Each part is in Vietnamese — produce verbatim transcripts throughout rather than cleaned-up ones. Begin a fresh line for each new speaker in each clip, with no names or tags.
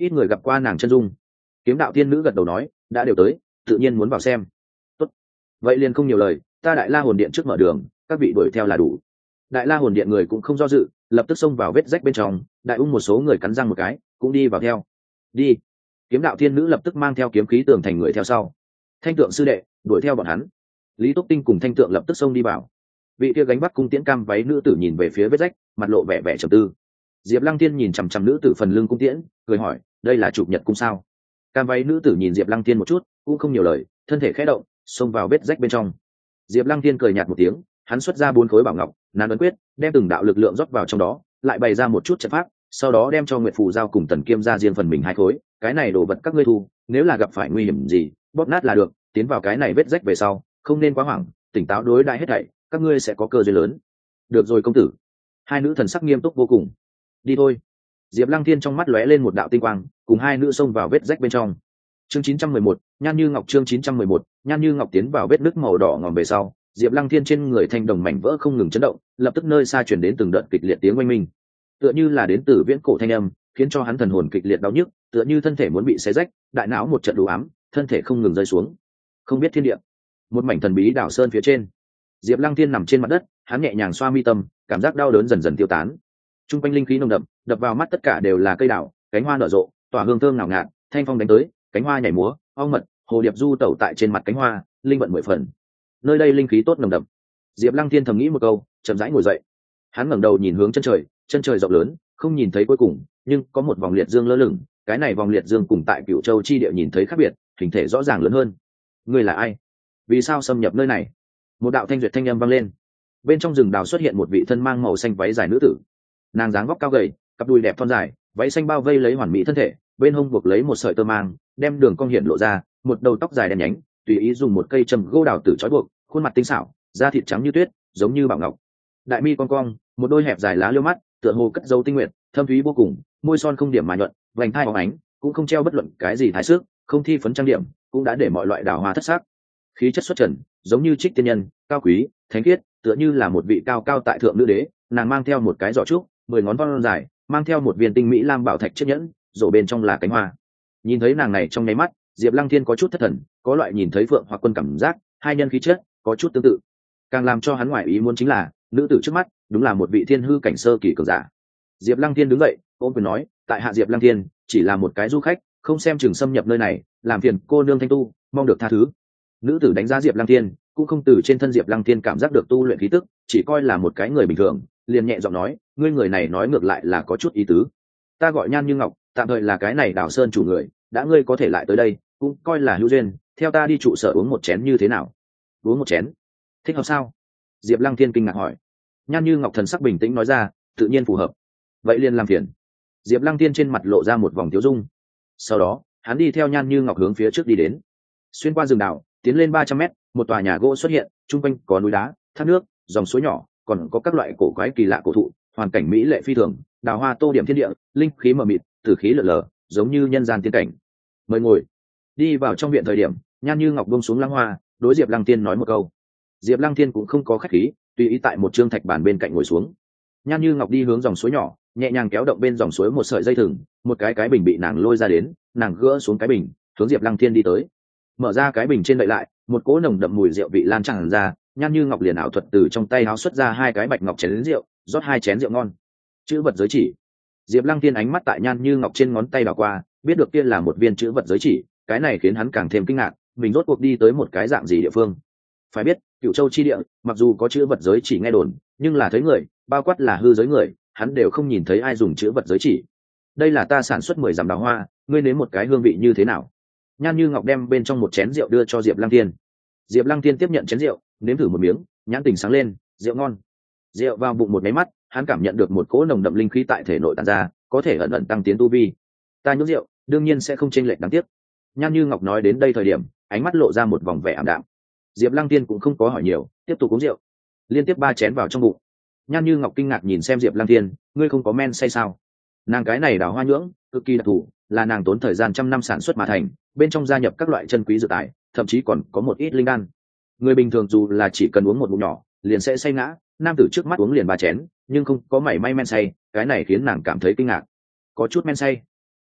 ít người gặp qua nàng chân dung. Kiếm đạo tiên nữ gật đầu nói, đã đều tới, tự nhiên muốn vào xem. Tốt, vậy liền không nhiều lời, ta Đại La Hồn Điện trước mở đường, các vị đuổi theo là đủ. Đại La Hồn Điện người cũng không do dự, lập tức xông vào vết rách bên trong. Đại ung một số người cắn răng một cái, cũng đi vào theo. Đi. Kiếm đạo tiên nữ lập tức mang theo kiếm khí tường thành người theo sau. Thanh Tượng sư đệ đuổi theo bọn hắn. Lý Túc Tinh cùng Thanh Tượng lập tức xông đi vào. Vị kia gánh vác cung tiễn cam váy nữ tử nhìn về phía vết rách, mặt lộ vẻ vẻ trầm tư. Diệp Lăng Tiên nhìn chằm chằm nữ tử phần lưng cung tiễn, cười hỏi, đây là chụp nhật cung sao? Cam váy nữ tử nhìn Diệp Lăng Tiên một chút, cũng không nhiều lời, thân thể khẽ động, xông vào vết rách bên trong. Diệp Lăng Tiên cười nhạt một tiếng, hắn xuất ra bốn khối bảo ngọc, nán ấn quyết, đem từng đạo lực lượng rót vào trong đó, lại bày ra một chút trận pháp, sau đó đem cho Nguyệt Phù giao cùng Tần Kiêm ra riêng phần mình hai khối, cái này đồ vật các ngươi thu, nếu là gặp phải nguy hiểm gì, bóp nát là được, tiến vào cái này vết rách về sau, không nên quá hoảng, tỉnh táo đối đãi hết thảy, các ngươi sẽ có cơ duyên lớn. Được rồi công tử. Hai nữ thần sắc nghiêm túc vô cùng. Đi thôi. Diệp Lăng Thiên trong mắt lóe lên một đạo tinh quang, cùng hai nữ xông vào vết rách bên trong. Chương chín trăm mười một, Nhan Như Ngọc chương chín trăm mười một, Nhan Như Ngọc tiến vào vết nứt màu đỏ ngòm về sau, Diệp Lăng Thiên trên người thanh đồng mảnh vỡ không ngừng chấn động, lập tức nơi xa truyền đến từng đợt kịch liệt tiếng oanh minh. Tựa như là đến từ viễn cổ thanh âm, khiến cho hắn thần hồn kịch liệt đau nhức, tựa như thân thể muốn bị xé rách, đại não một trận đủ ám, thân thể không ngừng rơi xuống. Không biết thiên địa. Một mảnh thần bí đảo sơn phía trên. Diệp Lăng Thiên nằm trên mặt đất, hắn nhẹ nhàng xoa mi tâm, cảm giác đau đớn dần dần tiêu tán. Trung quanh linh khí nồng đậm, đập vào mắt tất cả đều là cây đào, cánh hoa nở rộ, tỏa hương thơm ngào ngạt, thanh phong đánh tới, cánh hoa nhảy múa, ong mật, hồ điệp du tẩu tại trên mặt cánh hoa, linh vận mười phần. Nơi đây linh khí tốt nồng đậm. Diệp Lăng Thiên thầm nghĩ một câu, chậm rãi ngồi dậy. Hắn ngẩng đầu nhìn hướng chân trời, chân trời rộng lớn, không nhìn thấy cuối cùng, nhưng có một vòng liệt dương lơ lửng, cái này vòng liệt dương cùng tại Cửu Châu chi địa nhìn thấy khác biệt, hình thể rõ ràng lớn hơn. Ngươi là ai? Vì sao xâm nhập nơi này? Một đạo thanh duyệt thanh âm vang lên. Bên trong rừng đào xuất hiện một vị thân mang màu xanh váy dài nữ tử. Nàng dáng vóc cao gầy, cặp đùi đẹp thon dài, váy xanh bao vây lấy hoàn mỹ thân thể, bên hông buộc lấy một sợi tơ mang, đem đường cong hiện lộ ra, một đầu tóc dài đen nhánh, tùy ý dùng một cây châm gỗ đào tử trói buộc, khuôn mặt tinh xảo, da thịt trắng như tuyết, giống như bảo ngọc. Đại mi cong cong, một đôi hẹp dài lá liêu mắt, tựa hồ cất dấu tinh nguyện, thâm thúy vô cùng, môi son không điểm mà nhuận, vành thai óng ánh, cũng không treo bất luận cái gì thái sức, không thi phấn trang điểm, cũng đã để mọi loại đào hoa thất sắc. Khí chất xuất trần, giống như trích tiên nhân, cao quý, thánh khiết, tựa như là một vị cao cao tại thượng nữ đế. Nàng mang theo một cái giỏ trúc, mười ngón von dài, mang theo một viên tinh mỹ lam bảo thạch chiếc nhẫn, rổ bên trong là cánh hoa. Nhìn thấy nàng này trong nháy mắt, Diệp Lăng Thiên có chút thất thần, có loại nhìn thấy Phượng Hoặc Quân cảm giác, hai nhân khí chất có chút tương tự. Càng làm cho hắn ngoại ý muốn chính là, nữ tử trước mắt đúng là một vị thiên hư cảnh sơ kỳ cường giả. Diệp Lăng Thiên đứng dậy, ôm quyền nói, tại hạ Diệp Lăng Thiên, chỉ là một cái du khách, không xem chừng xâm nhập nơi này, làm phiền cô nương thanh tu, mong được tha thứ. Nữ tử đánh giá Diệp Lăng Thiên, cũng không từ trên thân Diệp Lăng Thiên cảm giác được tu luyện khí tức, chỉ coi là một cái người bình thường, liền nhẹ giọng nói, ngươi người này nói ngược lại là có chút ý tứ. Ta gọi Nhan Như Ngọc, tạm thời là cái này Đào Sơn chủ người, đã ngươi có thể lại tới đây, cũng coi là hữu duyên, theo ta đi trụ sở uống một chén như thế nào? Uống một chén, thích hợp sao? Diệp Lăng Thiên kinh ngạc hỏi. Nhan Như Ngọc thần sắc bình tĩnh nói ra, tự nhiên phù hợp. Vậy liền làm phiền. Diệp Lăng Thiên trên mặt lộ ra một vòng tiêu dung. Sau đó, hắn đi theo Nhan Như Ngọc hướng phía trước đi đến. Xuyên qua rừng đào, tiến lên ba trăm mét, một tòa nhà gỗ xuất hiện, trung quanh có núi đá, thác nước, dòng suối nhỏ, còn có các loại cổ quái kỳ lạ cổ thụ, hoàn cảnh mỹ lệ phi thường, đào hoa tô điểm thiên địa, linh khí mờ mịt, tử khí lở lờ, giống như nhân gian tiên cảnh. Mời ngồi. Đi vào trong viện thời điểm, Nhan Như Ngọc buông xuống lăng hoa, đối Diệp Lăng Thiên nói một câu. Diệp Lăng Thiên cũng không có khách khí, tùy ý tại một trương thạch bàn bên cạnh ngồi xuống. Nhan Như Ngọc đi hướng dòng suối nhỏ, nhẹ nhàng kéo động bên dòng suối một sợi dây thừng, một cái cái bình bị nàng lôi ra đến, nàng gỡ xuống cái bình, hướng Diệp Lăng Thiên đi tới. Mở ra cái bình trên đậy lại, một cỗ nồng đậm mùi rượu vị lan tràn ra. Nhan Như Ngọc liền ảo thuật từ trong tay áo xuất ra hai cái bạch ngọc chén lớn rượu, rót hai chén rượu ngon. Chữ vật giới chỉ. Diệp Lăng Thiên ánh mắt tại Nhan Như Ngọc trên ngón tay đảo qua, biết được kia là một viên chữ vật giới chỉ, cái này khiến hắn càng thêm kinh ngạc, mình rốt cuộc đi tới một cái dạng gì địa phương. Phải biết, Cửu Châu chi địa, mặc dù có chữ vật giới chỉ nghe đồn, nhưng là thấy người, bao quát là hư giới người, hắn đều không nhìn thấy ai dùng chữ vật giới chỉ. Đây là ta sản xuất mười dặm đào hoa, ngươi nếm một cái hương vị như thế nào? Nhan Như Ngọc đem bên trong một chén rượu đưa cho Diệp Lăng Thiên. Diệp Lăng Thiên tiếp nhận chén rượu, nếm thử một miếng, nhãn tình sáng lên, rượu ngon. Rượu vào bụng một máy mắt, hắn cảm nhận được một cỗ nồng đậm linh khí tại thể nội tản ra, có thể ẩn ẩn tăng tiến tu vi. Ta nhúng rượu, đương nhiên sẽ không chênh lệch đáng tiếc. Nhan Như Ngọc nói đến đây thời điểm, ánh mắt lộ ra một vòng vẻ ảm đạm. Diệp Lăng Thiên cũng không có hỏi nhiều, tiếp tục uống rượu. Liên tiếp ba chén vào trong bụng. Nhan Như Ngọc kinh ngạc nhìn xem Diệp Lăng Thiên, ngươi không có men say sao? Nàng cái này đào hoa nhưỡng, cực kỳ đặc thù, là nàng tốn thời gian trăm năm sản xuất mà thành, bên trong gia nhập các loại chân quý dược tài, thậm chí còn có một ít linh đan. Người bình thường dù là chỉ cần uống một ngụm nhỏ, liền sẽ say ngã, nam tử trước mắt uống liền ba chén, nhưng không có mảy may men say, cái này khiến nàng cảm thấy kinh ngạc. Có chút men say.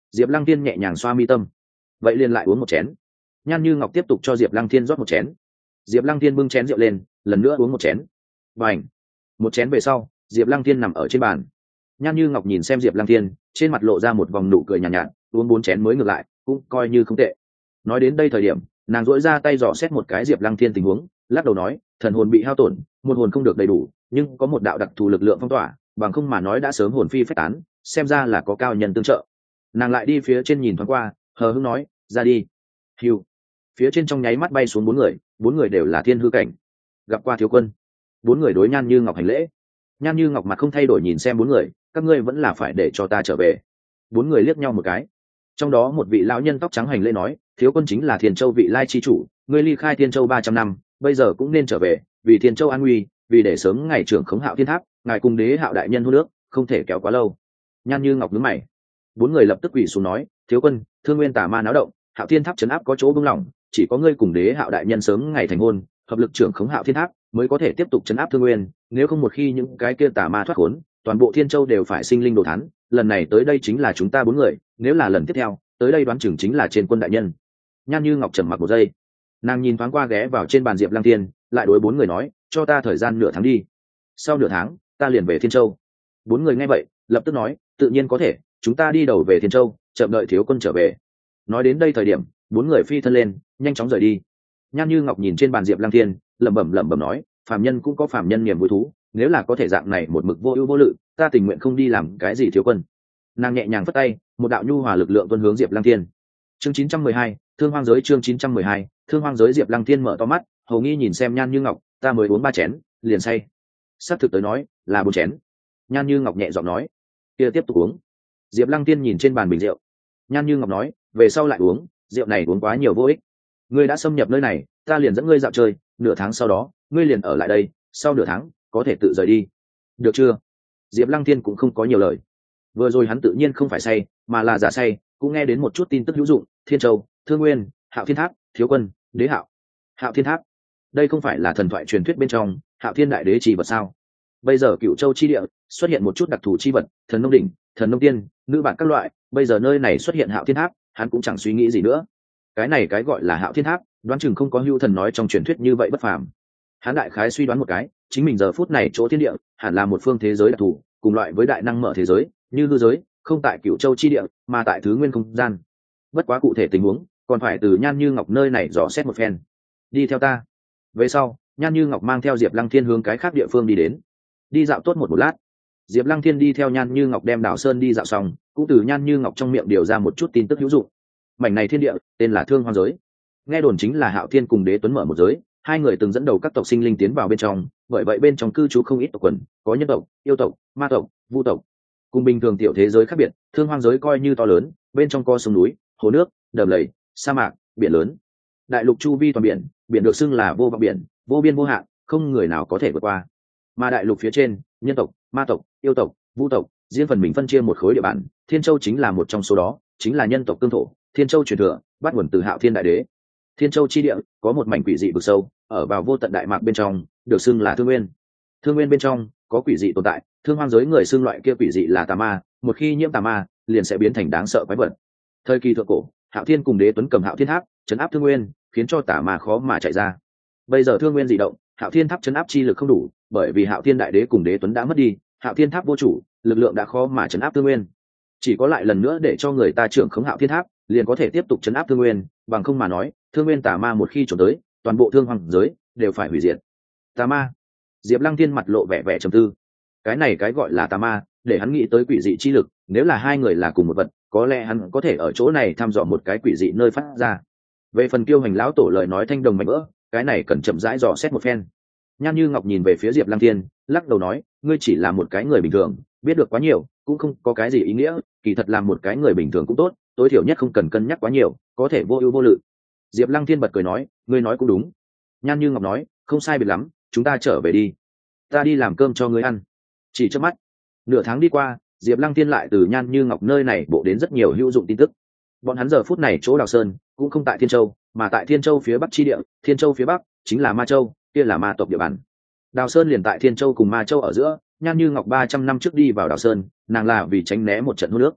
Diệp Lăng Thiên nhẹ nhàng xoa mi tâm. Vậy liền lại uống một chén. Nhan Như Ngọc tiếp tục cho Diệp Lăng Thiên rót một chén. Diệp Lăng Thiên bưng chén rượu lên, lần nữa uống một chén. Bành. Một chén về sau, Diệp Lăng Thiên nằm ở trên bàn. Nhan Như Ngọc nhìn xem Diệp Lăng Thiên, trên mặt lộ ra một vòng nụ cười nhàn nhạt, nhạt, uống bốn chén mới ngược lại, cũng coi như không tệ. Nói đến đây thời điểm, nàng duỗi ra tay dò xét một cái Diệp Lăng Thiên tình huống, lắc đầu nói, thần hồn bị hao tổn, một hồn không được đầy đủ, nhưng có một đạo đặc thù lực lượng phong tỏa, bằng không mà nói đã sớm hồn phi phách tán, xem ra là có cao nhân tương trợ. Nàng lại đi phía trên nhìn thoáng qua, hờ hững nói, ra đi. Hiu. Phía trên trong nháy mắt bay xuống bốn người, bốn người đều là thiên hư cảnh. Gặp qua thiếu quân. Bốn người đối Nhan Như Ngọc hành lễ. Nhan Như Ngọc mặt không thay đổi nhìn xem bốn người, các ngươi vẫn là phải để cho ta trở về. Bốn người liếc nhau một cái. Trong đó một vị lão nhân tóc trắng hành lễ nói, thiếu quân chính là Thiên Châu vị lai chi chủ, ngươi ly khai Thiên Châu ba trăm năm, bây giờ cũng nên trở về, vì Thiên Châu an nguy, vì để sớm ngày trưởng khống Hạo Thiên Tháp, ngài cùng Đế Hạo đại nhân hôn nước, không thể kéo quá lâu. Nhan Như Ngọc nhướng mày. Bốn người lập tức quỳ xuống nói, thiếu quân, Thương Nguyên tà ma náo động, Hạo Thiên Tháp trấn áp có chỗ buông lỏng, chỉ có ngươi cùng Đế Hạo đại nhân sớm ngày thành hôn, hợp lực trưởng khống Hạo Thiên Tháp, mới có thể tiếp tục trấn áp Thương Nguyên, nếu không một khi những cái kia tà ma thoát khốn, toàn bộ Thiên Châu đều phải sinh linh đồ thán, lần này tới đây chính là chúng ta bốn người, nếu là lần tiếp theo, tới đây đoán chừng chính là trên quân đại nhân. Nhan Như Ngọc trầm mặc một giây, nàng nhìn thoáng qua ghé vào trên bàn Diệp Lăng Thiên, lại đối bốn người nói, cho ta thời gian nửa tháng đi, sau nửa tháng ta liền về Thiên Châu. Bốn người nghe vậy lập tức nói, tự nhiên có thể, chúng ta đi đầu về Thiên Châu, chậm đợi thiếu quân trở về. Nói đến đây thời điểm, bốn người phi thân lên, nhanh chóng rời đi. Nhan Như Ngọc nhìn trên bàn Diệp Lăng Thiên, lẩm bẩm lẩm bẩm nói, phàm nhân cũng có phàm nhân niềm vui thú, nếu là có thể dạng này một mực vô ưu vô lự, ta tình nguyện không đi làm cái gì thiếu quân. Nàng nhẹ nhàng phất tay, một đạo nhu hòa lực lượng tuôn hướng Diệp Lăng Thiên. Chương chín trăm mười hai, Thương Hoang giới chương chín trăm mười hai, Thương Hoang giới. Diệp Lăng Thiên mở to mắt, hầu nghi nhìn xem Nhan Như Ngọc, ta mới uống ba chén, liền say. Sắp thực tới nói, là bốn chén. Nhan Như Ngọc nhẹ giọng nói, kia tiếp tục uống. Diệp Lăng Thiên nhìn trên bàn bình rượu. Nhan Như Ngọc nói, về sau lại uống, rượu này uống quá nhiều vô ích. Ngươi đã xâm nhập nơi này, ta liền dẫn ngươi dạo chơi, nửa tháng sau đó, ngươi liền ở lại đây, sau nửa tháng, có thể tự rời đi. Được chưa? Diệp Lăng Thiên cũng không có nhiều lời. Vừa rồi hắn tự nhiên không phải say, mà là giả say, cũng nghe đến một chút tin tức hữu dụng, Thiên Châu, Thương Nguyên, Hạo Thiên Tháp, thiếu quân, Đế Hạo. Hạo Thiên Tháp, đây không phải là thần thoại truyền thuyết bên trong Hạo Thiên đại đế chỉ vật sao? Bây giờ Cựu Châu chi địa xuất hiện một chút đặc thù chi vật, thần nông đỉnh, thần nông tiên, nữ bạn các loại, bây giờ nơi này xuất hiện Hạo Thiên Tháp, hắn cũng chẳng suy nghĩ gì nữa. Cái này cái gọi là Hạo Thiên Tháp, đoán chừng không có hưu thần nói trong truyền thuyết như vậy bất phàm. Hắn đại khái suy đoán một cái, chính mình giờ phút này chỗ thiên địa hẳn là một phương thế giới đặc thù, cùng loại với đại năng mở thế giới, như hư giới, không tại Cựu Châu chi địa, mà tại thứ nguyên không gian. Bất quá cụ thể tình huống, còn phải từ Nhan Như Ngọc nơi này dò xét một phen. Đi theo ta. Về sau, Nhan Như Ngọc mang theo Diệp Lăng Thiên hướng cái khác địa phương đi đến. Đi dạo tốt một một lát, Diệp Lăng Thiên đi theo Nhan Như Ngọc đem đảo sơn đi dạo xong, cũng từ Nhan Như Ngọc trong miệng điều ra một chút tin tức hữu dụng. Mảnh này thiên địa tên là Thương Hoang giới, nghe đồn chính là Hạo Thiên cùng Đế Tuấn mở một giới, hai người từng dẫn đầu các tộc sinh linh tiến vào bên trong, bởi vậy bên trong cư trú không ít tộc quần, có nhân tộc, yêu tộc, ma tộc, vu tộc. Cùng bình thường tiểu thế giới khác biệt, Thương Hoang giới coi như to lớn, bên trong có sông núi, hồ nước, đầm lầy, sa mạc, biển lớn. Đại lục chu vi toàn biển, biển được xưng là vô vọng biển, vô biên vô hạn, không người nào có thể vượt qua. Mà đại lục phía trên, nhân tộc, ma tộc, yêu tộc, vu tộc, riêng phần mình phân chia một khối địa bàn, Thiên Châu chính là một trong số đó, chính là nhân tộc cương thổ, Thiên Châu truyền thừa, bắt nguồn từ Hạo Thiên đại đế. Thiên Châu chi địa có một mảnh quỷ dị vực sâu, ở vào vô tận đại mạc bên trong, được xưng là Thương Nguyên. Thương Nguyên bên trong có quỷ dị tồn tại, Thương Hoang giới người xưng loại kia quỷ dị là tà ma, một khi nhiễm tà ma, liền sẽ biến thành đáng sợ quái vật. Thời kỳ thượng cổ, Hạo Thiên cùng Đế Tuấn cầm Hạo Thiên Tháp, trấn áp Thương Nguyên, khiến cho tà ma khó mà chạy ra. Bây giờ Thương Nguyên dị động, Hạo Thiên Tháp trấn áp chi lực không đủ, bởi vì Hạo Thiên đại đế cùng Đế Tuấn đã mất đi, Hạo Thiên Tháp vô chủ, lực lượng đã khó mà trấn áp Thương Nguyên. Chỉ có lại lần nữa để cho người ta trưởng khống Hạo Thiên Tháp, liền có thể tiếp tục trấn áp Thương Nguyên, bằng không mà nói, Thương Nguyên tà ma một khi trốn tới, toàn bộ Thương Hoang giới đều phải hủy diệt. Tà ma. Diệp Lăng Thiên mặt lộ vẻ vẻ trầm tư. Cái này cái gọi là tà ma, để hắn nghĩ tới quỷ dị chi lực, nếu là hai người là cùng một vật, có lẽ hắn có thể ở chỗ này thăm dò một cái quỷ dị nơi phát ra. Về phần Kiêu Hành lão tổ lời nói thanh đồng mạnh vỡ, cái này cần chậm rãi dò xét một phen. Nhan Như Ngọc nhìn về phía Diệp Lăng Thiên, lắc đầu nói, ngươi chỉ là một cái người bình thường, biết được quá nhiều cũng không có cái gì ý nghĩa, kỳ thật làm một cái người bình thường cũng tốt, tối thiểu nhất không cần cân nhắc quá nhiều, có thể vô ưu vô lự. Diệp Lăng Thiên bật cười nói, ngươi nói cũng đúng. Nhan Như Ngọc nói, không sai biệt lắm, chúng ta trở về đi, ta đi làm cơm cho ngươi ăn. Chỉ trước mắt, nửa tháng đi qua, Diệp Lăng Thiên lại từ Nhan Như Ngọc nơi này bộ đến rất nhiều hữu dụng tin tức. Bọn hắn giờ phút này chỗ Đào Sơn cũng không tại Thiên Châu, mà tại Thiên Châu phía bắc chi địa, Thiên Châu phía bắc chính là Ma Châu, kia là ma tộc địa bàn. Đào Sơn liền tại Thiên Châu cùng Ma Châu ở giữa, Nhan Như Ngọc ba trăm năm trước đi vào Đào Sơn, nàng là vì tránh né một trận hôn nước.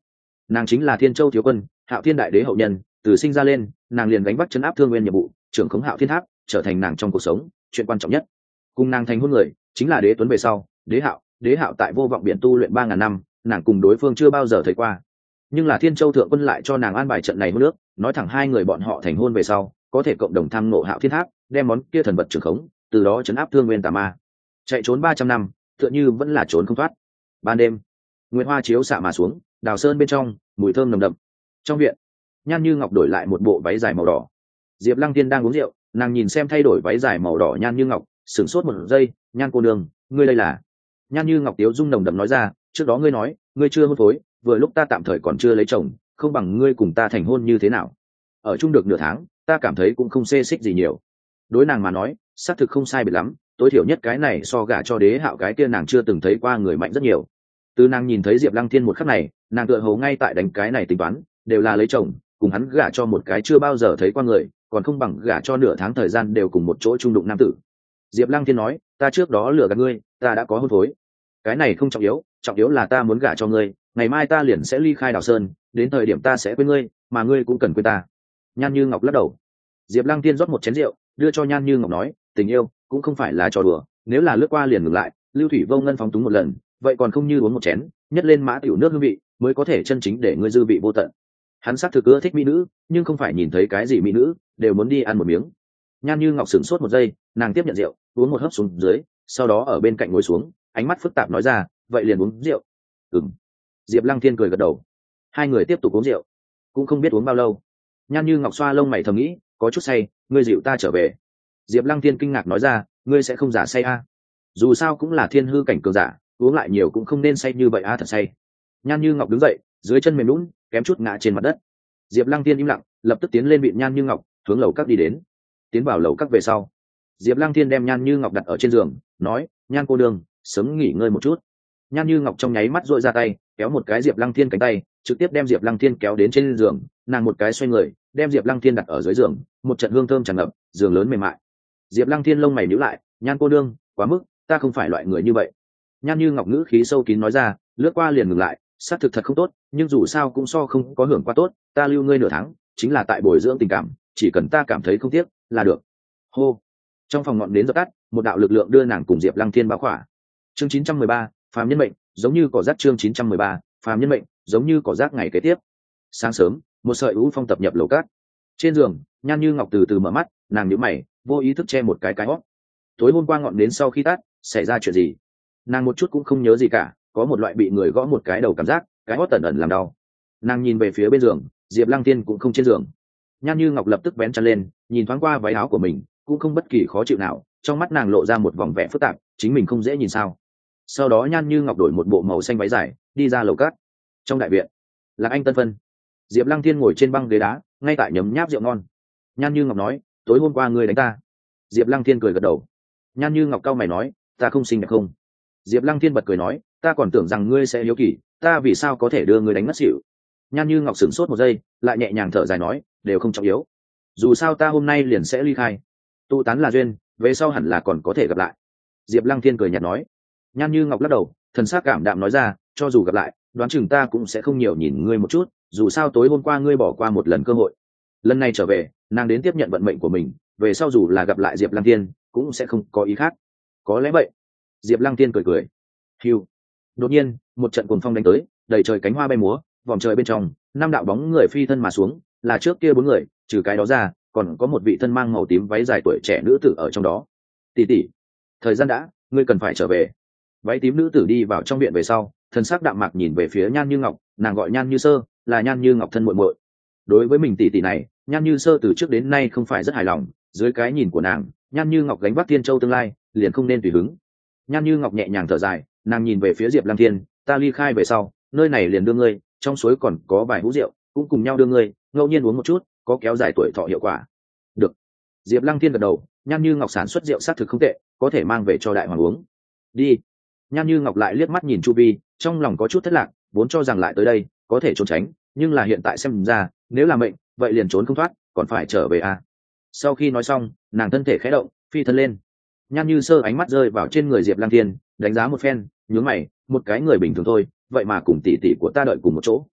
nàng chính là Thiên Châu thiếu quân, Hạo Thiên đại đế hậu nhân, từ sinh ra lên nàng liền gánh vác trấn áp Thương Nguyên nhiệm vụ, trưởng khống Hạo Thiên tháp, trở thành nàng trong cuộc sống chuyện quan trọng nhất. Cùng nàng thành hôn người chính là Đế Tuấn về sau, Đế Hạo. Đế Hạo tại Vô Vọng Biển tu luyện ba ngàn năm, nàng cùng đối phương chưa bao giờ thấy qua, nhưng là Thiên Châu thượng quân lại cho nàng an bài trận này hôn nước, nói thẳng hai người bọn họ thành hôn về sau có thể cộng đồng tham ngộ Hạo Thiên tháp, đem món kia thần vật trưởng khống, từ đó trấn áp Thương Nguyên tà ma. Chạy trốn ba trăm năm, tựa như vẫn là trốn không thoát. Ban đêm, nguyệt hoa chiếu xạ mà xuống, đào sơn bên trong mùi thơm nồng đậm. Trong viện, Nhan Như Ngọc đổi lại một bộ váy dài màu đỏ. Diệp Lăng Tiên đang uống rượu, nàng nhìn xem thay đổi váy dài màu đỏ Nhan Như Ngọc, sửng sốt một giây. Nhan cô nương, ngươi đây là? Nhan Như Ngọc tiếu dung nồng đậm nói ra, trước đó ngươi nói ngươi chưa hôn phối, vừa lúc ta tạm thời còn chưa lấy chồng, không bằng ngươi cùng ta thành hôn như thế nào? Ở chung được nửa tháng, ta cảm thấy cũng không xê xích gì nhiều. Đối nàng mà nói, xác thực không sai biệt lắm, tối thiểu nhất cái này so gả cho Đế Hạo cái kia nàng chưa từng thấy qua người mạnh rất nhiều. Từ nàng nhìn thấy Diệp Lăng Thiên một khắc này, nàng tựa hồ ngay tại đánh cái này tính toán, đều là lấy chồng, cùng hắn gả cho một cái chưa bao giờ thấy qua người, còn không bằng gả cho nửa tháng thời gian đều cùng một chỗ chung đụng nam tử. Diệp Lăng Thiên nói, ta trước đó lừa gạt ngươi, ta đã có hôn phối. Cái này không trọng yếu, trọng yếu là ta muốn gả cho ngươi, ngày mai ta liền sẽ ly khai Đào Sơn, đến thời điểm ta sẽ quên ngươi, mà ngươi cũng cần quên ta. Nhan Như Ngọc lắc đầu. Diệp Lăng Thiên rót một chén rượu, đưa cho Nhan Như Ngọc nói, tình yêu cũng không phải là trò đùa, nếu là lướt qua liền ngừng lại, lưu thủy vô ngân phóng túng một lần, vậy còn không như uống một chén, nhất lên mã tiểu nước hương vị, mới có thể chân chính để ngươi dư vị vô tận. Hắn xác thực ưa thích mỹ nữ, nhưng không phải nhìn thấy cái gì mỹ nữ đều muốn đi ăn một miếng. Nhan Như Ngọc sửng sốt một giây, nàng tiếp nhận rượu, uống một hớp xuống dưới, sau đó ở bên cạnh ngồi xuống, ánh mắt phức tạp nói ra, vậy liền uống rượu. Ừm. Diệp Lăng Thiên cười gật đầu. Hai người tiếp tục uống rượu, cũng không biết uống bao lâu. Nhan Như Ngọc xoa lông mày thầm nghĩ, có chút say, ngươi dịu ta trở về. Diệp Lăng Thiên kinh ngạc nói ra, ngươi sẽ không giả say a? Dù sao cũng là thiên hư cảnh cường giả, uống lại nhiều cũng không nên say như vậy a, thật say. Nhan Như Ngọc đứng dậy, dưới chân mềm lún, kém chút ngã trên mặt đất. Diệp Lăng Thiên im lặng, lập tức tiến lên vịn Nhan Như Ngọc, hướng lầu các đi đến. Tiến vào lầu các về sau, Diệp Lăng Thiên đem Nhan Như Ngọc đặt ở trên giường, nói, Nhan cô đương, sớm nghỉ ngơi một chút. Nhan Như Ngọc trong nháy mắt dội ra tay, kéo một cái Diệp Lăng Thiên cánh tay, trực tiếp đem Diệp Lăng Thiên kéo đến trên giường, nàng một cái xoay người, đem Diệp Lăng Thiên đặt ở dưới giường, một trận hương thơm tràn ngập, giường lớn mềm mại. Diệp Lăng Thiên lông mày nhíu lại, Nhan cô đương, quá mức, ta không phải loại người như vậy. Nhan Như Ngọc ngữ khí sâu kín nói ra, lướt qua liền ngừng lại, xác thực thật không tốt, nhưng dù sao cũng so không có hưởng qua tốt, ta lưu ngươi nửa tháng, chính là tại bồi dưỡng tình cảm, chỉ cần ta cảm thấy không tiếc là được. Hô. Trong phòng ngọn nến dập tắt, một đạo lực lượng đưa nàng cùng Diệp Lăng Thiên bao khỏa. Chương chín trăm mười ba, phàm nhân mệnh, giống như cỏ rác. Chương chín trăm mười ba, phàm nhân mệnh, giống như cỏ rác. Ngày kế tiếp, sáng sớm, một sợi u phong tập nhập lầu cát. Trên giường, Nhan Như Ngọc từ từ mở mắt, nàng nhíu mày, vô ý thức che một cái cái hót. Tối hôm qua ngọn nến sau khi tắt, xảy ra chuyện gì? Nàng một chút cũng không nhớ gì cả, có một loại bị người gõ một cái đầu cảm giác, cái hót tẩn ẩn làm đau. Nàng nhìn về phía bên giường, Diệp Lăng Tiên cũng không trên giường. Nhan Như Ngọc lập tức vén chăn lên, nhìn thoáng qua váy áo của mình, cũng không bất kỳ khó chịu nào, trong mắt nàng lộ ra một vòng vẻ phức tạp, chính mình không dễ nhìn sao. Sau đó Nhan Như Ngọc đổi một bộ màu xanh váy dài, đi ra lầu cát. Trong đại viện, Lạc Anh Tân phân, Diệp Lăng Thiên ngồi trên băng ghế đá, ngay tại nhấm nháp rượu ngon. Nhan Như Ngọc nói, tối hôm qua ngươi đánh ta. Diệp Lăng Thiên cười gật đầu. Nhan Như Ngọc cau mày nói, ta không xinh đẹp không? Diệp Lăng Thiên bật cười nói, ta còn tưởng rằng ngươi sẽ hiếu kỳ, ta vì sao có thể đưa ngươi đánh ngất xỉu. Nhan Như Ngọc sửng sốt một giây, lại nhẹ nhàng thở dài nói, đều không trọng yếu, dù sao ta hôm nay liền sẽ ly khai, tụ tán là duyên, về sau hẳn là còn có thể gặp lại. Diệp Lăng Thiên cười nhạt nói. Nhan Như Ngọc lắc đầu, thần sắc cảm đạm nói ra, cho dù gặp lại, đoán chừng ta cũng sẽ không nhiều nhìn ngươi một chút, dù sao tối hôm qua ngươi bỏ qua một lần cơ hội, lần này trở về, nàng đến tiếp nhận vận mệnh của mình, về sau dù là gặp lại Diệp Lăng Thiên cũng sẽ không có ý khác. Có lẽ vậy. Diệp Lăng Thiên cười cười. Hiu. Đột nhiên, một trận cuồng phong đánh tới, đầy trời cánh hoa bay múa, vòm trời bên trong, năm đạo bóng người phi thân mà xuống, là trước kia bốn người, trừ cái đó ra, còn có một vị thân mang màu tím váy dài tuổi trẻ nữ tử ở trong đó. Tỷ tỷ, thời gian đã, ngươi cần phải trở về. Váy tím nữ tử đi vào trong viện về sau, thân sắc đạm mạc nhìn về phía Nhan Như Ngọc, nàng gọi Nhan Như Sơ, là Nhan Như Ngọc thân muội muội. Đối với mình tỷ tỷ này, Nhan Như Sơ từ trước đến nay không phải rất hài lòng, dưới cái nhìn của nàng, Nhan Như Ngọc gánh vác Thiên Châu tương lai, liền không nên tùy hứng. Nhan Như Ngọc nhẹ nhàng thở dài, nàng nhìn về phía Diệp Lăng Thiên, ta ly khai về sau, nơi này liền đưa ngươi, trong suối còn có vài hũ rượu, cũng cùng nhau đưa ngươi, ngẫu nhiên uống một chút, có kéo dài tuổi thọ hiệu quả. Được. Diệp Lăng Thiên gật đầu, Nhan Như Ngọc sản xuất rượu xác thực không tệ, có thể mang về cho đại hoàng uống. Đi. Nhan Như Ngọc lại liếc mắt nhìn chu vi, trong lòng có chút thất lạc, vốn cho rằng lại tới đây có thể trốn tránh, nhưng là hiện tại xem ra, nếu là mệnh, vậy liền trốn không thoát, còn phải trở về à. Sau khi nói xong, nàng thân thể khẽ động, phi thân lên. Nhan Như Sơ ánh mắt rơi vào trên người Diệp Lăng Thiên, đánh giá một phen, nhướng mày, một cái người bình thường thôi, vậy mà cùng tỷ tỷ của ta đợi cùng một chỗ.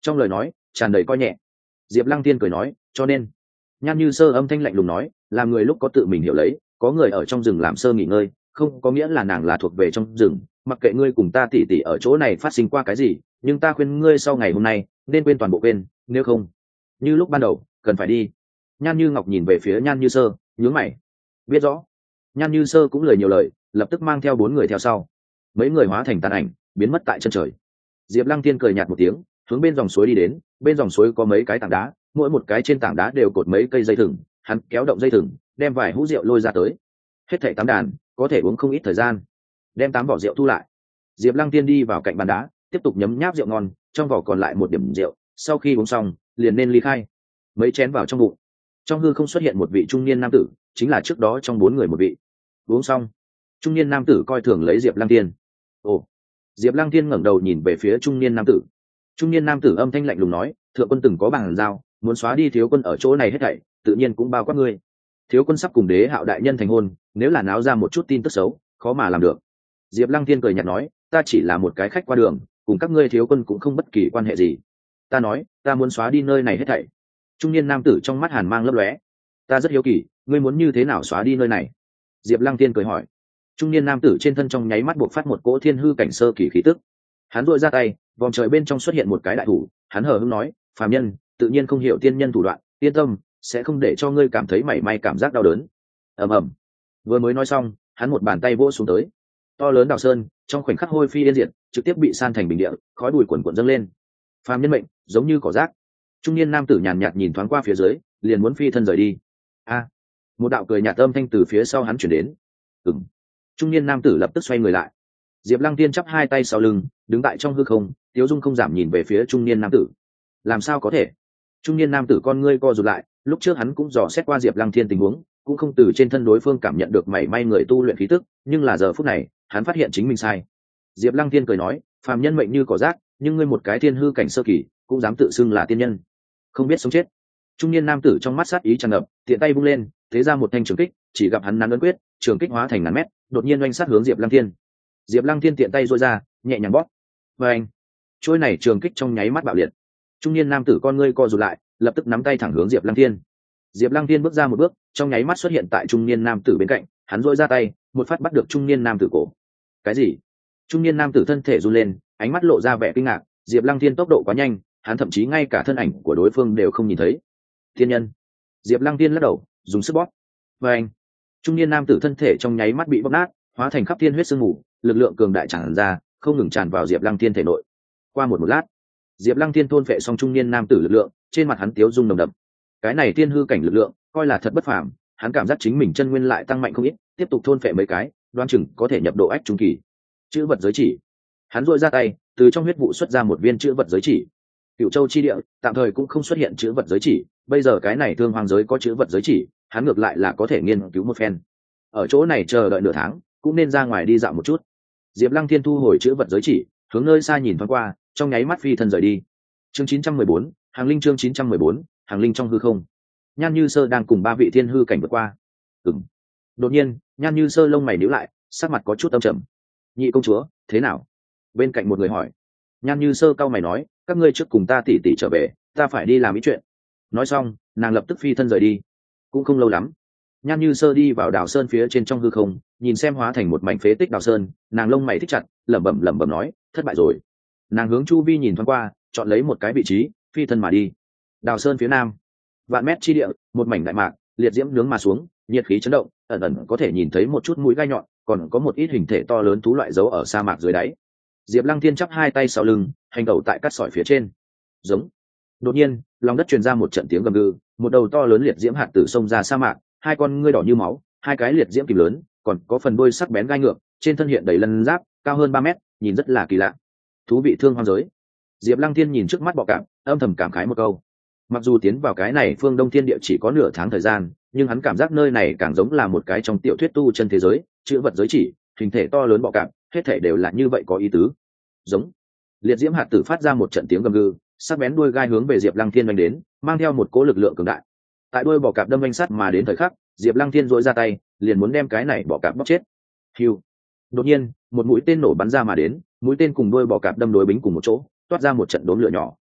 trong lời nói tràn đầy coi nhẹ. Diệp Lăng Tiên cười nói, cho nên Nhan Như Sơ âm thanh lạnh lùng nói, làm người lúc có tự mình hiểu lấy, có người ở trong rừng làm sơ nghỉ ngơi, không có nghĩa là nàng là thuộc về trong rừng. Mặc kệ ngươi cùng ta tỉ tỉ ở chỗ này phát sinh qua cái gì, nhưng ta khuyên ngươi sau ngày hôm nay nên quên toàn bộ quên, nếu không như lúc ban đầu cần phải đi. Nhan Như Ngọc nhìn về phía Nhan Như Sơ, nhướng mày. Biết rõ. Nhan Như Sơ cũng lời nhiều lời, lập tức mang theo bốn người theo sau. Mấy người hóa thành tàn ảnh biến mất tại chân trời. Diệp Lăng Tiên cười nhạt một tiếng, hướng bên dòng suối đi đến. Bên dòng suối có mấy cái tảng đá, mỗi một cái trên tảng đá đều cột mấy cây dây thừng. Hắn kéo động dây thừng, đem vài hũ rượu lôi ra tới. Hết thảy tám đàn, có thể uống không ít thời gian. Đem tám vỏ rượu thu lại. Diệp Lăng Tiên đi vào cạnh bàn đá, tiếp tục nhấm nháp rượu ngon, trong vỏ còn lại một điểm rượu. Sau khi uống xong, liền nên ly khai. Mấy chén vào trong bụng. Trong hư không xuất hiện một vị trung niên nam tử, chính là trước đó trong bốn người một vị. Uống xong, trung niên nam tử coi thường lấy Diệp Lăng Tiên. Ồ. Diệp Lăng Tiên ngẩng đầu nhìn về phía trung niên nam tử. Trung niên nam tử âm thanh lạnh lùng nói, thượng quân từng có bằng giao, muốn xóa đi thiếu quân ở chỗ này hết thảy, tự nhiên cũng bao quát ngươi. Thiếu quân sắp cùng Đế Hạo đại nhân thành hôn, nếu là náo ra một chút tin tức xấu, khó mà làm được. Diệp Lăng Tiên cười nhạt nói, ta chỉ là một cái khách qua đường, cùng các ngươi thiếu quân cũng không bất kỳ quan hệ gì. Ta nói, ta muốn xóa đi nơi này hết thảy. Trung niên nam tử trong mắt hàn mang lấp lóe. Ta rất hiếu kỳ, ngươi muốn như thế nào xóa đi nơi này? Diệp Lăng Tiên cười hỏi. Trung niên nam tử trên thân trong nháy mắt buộc phát một cỗ thiên hư cảnh sơ kỳ khí tức. Hắn duỗi ra tay, vòng trời bên trong xuất hiện một cái đại thủ. Hắn hờ hững nói, phàm nhân tự nhiên không hiểu tiên nhân thủ đoạn, yên tâm, sẽ không để cho ngươi cảm thấy mảy may cảm giác đau đớn. Ầm ầm. Vừa mới nói xong, hắn một bàn tay vỗ xuống tới. To lớn đào sơn, trong khoảnh khắc hôi phi yên diệt, trực tiếp bị san thành bình địa, khói bụi cuồn cuộn dâng lên. Phàm nhân mệnh, giống như cỏ rác. Trung niên nam tử nhàn nhạt nhìn thoáng qua phía dưới, liền muốn phi thân rời đi. A. Một đạo cười nhạt âm thanh từ phía sau hắn chuyển đến. Ừm. Trung niên nam tử lập tức xoay người lại. Diệp Lăng Tiên chắp hai tay sau lưng, đứng tại trong hư không, Tiếu Dung không giảm nhìn về phía trung niên nam tử. Làm sao có thể? Trung niên nam tử con ngươi co rụt lại, lúc trước hắn cũng dò xét qua Diệp Lăng Thiên tình huống, cũng không từ trên thân đối phương cảm nhận được mảy may người tu luyện khí tức, nhưng là giờ phút này, hắn phát hiện chính mình sai. Diệp Lăng Thiên cười nói, phàm nhân mệnh như cỏ rác, nhưng ngươi một cái thiên hư cảnh sơ kỳ, cũng dám tự xưng là tiên nhân, không biết sống chết. Trung niên nam tử trong mắt sát ý tràn ngập, tiện tay vung lên, thế ra một thanh trường kích, chỉ gặp hắn nắn ấn quyết, trường kích hóa thành ngàn mét, đột nhiên oanh sát hướng Diệp Lăng Thiên. Diệp Lăng Thiên tiện tay duỗi ra, nhẹ nhàng bóp. Và anh, trôi này trường kích trong nháy mắt bạo liệt. Trung niên nam tử con ngươi co rụt lại, lập tức nắm tay thẳng hướng Diệp Lăng Thiên. Diệp Lăng Thiên bước ra một bước, trong nháy mắt xuất hiện tại trung niên nam tử bên cạnh, hắn duỗi ra tay, một phát bắt được trung niên nam tử cổ. Cái gì? Trung niên nam tử thân thể run lên, ánh mắt lộ ra vẻ kinh ngạc, Diệp Lăng Thiên tốc độ quá nhanh, hắn thậm chí ngay cả thân ảnh của đối phương đều không nhìn thấy. Thiên nhân. Diệp Lăng Thiên lắc đầu, dùng sức bóp. Và anh, trung niên nam tử thân thể trong nháy mắt bị bóp nát, hóa thành khắp thiên huyết sương mù, lực lượng cường đại tràn ra, không ngừng tràn vào Diệp Lăng Thiên thể nội. Qua một một lát, Diệp Lăng Thiên thôn phệ xong trung niên nam tử lực lượng, trên mặt hắn tiếu dung nồng đậm. Cái này thiên hư cảnh lực lượng, coi là thật bất phàm, hắn cảm giác chính mình chân nguyên lại tăng mạnh không ít, tiếp tục thôn phệ mấy cái, đoán chừng có thể nhập độ ách trung kỳ. Chữ vật giới chỉ. Hắn duỗi ra tay, từ trong huyết vụ xuất ra một viên chữ vật giới chỉ. Cựu Châu chi địa, tạm thời cũng không xuất hiện chữ vật giới chỉ, bây giờ cái này thương hoàng giới có chữ vật giới chỉ, hắn ngược lại là có thể nghiên cứu một phen. Ở chỗ này chờ đợi nửa tháng, cũng nên ra ngoài đi dạo một chút. Diệp Lăng Thiên thu hồi chữ vật giới chỉ, hướng nơi xa nhìn thoáng qua, trong nháy mắt phi thân rời đi. Chương chín trăm mười bốn, Hàng Linh chương chín trăm mười bốn, Hàng Linh trong hư không. Nhan Như Sơ đang cùng ba vị thiên hư cảnh vượt qua. Ừm. Đột nhiên, Nhan Như Sơ lông mày nhíu lại, sắc mặt có chút âm trầm. Nhị công chúa, thế nào? Bên cạnh một người hỏi. Nhan Như Sơ cau mày nói, các ngươi trước cùng ta tỉ tỉ trở về, ta phải đi làm ý chuyện. Nói xong, nàng lập tức phi thân rời đi. Cũng không lâu lắm, Nhan Như Sơ đi vào đào sơn phía trên trong hư không, nhìn xem hóa thành một mảnh phế tích đào sơn, nàng lông mày thích chặt, lẩm bẩm lẩm bẩm nói, thất bại rồi. Nàng hướng chu vi nhìn thoáng qua, chọn lấy một cái vị trí, phi thân mà đi. Đào sơn phía nam, vạn mét chi địa, một mảnh đại mạc, liệt diễm nướng mà xuống, nhiệt khí chấn động, ẩn ẩn có thể nhìn thấy một chút mũi gai nhọn, còn có một ít hình thể to lớn thú loại giấu ở sa mạc dưới đáy. Diệp Lăng Thiên chắp hai tay sau lưng, hành tẩu tại cát sỏi phía trên. Giống. Đột nhiên, lòng đất truyền ra một trận tiếng gầm gừ, một đầu to lớn liệt diễm hạt tử xông ra sa mạc, hai con ngươi đỏ như máu, hai cái liệt diễm kìm lớn, còn có phần đuôi sắc bén gai ngược, trên thân hiện đầy lân giáp, cao hơn ba mét, nhìn rất là kỳ lạ. Thú vị thương hoang giới. Diệp Lăng Thiên nhìn trước mắt bọ cạp, âm thầm cảm khái một câu. Mặc dù tiến vào cái này phương Đông Thiên Địa chỉ có nửa tháng thời gian, nhưng hắn cảm giác nơi này càng giống là một cái trong tiểu thuyết tu chân thế giới, chữ vật giới chỉ, hình thể to lớn bọ cạp, hết thể đều là như vậy có ý tứ. Giống. Liệt diễm hạt tử phát ra một trận tiếng gầm gừ, sắc bén đuôi gai hướng về Diệp Lăng Thiên đánh đến, mang theo một cỗ lực lượng cường đại. Tại đuôi bọ cạp đâm vanh sắt mà đến thời khắc, Diệp Lăng Thiên duỗi ra tay, liền muốn đem cái này bọ cạp bóp chết. Hưu. Đột nhiên, một mũi tên nổ bắn ra mà đến, mũi tên cùng đuôi bọ cạp đâm đối bính cùng một chỗ, toát ra một trận đốm lửa nhỏ.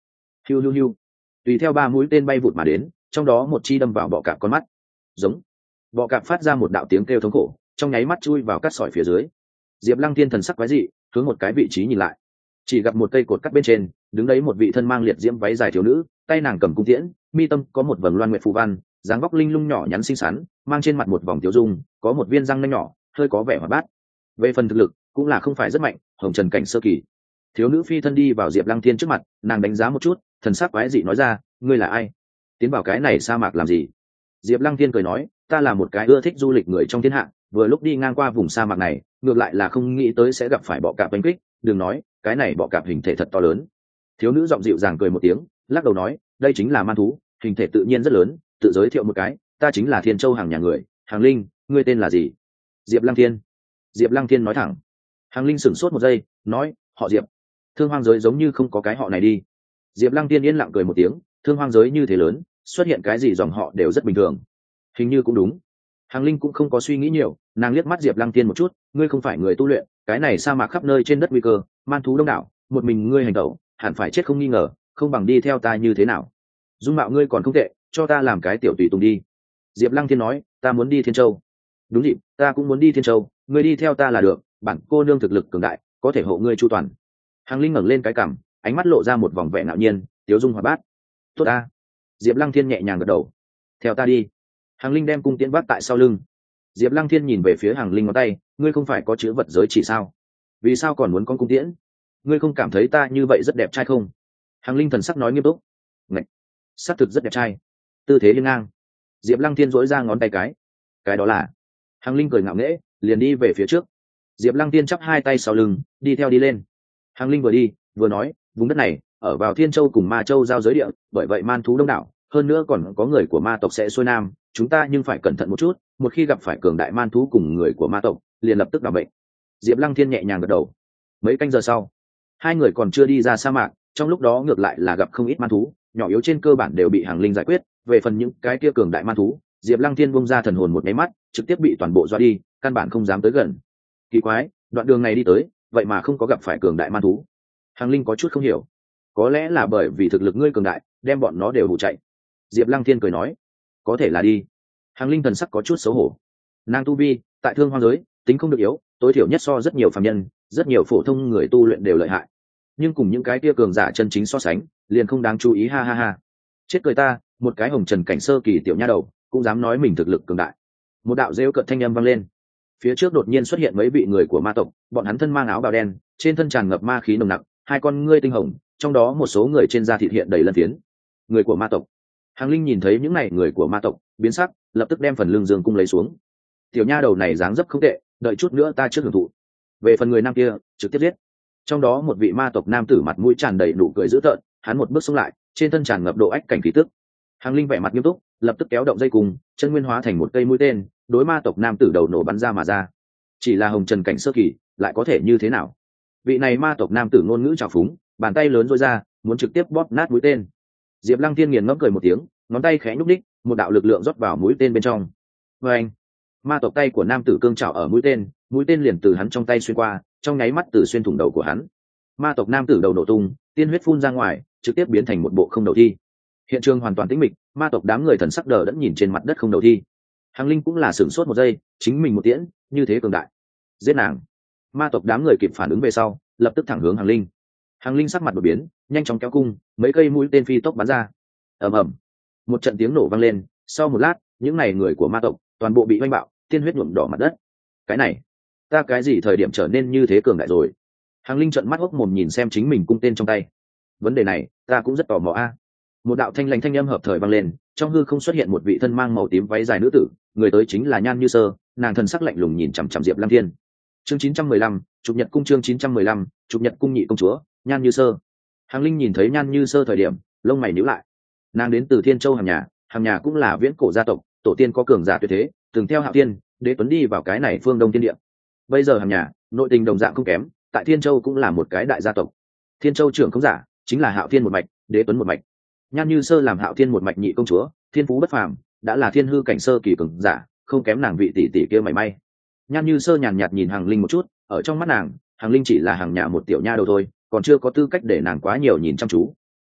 hiu hiu hiu, tùy theo ba mũi tên bay vụt mà đến, trong đó một chi đâm vào bọ cạp con mắt. Giống. Bọ cạp phát ra một đạo tiếng kêu thống khổ, trong nháy mắt chui vào cát sỏi phía dưới. Diệp Lăng Thiên thần sắc quái dị, hướng một cái vị trí nhìn lại, chỉ gặp một cây cột cắt bên trên đứng đấy một vị thân mang liệt diễm váy dài thiếu nữ, tay nàng cầm cung tiễn, mi tâm có một vầng loan nguyệt phù văn, dáng vóc linh lung nhỏ nhắn xinh xắn, mang trên mặt một vòng tiêu dung, có một viên răng nanh nhỏ, hơi có vẻ hoạt bát. Về phần thực lực, cũng là không phải rất mạnh, hồng trần cảnh sơ kỳ. Thiếu nữ phi thân đi vào Diệp Lăng Thiên trước mặt, nàng đánh giá một chút, thần sắc quái dị nói ra, ngươi là ai? Tiến vào cái này sa mạc làm gì? Diệp Lăng Thiên cười nói, ta là một cái ưa thích du lịch người trong thiên hạ, vừa lúc đi ngang qua vùng sa mạc này, ngược lại là không nghĩ tới sẽ gặp phải bọ cạp đánh kích, đừng nói, cái này bọ cạp hình thể thật to lớn. Thiếu nữ giọng dịu dàng cười một tiếng, lắc đầu nói, đây chính là man thú, hình thể tự nhiên rất lớn, tự giới thiệu một cái, ta chính là Thiên Châu hàng nhà người, Hàng Linh, ngươi tên là gì? Diệp Lăng Thiên. Diệp Lăng Thiên nói thẳng. Hàng Linh sửng sốt một giây, nói, họ Diệp. Thương hoang giới giống như không có cái họ này đi. Diệp Lăng Thiên yên lặng cười một tiếng, thương hoang giới như thế lớn, xuất hiện cái gì dòng họ đều rất bình thường. Hình như cũng đúng. Hàng Linh cũng không có suy nghĩ nhiều, nàng liếc mắt Diệp Lăng Thiên một chút, ngươi không phải người tu luyện, cái này sa mạc khắp nơi trên đất nguy cơ, man thú đông đảo, một mình ngươi hành động, hẳn phải chết không nghi ngờ, không bằng đi theo ta như thế nào? Dung mạo ngươi còn không tệ, cho ta làm cái tiểu tùy tùng đi. Diệp Lăng Thiên nói, ta muốn đi Thiên Châu. Đúng vậy, ta cũng muốn đi Thiên Châu, ngươi đi theo ta là được, bản cô nương thực lực cường đại, có thể hộ ngươi chu toàn. Hàng Linh ngẩng lên cái cằm, ánh mắt lộ ra một vòng vẻ ngạo nhiên, tiếu dung hoạt bát. Tốt ta. Diệp Lăng Thiên nhẹ nhàng gật đầu. Theo ta đi. Hàng Linh đem cung tiễn vác tại sau lưng. Diệp Lăng Thiên nhìn về phía Hàng Linh ngón tay, ngươi không phải có chữ vật giới chỉ sao? Vì sao còn muốn con cung tiễn? Ngươi không cảm thấy ta như vậy rất đẹp trai không? Hàng Linh thần sắc nói nghiêm túc. Ngạch, xác thực rất đẹp trai. Tư thế liên ngang. Diệp Lăng Thiên duỗi ra ngón tay cái. Cái đó là. Hàng Linh cười ngạo nghễ, liền đi về phía trước. Diệp Lăng Thiên chắp hai tay sau lưng, đi theo đi lên. Hàng Linh vừa đi, vừa nói, vùng đất này ở vào Thiên Châu cùng Ma Châu giao giới địa, bởi vậy man thú đông đảo, hơn nữa còn có người của ma tộc sẽ xuôi nam, chúng ta nhưng phải cẩn thận một chút, một khi gặp phải cường đại man thú cùng người của ma tộc, liền lập tức đảm bệnh. Diệp Lăng Thiên nhẹ nhàng gật đầu. Mấy canh giờ sau, hai người còn chưa đi ra sa mạc, trong lúc đó ngược lại là gặp không ít man thú, nhỏ yếu trên cơ bản đều bị Hàng Linh giải quyết, về phần những cái kia cường đại man thú, Diệp Lăng Thiên bung ra thần hồn một cái mắt, trực tiếp bị toàn bộ dọa đi, căn bản không dám tới gần. Kỳ quái, đoạn đường này đi tới, vậy mà không có gặp phải cường đại man thú. Hàng Linh có chút không hiểu, có lẽ là bởi vì thực lực ngươi cường đại, đem bọn nó đều hù chạy. Diệp Lăng Thiên cười nói, có thể là đi. Hàng Linh thần sắc có chút xấu hổ. Nàng tu vi tại thương hoang giới tính không được yếu, tối thiểu nhất so rất nhiều phàm nhân, rất nhiều phổ thông người tu luyện đều lợi hại, nhưng cùng những cái kia cường giả chân chính so sánh, liền không đáng chú ý. Ha ha ha, chết cười ta, một cái hồng trần cảnh sơ kỳ tiểu nha đầu cũng dám nói mình thực lực cường đại. Một đạo rêu cợt thanh âm vang lên. Phía trước đột nhiên xuất hiện mấy vị người của ma tộc, bọn hắn thân mang áo bào đen, trên thân tràn ngập ma khí nồng nặc, hai con ngươi tinh hồng, trong đó một số người trên da thịt hiện đầy lân phiến. Người của ma tộc. Hàng Linh nhìn thấy những này người của ma tộc, biến sắc, lập tức đem phần lưng dương cung lấy xuống. Tiểu nha đầu này dáng dấp không tệ, đợi chút nữa ta trước hưởng thụ. Về phần người nam kia, trực tiếp giết. Trong đó một vị ma tộc nam tử mặt mũi tràn đầy nụ cười dữ tợn, hắn một bước xông lại, trên thân tràn ngập độ ách cảnh khí tức. Hàng Linh vẻ mặt nghiêm túc, lập tức kéo động dây cung, chân nguyên hóa thành một cây mũi tên, đối ma tộc nam tử đầu nổ bắn ra mà ra. Chỉ là hồng trần cảnh sơ kỳ, lại có thể như thế nào? Vị này ma tộc nam tử ngôn ngữ trào phúng, bàn tay lớn rối ra, muốn trực tiếp bóp nát mũi tên. Diệp Lăng Thiên nghiền ngẫm cười một tiếng, ngón tay khẽ nhúc nhích, một đạo lực lượng rót vào mũi tên bên trong. Oeng! Ma tộc tay của nam tử cương trảo ở mũi tên, mũi tên liền từ hắn trong tay xuyên qua, trong nháy mắt từ xuyên thủng đầu của hắn. Ma tộc nam tử đầu nổ tung, tiên huyết phun ra ngoài, trực tiếp biến thành một bộ không đầu thi. Hiện trường hoàn toàn tĩnh mịch, ma tộc đám người thần sắc đờ đẫn nhìn trên mặt đất không đầu thi. Hàng Linh cũng là sửng sốt một giây, chính mình một tiễn, như thế cường đại. Giết nàng! Ma tộc đám người kịp phản ứng về sau, lập tức thẳng hướng Hàng Linh. Hàng Linh sắc mặt đột biến, nhanh chóng kéo cung, mấy cây mũi tên phi tốc bắn ra. Ầm ầm, một trận tiếng nổ vang lên. Sau một lát, những này người của ma tộc toàn bộ bị oanh bạo, tiên huyết nhuộm đỏ mặt đất. Cái này, ta cái gì thời điểm trở nên như thế cường đại rồi? Hàng Linh trợn mắt hốc mồm nhìn xem chính mình cung tên trong tay. Vấn đề này, ta cũng rất tò mò a. Một đạo thanh lãnh thanh âm hợp thời vang lên, trong hư không xuất hiện một vị thân mang màu tím váy dài nữ tử, người tới chính là Nhan Như Sơ, nàng thần sắc lạnh lùng nhìn chằm chằm Diệp Lăng Thiên. Chương chín trăm mười lăm, Chụp Nhật cung chương chín trăm mười lăm, Chụp Nhật cung nhị công chúa, Nhan Như Sơ. Hàng Linh nhìn thấy Nhan Như Sơ thời điểm, lông mày nhíu lại. Nàng đến từ Thiên Châu Hàm Nhà, Hàm Nhà cũng là viễn cổ gia tộc, tổ tiên có cường giả tuyệt thế, từng theo Hạo Tiên, Đế Tuấn đi vào cái này phương Đông Thiên Địa. Bây giờ Hàm Nhà, nội tình đồng dạng không kém, tại Thiên Châu cũng là một cái đại gia tộc. Thiên Châu trưởng không giả, chính là Hạo Tiên một mạch, Đế Tuấn một mạch. Nhan Như Sơ làm Hạo Thiên một mạch nhị công chúa, thiên phú bất phàm, đã là thiên hư cảnh sơ kỳ cường giả, không kém nàng vị tỷ tỷ kia mảy may. Nhan Như Sơ nhàn nhạt nhìn Hàng Linh một chút, ở trong mắt nàng, Hàng Linh chỉ là Hàng Nhà một tiểu nha đầu thôi, còn chưa có tư cách để nàng quá nhiều nhìn chăm chú.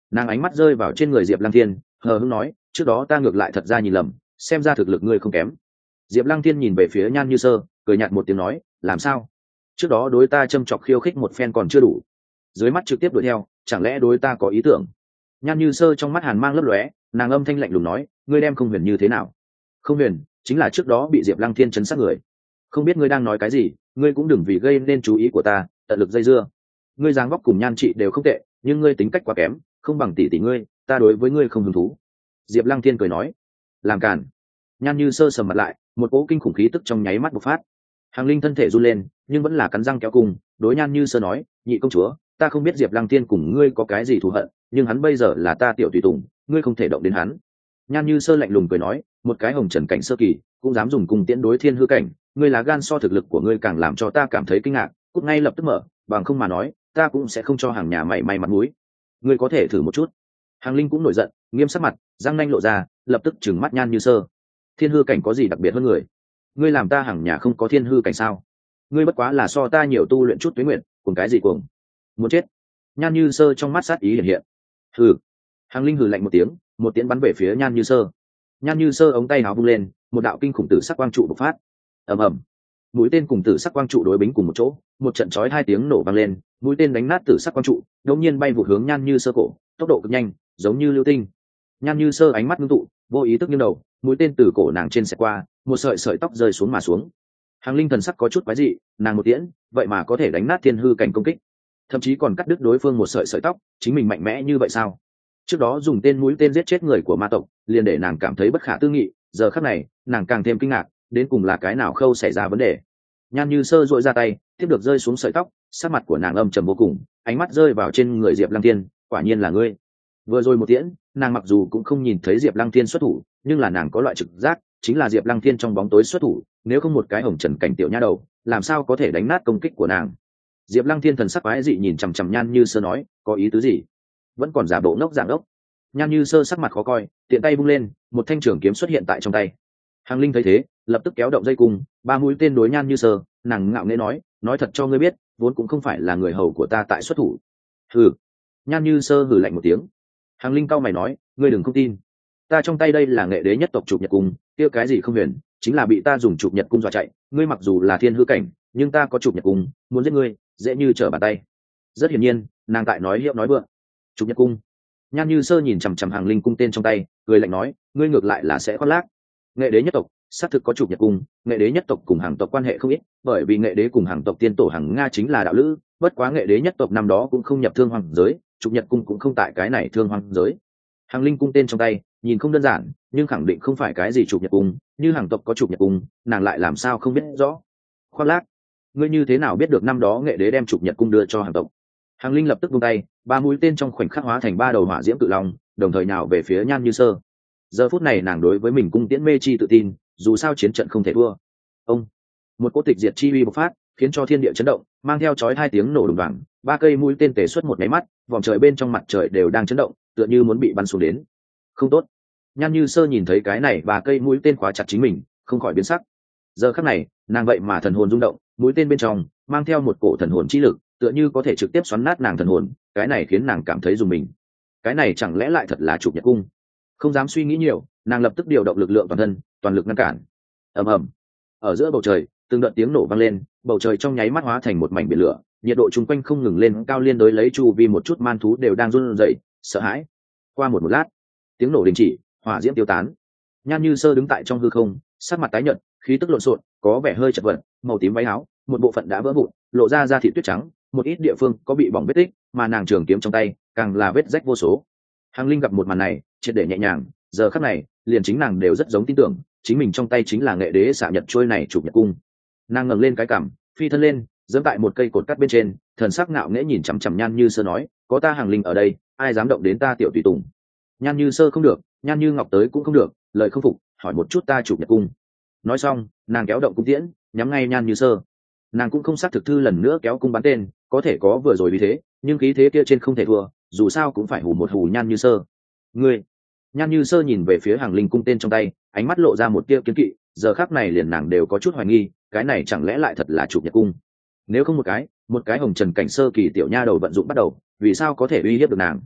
Nàng ánh mắt rơi vào trên người Diệp Lăng Thiên, hờ hững nói, trước đó ta ngược lại thật ra nhìn lầm, xem ra thực lực ngươi không kém. Diệp Lăng Thiên nhìn về phía Nhan Như Sơ, cười nhạt một tiếng nói, làm sao? Trước đó đối ta châm chọc khiêu khích một phen còn chưa đủ, dưới mắt trực tiếp đuổi theo, chẳng lẽ đối ta có ý tưởng? Nhan Như Sơ trong mắt hàn mang lấp lóe, nàng âm thanh lạnh lùng nói, ngươi đem Không Huyền như thế nào? Không Huyền chính là trước đó bị Diệp Lăng Thiên chấn sát người. Không biết ngươi đang nói cái gì, ngươi cũng đừng vì gây nên chú ý của ta, tận lực dây dưa. Ngươi dáng vóc cùng Nhan chị đều không tệ, nhưng ngươi tính cách quá kém, không bằng tỷ tỷ ngươi, ta đối với ngươi không hứng thú. Diệp Lăng Thiên cười nói, làm cản. Nhan Như Sơ sầm mặt lại, một cỗ kinh khủng khí tức trong nháy mắt bộc phát. Hàng Linh thân thể run lên, nhưng vẫn là cắn răng kéo cùng, đối Nhan Như Sơ nói, nhị công chúa, ta không biết Diệp Lăng Thiên cùng ngươi có cái gì thù hận, nhưng hắn bây giờ là ta tiểu tùy tùng, ngươi không thể động đến hắn. Nhan Như Sơ lạnh lùng cười nói, một cái hồng trần cảnh sơ kỳ cũng dám dùng cung tiễn đối thiên hư cảnh, ngươi là gan so thực lực của ngươi càng làm cho ta cảm thấy kinh ngạc, cút ngay lập tức mở, bằng không mà nói, ta cũng sẽ không cho hàng nhà mày may mặt mũi. Ngươi có thể thử một chút. Hàng Linh cũng nổi giận, nghiêm sắc mặt, răng nanh lộ ra, lập tức trừng mắt Nhan Như Sơ. Thiên hư cảnh có gì đặc biệt hơn người? Ngươi làm ta hàng nhà không có thiên hư cảnh sao? Ngươi bất quá là so ta nhiều tu luyện chút tuế nguyện, cùng cái gì cuồng? Muốn chết. Nhan Như Sơ trong mắt sát ý hiện hiện. Hừ. Hàng Linh hừ lạnh một tiếng, một tiễn bắn về phía Nhan Như Sơ. Nhan Như Sơ ống tay áo vung lên, một đạo kinh khủng tử sắc quang trụ bộc phát. Ầm ầm. Mũi tên cùng tử sắc quang trụ đối bính cùng một chỗ, một trận chói hai tiếng nổ vang lên, mũi tên đánh nát tử sắc quang trụ, đột nhiên bay vụt hướng Nhan Như Sơ cổ, tốc độ cực nhanh, giống như lưu tinh. Nhan Như Sơ ánh mắt ngưng tụ, vô ý thức nghiêng đầu, mũi tên từ cổ nàng trên xẹt qua, một sợi sợi tóc rơi xuống mà xuống. Hàng Linh thần sắc có chút quái dị, nàng một tiễn, vậy mà có thể đánh nát thiên hư cảnh công kích, thậm chí còn cắt đứt đối phương một sợi sợi tóc, chính mình mạnh mẽ như vậy sao? Trước đó dùng tên mũi tên giết chết người của ma tộc, liền để nàng cảm thấy bất khả tư nghị, giờ khắc này, nàng càng thêm kinh ngạc, đến cùng là cái nào khâu xảy ra vấn đề. Nhan Như Sơ duỗi ra tay, tiếp được rơi xuống sợi tóc, sắc mặt của nàng âm trầm vô cùng, ánh mắt rơi vào trên người Diệp Lăng Thiên, quả nhiên là ngươi. Vừa rồi một tiễn, nàng mặc dù cũng không nhìn thấy Diệp Lăng Thiên xuất thủ, nhưng là nàng có loại trực giác, chính là Diệp Lăng Thiên trong bóng tối xuất thủ, nếu không một cái hồng trần cảnh tiểu nha đầu, làm sao có thể đánh nát công kích của nàng. Diệp Lăng Thiên thần sắc quái dị nhìn chằm chằm Nhan Như Sơ nói, có ý tứ gì? Vẫn còn giả bộ ngốc dạng ốc. Nhan Như Sơ sắc mặt khó coi, tiện tay vung lên, một thanh trường kiếm xuất hiện tại trong tay. Hàng Linh thấy thế, lập tức kéo động dây cung, ba mũi tên đối Nhan Như Sơ, nàng ngạo nghễ nói, nói thật cho ngươi biết, vốn cũng không phải là người hầu của ta tại xuất thủ. Hừ. Nhan Như Sơ hừ lạnh một tiếng. Hàng Linh cau mày nói, ngươi đừng không tin, ta trong tay đây là nghệ đế nhất tộc chụp nhật cung, kia cái gì không huyền, chính là bị ta dùng chụp nhật cung dọa chạy, ngươi mặc dù là thiên hư cảnh, nhưng ta có chụp nhật cung, muốn giết ngươi, dễ như trở bàn tay. Rất hiển nhiên, nàng tại nói hiệu nói vượng. Chụp nhật cung. Nhan Như Sơ nhìn chằm chằm Hàng Linh cung tên trong tay, cười lạnh nói, ngươi ngược lại là sẽ khoác lác. Nghệ đế nhất tộc xác thực có chụp nhật cung, nghệ đế nhất tộc cùng hàng tộc quan hệ không ít, bởi vì nghệ đế cùng hàng tộc tiên tổ hàng Nga chính là đạo lữ, bất quá nghệ đế nhất tộc năm đó cũng không nhập thương hoàng giới, chụp nhật cung cũng không tại cái này thương hoàng giới. Hàng Linh cung tên trong tay nhìn không đơn giản, nhưng khẳng định không phải cái gì chụp nhật cung, như hàng tộc có chụp nhật cung, nàng lại làm sao không biết rõ. Khoác lác. Ngươi như thế nào biết được năm đó nghệ đế đem chụp nhật cung đưa cho hàng tộc? Hàng Linh lập tức vung tay, ba mũi tên trong khoảnh khắc hóa thành ba đầu hỏa diễm cự long, đồng thời nhào về phía Nhan Như Sơ. Giờ phút này nàng đối với mình cung tiễn mê chi tự tin, dù sao chiến trận không thể thua. Ông, một cỗ tịch diệt chi uy bộc phát, khiến cho thiên địa chấn động, mang theo chói hai tiếng nổ đùng đoàng, ba cây mũi tên tề xuất một máy mắt, vòng trời bên trong mặt trời đều đang chấn động, tựa như muốn bị bắn xuống đến. Không tốt. Nhan Như Sơ nhìn thấy cái này, ba cây mũi tên khóa chặt chính mình, không khỏi biến sắc. Giờ khắc này, nàng vậy mà thần hồn rung động, mũi tên bên trong mang theo một cổ thần hồn chi lực, tựa như có thể trực tiếp xoắn nát nàng thần hồn, cái này khiến nàng cảm thấy rùng mình. Cái này chẳng lẽ lại thật là chụp nhật cung? Không dám suy nghĩ nhiều, nàng lập tức điều động lực lượng toàn thân, toàn lực ngăn cản. Ầm ầm. Ở giữa bầu trời, từng đợt tiếng nổ vang lên, bầu trời trong nháy mắt hóa thành một mảnh biển lửa, nhiệt độ chung quanh không ngừng lên cao, liên đối lấy chu vi một chút man thú đều đang run rẩy, sợ hãi. Qua một một lát, tiếng nổ đình chỉ, hỏa diễm tiêu tán. Nhan Như Sơ đứng tại trong hư không, sắc mặt tái nhợt, khí tức lộn xộn, có vẻ hơi chật vật, màu tím váy áo, một bộ phận đã vỡ vụn, lộ ra da thịt tuyết trắng, một ít địa phương có bị bỏng vết tích, mà nàng trường kiếm trong tay càng là vết rách vô số. Hàng Linh gặp một màn này, triệt để nhẹ nhàng, giờ khắc này, liền chính nàng đều rất giống tin tưởng, chính mình trong tay chính là nghệ đế xạ nhật trôi này chụp nhật cung. Nàng ngẩng lên cái cằm, phi thân lên, giẫm tại một cây cột cắt bên trên, thần sắc ngạo nghễ nhìn chằm chằm Nhan Như Sơ nói, có ta Hàng Linh ở đây, ai dám động đến ta tiểu tùy tùng. Nhan Như Sơ không được, Nhan Như Ngọc tới cũng không được, lời không phục, hỏi một chút ta chụp nhật cung. Nói xong, nàng kéo động cung tiễn, nhắm ngay Nhan Như Sơ. Nàng cũng không xác thực thư lần nữa kéo cung bắn tên, có thể có vừa rồi vì thế, nhưng khí thế kia trên không thể thua, dù sao cũng phải hù một hù Nhan Như Sơ. Ngươi. Nhan Như Sơ nhìn về phía Hàng Linh cung tên trong tay, ánh mắt lộ ra một tia kiên kỵ, giờ khắc này liền nàng đều có chút hoài nghi, cái này chẳng lẽ lại thật là chụp nhật cung? Nếu không một cái, một cái hồng trần cảnh sơ kỳ tiểu nha đầu vận dụng bắt đầu, vì sao có thể uy hiếp được nàng?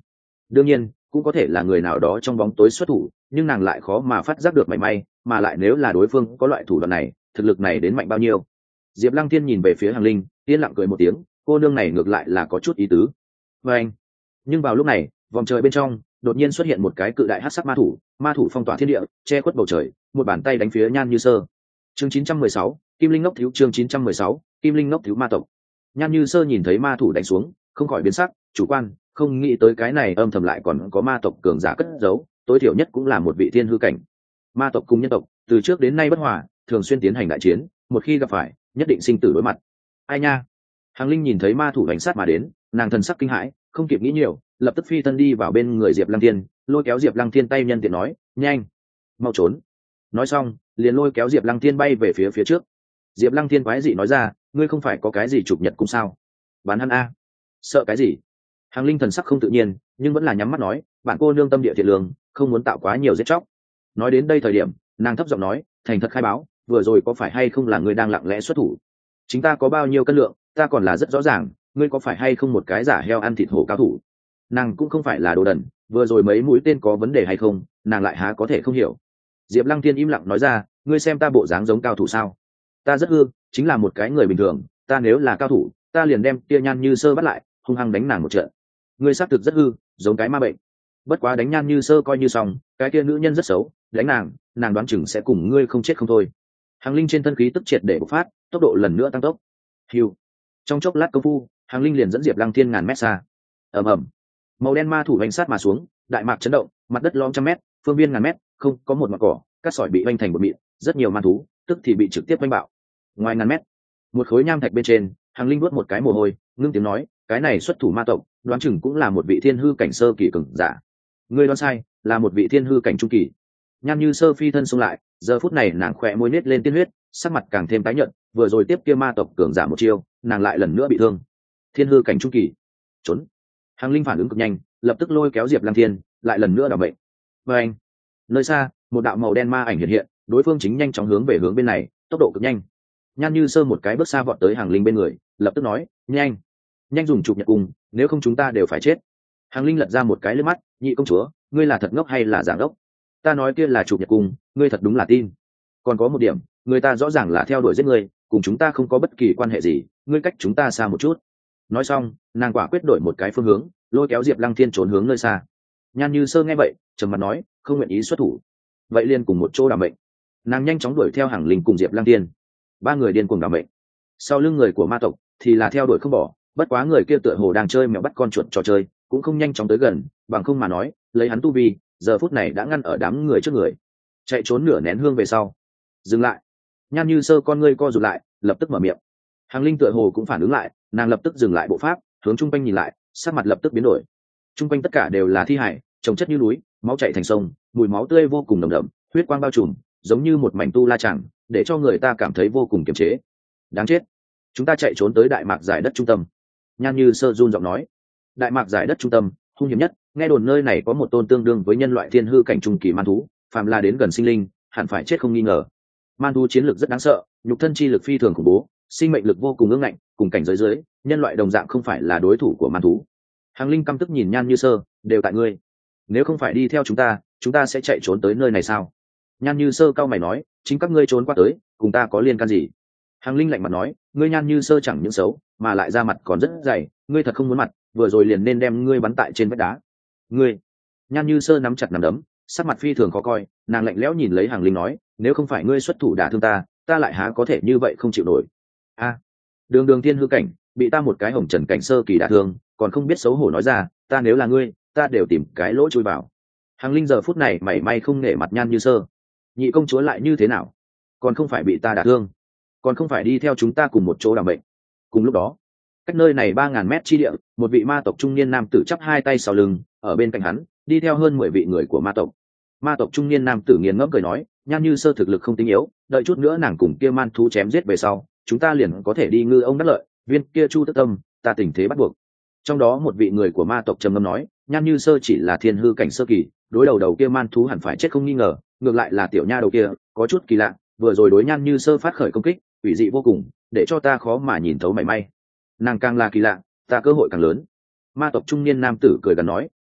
đương nhiên cũng có thể là người nào đó trong bóng tối xuất thủ, nhưng nàng lại khó mà phát giác được mảy may, mà lại nếu là đối phương có loại thủ đoạn này, thực lực này đến mạnh bao nhiêu. Diệp Lăng Thiên nhìn về phía Hàng Linh, yên lặng cười một tiếng, cô nương này ngược lại là có chút ý tứ. Và anh, nhưng vào lúc này, vòng trời bên trong đột nhiên xuất hiện một cái cự đại hắc sắc ma thủ, ma thủ phong tỏa thiên địa, che khuất bầu trời, một bàn tay đánh phía Nhan Như Sơ. Chương chín trăm mười sáu, Kim Linh Ngốc thiếu chương chín trăm mười sáu, Kim Linh Ngốc thiếu ma tộc. Nhan Như Sơ nhìn thấy ma thủ đánh xuống, không khỏi biến sắc, chủ quan, không nghĩ tới cái này âm thầm lại còn có ma tộc cường giả cất giấu, tối thiểu nhất cũng là một vị thiên hư cảnh. Ma tộc cùng nhân tộc từ trước đến nay bất hòa, thường xuyên tiến hành đại chiến, một khi gặp phải, nhất định sinh tử đối mặt. Ai nha. Hàng Linh nhìn thấy ma thủ đánh sát mà đến, nàng thần sắc kinh hãi, không kịp nghĩ nhiều, lập tức phi thân đi vào bên người Diệp Lăng Thiên, lôi kéo Diệp Lăng Thiên tay nhân tiện nói, nhanh, mau trốn. Nói xong, liền lôi kéo Diệp Lăng Thiên bay về phía phía trước. Diệp Lăng Thiên quái dị nói ra, ngươi không phải có cái gì chụp nhật cũng sao? Bán hắn a. Sợ cái gì? Hàng Linh thần sắc không tự nhiên, nhưng vẫn là nhắm mắt nói, bạn cô nương tâm địa thiện lương, không muốn tạo quá nhiều giết chóc. Nói đến đây thời điểm, nàng thấp giọng nói, thành thật khai báo, vừa rồi có phải hay không là ngươi đang lặng lẽ xuất thủ? Chính ta có bao nhiêu cân lượng, ta còn là rất rõ ràng, ngươi có phải hay không một cái giả heo ăn thịt hổ cao thủ? Nàng cũng không phải là đồ đần, vừa rồi mấy mũi tên có vấn đề hay không, nàng lại há có thể không hiểu. Diệp Lăng Thiên im lặng nói ra, ngươi xem ta bộ dáng giống cao thủ sao? Ta rất hư, chính là một cái người bình thường, ta nếu là cao thủ, ta liền đem Tia Nhan Như Sơ bắt lại, hung hăng đánh nàng một trận. Ngươi xác thực rất hư, giống cái ma bệnh. Bất quá đánh Nhan Như Sơ coi như xong, cái kia nữ nhân rất xấu, đánh nàng, nàng đoán chừng sẽ cùng ngươi không chết không thôi. Hàng Linh trên thân khí tức triệt để bộc phát, tốc độ lần nữa tăng tốc. Hưu. Trong chốc lát công phu, Hàng Linh liền dẫn Diệp Lăng Thiên ngàn mét xa. Ầm ầm. Màu đen ma thủ hành sát mà xuống, đại mạc chấn động, mặt đất lõm trăm mét, phương viên ngàn mét, không có một mảng cỏ, cát sỏi bị vênh thành một mịn, rất nhiều ma thú, tức thì bị trực tiếp vênh bạo. Ngoài ngàn mét, một khối nham thạch bên trên, Hàng Linh nuốt một cái mồ hôi, ngưng tiếng nói, cái này xuất thủ ma tộc, đoán chừng cũng là một vị thiên hư cảnh sơ kỳ cường giả. Ngươi đoán sai, là một vị thiên hư cảnh trung kỳ. Nhan Như Sơ phi thân xông lại, giờ phút này nàng khỏe môi nết lên tiên huyết, sắc mặt càng thêm tái nhợt, vừa rồi tiếp kia ma tộc cường giả một chiêu, nàng lại lần nữa bị thương. Thiên hư cảnh trung kỳ. Trốn. Hàng Linh phản ứng cực nhanh, lập tức lôi kéo Diệp Lăng Thiên, lại lần nữa đảo bệnh. Và anh, nơi xa, một đạo màu đen ma ảnh hiện hiện, đối phương chính nhanh chóng hướng về hướng bên này, tốc độ cực nhanh. Nhan Như Sơ một cái bước xa vọt tới Hàng Linh bên người, lập tức nói, nhanh, nhanh dùng chụp nhật cung, nếu không chúng ta đều phải chết. Hàng Linh lật ra một cái lướt mắt, nhị công chúa, ngươi là thật ngốc hay là giả ngốc? Ta nói kia là chụp nhật cung, ngươi thật đúng là tin. Còn có một điểm, người ta rõ ràng là theo đuổi giết ngươi, cùng chúng ta không có bất kỳ quan hệ gì, ngươi cách chúng ta xa một chút. Nói xong, nàng quả quyết đổi một cái phương hướng, lôi kéo Diệp Lăng Thiên trốn hướng nơi xa. Nhan Như Sơ nghe vậy, trầm mặt nói, không nguyện ý xuất thủ. Vậy liền cùng một chỗ đảm mệnh. Nàng nhanh chóng đuổi theo Hàng Linh cùng Diệp Lăng Thiên. Ba người điên cuồng đảm mệnh. Sau lưng người của ma tộc thì là theo đuổi không bỏ, bất quá người kia tựa hồ đang chơi mèo bắt con chuột trò chơi, cũng không nhanh chóng tới gần, bằng không mà nói, lấy hắn tu vi, giờ phút này đã ngăn ở đám người trước người. Chạy trốn nửa nén hương về sau, dừng lại. Nhan Như Sơ con ngươi co rụt lại, lập tức mở miệng. Hàng Linh tựa hồ cũng phản ứng lại, nàng lập tức dừng lại bộ pháp, hướng trung quanh nhìn lại, sắc mặt lập tức biến đổi. Trung quanh tất cả đều là thi hải, chồng chất như núi, máu chảy thành sông, mùi máu tươi vô cùng nồng đậm, huyết quang bao trùm, giống như một mảnh tu la chẳng, để cho người ta cảm thấy vô cùng kiềm chế. Đáng chết, chúng ta chạy trốn tới đại mạc giải đất trung tâm. Nhan Như Sơ run giọng nói. Đại mạc giải đất trung tâm, hung hiểm nhất, nghe đồn nơi này có một tôn tương đương với nhân loại thiên hư cảnh trung kỳ man thú, phàm là đến gần sinh linh, hẳn phải chết không nghi ngờ. Man thú chiến lược rất đáng sợ, nhục thân chi lực phi thường khủng bố, sinh mệnh lực vô cùng ương ngạnh, cùng cảnh giới dưới, nhân loại đồng dạng không phải là đối thủ của man thú. Hàng Linh căm tức nhìn Nhan Như Sơ, đều tại ngươi. Nếu không phải đi theo chúng ta, chúng ta sẽ chạy trốn tới nơi này sao? Nhan Như Sơ cao mày nói, chính các ngươi trốn qua tới, cùng ta có liên can gì? Hàng Linh lạnh mặt nói, ngươi Nhan Như Sơ chẳng những xấu, mà lại ra mặt còn rất dày, ngươi thật không muốn mặt, vừa rồi liền nên đem ngươi bắn tại trên vách đá. Ngươi. Nhan Như Sơ nắm chặt nắm đấm, sắc mặt phi thường khó coi, nàng lạnh lẽo nhìn lấy Hàng Linh nói, nếu không phải ngươi xuất thủ đả thương ta, ta lại há có thể như vậy không chịu nổi. A, đường đường thiên hư cảnh, bị ta một cái hồng trần cảnh sơ kỳ đả thương, còn không biết xấu hổ nói ra, ta nếu là ngươi, ta đều tìm cái lỗ chui vào. Hàng Linh giờ phút này mảy may không nể mặt Nhan Như Sơ. Nhị công chúa lại như thế nào? Còn không phải bị ta đả thương, còn không phải đi theo chúng ta cùng một chỗ đảm bệnh. Cùng lúc đó, cách nơi này ba ngàn mét chi địa, một vị ma tộc trung niên nam tử chắp hai tay sau lưng, ở bên cạnh hắn, đi theo hơn mười vị người của ma tộc. Ma tộc trung niên nam tử nghiền ngẫm cười nói, Nhan Như Sơ thực lực không tính yếu, đợi chút nữa nàng cùng kia man thú chém giết về sau, chúng ta liền có thể đi ngư ông đắc lợi, viên kia Chu Tức Tâm, ta tình thế bắt buộc. Trong đó một vị người của ma tộc trầm ngâm nói, Nhan Như Sơ chỉ là thiên hư cảnh sơ kỳ, đối đầu đầu kia man thú hẳn phải chết không nghi ngờ, ngược lại là tiểu nha đầu kia, có chút kỳ lạ, vừa rồi đối Nhan Như Sơ phát khởi công kích, ủy dị vô cùng, để cho ta khó mà nhìn thấu mảy may. Nàng càng là kỳ lạ, ta cơ hội càng lớn. Ma tộc trung niên nam tử cười gần nói,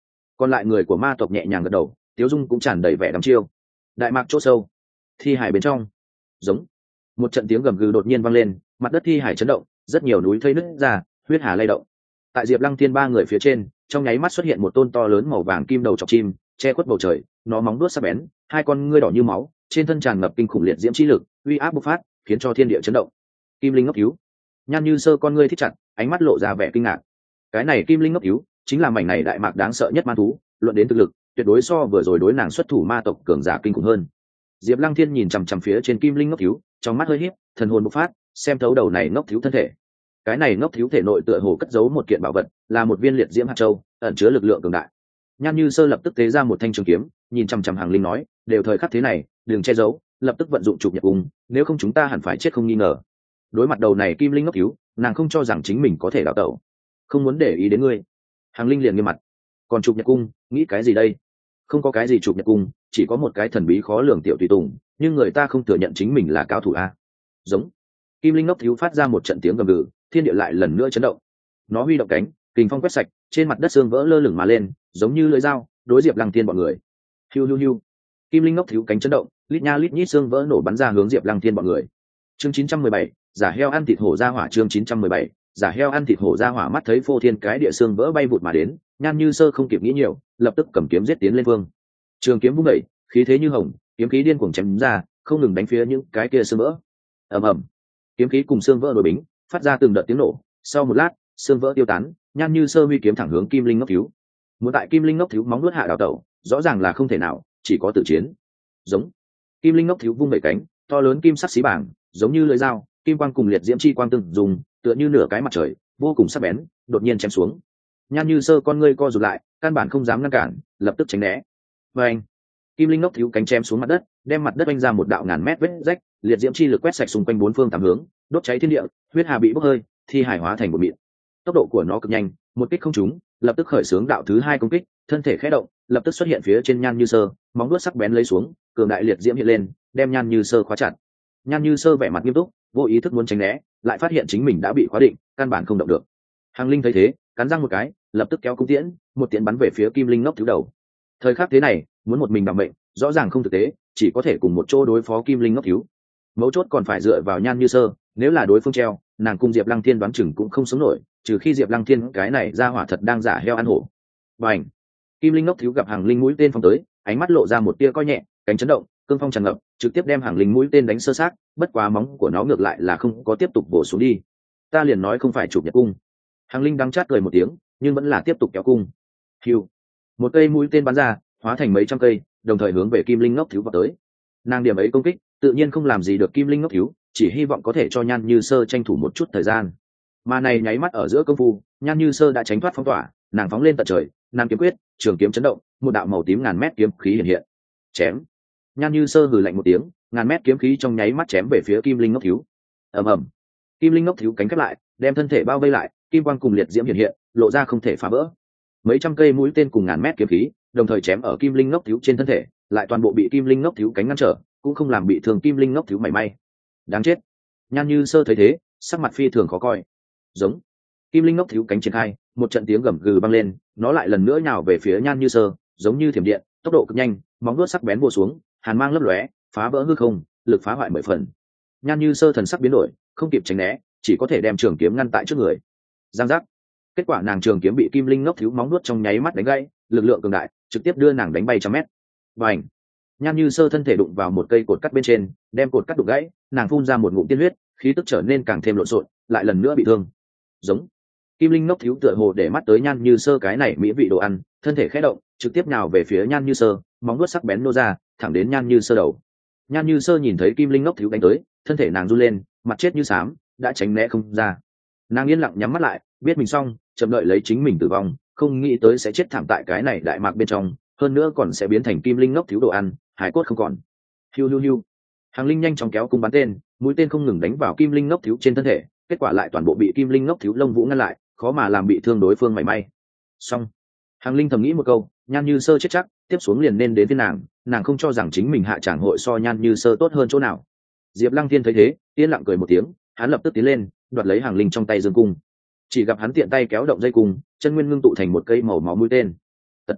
còn lại người của ma tộc nhẹ nhàng gật đầu, tiếu dung cũng tràn đầy vẻ đắm chiêu. Đại mạc chỗ sâu, thi hải bên trong, giống một trận tiếng gầm gừ đột nhiên vang lên, mặt đất thi hải chấn động, rất nhiều núi thây nứt ra, huyết hà lay động. Tại Diệp Lăng Thiên ba người phía trên, trong nháy mắt xuất hiện một tôn to lớn màu vàng kim đầu chọc chim, che khuất bầu trời, nó móng vuốt sắc bén, hai con ngươi đỏ như máu, trên thân tràn ngập kinh khủng liệt diễm chi lực, uy áp bộc phát, khiến cho thiên địa chấn động. Kim linh ngốc cứu. Nhan Như Sơ con ngươi thích chặt, ánh mắt lộ ra vẻ kinh ngạc. Cái này Kim linh ngốc cứu, chính là mảnh này đại mạc đáng sợ nhất ma thú, luận đến thực lực, tuyệt đối so vừa rồi đối nàng xuất thủ ma tộc cường giả kinh khủng hơn. Diệp Lăng Thiên nhìn chằm chằm phía trên Kim linh ngốc cứu, trong mắt hơi híp, thần hồn bộc phát, xem thấu đầu này ngốc thiếu thân thể. Cái này ngốc thiếu thể nội tựa hồ cất giấu một kiện bảo vật, là một viên liệt diễm hạt châu, ẩn chứa lực lượng cường đại. Nhan Như Sơ lập tức tế ra một thanh trường kiếm, nhìn chằm chằm Hàng Linh nói, đều thời khắc thế này, đừng che giấu, lập tức vận dụng chụp nhật cung, nếu không chúng ta hẳn phải chết không nghi ngờ. Đối mặt đầu này Kim linh ngốc thiếu, nàng không cho rằng chính mình có thể đào tẩu, không muốn để ý đến ngươi. Hàng Linh liền nghiêm mặt, còn chụp nhật cung, nghĩ cái gì đây? Không có cái gì chụp nhật cung, chỉ có một cái thần bí khó lường tiểu tùy tùng, nhưng người ta không thừa nhận chính mình là cao thủ a. Giống. Kim linh ngốc thiếu phát ra một trận tiếng gầm gừ, thiên địa lại lần nữa chấn động. Nó huy động cánh, kình phong quét sạch, trên mặt đất xương vỡ lơ lửng mà lên, giống như lưỡi dao, đối Diệp Lăng Thiên bọn người. Hiu hiu hiu. Kim linh ngốc thiếu cánh chấn động, lít nha lít nhít xương vỡ nổ bắn ra hướng Diệp Lăng Thiên bọn người. Chương chín trăm mười bảy, giả heo ăn thịt hổ ra hỏa. Chương chín trăm mười bảy, giả heo ăn thịt hổ ra hỏa. Mắt thấy phô thiên cái địa xương vỡ bay vụt mà đến, Nhan Như Sơ không kịp nghĩ nhiều, lập tức cầm kiếm giết tiến lên vương. Trường kiếm vung đẩy, khí thế như hồng, kiếm khí điên cuồng chém ra, không ngừng đánh phía những cái kia xương vỡ. Ầm ầm. Kiếm khí cùng xương vỡ đối bính, phát ra từng đợt tiếng nổ. Sau một lát, xương vỡ tiêu tán, Nhan Như Sơ huy kiếm thẳng hướng Kim linh ngốc thiếu. Muốn tại Kim linh ngốc thiếu móng nuốt hạ đào tẩu, rõ ràng là không thể nào, chỉ có tự chiến. Giống. Kim linh ngốc thiếu vung bảy cánh, to lớn kim sắc xí bảng, giống như lưỡi dao, kim quang cùng liệt diễm chi quang từng dùng, tựa như nửa cái mặt trời, vô cùng sắc bén, đột nhiên chém xuống. Nhan Như Sơ con ngươi co rụt lại, căn bản không dám ngăn cản, lập tức tránh né. Và anh, Kim linh ngốc thiếu cánh chém xuống mặt đất, đem mặt đất vênh ra một đạo ngàn mét vết rách, liệt diễm chi lực quét sạch xung quanh bốn phương tám hướng, đốt cháy thiên địa, huyết hà bị bốc hơi, thi hải hóa thành một mịn. Tốc độ của nó cực nhanh, một kích không trúng, lập tức khởi xướng đạo thứ hai công kích, thân thể khẽ động, lập tức xuất hiện phía trên Nhan Như Sơ, móng vuốt sắc bén lấy xuống, cường đại liệt diễm hiện lên, đem Nhan Như Sơ khóa chặt. Nhan Như Sơ vẻ mặt nghiêm túc, vô ý thức muốn tránh né, lại phát hiện chính mình đã bị khóa định, căn bản không động được. Hàng Linh thấy thế, cắn răng một cái, lập tức kéo cung tiễn, một tiễn bắn về phía Kim linh ngốc thiếu đầu. Thời khắc thế này, muốn một mình đảm mệnh, rõ ràng không thực tế, chỉ có thể cùng một chỗ đối phó Kim linh ngốc thiếu. Mấu chốt còn phải dựa vào Nhan Như Sơ, nếu là đối phương treo, nàng cùng Diệp Lăng Thiên đoán chừng cũng không sống nổi, trừ khi Diệp Lăng Thiên cái này ra hỏa thật đang giả heo ăn hổ. Bành! Kim linh ngốc thiếu gặp Hàng Linh mũi tên phóng tới, ánh mắt lộ ra một tia coi nhẹ, cánh chấn động, cương phong tràn ngập, trực tiếp đem Hàng Linh mũi tên đánh sơ sát, bất quá móng của nó ngược lại là không có tiếp tục bổ xuống đi. Ta liền nói không phải chụp nhật cung. Hàng Linh đắng chát cười một tiếng, nhưng vẫn là tiếp tục kéo cung. Hiu! Một cây mũi tên bắn ra, hóa thành mấy trăm cây, đồng thời hướng về Kim linh ngốc thiếu vào tới. Nàng điểm ấy công kích, tự nhiên không làm gì được Kim linh ngốc thiếu, chỉ hy vọng có thể cho Nhan Như Sơ tranh thủ một chút thời gian. Mà này nháy mắt ở giữa công phu, Nhan Như Sơ đã tránh thoát phong tỏa, nàng phóng lên tận trời, nàng kiếm quyết, trường kiếm chấn động, một đạo màu tím ngàn mét kiếm khí hiện hiện. Chém. Nhan Như Sơ hừ lạnh một tiếng, ngàn mét kiếm khí trong nháy mắt chém về phía Kim linh ngốc thiếu. Ầm ầm. Kim linh ngốc thiếu cánh khép lại, đem thân thể bao vây lại, kim quang cùng liệt diễm hiện hiện, lộ ra không thể phá vỡ. Mấy trăm cây mũi tên cùng ngàn mét kiếm khí, đồng thời chém ở Kim linh ngốc thiếu trên thân thể, lại toàn bộ bị Kim linh ngốc thiếu cánh ngăn trở, cũng không làm bị thương Kim linh ngốc thiếu mảy may. Đáng chết. Nhan Như Sơ thấy thế, sắc mặt phi thường khó coi. Giống. Kim linh ngốc thiếu cánh triển khai, một trận tiếng gầm gừ vang lên, nó lại lần nữa nhào về phía Nhan Như Sơ, giống như thiểm điện, tốc độ cực nhanh, móng vuốt sắc bén bổ xuống, hàn mang lấp lóe, phá vỡ hư không, lực phá hoại mười phần. Nhan Như Sơ thần sắc biến đổi, không kịp tránh né, chỉ có thể đem trường kiếm ngăn tại trước người. Giang giác. Kết quả nàng trường kiếm bị Kim linh ngốc thiếu móng vuốt trong nháy mắt đánh gãy, lực lượng cường đại, trực tiếp đưa nàng đánh bay trăm mét. Bành. Nhan Như Sơ thân thể đụng vào một cây cột cắt bên trên, đem cột cắt đụng gãy, nàng phun ra một ngụm tiên huyết, khí tức trở nên càng thêm lộn xộn, lại lần nữa bị thương. Giống. Kim linh ngốc thiếu tựa hồ để mắt tới Nhan Như Sơ cái này mỹ vị đồ ăn, thân thể khẽ động, trực tiếp nhào về phía Nhan Như Sơ, móng vuốt sắc bén nô ra, thẳng đến Nhan Như Sơ đầu. Nhan Như Sơ nhìn thấy Kim linh ngốc thiếu đánh tới, thân thể nàng run lên, mặt chết như xám, đã tránh né không ra. Nàng yên lặng nhắm mắt lại, biết mình xong, chậm đợi lấy chính mình tử vong, không nghĩ tới sẽ chết thảm tại cái này đại mạc bên trong, hơn nữa còn sẽ biến thành Kim linh ngốc thiếu đồ ăn, hải cốt không còn. Hiu hiu hiu. Hàng Linh nhanh chóng kéo cung bắn tên, mũi tên không ngừng đánh vào Kim linh ngốc thiếu trên thân thể, kết quả lại toàn bộ bị Kim linh ngốc thiếu lông vũ ngăn lại, khó mà làm bị thương đối phương mảy may. Xong. Hàng Linh thầm nghĩ một câu, Nhan Như Sơ chết chắc, tiếp xuống liền nên đến với nàng, nàng không cho rằng chính mình hạ tràng hội so Nhan Như Sơ tốt hơn chỗ nào. Diệp Lăng Thiên thấy thế, yên lặng cười một tiếng, hắn lập tức tiến lên, đoạt lấy Hàng Linh trong tay dương cung. Chỉ gặp hắn tiện tay kéo động dây cung, chân nguyên ngưng tụ thành một cây màu máu mũi tên. Tật.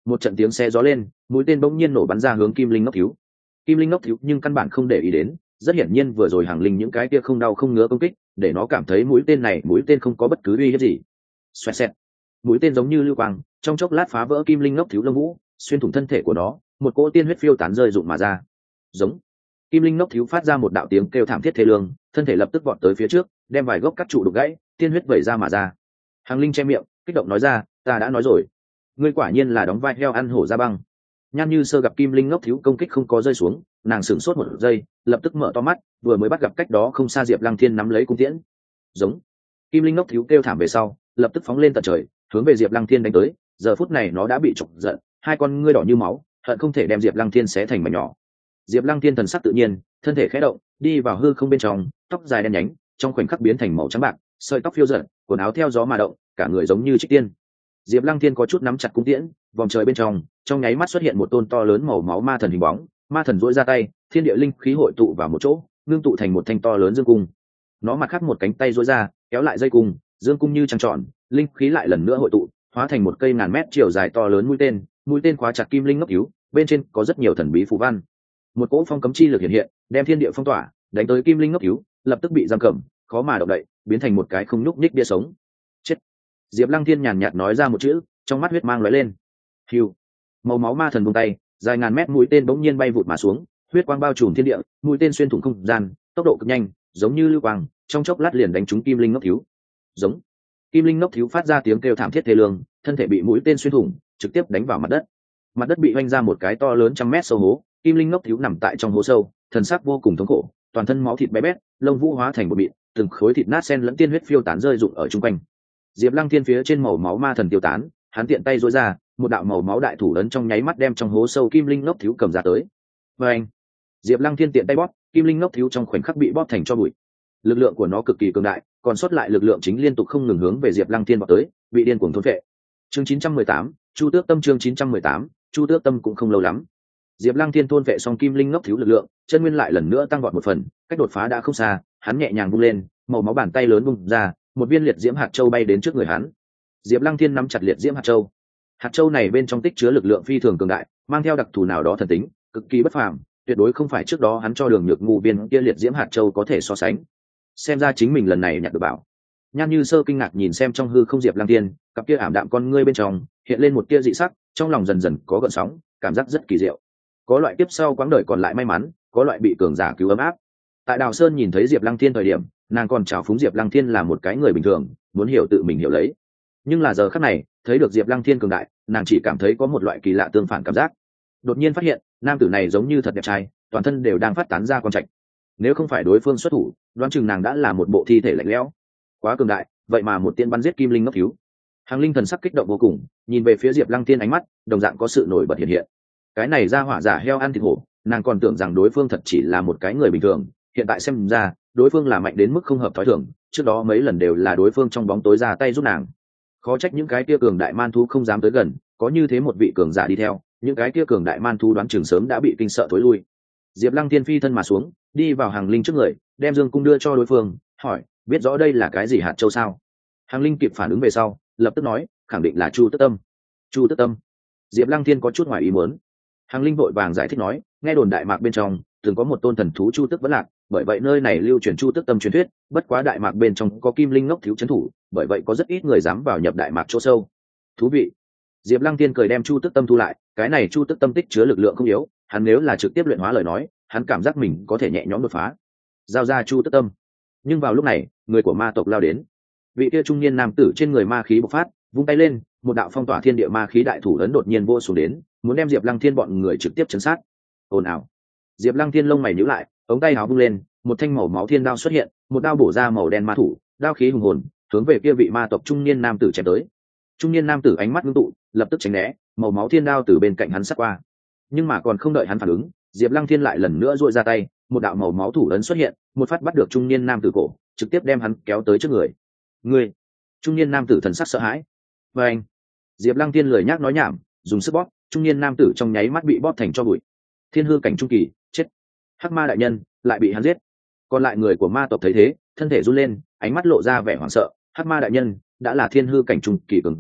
một trận tiếng xe gió lên, mũi tên bỗng nhiên nổ bắn ra hướng kim linh ngốc thiếu. Kim linh ngốc thiếu nhưng căn bản không để ý đến, rất hiển nhiên vừa rồi hàng linh những cái kia không đau không ngứa công kích để nó cảm thấy mũi tên này mũi tên không có bất cứ uy hiếp gì. Xoẹt xẹt, mũi tên giống như lưu quang trong chốc lát phá vỡ kim linh ngốc thiếu lông vũ, xuyên thủng thân thể của nó, một cỗ tiên huyết phiêu tán rơi rụng mà ra. Giống. Kim linh ngốc thiếu phát ra một đạo tiếng kêu thảm thiết thê lương, thân thể lập tức vọt tới phía trước, đem vài gốc cắt trụ đục gãy, tiên huyết vẩy ra mà ra. Hàng linh che miệng kích động nói ra, ta đã nói rồi, ngươi quả nhiên là đóng vai heo ăn hổ ra băng. Nhan Như Sơ gặp kim linh ngốc thiếu công kích không có rơi xuống, nàng sửng sốt một giây, lập tức mở to mắt, vừa mới bắt gặp cách đó không xa Diệp Lăng Thiên nắm lấy cung tiễn. Giống. Kim linh ngốc thiếu kêu thảm về sau, lập tức phóng lên tận trời, hướng về Diệp Lăng Thiên đánh tới. Giờ phút này nó đã bị chọc giận, hai con ngươi đỏ như máu, hận không thể đem Diệp Lăng Thiên xé thành mảnh nhỏ. Diệp Lăng Thiên thần sắc tự nhiên, thân thể khẽ động, đi vào hư không bên trong, tóc dài đen nhánh, trong khoảnh khắc biến thành màu trắng bạc, sợi tóc phiêu dật, quần áo theo gió mà động, cả người giống như trích tiên. Diệp Lăng Thiên có chút nắm chặt cung tiễn, vòng trời bên trong, trong nháy mắt xuất hiện một tôn to lớn màu máu ma thần hình bóng, ma thần duỗi ra tay, thiên địa linh khí hội tụ vào một chỗ, ngưng tụ thành một thanh to lớn dương cung. Nó mặt khác một cánh tay duỗi ra, kéo lại dây cung, dương cung như trăng tròn, linh khí lại lần nữa hội tụ, hóa thành một cây ngàn mét chiều dài to lớn mũi tên, mũi tên khóa chặt kim linh ngốc yếu, bên trên có rất nhiều thần bí phù văn. Một cỗ phong cấm chi lực hiện hiện, đem thiên địa phong tỏa, đánh tới kim linh ngốc yếu, lập tức bị giam cầm, khó mà động đậy, biến thành một cái không nhúc nhích bia sống. Chết. Diệp Lăng Thiên nhàn nhạt nói ra một chữ, trong mắt huyết mang lóe lên. Hưu. Màu máu ma thần buông tay, dài ngàn mét mũi tên bỗng nhiên bay vụt mà xuống, huyết quang bao trùm thiên địa, mũi tên xuyên thủng không gian, tốc độ cực nhanh, giống như lưu quang, trong chốc lát liền đánh trúng kim linh ngốc thiếu. Giống. Kim linh ngốc thiếu phát ra tiếng kêu thảm thiết thê lương, thân thể bị mũi tên xuyên thủng, trực tiếp đánh vào mặt đất. Mặt đất bị hoanh ra một cái to lớn trăm mét sâu hố, kim linh ngốc thiếu nằm tại trong hố sâu, thần sắc vô cùng thống khổ, toàn thân máu thịt bé bét, lông vũ hóa thành một mịn, từng khối thịt nát xen lẫn tiên huyết phiêu tán rơi rụng ở chung quanh. Diệp Lăng Thiên phía trên màu máu ma thần tiêu tán, hắn tiện tay duỗi ra, một đạo màu máu đại thủ ấn trong nháy mắt đem trong hố sâu kim linh ngốc thiếu cầm ra tới. Và anh, Diệp Lăng Thiên tiện tay bóp, kim linh ngốc thiếu trong khoảnh khắc bị bóp thành cho bụi. Lực lượng của nó cực kỳ cường đại, còn sót lại lực lượng chính liên tục không ngừng hướng về Diệp Lăng Thiên vọt tới, bị điên cuồng thôn phệ. Chương chín trăm mười tám, Chu Tước Tâm chương chín trăm mười tám, Chu Tước Tâm cũng không lâu lắm. Diệp Lăng Thiên thôn phệ xong kim linh ngốc thiếu lực lượng, chân nguyên lại lần nữa tăng vọt một phần, cách đột phá đã không xa, hắn nhẹ nhàng vung lên, màu máu bàn tay lớn vung ra, một viên liệt diễm hạt châu bay đến trước người hắn. Diệp Lăng Thiên nắm chặt liệt diễm hạt châu. Hạt châu này bên trong tích chứa lực lượng phi thường cường đại, mang theo đặc thù nào đó thần tính, cực kỳ bất phàm, tuyệt đối không phải trước đó hắn cho Đường Nhược Ngu viên kia liệt diễm hạt châu có thể so sánh. Xem ra chính mình lần này nhặt được bảo. Nhan Như Sơ kinh ngạc nhìn xem trong hư không Diệp Lăng Thiên, cặp kia ảm đạm con ngươi bên trong hiện lên một tia dị sắc, trong lòng dần dần có gợn sóng, cảm giác rất kỳ diệu. Có loại kiếp sau quãng đời còn lại may mắn, có loại bị cường giả cứu ấm áp. Tại Đào Sơn nhìn thấy Diệp Lăng Thiên thời điểm, nàng còn chào phúng Diệp Lăng Thiên là một cái người bình thường, muốn hiểu tự mình hiểu lấy. Nhưng là giờ khắc này, thấy được Diệp Lăng Thiên cường đại, nàng chỉ cảm thấy có một loại kỳ lạ tương phản cảm giác. Đột nhiên phát hiện, nam tử này giống như thật đẹp trai, toàn thân đều đang phát tán ra quang trạch. Nếu không phải đối phương xuất thủ, đoán chừng nàng đã là một bộ thi thể lạnh lẽo. Quá cường đại, vậy mà một tiên bắn giết kim linh ngốc thiếu. Hàng Linh thần sắc kích động vô cùng, nhìn về phía Diệp Lăng Thiên ánh mắt, đồng dạng có sự nổi bật hiện hiện. Cái này ra hỏa giả heo ăn thịt hổ, nàng còn tưởng rằng đối phương thật chỉ là một cái người bình thường, hiện tại xem ra, đối phương là mạnh đến mức không hợp thói thường, trước đó mấy lần đều là đối phương trong bóng tối ra tay giúp nàng. Khó trách những cái kia cường đại man thú không dám tới gần, có như thế một vị cường giả đi theo, những cái kia cường đại man thú đoán chừng sớm đã bị kinh sợ thối lui. Diệp Lăng Thiên phi thân mà xuống, đi vào Hàng Linh trước người, đem dương cung đưa cho đối phương, hỏi, biết rõ đây là cái gì hạt châu sao? Hàng Linh kịp phản ứng về sau, lập tức nói, khẳng định là Chu Tước Tâm. Chu Tước Tâm? Diệp Lăng Thiên có chút ngoài ý muốn. Hàng Linh vội vàng giải thích nói, nghe đồn Đại Mạc bên trong từng có một tôn thần thú Chu Tước vẫn lạc, bởi vậy nơi này lưu truyền Chu Tước Tâm truyền thuyết, bất quá Đại Mạc bên trong có kim linh ngốc thiếu trấn thủ, bởi vậy có rất ít người dám vào nhập Đại Mạc chỗ sâu. Thú vị. Diệp Lăng Thiên cười đem Chu Tước Tâm thu lại, cái này Chu Tước Tâm tích chứa lực lượng không yếu, hắn nếu là trực tiếp luyện hóa lời nói, hắn cảm giác mình có thể nhẹ nhõm đột phá. Giao ra Chu Tước Tâm. Nhưng vào lúc này, người của ma tộc lao đến. Vị kia trung niên nam tử trên người ma khí bộc phát, vung tay lên, một đạo phong tỏa thiên địa ma khí đại thủ lớn đột nhiên vô xuống đến, muốn đem Diệp Lăng Thiên bọn người trực tiếp chấn sát. Ồn ào. Diệp Lăng Thiên lông mày nhíu lại, ống tay áo vung lên, một thanh màu máu thiên đao xuất hiện, một đao bổ ra màu đen ma thủ, đao khí hùng hồn, hướng về kia vị ma tộc trung niên nam tử chém tới. Trung niên nam tử ánh mắt ngưng tụ, lập tức tránh né, màu máu thiên đao từ bên cạnh hắn sát qua. Nhưng mà còn không đợi hắn phản ứng, Diệp Lăng Thiên lại lần nữa duỗi ra tay, một đạo màu máu thủ ấn xuất hiện, một phát bắt được trung niên nam tử cổ, trực tiếp đem hắn kéo tới trước người. Ngươi! Trung niên nam tử thần sắc sợ hãi. Và anh! Diệp Lăng Thiên lười nhác nói nhảm, dùng sức bóp, trung niên nam tử trong nháy mắt bị bóp thành tro bụi. Thiên hư cảnh trung kỳ, chết. Hắc ma đại nhân lại bị hắn giết. Còn lại người của ma tộc thấy thế, thân thể run lên, ánh mắt lộ ra vẻ hoảng sợ. Hắc ma đại nhân đã là thiên hư cảnh trung kỳ cường giả,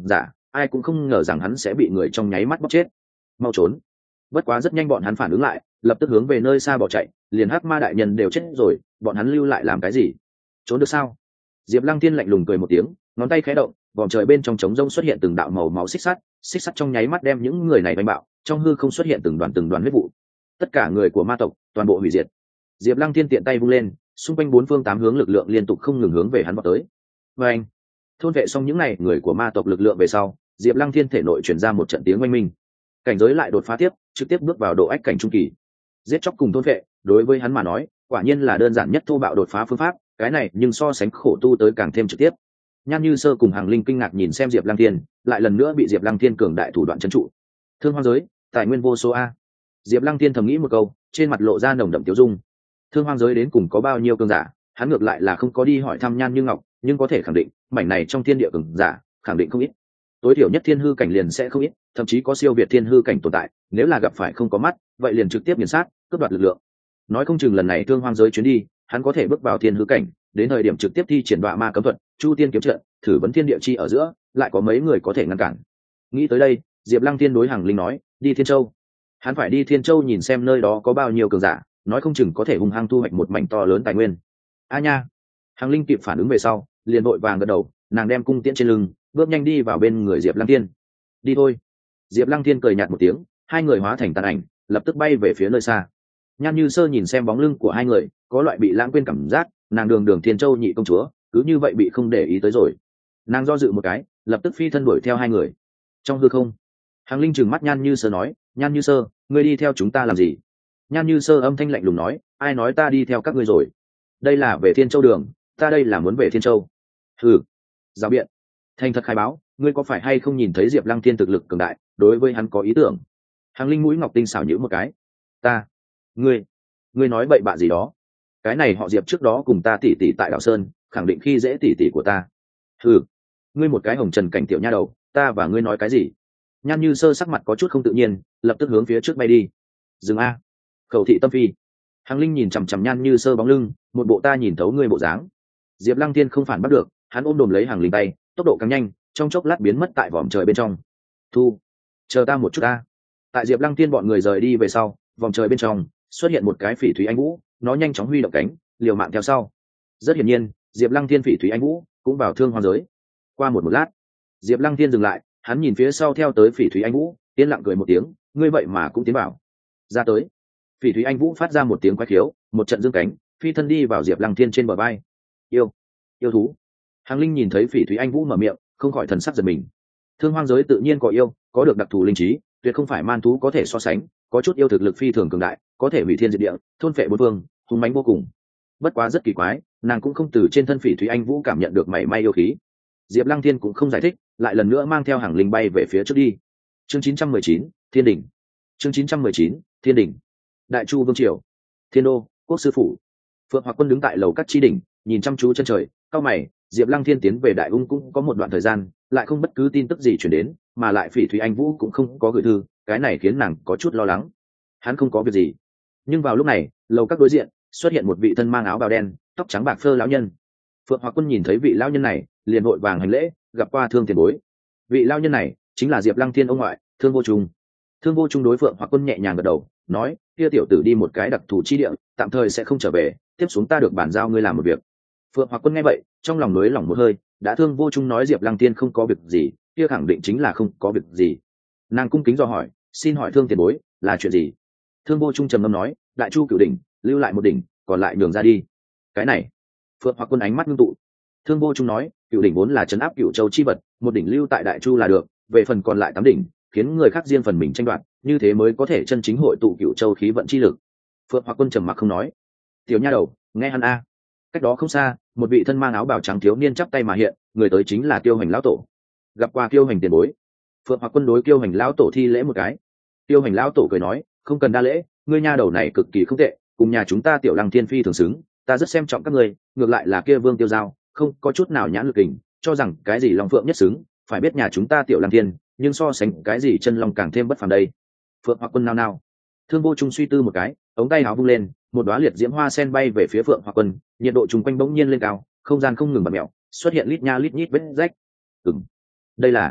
ai cũng không ngờ rằng hắn sẽ bị người trong nháy mắt bóc chết. Mau trốn. Bất quá rất nhanh bọn hắn phản ứng lại, lập tức hướng về nơi xa bỏ chạy, liền hắc ma đại nhân đều chết rồi, bọn hắn lưu lại làm cái gì? Trốn được sao? Diệp Lăng Thiên lạnh lùng cười một tiếng, ngón tay khẽ động, vòng trời bên trong trống rông xuất hiện từng đạo màu máu xích sắt, xích sắt trong nháy mắt đem những người này đánh bạo, trong hư không xuất hiện từng đoàn từng đoàn huyết vụ. Tất cả người của ma tộc, toàn bộ hủy diệt. Diệp Lăng Thiên tiện tay vung lên, xung quanh bốn phương tám hướng lực lượng liên tục không ngừng hướng về hắn vọt tới. Và anh, thôn vệ xong những này người của ma tộc lực lượng về sau, Diệp Lăng Thiên thể nội truyền ra một trận tiếng oanh minh. Cảnh giới lại đột phá tiếp, trực tiếp bước vào độ ách cảnh trung kỳ. Giết chóc cùng thôn vệ, đối với hắn mà nói, quả nhiên là đơn giản nhất thô bạo đột phá phương pháp, cái này nhưng so sánh khổ tu tới càng thêm trực tiếp. Nhan Như Sơ cùng Hàng Linh kinh ngạc nhìn xem Diệp Lăng Thiên, lại lần nữa bị Diệp Lăng Thiên cường đại thủ đoạn trấn trụ. Thương hoang giới, tài nguyên vô số a. Diệp Lăng Thiên thầm nghĩ một câu, trên mặt lộ ra nồng đậm tiêu dung. Thương hoang giới đến cùng có bao nhiêu cường giả, hắn ngược lại là không có đi hỏi thăm Nhan Như Ngọc, nhưng có thể khẳng định, mảnh này trong thiên địa cường giả, khẳng định không ít. Tối thiểu nhất thiên hư cảnh liền sẽ không ít, thậm chí có siêu việt thiên hư cảnh tồn tại, nếu là gặp phải không có mắt, vậy liền trực tiếp nghiền sát, cướp đoạt lực lượng. Nói không chừng lần này Thương hoang giới chuyến đi, hắn có thể bước vào thiên hư cảnh, đến thời điểm trực tiếp thi triển đoạn ma cấm thuật, chu tiên kiếm trận, thử vấn thiên địa chi ở giữa, lại có mấy người có thể ngăn cản. Nghĩ tới đây, Diệp Lăng Thiên đối Hàng Linh nói, đi Thiên Châu. Hắn phải đi Thiên Châu nhìn xem nơi đó có bao nhiêu cường giả, nói không chừng có thể hung hăng thu hoạch một mảnh to lớn tài nguyên. A nha. Hàng Linh kịp phản ứng về sau, liền vội vàng gật đầu, nàng đem cung tiễn trên lưng, bước nhanh đi vào bên người Diệp Lăng Thiên. Đi thôi. Diệp Lăng Thiên cười nhạt một tiếng, hai người hóa thành tàn ảnh, lập tức bay về phía nơi xa. Nhan Như Sơ nhìn xem bóng lưng của hai người, có loại bị lãng quên cảm giác, nàng đường đường Thiên Châu nhị công chúa, cứ như vậy bị không để ý tới rồi. Nàng do dự một cái, lập tức phi thân đuổi theo hai người. Trong hư không, Hàng Linh trừng mắt Nhan Như Sơ nói, Nhan Như Sơ, ngươi đi theo chúng ta làm gì? Nhan Như Sơ âm thanh lạnh lùng nói, ai nói ta đi theo các ngươi rồi? Đây là về Thiên Châu đường, ta đây là muốn về Thiên Châu. Hừ, giáo biện. Thành thật khai báo, ngươi có phải hay không nhìn thấy Diệp Lăng Thiên thực lực cường đại, đối với hắn có ý tưởng? Hàng Linh mũi ngọc tinh xảo nhữ một cái. Ta, ngươi, ngươi nói bậy bạ gì đó? Cái này họ Diệp trước đó cùng ta tỉ tỉ tại Đạo Sơn, khẳng định khi dễ tỉ tỉ của ta. Hừ, ngươi một cái hồng trần cảnh tiểu nha đầu, ta và ngươi nói cái gì? Nhan Như Sơ sắc mặt có chút không tự nhiên, lập tức hướng phía trước bay đi. Dừng a, khẩu thị tâm phi. Hàng Linh nhìn chằm chằm Nhan Như Sơ bóng lưng, một bộ ta nhìn thấu ngươi bộ dáng. Diệp Lăng Thiên không phản bắt được, hắn ôm đồm lấy Hàng Linh tay, tốc độ càng nhanh, trong chốc lát biến mất tại vòm trời bên trong. Thu, chờ ta một chút ta. Tại Diệp Lăng Thiên bọn người rời đi về sau, vòm trời bên trong xuất hiện một cái phỉ thúy anh vũ, nó nhanh chóng huy động cánh, liều mạng theo sau. Rất hiển nhiên, Diệp Lăng Thiên phỉ thúy anh vũ cũng vào thương hoang giới. Qua một một lát, Diệp Lăng Thiên dừng lại, hắn nhìn phía sau theo tới phỉ thúy anh vũ, yên lặng cười một tiếng, ngươi vậy mà cũng tiến vào. Ra tới. Phỉ thúy anh vũ phát ra một tiếng quái khiếu, một trận dương cánh, phi thân đi vào Diệp Lăng Thiên trên bờ vai. Yêu, yêu thú. Hàng Linh nhìn thấy phỉ thúy anh vũ mở miệng, không khỏi thần sắc giật mình. Thương hoang giới tự nhiên có yêu, có được đặc thù linh trí, tuyệt không phải man thú có thể so sánh, có chút yêu thực lực phi thường cường đại, có thể hủy thiên diệt địa, thôn phệ bốn phương, hung mãnh vô cùng. Bất quá rất kỳ quái, nàng cũng không từ trên thân phỉ thúy anh vũ cảm nhận được mảy may yêu khí. Diệp Lăng Thiên cũng không giải thích, lại lần nữa mang theo Hàng Linh bay về phía trước đi. Chương chín trăm mười chín, Thiên đỉnh. Chương chín trăm mười chín, Thiên đỉnh. Đại Chu vương triều, Thiên đô, quốc sư phủ. Phượng Hoặc Quân đứng tại lầu các chi đỉnh, nhìn chăm chú chân trời, cau mày. Diệp Lăng Thiên tiến về Đại Ung cũng có một đoạn thời gian, lại không bất cứ tin tức gì truyền đến, mà lại phỉ thúy anh vũ cũng không có gửi thư, cái này khiến nàng có chút lo lắng. Hắn không có việc gì. Nhưng vào lúc này, lầu các đối diện xuất hiện một vị thân mang áo bào đen, tóc trắng bạc phơ lão nhân. Phượng Hoặc Quân nhìn thấy vị lão nhân này, liền vội vàng hành lễ, gặp qua Thương tiền bối. Vị lão nhân này chính là Diệp Lăng Thiên ông ngoại, Thương Vô Trung. Thương Vô Trung đối Phượng Hoặc Quân nhẹ nhàng gật đầu, nói, kia tiểu tử đi một cái đặc thù chi địa, tạm thời sẽ không trở về, tiếp xuống ta được bàn giao ngươi làm một việc. Phượng Hoặc Quân nghe vậy, trong lòng nới lỏng một hơi, đã Thương Vô Trung nói Diệp Lăng Thiên không có việc gì, kia khẳng định chính là không có việc gì. Nàng cung kính dò hỏi, xin hỏi Thương tiền bối, là chuyện gì? Thương Vô Trung trầm ngâm nói, Đại Chu cửu đỉnh, lưu lại một đỉnh, còn lại nhường ra đi. Cái này, Phượng Hoặc Quân ánh mắt ngưng tụ. Thương Vô Trung nói, cửu đỉnh vốn là trấn áp cửu châu chi vật, một đỉnh lưu tại Đại Chu là được, về phần còn lại tám đỉnh, khiến người khác riêng phần mình tranh đoạt, như thế mới có thể chân chính hội tụ cửu châu khí vận chi lực. Phượng Hoặc Quân trầm mặc không nói. Tiểu nha đầu, nghe hắn a. Cách đó không xa, một vị thân mang áo bào trắng thiếu niên chắp tay mà hiện, người tới chính là Kiêu Hành lão tổ. Gặp qua Kiêu Hành tiền bối. Phượng Hoặc Quân đối Kiêu Hành lão tổ thi lễ một cái. Kiêu Hành lão tổ cười nói, không cần đa lễ, ngươi nha đầu này cực kỳ không tệ, cùng nhà chúng ta Tiểu Lăng Thiên phi thường xứng, ta rất xem trọng các ngươi, ngược lại là kia Vương Tiêu Giao, không có chút nào nhãn lực kình, cho rằng cái gì Long Phượng nhất xứng, phải biết nhà chúng ta Tiểu Lăng Thiên, nhưng so sánh cái gì chân long càng thêm bất phàm đây. Phượng Hoặc Quân nao nao. Thương Vô Trung suy tư một cái, ống tay áo vung lên, một đóa liệt diễm hoa sen bay về phía Phượng Hoặc Quân, nhiệt độ chung quanh bỗng nhiên lên cao, không gian không ngừng bật mèo, xuất hiện lít nha lít nhít vết rách. Ừm, đây là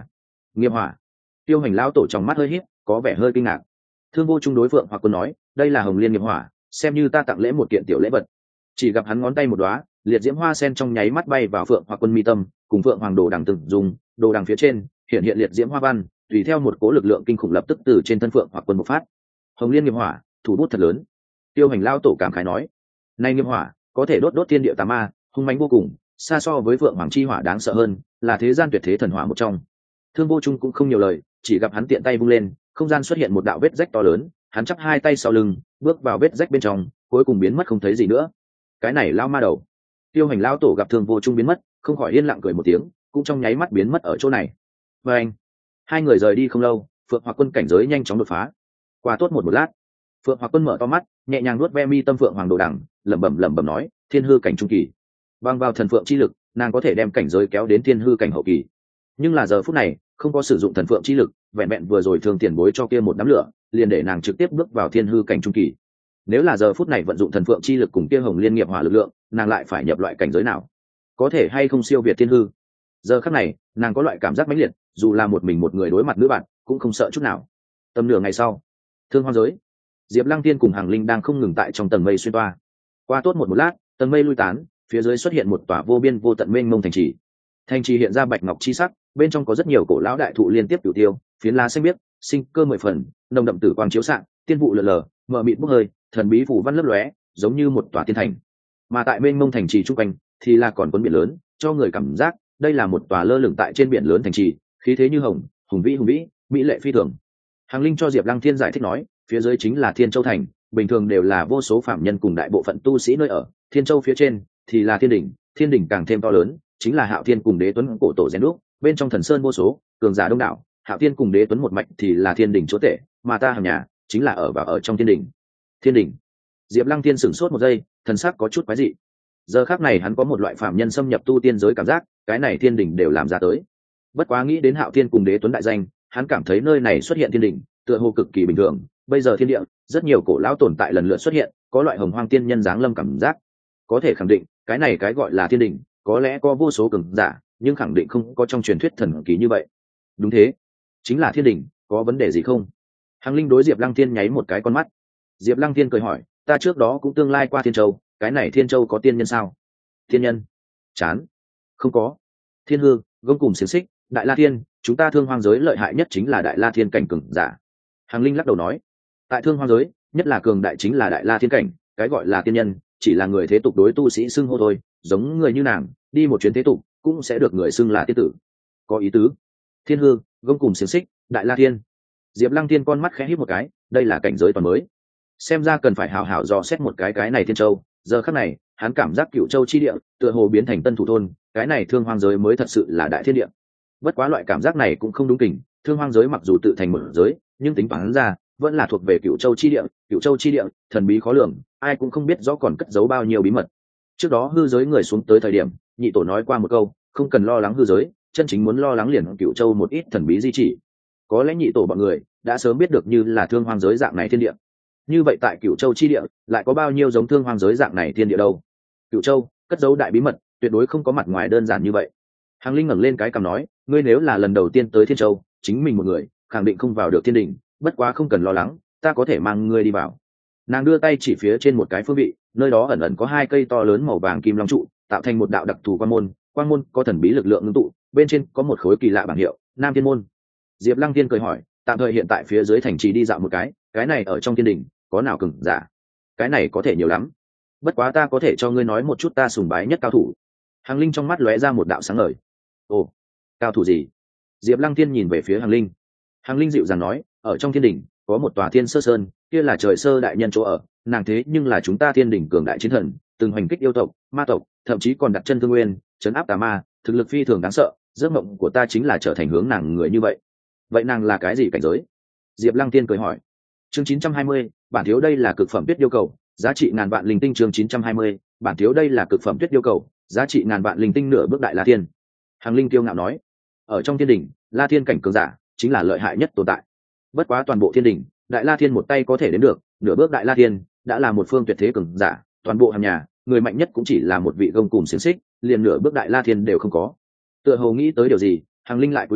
Nghiệp hỏa. Tiêu Hành lão tổ trong mắt hơi híp, có vẻ hơi kinh ngạc. Thương Vô Trung đối Phượng Hoặc Quân nói, đây là Hồng Liên nghiệp hỏa, xem như ta tặng lễ một kiện tiểu lễ vật. Chỉ gặp hắn ngón tay một đóa, liệt diễm hoa sen trong nháy mắt bay vào Phượng Hoặc Quân mi tâm, cùng Phượng Hoàng đồ đằng từng dùng, đồ đằng phía trên hiện hiện liệt diễm hoa văn, tùy theo một cỗ lực lượng kinh khủng lập tức từ trên thân Phượng Hoặc Quân bộc phát. Hồng Liên nghiệp hỏa, thủ bút thật lớn. Tiêu Hành lão tổ cảm khái nói, nay nghiệp hỏa có thể đốt đốt thiên địa tà ma, hung mãnh vô cùng, xa so với Phượng Hoàng chi hỏa đáng sợ hơn, là thế gian tuyệt thế thần hỏa một trong. Thương Vô Trung cũng không nhiều lời, chỉ gặp hắn tiện tay vung lên, không gian xuất hiện một đạo vết rách to lớn, hắn chắp hai tay sau lưng, bước vào vết rách bên trong, cuối cùng biến mất không thấy gì nữa. Cái này lao ma đầu. Tiêu Hành lão tổ gặp Thương Vô Trung biến mất, không khỏi yên lặng cười một tiếng, cũng trong nháy mắt biến mất ở chỗ này. Và anh, hai người rời đi không lâu, Phượng Hoặc Quân cảnh giới nhanh chóng đột phá. Qua tốt một một lát, Phượng Hoặc Quân mở to mắt, nhẹ nhàng nuốt ve mi tâm Phượng Hoàng đồ đằng, lẩm bẩm lẩm bẩm nói, thiên hư cảnh trung kỳ. Bằng vào thần phượng chi lực, nàng có thể đem cảnh giới kéo đến thiên hư cảnh hậu kỳ. Nhưng là giờ phút này, không có sử dụng thần phượng chi lực, vẹn vẹn vừa rồi thương tiền bối cho kia một đám lửa, liền để nàng trực tiếp bước vào thiên hư cảnh trung kỳ. Nếu là giờ phút này vận dụng thần phượng chi lực cùng kia Hồng Liên nghiệp hỏa lực lượng, nàng lại phải nhập loại cảnh giới nào? Có thể hay không siêu việt thiên hư? Giờ khắc này, nàng có loại cảm giác mãnh liệt, dù là một mình một người đối mặt nữ bạn, cũng không sợ chút nào. Tầm nửa ngày sau, Thương Hoang giới, Diệp Lăng Tiên cùng Hàng Linh đang không ngừng tại trong tầng mây xuyên toa. Qua tốt một một lát, tầng mây lui tán, phía dưới xuất hiện một tòa vô biên vô tận mênh mông thành trì. Thành trì hiện ra bạch ngọc chi sắc, bên trong có rất nhiều cổ lão đại thụ liên tiếp cửu tiêu, phiến lá xanh biếc, sinh cơ mười phần, nồng đậm tử quang chiếu xạ, tiên vụ lờ lờ, mờ mịt bốc hơi, thần bí phủ văn lấp lóe, giống như một tòa tiên thành. Mà tại mênh mông thành trì trung quanh thì là còn cuốn biển lớn, cho người cảm giác đây là một tòa lơ lửng tại trên biển lớn thành trì, khí thế như hồng, hùng vĩ hùng vĩ, mỹ lệ phi thường. Hàng Linh cho Diệp Lăng Thiên giải thích nói, phía dưới chính là Thiên Châu thành, bình thường đều là vô số phạm nhân cùng đại bộ phận tu sĩ nơi ở, Thiên Châu phía trên thì là thiên đỉnh, thiên đỉnh càng thêm to lớn, chính là Hạo Thiên cùng Đế Tuấn cổ tổ rèn đúc, bên trong thần sơn vô số, cường giả đông đảo, Hạo Thiên cùng Đế Tuấn một mạch thì là thiên đỉnh chúa tể, mà ta hàng nhà chính là ở và ở trong thiên đỉnh. Thiên đỉnh. Diệp Lăng Thiên sửng sốt một giây, thần sắc có chút quái dị. Giờ khắc này hắn có một loại phạm nhân xâm nhập tu tiên giới cảm giác, cái này thiên đỉnh đều làm ra tới. Bất quá nghĩ đến Hạo Thiên cùng Đế Tuấn đại danh, hắn cảm thấy nơi này xuất hiện thiên đỉnh, tựa hồ cực kỳ bình thường. Bây giờ thiên địa, rất nhiều cổ lão tồn tại lần lượt xuất hiện, có loại hồng hoang tiên nhân giáng lâm cảm giác. Có thể khẳng định, cái này cái gọi là thiên đỉnh, có lẽ có vô số cường giả, nhưng khẳng định không có trong truyền thuyết thần kỳ như vậy. Đúng thế, chính là thiên đỉnh, có vấn đề gì không? Hàng Linh đối Diệp Lăng Thiên nháy một cái con mắt. Diệp Lăng Thiên cười hỏi, ta trước đó cũng tương lai qua Thiên Châu, cái này Thiên Châu có tiên nhân sao? Thiên nhân? Chán. Không có. Thiên hư, gông cùng xiềng xích, Đại La Thiên, chúng ta Thương Hoang giới lợi hại nhất chính là Đại La Thiên cảnh cường giả. Hàng Linh lắc đầu nói, tại Thương Hoang giới, nhất là cường đại chính là Đại La Thiên cảnh, cái gọi là tiên nhân, chỉ là người thế tục đối tu sĩ xưng hô thôi, giống người như nàng, đi một chuyến thế tục, cũng sẽ được người xưng là tiên tử. Có ý tứ. Thiên hư, gông cùng xiềng xích, Đại La Thiên. Diệp Lăng Thiên con mắt khẽ híp một cái, đây là cảnh giới toàn mới. Xem ra cần phải hào hào dò xét một cái cái này Thiên Châu, giờ khắc này, hắn cảm giác Cửu Châu chi địa, tựa hồ biến thành tân thủ thôn, cái này Thương Hoang giới mới thật sự là đại thiên địa. Bất quá loại cảm giác này cũng không đúng kỉnh, Thương Hoang giới mặc dù tự thành một giới, nhưng tính toán ra, vẫn là thuộc về Cửu Châu chi địa, Cửu Châu chi địa, thần bí khó lường, ai cũng không biết rõ còn cất giấu bao nhiêu bí mật. Trước đó hư giới người xuống tới thời điểm, nhị tổ nói qua một câu, không cần lo lắng hư giới, chân chính muốn lo lắng liền Cửu Châu một ít thần bí di chỉ. Có lẽ nhị tổ bọn người đã sớm biết được như là Thương Hoang giới dạng này thiên địa. Như vậy tại Cửu Châu chi địa, lại có bao nhiêu giống Thương Hoang giới dạng này thiên địa đâu? Cửu Châu cất giấu đại bí mật, tuyệt đối không có mặt ngoài đơn giản như vậy. Hàng Linh ngẩng lên cái cằm nói, ngươi nếu là lần đầu tiên tới Thiên Châu, chính mình một người, khẳng định không vào được thiên đỉnh, bất quá không cần lo lắng, ta có thể mang ngươi đi vào. Nàng đưa tay chỉ phía trên một cái phương vị, nơi đó ẩn ẩn có hai cây to lớn màu vàng kim long trụ, tạo thành một đạo đặc thù quang môn, quang môn có thần bí lực lượng ngưng tụ, bên trên có một khối kỳ lạ bảng hiệu, Nam Thiên môn. Diệp Lăng Thiên cười hỏi, tạm thời hiện tại phía dưới thành trì đi dạo một cái, cái này ở trong thiên đỉnh, có nào cường giả? Cái này có thể nhiều lắm. Bất quá ta có thể cho ngươi nói một chút ta sùng bái nhất cao thủ. Hàng Linh trong mắt lóe ra một đạo sáng ngời. Ồ, cao thủ gì? Diệp Lăng Thiên nhìn về phía Hàng Linh. Hàng Linh dịu dàng nói, ở trong thiên đỉnh có một tòa Thiên Sơ Sơn, kia là trời sơ đại nhân chỗ ở, nàng thế nhưng là chúng ta thiên đỉnh cường đại chiến thần, từng hoành kích yêu tộc, ma tộc, thậm chí còn đặt chân thương nguyên, trấn áp tà ma, thực lực phi thường đáng sợ, giấc mộng của ta chính là trở thành hướng nàng người như vậy. Vậy nàng là cái gì cảnh giới? Diệp Lăng Thiên cười hỏi. Chương chín trăm hai mươi, bản thiếu đây là cực phẩm tuyết yêu cầu, giá trị ngàn vạn linh tinh. Chương chín trăm hai mươi, bản thiếu đây là cực phẩm tuyết yêu cầu, giá trị ngàn vạn linh tinh. Nửa bước Đại La Thiên. Hàng Linh kiêu ngạo nói, ở trong thiên đỉnh, La Thiên cảnh cường giả chính là lợi hại nhất tồn tại. Bất quá toàn bộ thiên đỉnh, Đại La Thiên một tay có thể đến được, nửa bước Đại La Thiên đã là một phương tuyệt thế cường giả, toàn bộ hàm nhà, người mạnh nhất cũng chỉ là một vị gông cùm xiềng xích, liền nửa bước Đại La Thiên đều không có. Tựa hồ nghĩ tới điều gì, Hàng Linh lại cúi đầu,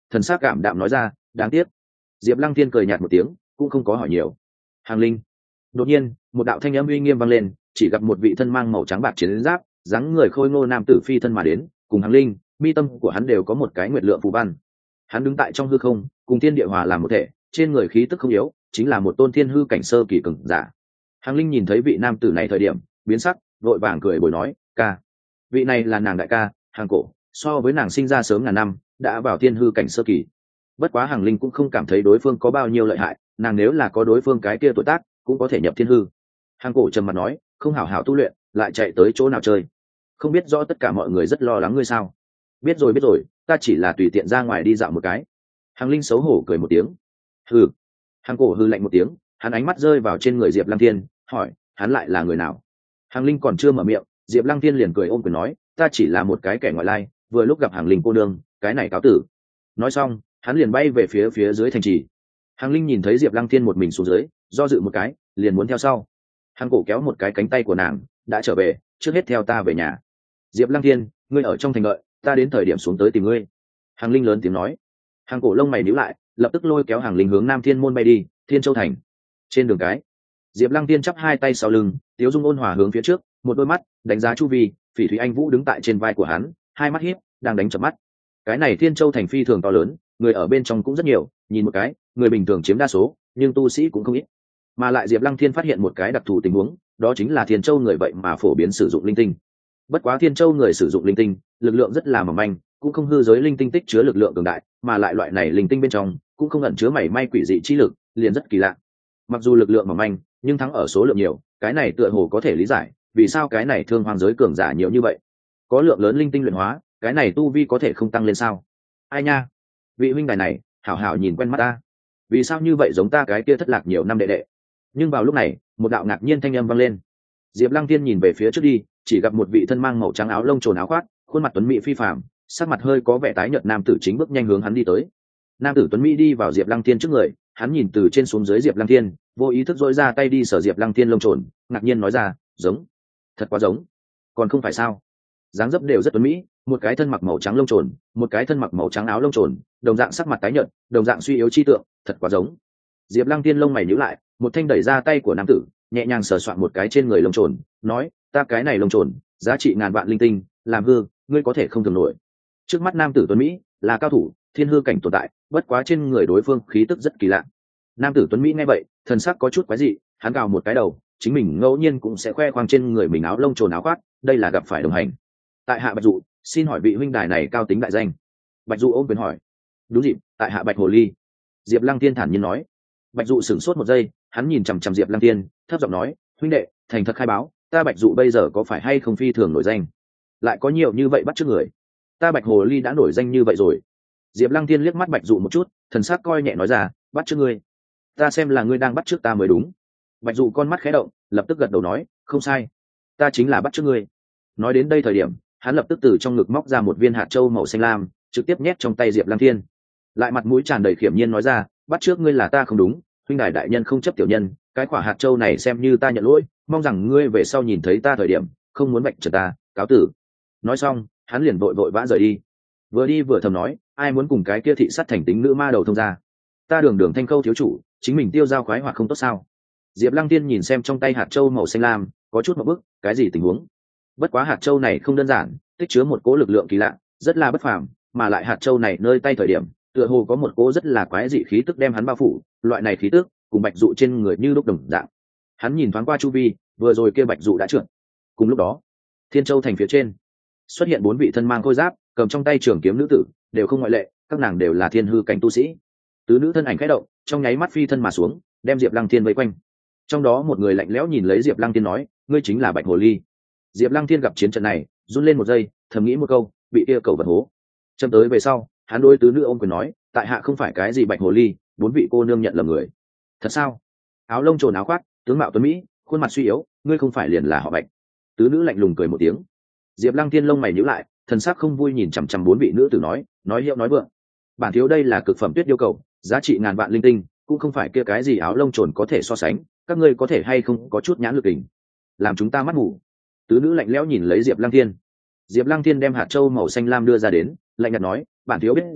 thần s á c cảm đạm nói ra đáng tiếc. Diệp Lăng Thiên cười nhạt một tiếng, cũng không có hỏi nhiều. Hàng linh. Đột nhiên một đạo thanh âm uy nghiêm vang lên, chỉ gặp một vị thân mang màu trắng bạc chiến giáp, dáng người khôi ngô nam tử phi thân mà đến, cùng Hàng linh, mi tâm của hắn đều có một cái nguyệt lượng phù văn. Hắn đứng tại trong hư không, cùng thiên địa hòa làm một thể, trên người khí tức không yếu, chính là một tôn thiên hư cảnh sơ kỳ cường giả. Hàng linh nhìn thấy vị nam tử này thời điểm biến sắc, vội vàng cười bồi nói ca, vị này là nàng đại ca Hàng Cổ, so với nàng sinh ra sớm ngàn năm, đã vào thiên hư cảnh sơ kỳ. Bất quá Hàng linh cũng không cảm thấy đối phương có bao nhiêu lợi hại, nàng nếu là có đối phương cái kia tuổi tác cũng có thể nhập thiên hư. Hàng Cổ trầm mặt nói, không hảo hảo tu luyện lại chạy tới chỗ nào chơi, không biết rõ tất cả mọi người rất lo lắng ngươi sao? Biết rồi biết rồi, ta chỉ là tùy tiện ra ngoài đi dạo một cái. Hàng linh xấu hổ cười một tiếng. Hừ. Hàng Cổ hừ lạnh một tiếng, hắn ánh mắt rơi vào trên người Diệp Lăng Thiên, hỏi hắn lại là người nào. Hàng linh còn chưa mở miệng, Diệp Lăng Thiên liền cười ôm quyền nói, ta chỉ là một cái kẻ ngoại lai, vừa lúc gặp Hàng linh cô nương, cái này cáo tử. Nói xong hắn liền bay về phía phía dưới thành trì. Hàng linh nhìn thấy Diệp Lăng Thiên một mình xuống dưới, do dự một cái, liền muốn theo sau. Hàng Cổ kéo một cái cánh tay của nàng, đã trở về, trước hết theo ta về nhà. Diệp Lăng Thiên, ngươi ở trong thành đợi, ta đến thời điểm xuống tới tìm ngươi. Hàng linh lớn tiếng nói. Hàng Cổ lông mày nhíu lại, lập tức lôi kéo Hàng linh hướng Nam Thiên môn bay đi, Thiên Châu thành. Trên đường cái, Diệp Lăng Thiên chắp hai tay sau lưng, tiếu dung ôn hòa hướng phía trước, một đôi mắt đánh giá chu vi. Phỉ Thúy Anh Vũ đứng tại trên vai của hắn, hai mắt híp, đang đánh chớp mắt. Cái này Thiên Châu thành phi thường to lớn, người ở bên trong cũng rất nhiều, nhìn một cái, người bình thường chiếm đa số, nhưng tu sĩ cũng không ít. Mà lại Diệp Lăng Thiên phát hiện một cái đặc thù tình huống, đó chính là Thiên Châu người vậy mà phổ biến sử dụng linh tinh. Bất quá Thiên Châu người sử dụng linh tinh, lực lượng rất là mỏng manh, cũng không hư giới linh tinh tích chứa lực lượng cường đại, mà lại loại này linh tinh bên trong cũng không ẩn chứa mảy may quỷ dị chi lực, liền rất kỳ lạ. Mặc dù lực lượng mỏng manh, nhưng thắng ở số lượng nhiều, cái này tựa hồ có thể lý giải, vì sao cái này thương hoang giới cường giả nhiều như vậy. Có lượng lớn linh tinh luyện hóa, cái này tu vi có thể không tăng lên sao? Ai nha, vị huynh đài này, hảo hảo nhìn quen mắt ta. Vì sao như vậy giống ta cái kia thất lạc nhiều năm đệ đệ? Nhưng vào lúc này, một đạo ngạc nhiên thanh âm vang lên. Diệp Lăng Thiên nhìn về phía trước đi, chỉ gặp một vị thân mang màu trắng áo lông trồn áo khoác, khuôn mặt tuấn mỹ phi phàm, sắc mặt hơi có vẻ tái nhợt nam tử chính bước nhanh hướng hắn đi tới. Nam tử tuấn mỹ đi vào Diệp Lăng Thiên trước người, hắn nhìn từ trên xuống dưới Diệp Lăng Thiên, vô ý thức dỗi ra tay đi sờ Diệp Lăng Thiên lông trồn, ngạc nhiên nói ra, giống, thật quá giống. Còn không phải sao? Dáng dấp đều rất tuấn mỹ, một cái thân mặc màu trắng lông trồn, một cái thân mặc màu trắng áo lông trồn, đồng dạng sắc mặt tái nhợt, đồng dạng suy yếu chi tượng, thật quá giống. Diệp Lăng Thiên lông mày nhíu lại, một thanh đẩy ra tay của nam tử, nhẹ nhàng sờ soạn một cái trên người lông trồn, nói, ta cái này lông trồn, giá trị ngàn vạn linh tinh, làm hư, ngươi có thể không thường nổi. Trước mắt nam tử tuấn mỹ là cao thủ, thiên hư cảnh tồn tại, bất quá trên người đối phương khí tức rất kỳ lạ. Nam tử tuấn mỹ nghe vậy, thần sắc có chút quái dị, hắn cào một cái đầu, chính mình ngẫu nhiên cũng sẽ khoe khoang trên người mình áo lông trồn áo khoác, đây là gặp phải đồng hành. Tại hạ Bạch Dụ, xin hỏi vị huynh đài này cao tính đại danh? Bạch Dụ ôm quyền hỏi. Đúng dịp, tại hạ Bạch Hồ Ly. Diệp Lăng Thiên thản nhiên nói. Bạch Dụ sửng sốt một giây, hắn nhìn chằm chằm Diệp Lăng Thiên, thấp giọng nói, huynh đệ, thành thật khai báo, ta Bạch Dụ bây giờ có phải hay không phi thường nổi danh? Lại có nhiều như vậy bắt chước người. Ta Bạch Hồ Ly đã nổi danh như vậy rồi. Diệp Lăng Thiên liếc mắt Bạch Dụ một chút, thần sắc coi nhẹ nói ra, bắt chước ngươi? Ta xem là ngươi đang bắt chước ta mới đúng. Bạch Dụ con mắt khẽ động, lập tức gật đầu nói, không sai, ta chính là bắt chước ngươi. Nói đến đây thời điểm, hắn lập tức từ trong ngực móc ra một viên hạt châu màu xanh lam, trực tiếp nhét trong tay Diệp Lăng Thiên. Lại mặt mũi tràn đầy khiểm nhiên nói ra, bắt trước ngươi là ta không đúng, huynh đài đại nhân không chấp tiểu nhân, cái quả hạt châu này xem như ta nhận lỗi, mong rằng ngươi về sau nhìn thấy ta thời điểm không muốn bạch trần ta, cáo tử. Nói xong hắn liền vội vội vã rời đi. Vừa đi vừa thầm nói, ai muốn cùng cái kia thị sát thành tính nữ ma đầu thông ra, ta đường đường Thanh Khâu thiếu chủ, chính mình tiêu dao khoái hoặc không tốt sao? Diệp Lăng Tiên nhìn xem trong tay hạt châu màu xanh lam, có chút một bức, cái gì tình huống? Bất quá hạt châu này không đơn giản, tích chứa một cỗ lực lượng kỳ lạ, rất là bất phàm, mà lại hạt châu này nơi tay thời điểm, tựa hồ có một cỗ rất là quái dị khí tức đem hắn bao phủ, loại này khí tức cùng Bạch Dụ trên người như lúc đồng dạng. Hắn nhìn thoáng qua chu vi, vừa rồi kia Bạch Dụ đã trượt. Cùng lúc đó, Thiên Châu thành phía trên xuất hiện bốn vị thân mang khôi giáp, cầm trong tay trường kiếm nữ tử, đều không ngoại lệ, các nàng đều là thiên hư cảnh tu sĩ. Tứ nữ thân ảnh khẽ động, trong nháy mắt phi thân mà xuống, đem Diệp Lăng Thiên vây quanh. Trong đó một người lạnh lẽo nhìn lấy Diệp Lăng Thiên nói, ngươi chính là Bạch Hồ Ly. Diệp Lăng Thiên gặp chiến trận này, run lên một giây, thầm nghĩ một câu, bị kia cầu vật hố. Châm tới về sau, hắn đối tứ nữ ôm quyền nói, tại hạ không phải cái gì Bạch Hồ Ly, bốn vị cô nương nhận lầm người. Thật sao? Áo lông trồn áo khoác, tướng mạo tuấn mỹ, khuôn mặt suy yếu, ngươi không phải liền là họ Bạch? Tứ nữ lạnh lùng cười một tiếng. Diệp Lăng Thiên lông mày nhíu lại, thần sắc không vui nhìn chằm chằm bốn vị nữ tử nói, nói hiệu nói vượng. Bản thiếu đây là cực phẩm tuyết yêu cầu, giá trị ngàn vạn linh tinh, cũng không phải kia cái gì áo lông trồn có thể so sánh, các ngươi có thể hay không có chút nhãn lực tình, làm chúng ta mắt mù. Tứ nữ lạnh lẽo nhìn lấy Diệp Lăng Thiên. Diệp Lăng Thiên đem hạt châu màu xanh lam đưa ra đến, lạnh nhạt nói, bản thiếu biết rõ,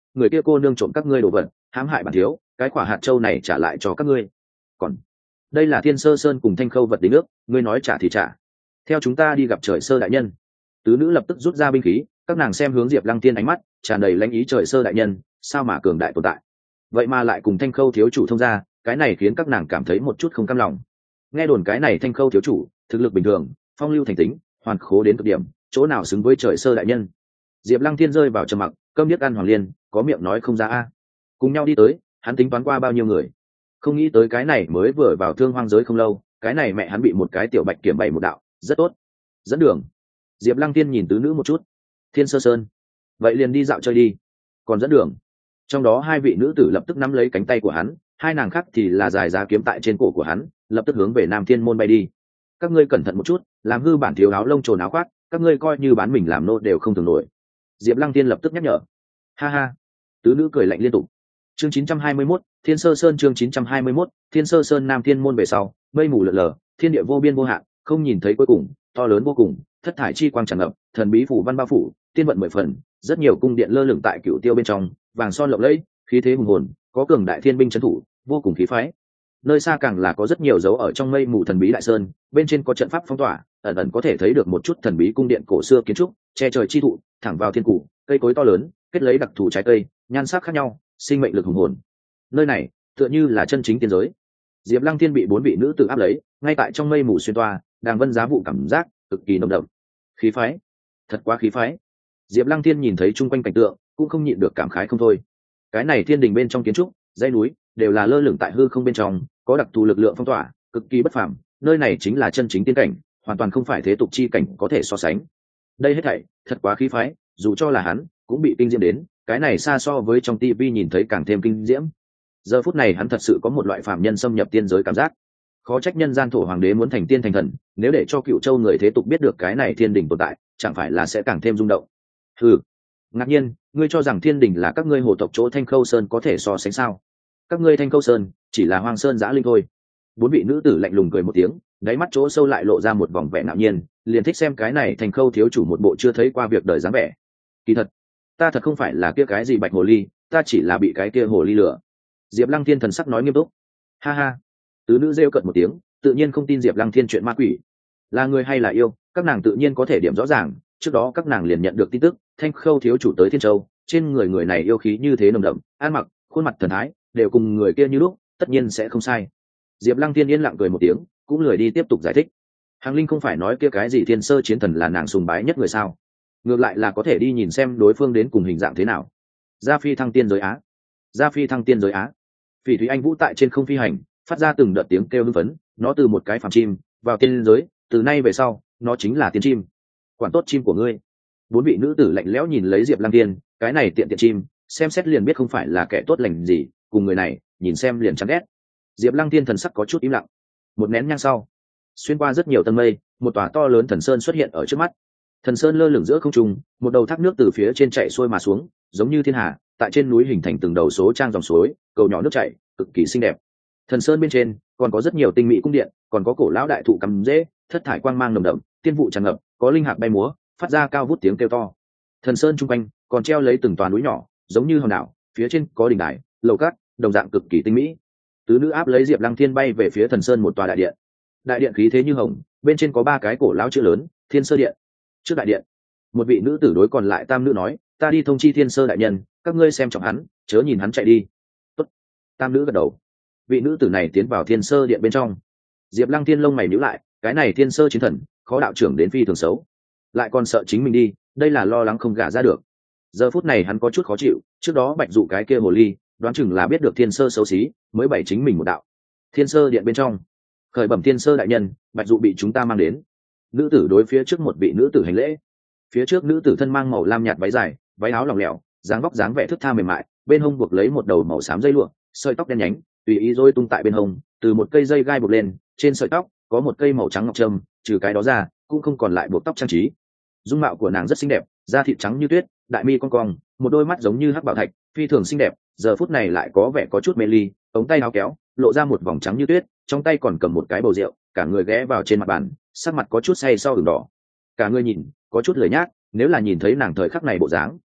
người kia cô nương trộm các ngươi đồ vật, hãm hại bản thiếu, cái quả hạt châu này trả lại cho các ngươi. Còn đây là Thiên Sơ Sơn cùng Thanh Khâu vật đính ước, ngươi nói trả thì trả. Theo chúng ta đi gặp Trời Sơ đại nhân. Tứ nữ lập tức rút ra binh khí, các nàng xem hướng Diệp Lăng Tiên ánh mắt tràn đầy lãnh ý. Trời Sơ đại nhân sao mà cường đại tồn tại, vậy mà lại cùng Thanh Khâu thiếu chủ thông gia, cái này khiến các nàng cảm thấy một chút không cam lòng. Nghe đồn cái này Thanh Khâu thiếu chủ thực lực bình thường, phong lưu thành tính, hoàn khố đến cực điểm, chỗ nào xứng với Trời Sơ đại nhân. Diệp Lăng Thiên rơi vào trầm mặc, câm điếc ăn Hoàng Liên, có miệng nói không ra a. Cùng nhau đi tới, hắn tính toán qua bao nhiêu người, không nghĩ tới cái này mới vừa vào thương hoang giới không lâu, cái này mẹ hắn bị một cái tiểu bạch kiểm bày một đạo, rất tốt. Dẫn đường. Diệp Lăng Thiên nhìn tứ nữ một chút. Thiên Sơ Sơn, vậy liền đi dạo chơi đi. Còn dẫn đường. Trong đó hai vị nữ tử lập tức nắm lấy cánh tay của hắn, hai nàng khác thì là dài giá kiếm tại trên cổ của hắn, lập tức hướng về Nam Thiên môn bay đi. Các ngươi cẩn thận một chút, làm hư bản thiếu áo lông trồn áo khoác, các ngươi coi như bán mình làm nô đều không thường nổi. Diệp Lăng Thiên lập tức nhắc nhở. Ha ha. Tứ nữ cười lạnh liên tục. Chương chín trăm hai mươi mốt, Thiên Sơ Sơn. Chương chín trăm hai mươi mốt, Thiên Sơ Sơn. Nam Thiên môn về sau, mây mù lờ lờ, thiên địa vô biên vô hạn, không nhìn thấy cuối cùng, to lớn vô cùng, thất thải chi quang tràn ngập, thần bí phủ văn bao phủ, tiên vận mười phần, rất nhiều cung điện lơ lửng tại cựu tiêu bên trong, vàng son lộng lẫy, khí thế hùng hồn, có cường đại thiên binh trấn thủ, vô cùng khí phái. Nơi xa càng là có rất nhiều dấu ở trong mây mù thần bí đại sơn, bên trên có trận pháp phong tỏa, ẩn ẩn có thể thấy được một chút thần bí cung điện cổ xưa kiến trúc, che trời chi thụ, thẳng vào thiên củ, cây cối to lớn, kết lấy đặc thù trái cây, nhan sắc khác nhau, sinh mệnh lực hùng hồn. Nơi này tựa như là chân chính tiên giới. Diệp Lăng Thiên bị bốn vị nữ tử áp lấy, ngay tại trong mây mù xuyên toa, đang vân giá vụ cảm giác cực kỳ nồng đậm. Khí phái, thật quá khí phái. Diệp Lăng Thiên nhìn thấy chung quanh cảnh tượng, cũng không nhịn được cảm khái không thôi. Cái này thiên đình bên trong kiến trúc, dãy núi đều là lơ lửng tại hư không bên trong, có đặc thù lực lượng phong tỏa, cực kỳ bất phàm. Nơi này chính là chân chính tiên cảnh, hoàn toàn không phải thế tục chi cảnh có thể so sánh. Đây hết thảy thật quá khí phái, dù cho là hắn cũng bị kinh diễm đến, cái này xa so với trong tivi nhìn thấy càng thêm kinh diễm. Giờ phút này hắn thật sự có một loại phàm nhân xâm nhập tiên giới cảm giác. Khó trách nhân gian thổ hoàng đế muốn thành tiên thành thần, nếu để cho Cựu Châu người thế tục biết được cái này thiên đình tồn tại, chẳng phải là sẽ càng thêm rung động. Ừ, ngạc nhiên, ngươi cho rằng thiên đình là các ngươi hồ tộc chỗ Thanh Khâu Sơn có thể so sánh sao? Các ngươi Thanh Khâu Sơn chỉ là hoang sơn giã linh thôi. Bốn vị nữ tử lạnh lùng cười một tiếng, đáy mắt chỗ sâu lại lộ ra một vòng vẻ ngạo nhiên, liền thích xem cái này Thanh Khâu thiếu chủ một bộ chưa thấy qua việc đời dáng vẻ. Kỳ thật, ta thật không phải là kia cái gì bạch hồ ly, ta chỉ là bị cái kia hồ ly lừa. Diệp Lăng Thiên thần sắc nói nghiêm túc. Ha ha. Tứ nữ rêu cợt một tiếng, tự nhiên không tin Diệp Lăng Thiên chuyện ma quỷ. Là người hay là yêu, các nàng tự nhiên có thể điểm rõ ràng, trước đó các nàng liền nhận được tin tức, Thanh Khâu thiếu chủ tới Thiên Châu, trên người người này yêu khí như thế nồng đậm, ăn mặc, khuôn mặt thần thái, đều cùng người kia như lúc, tất nhiên sẽ không sai. Diệp Lăng Thiên yên lặng cười một tiếng, cũng lười đi tiếp tục giải thích. Hàng Linh không phải nói kia cái gì Thiên Sơ chiến thần là nàng sùng bái nhất người sao? Ngược lại là có thể đi nhìn xem đối phương đến cùng hình dạng thế nào. Gia Phi thăng tiên giới á. Gia Phi thăng tiên giới á. Phỉ Thúy Anh vũ tại trên không phi hành, phát ra từng đợt tiếng kêu hưng phấn, nó từ một cái phàm chim vào tiên giới, từ nay về sau nó chính là tiên chim. Quản tốt chim của ngươi. Bốn vị nữ tử lạnh lẽo nhìn lấy Diệp Lăng Thiên, cái này tiện tiện chim, xem xét liền biết không phải là kẻ tốt lành gì, cùng người này nhìn xem liền chán ghét. Diệp Lăng Thiên thần sắc có chút im lặng. Một nén nhang sau, xuyên qua rất nhiều tầng mây, một tòa to lớn thần sơn xuất hiện ở trước mắt. Thần sơn lơ lửng giữa không trung, một đầu thác nước từ phía trên chạy xuôi mà xuống, giống như thiên hà, tại trên núi hình thành từng đầu số trang dòng suối, cầu nhỏ nước chảy, cực kỳ xinh đẹp. Thần sơn bên trên còn có rất nhiều tinh mỹ cung điện, còn có cổ lão đại thụ cắm rễ, thất thải quang mang nồng đậm, tiên vụ tràn ngập, có linh hạc bay múa, phát ra cao vút tiếng kêu to. Thần sơn trung quanh còn treo lấy từng tòa núi nhỏ, giống như hòn đảo, phía trên có đỉnh đài, lầu cát, đồng dạng cực kỳ tinh mỹ. Tứ nữ áp lấy Diệp Lăng Thiên bay về phía thần sơn một tòa đại điện. Đại điện khí thế như hồng, bên trên có ba cái cổ lão chữ lớn, Thiên Sơ điện. Trước đại điện, một vị nữ tử đối còn lại tam nữ nói, ta đi thông chi Thiên Sơ đại nhân, các ngươi xem trọng hắn, chớ nhìn hắn chạy đi. Tốt. Tam nữ gật đầu. Vị nữ tử này tiến vào Thiên Sơ điện bên trong. Diệp Lăng Thiên lông mày nhíu lại, cái này Thiên Sơ chiến thần, khó đạo trưởng đến phi thường xấu, lại còn sợ chính mình đi, đây là lo lắng không gả ra được. Giờ phút này hắn có chút khó chịu, trước đó Bạch Dụ cái kia hồ ly, đoán chừng là biết được Thiên Sơ xấu xí, mới bày chính mình một đạo. Thiên Sơ điện bên trong, khởi bẩm Thiên Sơ đại nhân, Bạch Dụ bị chúng ta mang đến. Nữ tử đối phía trước một vị nữ tử hành lễ. Phía trước nữ tử thân mang màu lam nhạt váy dài, váy áo lỏng lẻo, dáng vóc dáng vẻ thướt tha mềm mại, bên hông buộc lấy một đầu màu xám dây lụa, sợi tóc đen nhánh tùy ý rối tung tại bên hông, từ một cây dây gai buộc lên, trên sợi tóc có một cây màu trắng ngọc trâm, trừ cái đó ra cũng không còn lại buộc tóc trang trí. Dung mạo của nàng rất xinh đẹp, da thịt trắng như tuyết, đại mi cong cong, một đôi mắt giống như hắc bảo thạch, phi thường xinh đẹp, giờ phút này lại có vẻ có chút mê ly, ống tay áo kéo, lộ ra một vòng trắng như tuyết, trong tay còn cầm một cái bầu rượu, cả người ghé vào trên mặt bàn, sắc mặt có chút say sau ửng đỏ. Cả người nhìn có chút lười nhác, nếu là nhìn thấy nàng thời khắc này bộ dáng,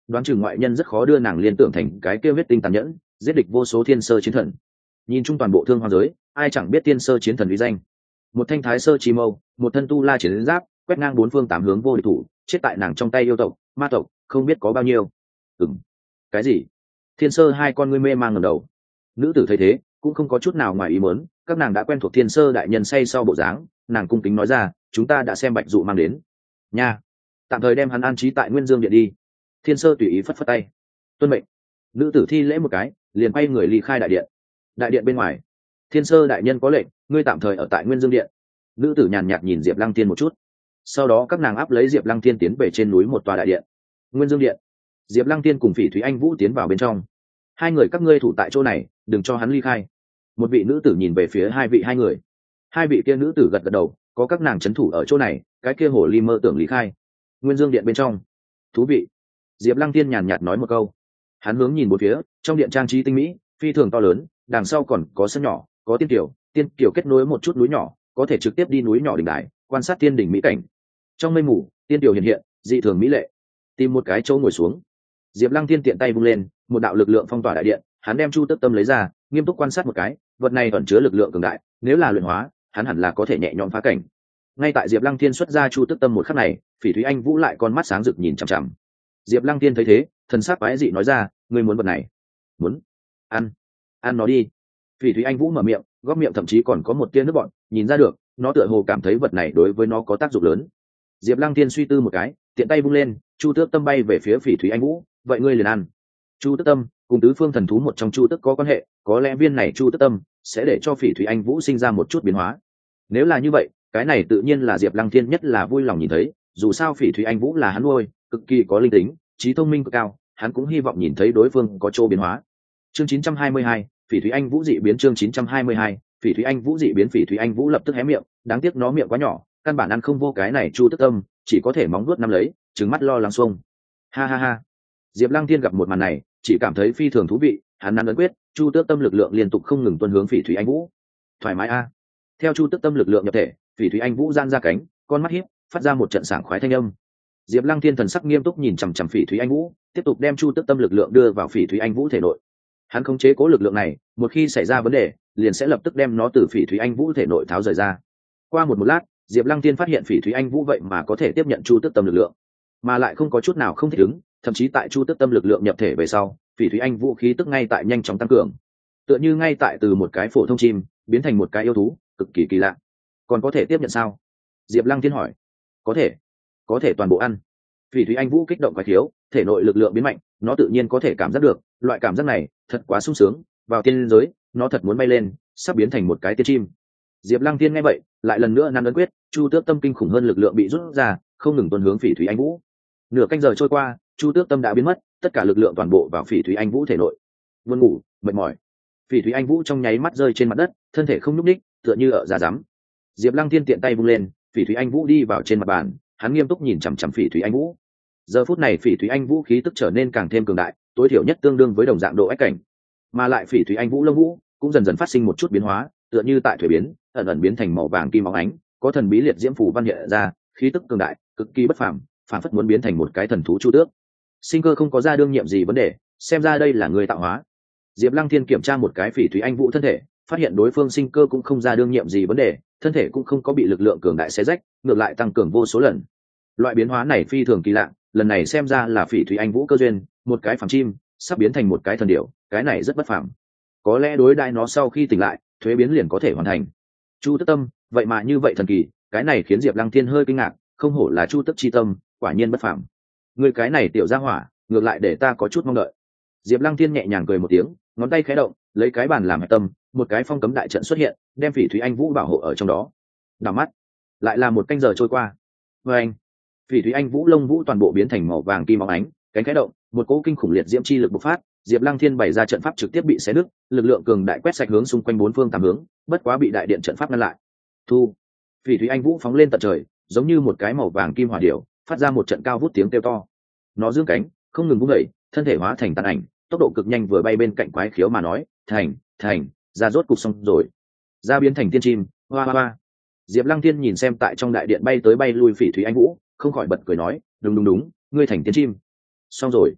đoán chừng ngoại nhân rất khó đưa nàng liên tưởng thành cái kêu huyết tinh tàn nhẫn giết địch vô số thiên sơ chiến thần. Nhìn chung toàn bộ thương hoàng giới, ai chẳng biết thiên sơ chiến thần uy danh. Một thanh thái sơ chi mâu, một thân tu la chiến giáp, quét ngang bốn phương tám hướng vô địch thủ, chết tại nàng trong tay yêu tộc ma tộc không biết có bao nhiêu. Ừm, cái gì? Thiên sơ hai con ngươi mê mang ngẩng đầu. Nữ tử thấy thế cũng không có chút nào ngoài ý muốn, các nàng đã quen thuộc thiên sơ đại nhân say sau bộ dáng, nàng cung kính nói ra, chúng ta đã xem bạch dụ mang đến nha, tạm thời đem hắn an trí tại nguyên dương điện đi. Thiên sơ tùy ý phất phất tay, tuân mệnh. Nữ tử thi lễ một cái, liền quay người ly khai đại điện. Đại điện bên ngoài, thiên sơ đại nhân có lệnh, ngươi tạm thời ở tại nguyên dương điện. Nữ tử nhàn nhạt nhìn diệp lăng thiên một chút, sau đó các nàng áp lấy diệp lăng thiên tiến về trên núi một tòa đại điện. Nguyên dương điện, diệp lăng thiên cùng phỉ thúy anh vũ tiến vào bên trong. Hai người các ngươi thủ tại chỗ này, đừng cho hắn ly khai. Một vị nữ tử nhìn về phía hai vị hai người. Hai vị kia nữ tử gật gật đầu, có các nàng c h ấ n thủ ở chỗ này, cái kia hồ ly mơ tưởng lý khai. Nguyên dương điện bên trong, thú vị. Diệp lăng tiên nhàn nhạt nói một câu. Hắn hướng nhìn một phía, trong điện trang trí tinh mỹ, phi thường to lớn, đằng sau còn có sân nhỏ, có tiên tiểu, tiên kiểu kết nối một chút núi nhỏ, có thể trực tiếp đi núi nhỏ đỉnh đài, quan sát tiên đỉnh mỹ cảnh. Trong mây mù, tiên tiểu hiện hiện, dị thường mỹ lệ. Tìm một cái chỗ ngồi xuống. Diệp lăng tiên tiện tay vung lên, một đạo lực lượng phong tỏa đại điện, hắn đem chu tức tâm lấy ra, nghiêm túc quan sát một cái, vật này ẩn chứa lực lượng cường đại, nếu là luyện hóa, hắn hẳn là có thể nhẹ nhõm phá cảnh. Ngay tại Diệp Lăng Thiên xuất ra chu tức tâm một khắc này, Phỉ Thúy Anh Vũ lại con mắt sáng rực nhìn chằm chằm. Diệp Lăng Thiên thấy thế, thần sắc quái dị nói ra, ngươi muốn vật này? Muốn? Ăn, ăn nó đi. Phỉ Thúy Anh Vũ mở miệng, góc miệng thậm chí còn có một tia nước bọt, nhìn ra được, nó tựa hồ cảm thấy vật này đối với nó có tác dụng lớn. Diệp Lăng Thiên suy tư một cái, tiện tay vung lên, chu tước tâm bay về phía Phỉ Thúy Anh Vũ, vậy ngươi liền ăn. Chu tước tâm cùng tứ phương thần thú một trong chu tước có quan hệ, có lẽ viên này chu tước tâm sẽ để cho Phỉ Thúy Anh Vũ sinh ra một chút biến hóa. Nếu là như vậy, cái này tự nhiên là Diệp Lăng Thiên nhất là vui lòng nhìn thấy, dù sao Phỉ Thúy Anh Vũ là hắn nuôi, cực kỳ có linh tính, trí thông minh cực cao, hắn cũng hy vọng nhìn thấy đối phương có chỗ biến hóa. Chương chín trăm hai mươi hai, Phỉ Thúy Anh Vũ dị biến. Chương chín trăm hai mươi hai, Phỉ Thúy Anh Vũ dị biến. Phỉ Thúy Anh Vũ lập tức hé miệng, đáng tiếc nó miệng quá nhỏ, căn bản ăn không vô cái này chu tước tâm, chỉ có thể móng vuốt nắm lấy, trừng mắt lo lắng xuông. Ha ha ha. Diệp Lăng Thiên gặp một màn này, chỉ cảm thấy phi thường thú vị, hắn nắn ấn quyết, chu tước tâm lực lượng liên tục không ngừng tuôn hướng Phỉ Thúy Anh Vũ. Thoải mái a. Theo chu tước tâm lực lượng nhập thể, Phỉ Thúy Anh Vũ giang ra cánh, con mắt híp, phát ra một trận sảng khoái thanh âm. Diệp Lăng Thiên thần sắc nghiêm túc nhìn chằm chằm Phỉ Thúy Anh Vũ, tiếp tục đem chu tước tâm lực lượng đưa vào Phỉ Thúy Anh Vũ thể nội. Hắn khống chế cố lực lượng này, một khi xảy ra vấn đề, liền sẽ lập tức đem nó từ Phỉ Thúy Anh Vũ thể nội tháo rời ra. Qua một một lát, Diệp Lăng Thiên phát hiện Phỉ Thúy Anh Vũ vậy mà có thể tiếp nhận chu tước tâm lực lượng, mà lại không có chút nào không thích ứng, thậm chí tại chu tước tâm lực lượng nhập thể về sau, Phỉ Thúy Anh Vũ khí tức ngay tại nhanh chóng tăng cường, tựa như ngay tại từ một cái phổ thông chim biến thành một cái yêu thú, cực kỳ kỳ lạ. Còn có thể tiếp nhận sao? Diệp Lăng Thiên hỏi. Có thể, có thể toàn bộ ăn. Phỉ Thúy Anh Vũ kích động quái thiếu, thể nội lực lượng biến mạnh, nó tự nhiên có thể cảm giác được, loại cảm giác này thật quá sung sướng, vào tiên giới, nó thật muốn bay lên, sắp biến thành một cái tiên chim. Diệp Lăng Thiên nghe vậy, lại lần nữa nắn ấn quyết, chu tước tâm kinh khủng hơn lực lượng bị rút ra, không ngừng tuôn hướng Phỉ Thúy Anh Vũ. Nửa canh giờ trôi qua, chu tước tâm đã biến mất, tất cả lực lượng toàn bộ vào Phỉ Thúy Anh Vũ thể nội. Buồn ngủ, mệt mỏi. Phỉ Thúy Anh Vũ trong nháy mắt rơi trên mặt đất, thân thể không nhúc nhích, tựa như ở ra rắm. Diệp Lăng Thiên tiện tay vung lên, Phỉ Thúy Anh Vũ đi vào trên mặt bàn, hắn nghiêm túc nhìn chằm chằm Phỉ Thúy Anh Vũ. Giờ phút này Phỉ Thúy Anh Vũ khí tức trở nên càng thêm cường đại, tối thiểu nhất tương đương với đồng dạng độ ách cảnh. Mà lại Phỉ Thúy Anh Vũ lông vũ cũng dần dần phát sinh một chút biến hóa, tựa như tại thuế biến, ẩn ẩn biến thành màu vàng kim óng ánh, có thần bí liệt diễm phù văn hiện ra, khí tức cường đại, cực kỳ bất phàm, phản phất muốn biến thành một cái thần thú chu tước. Sinh cơ không có ra đương nhiệm gì vấn đề, xem ra đây là người tạo hóa. Diệp Lăng Thiên kiểm tra một cái Phỉ Thúy Anh Vũ thân thể, phát hiện đối phương sinh cơ cũng không ra đương nhiệm gì vấn đề, thân thể cũng không có bị lực lượng cường đại xé rách, ngược lại tăng cường vô số lần. Loại biến hóa này phi thường kỳ lạ, lần này xem ra là Phỉ Thúy Anh Vũ cơ duyên, một cái phàm chim sắp biến thành một cái thần điểu, cái này rất bất phàm. Có lẽ đối đãi nó sau khi tỉnh lại, thuế biến liền có thể hoàn thành. Chu Tước Tâm, vậy mà như vậy thần kỳ, cái này khiến Diệp Lăng Thiên hơi kinh ngạc, không hổ là Chu Tước chi tâm, quả nhiên bất phàm. Người cái này tiểu gia hỏa, ngược lại để ta có chút mong đợi. Diệp Lăng Thiên nhẹ nhàng cười một tiếng, ngón tay khẽ động, lấy cái bàn làm hạch tâm, một cái phong cấm đại trận xuất hiện, đem Phỉ Thúy Anh Vũ bảo hộ ở trong đó. Đảo mắt, lại là một canh giờ trôi qua. Và anh, Phỉ Thúy Anh Vũ lông vũ toàn bộ biến thành màu vàng kim óng ánh, cánh khẽ động, một cỗ kinh khủng liệt diễm chi lực bộc phát, Diệp Lăng Thiên bày ra trận pháp trực tiếp bị xé nứt, lực lượng cường đại quét sạch hướng xung quanh bốn phương tám hướng, bất quá bị đại điện trận pháp ngăn lại. Thu, Phỉ Thúy Anh Vũ phóng lên tận trời, giống như một cái màu vàng kim hỏa điểu, phát ra một trận cao vút tiếng kêu to. Nó dương cánh, không ngừng vung dậy, thân thể hóa thành tàn ảnh, tốc độ cực nhanh vừa bay bên cạnh quái khiếu mà nói, "Thành, thành, ra rốt cục xong rồi." Ra biến thành tiên chim, hoa hoa hoa. Diệp Lăng Thiên nhìn xem tại trong đại điện bay tới bay lui Phỉ Thúy Anh Vũ, không khỏi bật cười nói, "Đúng đúng đúng, ngươi thành tiên chim." Xong rồi.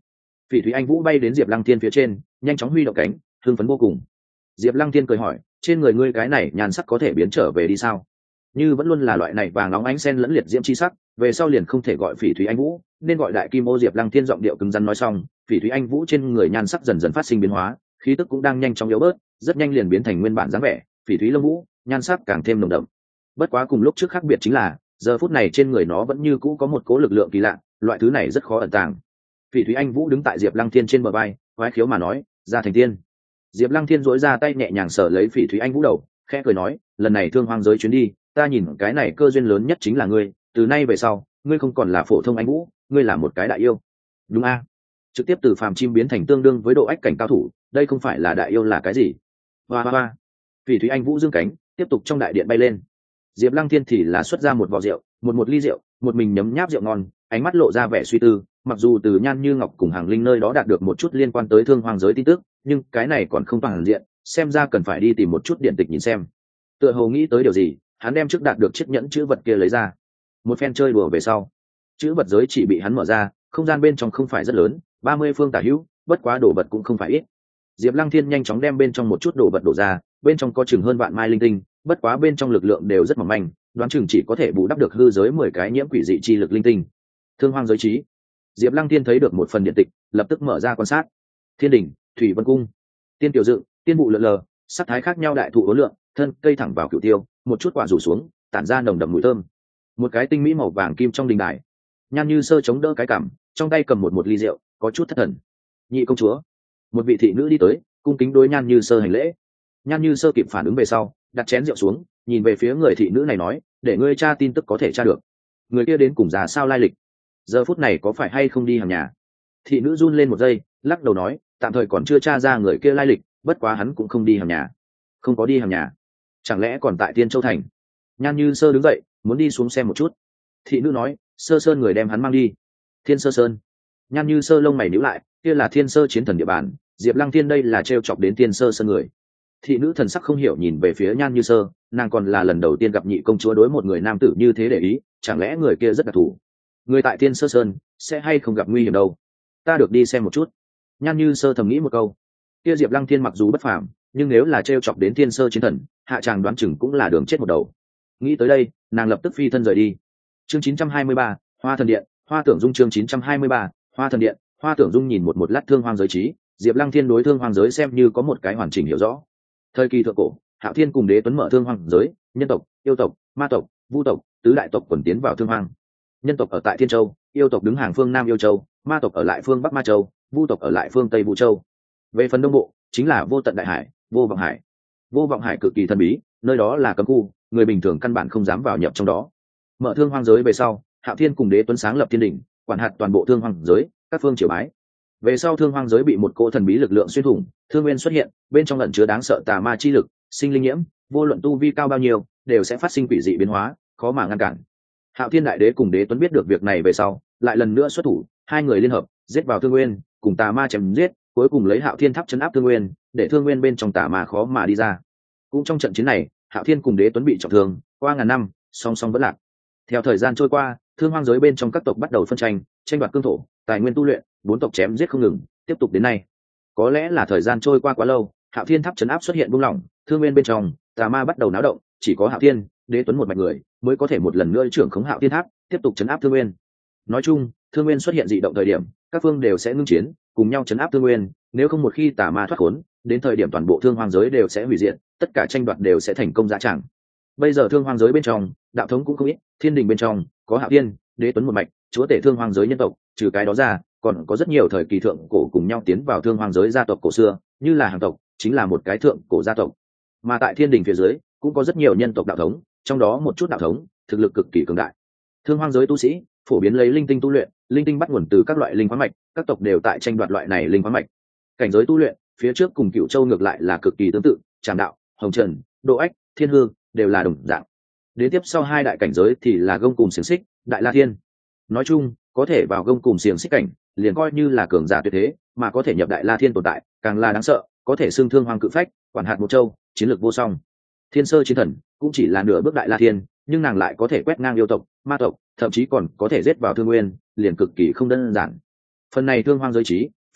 Phỉ thúy anh vũ bay đến Diệp Lăng Thiên phía trên, nhanh chóng huy động cánh, hưng phấn vô cùng. Diệp Lăng Thiên cười hỏi, trên người ngươi cái này nhan sắc có thể biến trở về đi sao? Như vẫn luôn là loại này vàng nóng ánh sen lẫn liệt diễm chi sắc, về sau liền không thể gọi Phỉ thúy anh vũ, nên gọi đại kim ô. Diệp Lăng Thiên giọng điệu cứng rắn nói xong, Phỉ thúy anh vũ trên người nhan sắc dần dần phát sinh biến hóa, khí tức cũng đang nhanh chóng yếu bớt, rất nhanh liền biến thành nguyên bản dáng vẻ, phỉ thúy lông vũ, nhan sắc càng thêm nồng đậm. Bất quá cùng lúc trước khác biệt chính là, giờ phút này trên người nó vẫn như cũ có một cố lực lượng kỳ lạ, loại thứ này rất khó ẩn tàng. Phỉ thúy anh vũ đứng tại Diệp Lăng Thiên trên bờ vai, quái khiếu mà nói, ra thành tiên. Diệp Lăng Thiên duỗi ra tay nhẹ nhàng sờ lấy Phỉ thúy anh vũ đầu, khẽ cười nói, lần này thương hoang giới chuyến đi, ta nhìn cái này cơ duyên lớn nhất chính là ngươi, từ nay về sau, ngươi không còn là phổ thông anh vũ, ngươi là một cái đại yêu. Đúng a? Trực tiếp từ phàm chim biến thành tương đương với độ ách cảnh cao thủ, đây không phải là đại yêu là cái gì? Hoa hoa hoa. Phỉ thúy anh vũ dương cánh, tiếp tục trong đại điện bay lên. Diệp Lăng Thiên thì là xuất ra một vò rượu, một một ly rượu, một mình nhấm nháp rượu ngon, ánh mắt lộ ra vẻ suy tư. Mặc dù từ Nhan Như Ngọc cùng Hàng Linh nơi đó đạt được một chút liên quan tới thương hoang giới tin tức, nhưng cái này còn không toàn diện, xem ra cần phải đi tìm một chút điện tịch nhìn xem. Tựa hồ nghĩ tới điều gì, hắn đem trước đạt được chiếc nhẫn chữ vật kia lấy ra. Một phen chơi đùa về sau, chữ vật giới chỉ bị hắn mở ra, không gian bên trong không phải rất lớn, ba mươi phương tả hữu, bất quá đồ vật cũng không phải ít. Diệp Lăng Thiên nhanh chóng đem bên trong một chút đồ vật đổ ra, bên trong có chừng hơn vạn mai linh tinh, bất quá bên trong lực lượng đều rất mỏng manh, đoán chừng chỉ có thể bù đắp được hư giới mười cái nhiễm quỷ dị chi lực linh tinh. Thương hoang giới trí. Diệp Lăng Thiên thấy được một phần điện tịch, lập tức mở ra quan sát. Thiên đỉnh, thủy vân cung, tiên tiểu dựng, tiên vụ lượn lờ, sắc thái khác nhau đại thụ hố lượng, thân cây thẳng vào cửu tiêu, một chút quả rủ xuống, tản ra nồng đậm mùi thơm. Một cái tinh mỹ màu vàng kim trong đình đài. Nhan Như Sơ chống đỡ cái cằm, trong tay cầm một một ly rượu, có chút thất thần. Nhị công chúa. Một vị thị nữ đi tới, cung kính đối Nhan Như Sơ hành lễ. Nhan Như Sơ kịp phản ứng về sau, đặt chén rượu xuống, nhìn về phía người thị nữ này nói, để ngươi tra tin tức có thể tra được. Người kia đến cùng già sao lai lịch? Giờ phút này có phải hay không đi hàng nhà? Thị nữ run lên một giây, lắc đầu nói, tạm thời còn chưa tra ra người kia lai lịch, bất quá hắn cũng không đi hàng nhà. Không có đi hàng nhà? Chẳng lẽ còn tại Tiên Châu thành? Nhan Như Sơ đứng dậy, muốn đi xuống xem một chút. Thị nữ nói, Sơ Sơn người đem hắn mang đi. Thiên Sơ Sơn. Nhan Như Sơ lông mày nhíu lại, kia là Thiên Sơ chiến thần địa bàn, Diệp Lăng Thiên đây là trêu chọc đến Thiên Sơ Sơn người. Thị nữ thần sắc không hiểu nhìn về phía Nhan Như Sơ, nàng còn là lần đầu tiên gặp nhị công chúa đối một người nam tử như thế để ý, chẳng lẽ người kia rất đặc thù? Người tại Thiên Sơ Sơn sẽ hay không gặp nguy hiểm đâu? Ta được đi xem một chút. Nhan Như Sơ thầm nghĩ một câu. Kia Diệp Lăng Thiên mặc dù bất phàm, nhưng nếu là trêu chọc đến Thiên Sơ chiến thần, hạ tràng đoán chừng cũng là đường chết một đầu. Nghĩ tới đây, nàng lập tức phi thân rời đi. Chương chín trăm hai mươi ba, Hoa Thần Điện, Hoa Tưởng Dung. Chương chín trăm hai mươi ba, Hoa Thần Điện, Hoa Tưởng Dung nhìn một một lát thương hoang giới trí, Diệp Lăng Thiên đối thương hoang giới xem như có một cái hoàn chỉnh hiểu rõ. Thời kỳ thượng cổ, Hạo Thiên cùng Đế Tuấn mở thương hoang giới, nhân tộc, yêu tộc, ma tộc, vu tộc, tứ đại tộc quần tiến vào thương hoang. Nhân tộc ở tại Thiên Châu, yêu tộc đứng hàng phương Nam Yêu Châu, ma tộc ở lại phương Bắc Ma Châu, vu tộc ở lại phương Tây Vũ Châu. Về phần đông bộ, chính là Vô Tận Đại Hải, Vô Vọng Hải. Vô Vọng Hải cực kỳ thần bí, nơi đó là cấm khu, người bình thường căn bản không dám vào nhập trong đó. Mở thương hoang giới về sau, Hạo Thiên cùng Đế Tuấn sáng lập thiên đỉnh, quản hạt toàn bộ thương hoang giới, các phương triều bái. Về sau thương hoang giới bị một cỗ thần bí lực lượng xuyên thủng, thương nguyên xuất hiện, bên trong ẩn chứa đáng sợ tà ma chi lực, sinh linh nhiễm, vô luận tu vi cao bao nhiêu, đều sẽ phát sinh quỷ dị biến hóa, khó mà ngăn cản. Hạo Thiên đại đế cùng Đế Tuấn biết được việc này về sau, lại lần nữa xuất thủ, hai người liên hợp, giết vào thương nguyên, cùng tà ma chém giết, cuối cùng lấy Hạo Thiên tháp chấn áp thương nguyên, để thương nguyên bên trong tà ma khó mà đi ra. Cũng trong trận chiến này, Hạo Thiên cùng Đế Tuấn bị trọng thương, qua ngàn năm, song song vẫn lạc. Theo thời gian trôi qua, thương hoang giới bên trong các tộc bắt đầu phân tranh, tranh đoạt cương thổ, tài nguyên tu luyện, bốn tộc chém giết không ngừng, tiếp tục đến nay. Có lẽ là thời gian trôi qua quá lâu, Hạo Thiên tháp chấn áp xuất hiện buông lỏng, thương nguyên bên trong, tà ma bắt đầu náo động, chỉ có Hạo Thiên, Đế Tuấn một mạch người mới có thể một lần nữa trưởng khống Hạo Thiên tháp, tiếp tục chấn áp thương nguyên. Nói chung, thương nguyên xuất hiện dị động thời điểm, các phương đều sẽ ngưng chiến, cùng nhau chấn áp thương nguyên, nếu không một khi tà ma thoát khốn, đến thời điểm toàn bộ thương hoang giới đều sẽ hủy diệt, tất cả tranh đoạt đều sẽ thành công dã tràng. Bây giờ thương hoang giới bên trong, đạo thống cũng không ít, thiên đình bên trong có Hạo Thiên, Đế Tuấn một mạch, chúa tể thương hoang giới nhân tộc, trừ cái đó ra, còn có rất nhiều thời kỳ thượng cổ cùng nhau tiến vào thương hoang giới gia tộc cổ xưa, như là Hàng tộc, chính là một cái thượng cổ gia tộc. Mà tại thiên đình phía dưới, cũng có rất nhiều nhân tộc đạo thống, trong đó một chút đạo thống, thực lực cực kỳ cường đại. Thương hoang giới tu sĩ phổ biến lấy linh tinh tu luyện, linh tinh bắt nguồn từ các loại linh khoáng mạch, các tộc đều tại tranh đoạt loại này linh khoáng mạch. Cảnh giới tu luyện, phía trước cùng Cửu Châu ngược lại là cực kỳ tương tự, Trảm Đạo, Hồng Trần, Độ Ách, Thiên Hương đều là đồng dạng. Đến tiếp sau hai đại cảnh giới thì là Gông Cùm Xiềng Xích, Đại La Thiên. Nói chung, có thể vào Gông Cùm Xiềng Xích cảnh, liền coi như là cường giả tuyệt thế, mà có thể nhập Đại La Thiên tồn tại, càng là đáng sợ, có thể xưng thương hoang cự phách, quản hạt một châu, chiến lược vô song. Thiên Sơ Chiến Thần cũng chỉ là nửa bước Đại La Thiên, nhưng nàng lại có thể quét ngang yêu tộc, ma tộc, thậm chí còn có thể giết vào thương nguyên, liền cực kỳ không đơn giản. Phần này thương hoang giới trí,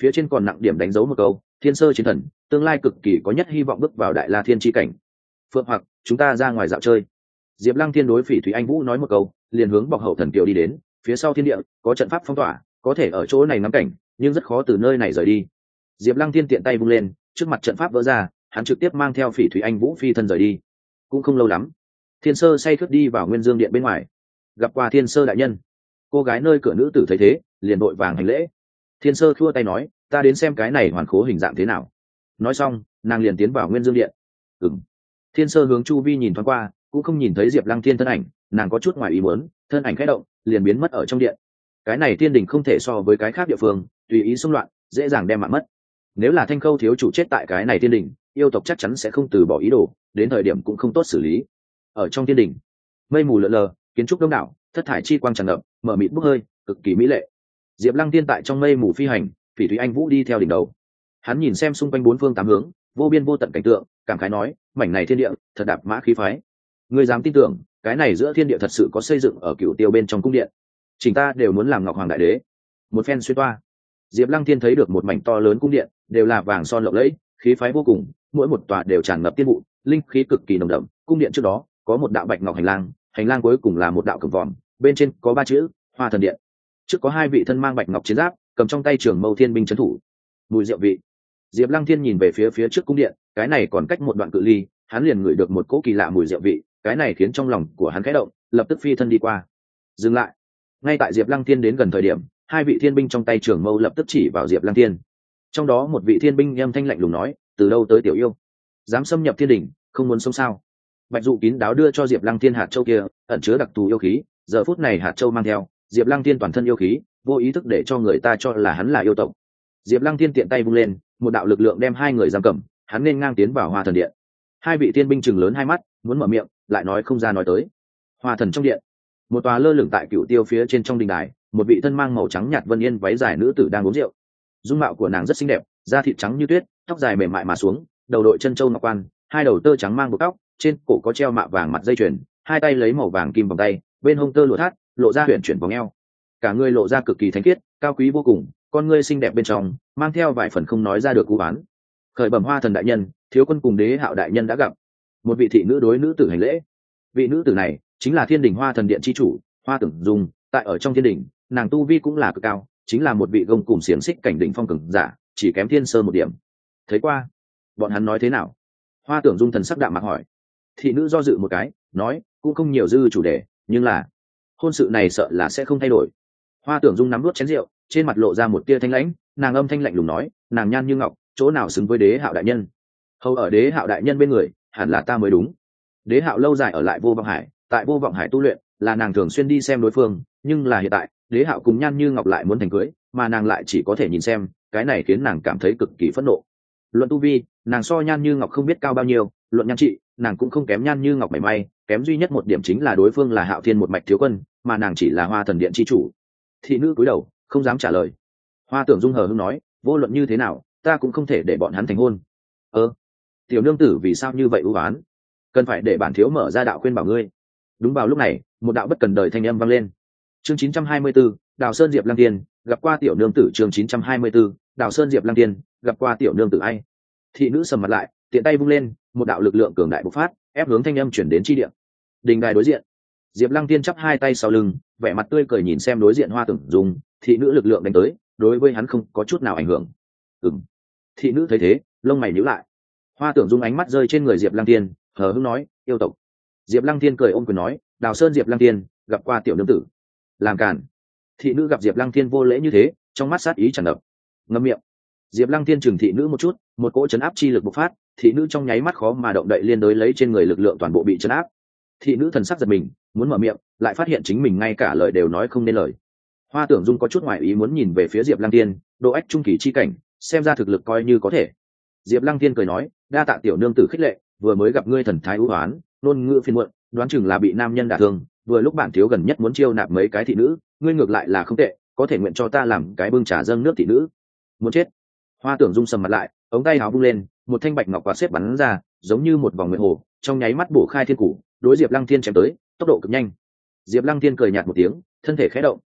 phía trên còn nặng điểm đánh dấu một câu: thiên sơ chiến thần, tương lai cực kỳ có nhất hy vọng bước vào đại la thiên chi cảnh. Phượng Hoặc, chúng ta ra ngoài dạo chơi. Diệp Lăng Thiên đối Phỉ Thúy Anh Vũ nói một câu, liền hướng bọc hậu thần kiều đi đến. Phía sau thiên địa có trận pháp phong tỏa, có thể ở chỗ này ngắm cảnh, nhưng rất khó từ nơi này rời đi. Diệp Lăng Thiên tiện tay vung lên, trước mặt trận pháp vỡ ra, hắn trực tiếp mang theo Phỉ Thúy Anh Vũ phi thân rời đi. Cũng không lâu lắm, Thiên Sơ say khướt đi vào Nguyên Dương Điện bên ngoài, gặp qua Thiên Sơ đại nhân. Cô gái nơi cửa nữ tử thấy thế, liền đội vàng hành lễ. Thiên Sơ khua tay nói: ta đến xem cái này hoàn khố hình dạng thế nào. Nói xong, nàng liền tiến vào Nguyên Dương Điện. Ừm. Thiên Sơ hướng chu vi nhìn thoáng qua, cũng không nhìn thấy Diệp Lăng Thiên thân ảnh, nàng có chút ngoài ý muốn, thân ảnh khẽ động, liền biến mất ở trong điện. Cái này thiên đình không thể so với cái khác địa phương, tùy ý xung loạn, dễ dàng đem mạng mất. Nếu là Thanh Khâu thiếu chủ chết tại cái này thiên đình, yêu tộc chắc chắn sẽ không từ bỏ ý đồ, đến thời điểm cũng không tốt xử lý. Ở trong thiên đình, mây mù lượn lờ, kiến trúc đông đảo, thất thải chi quang tràn ngập, mở mịt bốc hơi, cực kỳ mỹ lệ. Diệp Lăng Thiên tại trong mây mù phi hành, Phỉ Thúy Anh Vũ đi theo đỉnh đầu. Hắn nhìn xem xung quanh bốn phương tám hướng, vô biên vô tận cảnh tượng, cảm khái nói: mảnh này thiên địa, thật đạp mã khí phái. Ngươi dám tin tưởng, cái này giữa thiên địa thật sự có xây dựng ở Cửu Tiêu bên trong cung điện. Chính ta đều muốn làm Ngọc Hoàng đại đế. Một phen xuyên toa, Diệp Lăng Thiên thấy được một mảnh to lớn cung điện, đều là vàng son lộng lẫy, khí phái vô cùng, mỗi một tòa đều tràn ngập tiên vụ, linh khí cực kỳ nồng đậm. Cung điện trước đó có một đạo bạch ngọc hành lang, hành lang cuối cùng là một đạo cổng vòm, bên trên có ba chữ: Hoa Thần Điện. Trước có hai vị thân mang bạch ngọc chiến giáp, cầm trong tay trường mâu thiên binh trấn thủ. Mùi rượu vị. Diệp Lăng Thiên nhìn về phía phía trước cung điện, cái này còn cách một đoạn cự ly, hắn liền ngửi được một cỗ kỳ lạ mùi rượu vị, cái này khiến trong lòng của hắn khẽ động, lập tức phi thân đi qua. Dừng lại. Ngay tại Diệp Lăng Thiên đến gần thời điểm, hai vị thiên binh trong tay trường mâu lập tức chỉ vào Diệp Lăng Thiên. Trong đó một vị thiên binh âm thanh lạnh lùng nói: từ đâu tới tiểu yêu, dám xâm nhập thiên đình, không muốn sống sao? Bạch Dụ kín đáo đưa cho Diệp Lăng Thiên hạt châu kia, ẩn chứa đặc thù yêu khí, giờ phút này hạt châu mang theo, Diệp Lăng Thiên toàn thân yêu khí, vô ý thức để cho người ta cho là hắn là yêu tộc. Diệp Lăng Thiên tiện tay vung lên, một đạo lực lượng đem hai người giam cầm, hắn nên ngang tiến vào Hoa Thần Điện. Hai vị thiên binh chừng lớn hai mắt, muốn mở miệng, lại nói không ra nói tới. Hoa Thần trong điện, một tòa lơ lửng tại Cửu Tiêu phía trên trong đình đài, một vị thân mang màu trắng nhạt vân yên váy dài nữ tử đang uống rượu. Dung mạo của nàng rất xinh đẹp, da thịt trắng như tuyết, tóc dài mềm mại mà xuống, đầu đội chân châu ngọc quan, hai đầu tơ trắng mang buộc tóc, trên cổ có treo mạ vàng mặt dây chuyền, hai tay lấy màu vàng kim vòng tay, bên hông tơ lụa thắt, lộ ra huyền chuyển vòng eo. Cả người lộ ra cực kỳ thánh khiết, cao quý vô cùng, con ngươi xinh đẹp bên trong mang theo vài phần không nói ra được u ám. Khởi bẩm Hoa Thần đại nhân, thiếu quân cùng Đế Hạo đại nhân đã gặp. Một vị thị nữ đối nữ tử hành lễ. Vị nữ tử này chính là Thiên Đình Hoa Thần Điện chi chủ Hoa Tưởng Dung, tại ở trong thiên đình, nàng tu vi cũng là cực cao, chính là một vị gông cùng xiềng xích cảnh đỉnh phong cường giả, chỉ kém Thiên Sơ một điểm. Thấy qua, bọn hắn nói thế nào? Hoa Tưởng Dung thần sắc đạm mạc hỏi. Thị nữ do dự một cái, nói: cũng không nhiều dư chủ đề, nhưng là hôn sự này sợ là sẽ không thay đổi. Hoa Tưởng Dung nắm nuốt chén rượu, trên mặt lộ ra một tia thanh lãnh, nàng âm thanh lạnh lùng nói: nàng nhan như ngọc, chỗ nào xứng với Đế Hạo đại nhân? Hầu ở Đế Hạo đại nhân bên người, hẳn là ta mới đúng. Đế Hạo lâu dài ở lại Vô Vọng Hải, tại Vô Vọng Hải tu luyện, là nàng thường xuyên đi xem đối phương, nhưng là hiện tại, Đế Hạo cùng nhan như ngọc lại muốn thành cưới, mà nàng lại chỉ có thể nhìn xem, cái này khiến nàng cảm thấy cực kỳ phẫn nộ. Luận tu vi, nàng so nhan như ngọc không biết cao bao nhiêu, luận nhan trị, nàng cũng không kém nhan như ngọc mảy may, kém duy nhất một điểm chính là đối phương là Hạo Thiên một mạch thiếu quân, mà nàng chỉ là Hoa Thần Điện chi chủ. Thị nữ cúi đầu, không dám trả lời. Hoa Tưởng Dung hờ hững nói: vô luận như thế nào, ta cũng không thể để bọn hắn thành hôn. Ơ, tiểu nương tử vì sao như vậy ưu ái? Cần phải để bản thiếu mở ra đạo khuyên bảo ngươi. Đúng vào lúc này, một đạo bất cần đời thanh âm vang lên. Chương chín trăm hai mươi 4, Đào Sơn Diệp Lăng Tiên, gặp qua tiểu nương tử. Chương chín trăm hai mươi 4, Đào Sơn Diệp Lăng Tiên, gặp qua tiểu nương tử ai? Thị nữ sầm mặt lại, tiện tay vung lên, một đạo lực lượng cường đại bộc phát, ép hướng thanh âm chuyển đến chi địa. Đình đài đối diện, Diệp Lăng Tiên chắp hai tay sau lưng, vẻ mặt tươi cười nhìn xem đối diện Hoa Tưởng Dung, thị nữ lực lượng đánh tới, đối với hắn không có chút nào ảnh hưởng. Ừm. Thị nữ thấy thế, lông mày nhíu lại. Hoa Tưởng Dung ánh mắt rơi trên người Diệp Lăng Tiên, hờ hững nói: yêu tộc. Diệp Lăng Tiên cười ôm quyền nói: Đào Sơn Diệp Lăng Tiên, gặp qua tiểu nương tử. Làm cản. Thị nữ gặp Diệp Lăng Tiên vô lễ như thế, trong mắt sát ý tràn ngập. Ngậm miệng. Diệp Lăng Tiên chừng thị nữ một chút, một cỗ chấn áp chi lực bộc phát, thị nữ trong nháy mắt khó mà động đậy, liên đối lấy trên người lực lượng toàn bộ bị chấn áp. Thị nữ thần sắc giật mình, muốn mở miệng, lại phát hiện chính mình ngay cả lời đều nói không nên lời. Hoa Tưởng Dung có chút ngoài ý muốn nhìn về phía Diệp Lăng Tiên, độ ách trung kỳ chi cảnh, xem ra thực lực coi như có thể. Diệp Lăng Tiên cười nói: đa tạ tiểu nương tử khích lệ, vừa mới gặp ngươi thần thái ưu hoán, ngôn ngữ phiền muộn, đoán chừng là bị nam nhân đả thương, vừa lúc bản thiếu gần nhất muốn chiêu nạp mấy cái thị nữ, ngươi ngược lại là không tệ, có thể nguyện cho ta làm cái bưng trà dâng nước thị nữ. Muốn chết. Hoa Tưởng Dung sầm mặt lại, ống tay áo vung lên, một thanh bạch ngọc quạt xếp bắn ra, giống như một vòng nguyệt hồ, trong nháy mắt bổ khai thiên củ, đối Diệp Lăng Thiên chém tới, tốc độ cực nhanh. Diệp Lăng Thiên cười nhạt một tiếng, thân thể khẽ động,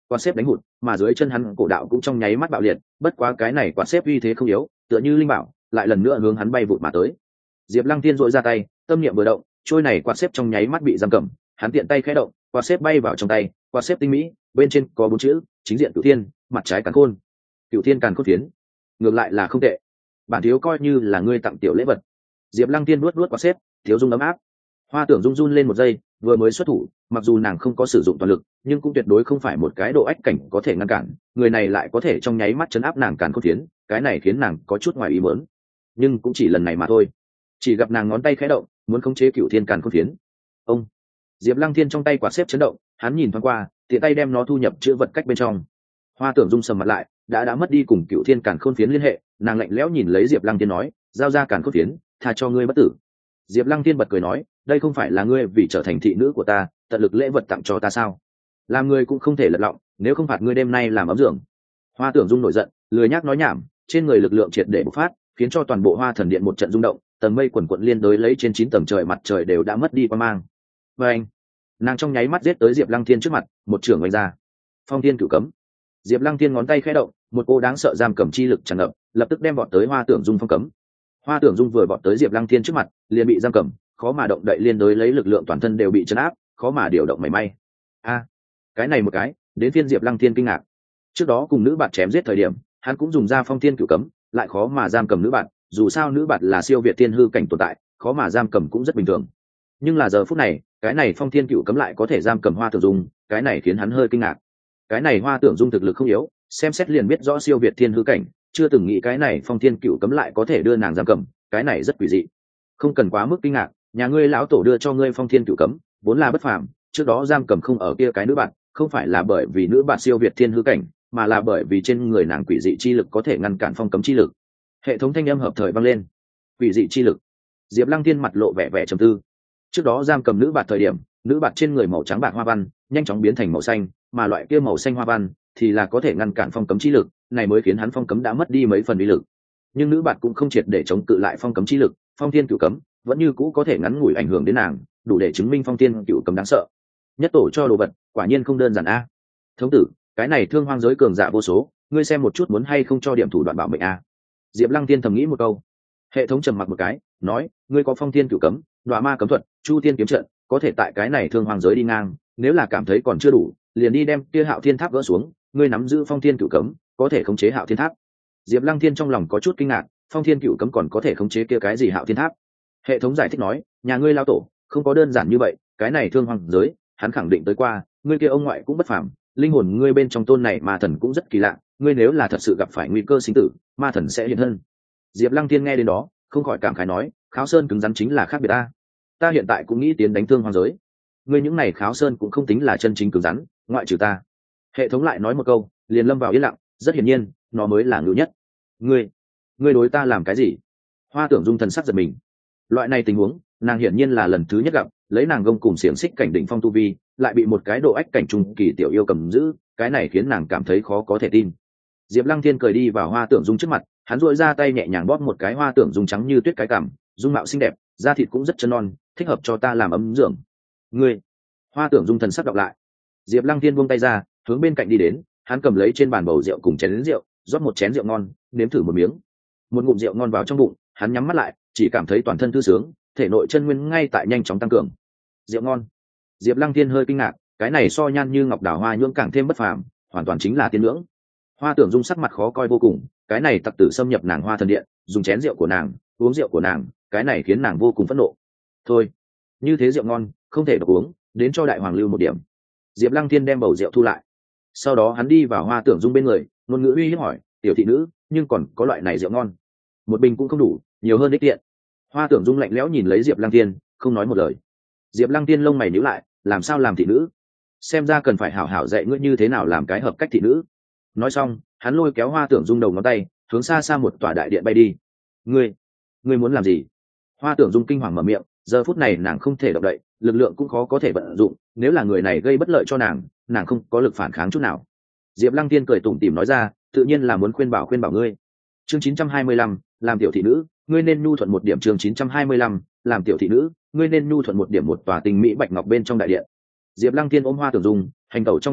quạt xếp đánh hụt, mà dưới chân hắn cổ đạo cũng trong nháy mắt bạo liệt, bất quá cái này quạt xếp uy thế không yếu, tựa như linh bảo, lại lần nữa hướng hắn bay vụt mà tới. Diệp Lăng Tiên dội ra tay, tâm niệm vừa động, trôi này quạt xếp trong nháy mắt bị giam cầm, hắn tiện tay khẽ động, quạt xếp bay vào trong tay, quạt xếp tinh mỹ, bên trên có bốn chữ, chính diện Cửu Thiên, mặt trái Càn Khôn. Cửu Thiên Càn Khôn phiến, ngược lại là không tệ. Bản thiếu coi như là ngươi tặng tiểu lễ vật. Diệp Lăng Tiên nuốt nuốt quạt xếp, thiếu dung ấm áp. Hoa Tưởng Dung run lên một giây, vừa mới xuất thủ, mặc dù nàng không có sử dụng toàn lực, nhưng cũng tuyệt đối không phải một cái độ ách cảnh có thể ngăn cản, người này lại có thể trong nháy mắt chấn áp nàng Càn Khôn phiến, cái này khiến nàng có chút ngoài ý muốn. Nhưng cũng chỉ lần này mà thôi. Chỉ gặp nàng ngón tay khẽ động, muốn khống chế Cửu Thiên Càn Khôn phiến. Ông Diệp Lăng Thiên trong tay quạt xếp chấn động, hắn nhìn thoáng qua, tiện tay đem nó thu nhập chữ vật cách bên trong. Hoa Tưởng Dung sầm mặt lại, đã đã mất đi cùng Cửu Thiên Càn Khôn phiến liên hệ, nàng lạnh lẽo nhìn lấy Diệp Lăng Thiên nói, giao ra Càn Khôn phiến, tha cho ngươi bất tử. Diệp Lăng Thiên bật cười nói, đây không phải là ngươi vì trở thành thị nữ của ta, tận lực lễ vật tặng cho ta sao? Làm ngươi cũng không thể lật lọng, nếu không phạt ngươi đêm nay làm ấm giường. Hoa Tưởng Dung nổi giận, lười nhác nói nhảm, trên người lực lượng triệt để bộc phát, khiến cho toàn bộ Hoa Thần Điện một trận rung động, tầng mây quần quật liên đối lấy trên chín tầng trời mặt trời đều đã mất đi quang mang. Và anh, nàng trong nháy mắt giết tới Diệp Lăng Thiên trước mặt, một trưởng vung ra. Phong Thiên Cửu Cấm. Diệp Lăng Thiên ngón tay khẽ động, một cô đáng sợ giam cầm chi lực tràn ngập, lập tức đem vọt tới Hoa Tưởng Dung phong cấm. Hoa Tưởng Dung vừa vọt tới Diệp Lăng Thiên trước mặt, liền bị giam cầm, khó mà động đậy, liên đối lấy lực lượng toàn thân đều bị trấn áp, khó mà điều động mảy may. A, cái này một cái, đến phiên Diệp Lăng Thiên kinh ngạc. Trước đó cùng nữ bạn chém giết thời điểm, hắn cũng dùng ra Phong Thiên Cửu Cấm, lại khó mà giam cầm nữ bạn, dù sao nữ bạn là siêu việt tiên hư cảnh tồn tại, khó mà giam cầm cũng rất bình thường. Nhưng là giờ phút này, cái này Phong Thiên Cửu Cấm lại có thể giam cầm Hoa Tưởng Dung, cái này khiến hắn hơi kinh ngạc. Cái này Hoa Tưởng Dung thực lực không yếu, xem xét liền biết rõ siêu việt tiên hư cảnh, chưa từng nghĩ cái này Phong Thiên Cửu Cấm lại có thể đưa nàng giam cầm, cái này rất quỷ dị. Không cần quá mức kinh ngạc, nhà ngươi lão tổ đưa cho ngươi Phong Thiên Cửu Cấm, vốn là bất phàm, trước đó giam cầm không ở kia cái nữ bạn, không phải là bởi vì nữ bạn siêu việt thiên hư cảnh, mà là bởi vì trên người nàng quỷ dị chi lực có thể ngăn cản phong cấm chi lực. Hệ thống thanh âm hợp thời vang lên. Quỷ dị chi lực. Diệp Lăng Thiên mặt lộ vẻ vẻ trầm tư. Trước đó giam cầm nữ bạn thời điểm, nữ bạn trên người màu trắng bạc hoa văn nhanh chóng biến thành màu xanh, mà loại kia màu xanh hoa văn thì là có thể ngăn cản phong cấm chi lực, này mới khiến hắn phong cấm đã mất đi mấy phần uy lực. Nhưng nữ bạn cũng không triệt để chống cự lại phong cấm chi lực, Phong Thiên Cửu Cấm vẫn như cũ có thể ngắn ngủi ảnh hưởng đến nàng, đủ để chứng minh Phong Thiên Cửu Cấm đáng sợ. Nhất tổ cho đồ vật, quả nhiên không đơn giản a. Thống tử, cái này thương hoang giới cường giả vô số, ngươi xem một chút muốn hay không cho điểm thủ đoạn bảo mệnh a. Diệp Lăng Thiên thầm nghĩ một câu. Hệ thống trầm mặc một cái, nói, ngươi có Phong Thiên Cửu Cấm, Đoạ Ma Cấm Thuật, Chu Tiên Kiếm Trận, có thể tại cái này thương hoang giới đi ngang, nếu là cảm thấy còn chưa đủ, liền đi đem kia Hạo Thiên Tháp gỡ xuống, ngươi nắm giữ Phong Thiên Cửu Cấm, có thể khống chế Hạo Thiên Tháp. Diệp Lăng Thiên trong lòng có chút kinh ngạc, Phong Thiên Cửu Cấm còn có thể khống chế kia cái gì Hạo Thiên Tháp. Hệ thống giải thích nói, nhà ngươi lao tổ không có đơn giản như vậy, cái này thương hoang giới hắn khẳng định tới qua, ngươi kia ông ngoại cũng bất phàm, linh hồn ngươi bên trong tôn này ma thần cũng rất kỳ lạ, ngươi nếu là thật sự gặp phải nguy cơ sinh tử, ma thần sẽ hiện thân. Diệp Lăng Thiên nghe đến đó, không khỏi cảm khái nói, Kháo Sơn cứng rắn chính là khác biệt ta. Ta hiện tại cũng nghĩ tiến đánh thương hoang giới. Ngươi những này Kháo Sơn cũng không tính là chân chính cứng rắn, ngoại trừ ta. Hệ thống lại nói một câu, liền lâm vào yên lặng, rất hiển nhiên, nó mới là ngưu nhất. Ngươi, ngươi đối ta làm cái gì? Hoa Tưởng Dung thần sắc giật mình. Loại này tình huống, nàng hiển nhiên là lần thứ nhất gặp, lấy nàng gông cùng xiềng xích cảnh đỉnh phong tu vi, lại bị một cái độ ách cảnh trung kỳ tiểu yêu cầm giữ, cái này khiến nàng cảm thấy khó có thể tin. Diệp Lăng Thiên cười đi vào Hoa Tưởng Dung trước mặt, hắn duỗi ra tay nhẹ nhàng bóp một cái Hoa Tưởng Dung trắng như tuyết cái cằm, dung mạo xinh đẹp, da thịt cũng rất chân non, thích hợp cho ta làm ấm dưỡng. Ngươi, Hoa Tưởng Dung thần sắc đọc lại. Diệp Lăng Thiên buông tay ra, hướng bên cạnh đi đến, hắn cầm lấy trên bàn bầu rượu cùng chén rượu, rót một chén rượu ngon, nếm thử một miếng. Một ngụm rượu ngon vào trong bụng, hắn nhắm mắt lại, chỉ cảm thấy toàn thân thư sướng, thể nội chân nguyên ngay tại nhanh chóng tăng cường. Rượu ngon. Diệp Lăng Thiên hơi kinh ngạc, cái này so nhan như ngọc đào hoa nhưỡng càng thêm bất phàm, hoàn toàn chính là tiên nhưỡng. Hoa Tưởng Dung sắc mặt khó coi vô cùng, cái này tặc tử xâm nhập nàng Hoa Thần Điện, dùng chén rượu của nàng, uống rượu của nàng, cái này khiến nàng vô cùng phẫn nộ. Thôi, như thế rượu ngon, không thể độc uống, đến cho đại hoàng lưu một điểm. Diệp Lăng Thiên đem bầu rượu thu lại. Sau đó hắn đi vào Hoa Tưởng Dung bên người, ngôn ngữ uy hiếp hỏi, tiểu thị nữ, nhưng còn có loại này rượu ngon. Một bình cũng không đủ, nhiều hơn ích tiện. Hoa Tưởng Dung lạnh lẽo nhìn lấy Diệp Lăng Thiên, không nói một lời. Diệp Lăng Thiên lông mày nhíu lại, làm sao làm thị nữ? Xem ra cần phải hảo hảo dạy ngươi như thế nào làm cái hợp cách thị nữ. Nói xong, hắn lôi kéo Hoa Tưởng Dung đầu ngón tay, hướng xa xa một tòa đại điện bay đi. Ngươi, ngươi muốn làm gì? Hoa Tưởng Dung kinh hoàng mở miệng, giờ phút này nàng không thể động đậy, lực lượng cũng khó có thể vận dụng, nếu là người này gây bất lợi cho nàng, nàng không có lực phản kháng chút nào. Diệp Lăng Thiên cười tủm tỉm nói ra, tự nhiên là muốn khuyên bảo khuyên bảo ngươi. Chương chín trăm hai mươi lăm, làm tiểu thị nữ, ngươi nên nhu thuận một điểm. Chương chín trăm hai mươi lăm, làm tiểu thị nữ, ngươi nên nhu thuận một điểm. Một tòa tinh mỹ bạch ngọc bên trong đại điện. Diệp Lăng Thiên ôm Hoa Tưởng Dung, hành tẩu trong đại điện,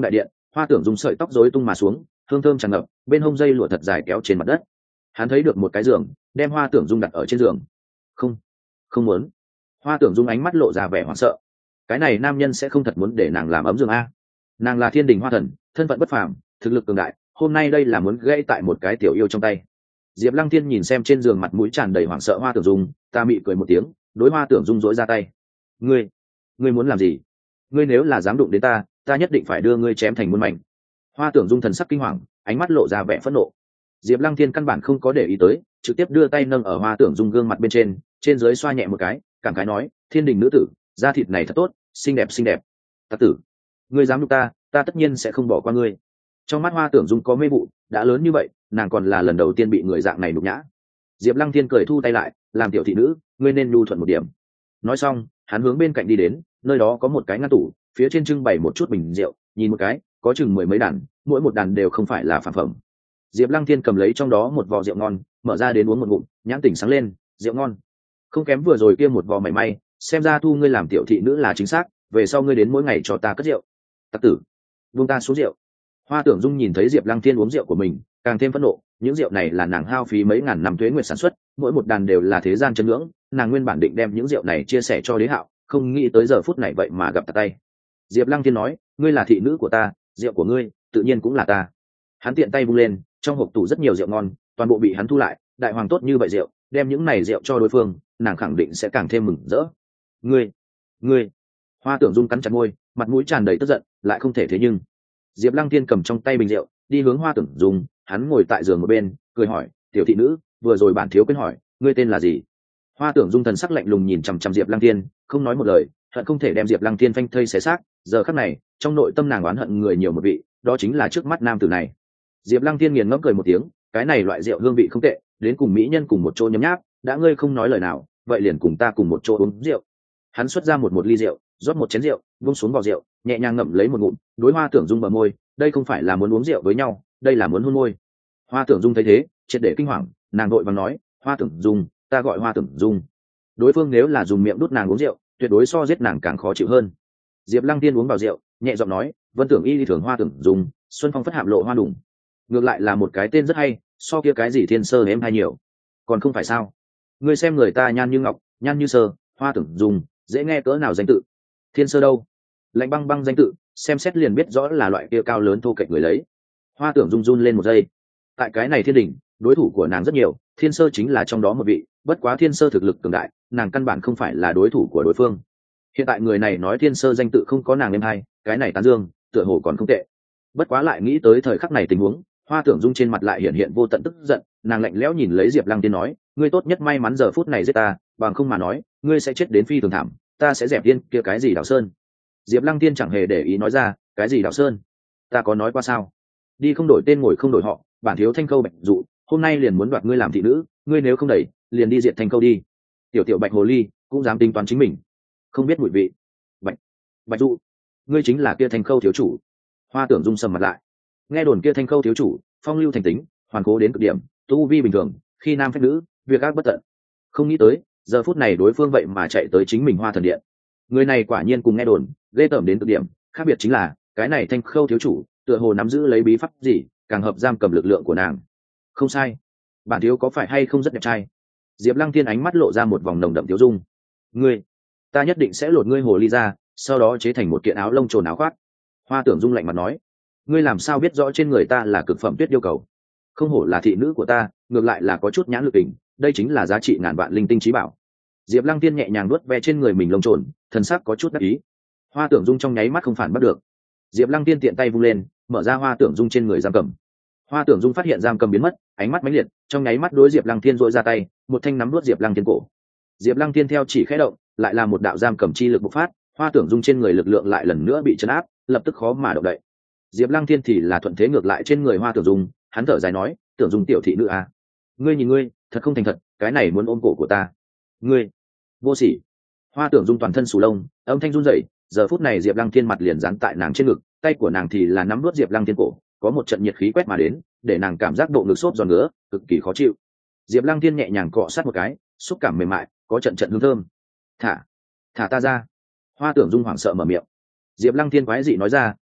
Hoa Tưởng Dung sợi tóc rối tung mà xuống, hương thơm tràn ngập, bên hông dây lụa thật dài kéo trên mặt đất. Hắn thấy được một cái giường, đem Hoa Tưởng Dung đặt ở trên giường. Không, không muốn. Hoa Tưởng Dung ánh mắt lộ ra vẻ hoảng sợ. Cái này nam nhân sẽ không thật muốn để nàng làm ấm giường a? Nàng là thiên đình hoa thần, thân phận bất phàm, thực lực cường đại, hôm nay đây là muốn gãy tại một cái tiểu yêu trong tay. Diệp Lăng Thiên nhìn xem trên giường mặt mũi tràn đầy hoảng sợ Hoa Tưởng Dung, ta mị cười một tiếng, đối Hoa Tưởng Dung dỗi ra tay. Ngươi, ngươi muốn làm gì? Ngươi nếu là dám đụng đến ta, ta nhất định phải đưa ngươi chém thành muôn mảnh. Hoa Tưởng Dung thần sắc kinh hoàng, ánh mắt lộ ra vẻ phẫn nộ. Diệp Lăng Thiên căn bản không có để ý tới, trực tiếp đưa tay nâng ở Hoa Tưởng Dung gương mặt bên trên, trên dưới xoa nhẹ một cái, cảm khái nói, thiên đình nữ tử, da thịt này thật tốt, xinh đẹp xinh đẹp. Tặc tử, ngươi dám đụng ta, ta tất nhiên sẽ không bỏ qua ngươi. Trong mắt Hoa Tưởng Dung có mê vụ, đã lớn như vậy, nàng còn là lần đầu tiên bị người dạng này nhục nhã. Diệp Lăng Thiên cười thu tay lại, làm tiểu thị nữ, ngươi nên nhu thuận một điểm. Nói xong, hắn hướng bên cạnh đi đến, nơi đó có một cái ngăn tủ, phía trên trưng bày một chút bình rượu, nhìn một cái, có chừng mười mấy đàn, mỗi một đàn đều không phải là phàm phẩm. Diệp Lăng Thiên cầm lấy trong đó một vò rượu ngon, mở ra đến uống một ngụm, nhãn tỉnh sáng lên, rượu ngon, không kém vừa rồi kia một vò mảy may, xem ra thu ngươi làm tiểu thị nữ là chính xác, về sau ngươi đến mỗi ngày cho ta cất rượu. Tặc tử, buông ta xuống rượu. Hoa Tưởng Dung nhìn thấy Diệp Lăng Thiên uống rượu của mình, càng thêm phẫn nộ, những rượu này là nàng hao phí mấy ngàn năm tuế nguyệt sản xuất, mỗi một đàn đều là thế gian chân ngưỡng, nàng nguyên bản định đem những rượu này chia sẻ cho Đế Hạo, không nghĩ tới giờ phút này vậy mà gặp tạt tay. Diệp Lăng Thiên nói, ngươi là thị nữ của ta, rượu của ngươi tự nhiên cũng là ta. Hắn tiện tay vung lên, trong hộp tủ rất nhiều rượu ngon, toàn bộ bị hắn thu lại, đại hoàng tốt như vậy rượu, đem những này rượu cho đối phương, nàng khẳng định sẽ càng thêm mừng rỡ. Ngươi, ngươi. Hoa Tưởng Dung cắn chặt môi, mặt mũi tràn đầy tức giận, lại không thể thế nhưng. Diệp Lăng Thiên cầm trong tay bình rượu, đi hướng Hoa Tưởng Dung, hắn ngồi tại giường một bên, cười hỏi, tiểu thị nữ, vừa rồi bản thiếu quên hỏi, ngươi tên là gì? Hoa Tưởng Dung thần sắc lạnh lùng nhìn chằm chằm Diệp Lăng Thiên, không nói một lời, hận không thể đem Diệp Lăng Thiên phanh thây xé xác. Giờ khắc này, trong nội tâm nàng oán hận người nhiều một vị, đó chính là trước mắt nam tử này. Diệp Lăng Thiên nghiền ngẫm cười một tiếng, cái này loại rượu hương vị không tệ, đến cùng mỹ nhân cùng một chỗ nhấm nháp, đã ngươi không nói lời nào, vậy liền cùng ta cùng một chỗ uống rượu. Hắn xuất ra một một ly rượu, rót một chén rượu, buông xuống vào rượu, nhẹ nhàng ngậm lấy một ngụm, đối Hoa Tưởng Dung bờ môi, đây không phải là muốn uống rượu với nhau, đây là muốn hôn môi. Hoa Tưởng Dung thấy thế, triệt để kinh hoàng, nàng vội vàng nói, Hoa Tưởng Dung, ta gọi Hoa Tưởng Dung. Đối phương nếu là dùng miệng đút nàng uống rượu, tuyệt đối so giết nàng càng khó chịu hơn. Diệp Lăng Tiên uống vào rượu, nhẹ giọng nói, Vân Tưởng Y đi thường Hoa Tưởng Dung, Xuân Phong phất hạm lộ hoa đủng. Ngược lại là một cái tên rất hay, so kia cái gì Thiên Sơ em hay nhiều. Còn không phải sao? Ngươi xem người ta nhan như ngọc, nhan như sơ, Hoa Tưởng Dung, dễ nghe cỡ nào danh tự. Thiên Sơ đâu? Lạnh băng băng danh tự, xem xét liền biết rõ là loại kia cao lớn thô kệch người lấy. Hoa Tưởng Dung run lên một giây. Tại cái này thiên đỉnh, đối thủ của nàng rất nhiều, Thiên Sơ chính là trong đó một vị, bất quá Thiên Sơ thực lực cường đại, nàng căn bản không phải là đối thủ của đối phương. Hiện tại người này nói Thiên Sơ danh tự không có nàng em hay, cái này tán dương, tựa hồ còn không tệ. Bất quá lại nghĩ tới thời khắc này tình huống, Hoa Tưởng Dung trên mặt lại hiện hiện vô tận tức giận, nàng lạnh lẽo nhìn lấy Diệp Lăng Tiên nói, ngươi tốt nhất may mắn giờ phút này giết ta, bằng không mà nói, ngươi sẽ chết đến phi thường thảm, ta sẽ dẹp yên kia cái gì Đào Sơn. Diệp Lăng Tiên chẳng hề để ý nói ra, cái gì Đào Sơn? Ta có nói qua sao? Đi không đổi tên ngồi không đổi họ, bản thiếu Thanh Khâu Bạch Dụ, hôm nay liền muốn đoạt ngươi làm thị nữ, ngươi nếu không đẩy, liền đi diệt Thanh Khâu đi. Tiểu tiểu Bạch Hồ Ly cũng dám tính toán chính mình, không biết mùi vị. Bạch Bạch Dụ, ngươi chính là kia Thanh Khâu thiếu chủ. Hoa Tưởng Dung sầm mặt lại. Nghe đồn kia Thanh Khâu thiếu chủ, phong lưu thành tính, hoàn cố đến cực điểm, tu vi bình thường, khi nam phách nữ, việc ác bất tận. Không nghĩ tới, giờ phút này đối phương vậy mà chạy tới chính mình Hoa Thần Điện. Người này quả nhiên cùng nghe đồn, ghê tởm đến cực điểm, khác biệt chính là, cái này Thanh Khâu thiếu chủ, tựa hồ nắm giữ lấy bí pháp gì, càng hợp giam cầm lực lượng của nàng. Không sai, bản thiếu có phải hay không rất đẹp trai? Diệp Lăng Thiên ánh mắt lộ ra một vòng nồng đậm tiêu dung. Ngươi, ta nhất định sẽ lột ngươi hồ ly ra, sau đó chế thành một kiện áo lông trồn áo khoác. Hoa Tưởng Dung lạnh mặt nói, ngươi làm sao biết rõ trên người ta là cực phẩm tuyết yêu cầu? Không hổ là thị nữ của ta, ngược lại là có chút nhãn lực tình, đây chính là giá trị ngàn vạn linh tinh trí bảo. Diệp Lăng Tiên nhẹ nhàng nuốt ve trên người mình lông trồn, thần sắc có chút đắc ý. Hoa Tưởng Dung trong nháy mắt không phản bắt được. Diệp Lăng Tiên tiện tay vung lên, mở ra Hoa Tưởng Dung trên người giam cầm. Hoa Tưởng Dung phát hiện giam cầm biến mất, ánh mắt mãnh liệt, trong nháy mắt đối Diệp Lăng Tiên dội ra tay, một thanh nắm nuốt Diệp Lăng Tiên cổ. Diệp Lăng Tiên theo chỉ khẽ động, lại là một đạo giam cầm chi lực bộc phát, Hoa Tưởng Dung trên người lực lượng lại lần nữa bị trấn áp, lập tức khó mà động đậy. Diệp Lăng Thiên thì là thuận thế ngược lại trên người Hoa Tưởng Dung, hắn thở dài nói, Tưởng Dung tiểu thị nữ à, ngươi nhìn ngươi, thật không thành thật, cái này muốn ôm cổ của ta. Ngươi, vô sỉ. Hoa Tưởng Dung toàn thân sù lông, âm thanh run rẩy, giờ phút này Diệp Lăng Thiên mặt liền dán tại nàng trên ngực, tay của nàng thì là nắm nuốt Diệp Lăng Thiên cổ, có một trận nhiệt khí quét mà đến, để nàng cảm giác độ ngực xốp giòn ngứa, cực kỳ khó chịu. Diệp Lăng Thiên nhẹ nhàng cọ sát một cái, xúc cảm mềm mại, có trận trận hương thơm. Thả, thả ta ra. Hoa Tưởng Dung hoảng sợ mở miệng. Diệp Lăng Thiên quái dị nói ra,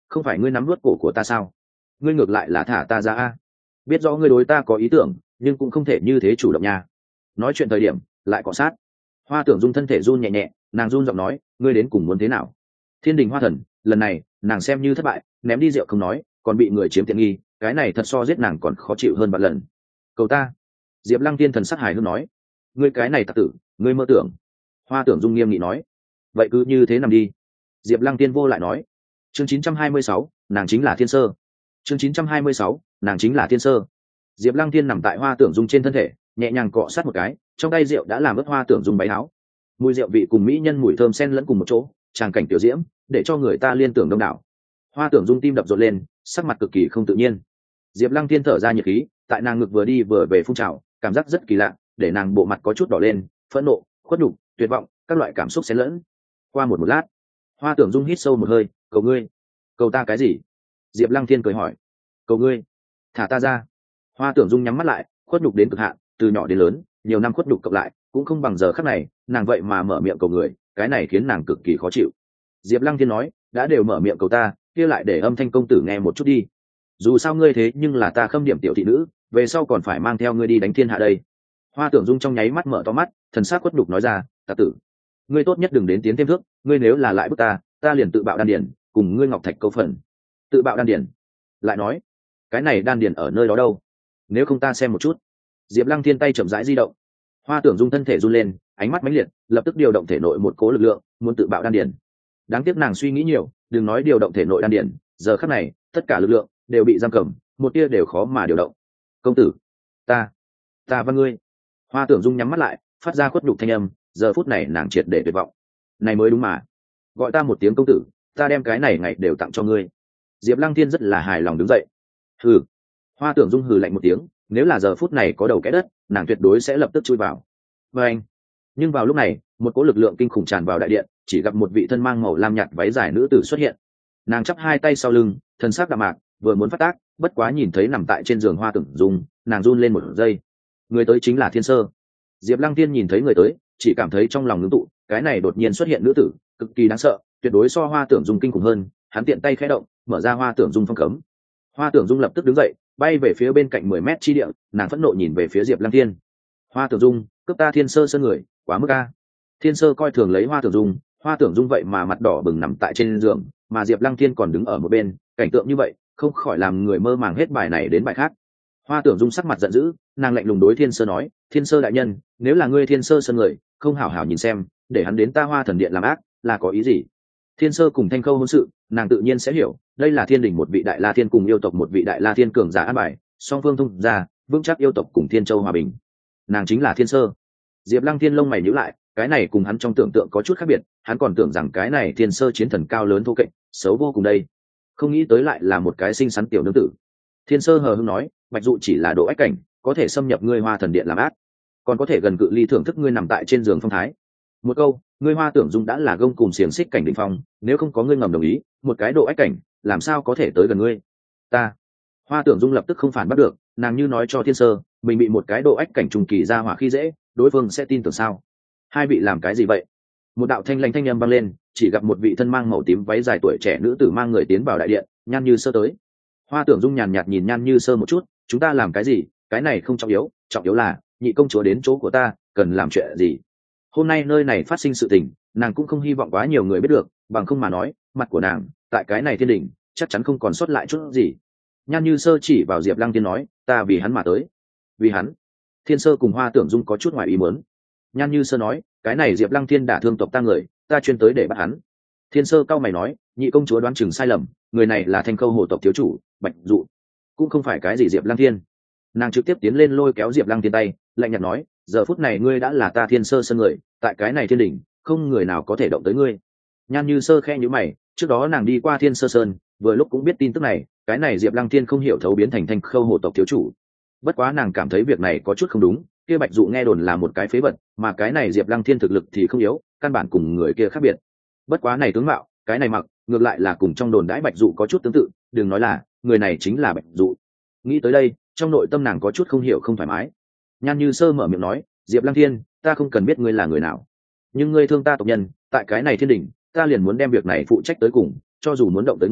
không phải ngươi nắm vớt cổ của ta sao? Ngươi ngược lại là thả ta ra a. Biết rõ ngươi đối ta có ý tưởng, nhưng cũng không thể như thế chủ động nha. Nói chuyện thời điểm lại cọ sát. Hoa Tưởng Dung thân thể run nhẹ nhẹ, nàng run giọng nói, ngươi đến cùng muốn thế nào? Thiên đình Hoa Thần, lần này nàng xem như thất bại, ném đi rượu không nói, còn bị người chiếm tiện nghi, cái này thật so giết nàng còn khó chịu hơn vạn lần. Cầu ta. Diệp Lăng Tiên thần sắc hài hước nói, ngươi cái này tặc tử, ngươi mơ tưởng. Hoa Tưởng Dung nghiêm nghị nói, vậy cứ như thế nằm đi. Diệp Lăng Tiên vô lại nói, chương chín trăm hai mươi sáu, nàng chính là Thiên Sơ. Chương chín trăm hai mươi sáu, nàng chính là Thiên Sơ. Diệp Lăng Tiên nằm tại Hoa Tưởng Dung trên thân thể, nhẹ nhàng cọ sát một cái, trong tay rượu đã làm ướt Hoa Tưởng Dung váy áo. Mùi rượu vị cùng mỹ nhân mùi thơm xen lẫn cùng một chỗ, tràng cảnh tiểu diễm, để cho người ta liên tưởng đông đảo. Hoa Tưởng Dung tim đập rộn lên, sắc mặt cực kỳ không tự nhiên. Diệp Lăng Tiên thở ra nhiệt khí, tại nàng ngực vừa đi vừa về phun trào, cảm giác rất kỳ lạ, để nàng bộ mặt có chút đỏ lên, phẫn nộ, khuất nhục, tuyệt vọng, các loại cảm xúc xen lẫn. Qua một một lát, Hoa Tưởng Dung hít sâu một hơi, cầu ngươi. Cầu ta cái gì? Diệp Lăng Thiên cười hỏi. Cầu ngươi, thả ta ra. Hoa Tưởng Dung nhắm mắt lại, khuất nhục đến cực hạn, từ nhỏ đến lớn, nhiều năm khuất nhục cộng lại, cũng không bằng giờ khắc này, nàng vậy mà mở miệng cầu người, cái này khiến nàng cực kỳ khó chịu. Diệp Lăng Thiên nói, đã đều mở miệng cầu ta, kia lại để âm thanh công tử nghe một chút đi. Dù sao ngươi thế nhưng là ta Khâm Điểm tiểu thị nữ, về sau còn phải mang theo ngươi đi đánh thiên hạ đây. Hoa Tưởng Dung trong nháy mắt mở to mắt, thần sắc khuất nhục nói ra, tặc tử, ngươi tốt nhất đừng đến tiến thêm thước, ngươi nếu là lại bức ta, ta liền tự bạo đan điển, cùng ngươi ngọc thạch câu phần. Tự bạo đan điển? Lại nói, cái này đan điển ở nơi đó đâu? Nếu không ta xem một chút. Diệp Lăng Thiên tay chậm rãi di động. Hoa Tưởng Dung thân thể run lên, ánh mắt mãnh liệt, lập tức điều động thể nội một cố lực lượng, muốn tự bạo đan điển. Đáng tiếc nàng suy nghĩ nhiều, đừng nói điều động thể nội đan điển, giờ khắc này, tất cả lực lượng đều bị giam cầm, một tia đều khó mà điều động. Công tử, ta, ta và ngươi. Hoa Tưởng Dung nhắm mắt lại, phát ra khuất nhục thanh âm, giờ phút này nàng triệt để tuyệt vọng. Này mới đúng mà, gọi ta một tiếng công tử, ta đem cái này ngày đều tặng cho ngươi. Diệp Lăng Thiên rất là hài lòng đứng dậy. Hừ. Hoa Tưởng Dung hừ lạnh một tiếng, nếu là giờ phút này có đầu cái đất, nàng tuyệt đối sẽ lập tức chui vào. Và anh. Nhưng vào lúc này, một cỗ lực lượng kinh khủng tràn vào đại điện, chỉ gặp một vị thân mang màu lam nhạt váy dài nữ tử xuất hiện. Nàng chắp hai tay sau lưng, thân xác đạm mạc, vừa muốn phát tác, bất quá nhìn thấy nằm tại trên giường Hoa Tưởng Dung, nàng run lên một giây. Người tới chính là Thiên Sơ. Diệp Lăng Thiên nhìn thấy người tới, chỉ cảm thấy trong lòng ngưng tụ, cái này đột nhiên xuất hiện nữ tử, cực kỳ đáng sợ, tuyệt đối so Hoa Tưởng Dung kinh khủng hơn. Hắn tiện tay khẽ động, mở ra Hoa Tưởng Dung phong cấm. Hoa Tưởng Dung lập tức đứng dậy, bay về phía bên cạnh mười mét chi địa, nàng phẫn nộ nhìn về phía Diệp Lăng Thiên. Hoa Tưởng Dung, cướp ta Thiên Sơ sơn người, quá mức a. Thiên Sơ coi thường lấy Hoa Tưởng Dung, Hoa Tưởng Dung vậy mà mặt đỏ bừng nằm tại trên giường, mà Diệp Lăng Thiên còn đứng ở một bên, cảnh tượng như vậy, không khỏi làm người mơ màng hết bài này đến bài khác. Hoa Tưởng Dung sắc mặt giận dữ, nàng lạnh lùng đối Thiên Sơ nói, Thiên Sơ đại nhân, nếu là ngươi Thiên Sơ sơn người, không hảo hảo nhìn xem, để hắn đến ta Hoa Thần Điện làm ác, là có ý gì? Thiên Sơ cùng Thanh Khâu hôn sự, nàng tự nhiên sẽ hiểu, đây là thiên đình một vị đại la thiên cùng yêu tộc một vị đại la thiên cường giả an bài, song phương thông ra, vững chắc yêu tộc cùng Thiên Châu hòa bình. Nàng chính là Thiên Sơ. Diệp Lăng Thiên lông mày nhíu lại, cái này cùng hắn trong tưởng tượng có chút khác biệt, hắn còn tưởng rằng cái này Thiên Sơ chiến thần cao lớn thô kệch, xấu vô cùng đây, không nghĩ tới lại là một cái xinh xắn tiểu nương tử. Thiên Sơ hờ hững nói, Bạch Dụ chỉ là độ ách cảnh, có thể xâm nhập ngươi Hoa Thần Điện làm ác, còn có thể gần cự ly thưởng thức ngươi nằm tại trên giường phong thái. Một câu, ngươi Hoa Tưởng Dung đã là gông cùng xiềng xích cảnh đỉnh phong, nếu không có ngươi ngầm đồng ý, một cái độ ách cảnh, làm sao có thể tới gần ngươi? Ta. Hoa Tưởng Dung lập tức không phản bắt được, nàng như nói cho Thiên Sơ, mình bị một cái độ ách cảnh trùng kỳ ra hỏa khi dễ, đối phương sẽ tin tưởng sao? Hai vị làm cái gì vậy? Một đạo thanh lãnh thanh âm vang lên, chỉ gặp một vị thân mang màu tím váy dài tuổi trẻ nữ tử mang người tiến vào đại điện, Nhan Như Sơ tới. Hoa Tưởng Dung nhàn nhạt nhìn Nhan Như Sơ một chút, chúng ta làm cái gì, cái này không trọng yếu, trọng yếu là nhị công chúa đến chỗ của ta, cần làm chuyện gì? Hôm nay nơi này phát sinh sự tình, nàng cũng không hy vọng quá nhiều người biết được, bằng không mà nói, mặt của nàng tại cái này thiên đỉnh chắc chắn không còn sót lại chút gì. Nhan Như Sơ chỉ vào Diệp Lăng Thiên nói, ta vì hắn mà tới. Vì hắn? Thiên Sơ cùng Hoa Tưởng Dung có chút ngoài ý muốn. Nhan Như Sơ nói, cái này Diệp Lăng Thiên đả thương tộc ta người, ta chuyên tới để bắt hắn. Thiên Sơ cau mày nói, nhị công chúa đoán chừng sai lầm, người này là Thanh Khâu hồ tộc thiếu chủ Bạch Dụ, cũng không phải cái gì Diệp Lăng Thiên. Nàng trực tiếp tiến lên lôi kéo Diệp Lăng Thiên tay, lạnh nhạt nói, giờ phút này ngươi đã là ta Thiên Sơ sơn người, tại cái này thiên đỉnh, không người nào có thể động tới ngươi. Nhan Như Sơ khẽ nhíu mày, trước đó nàng đi qua Thiên Sơ sơn, vừa lúc cũng biết tin tức này, cái này Diệp Lăng Thiên không hiểu thấu biến thành Thanh Khâu hồ tộc thiếu chủ. Bất quá nàng cảm thấy việc này có chút không đúng, kia Bạch Dụ nghe đồn là một cái phế vật, mà cái này Diệp Lăng Thiên thực lực thì không yếu, căn bản cùng người kia khác biệt. Bất quá này tướng mạo, cái này mặc, ngược lại là cùng trong đồn đãi Bạch Dụ có chút tương tự, đừng nói là, người này chính là Bạch Dụ. Nghĩ tới đây, trong nội tâm nàng có chút không hiểu không thoải mái. Nhan Như Sơ mở miệng nói, Diệp Lăng Thiên, ta không cần biết ngươi là người nào, nhưng ngươi thương ta tộc nhân, tại cái này thiên đỉnh, ta liền muốn đem việc này phụ trách tới cùng, cho dù muốn động tới ngươi,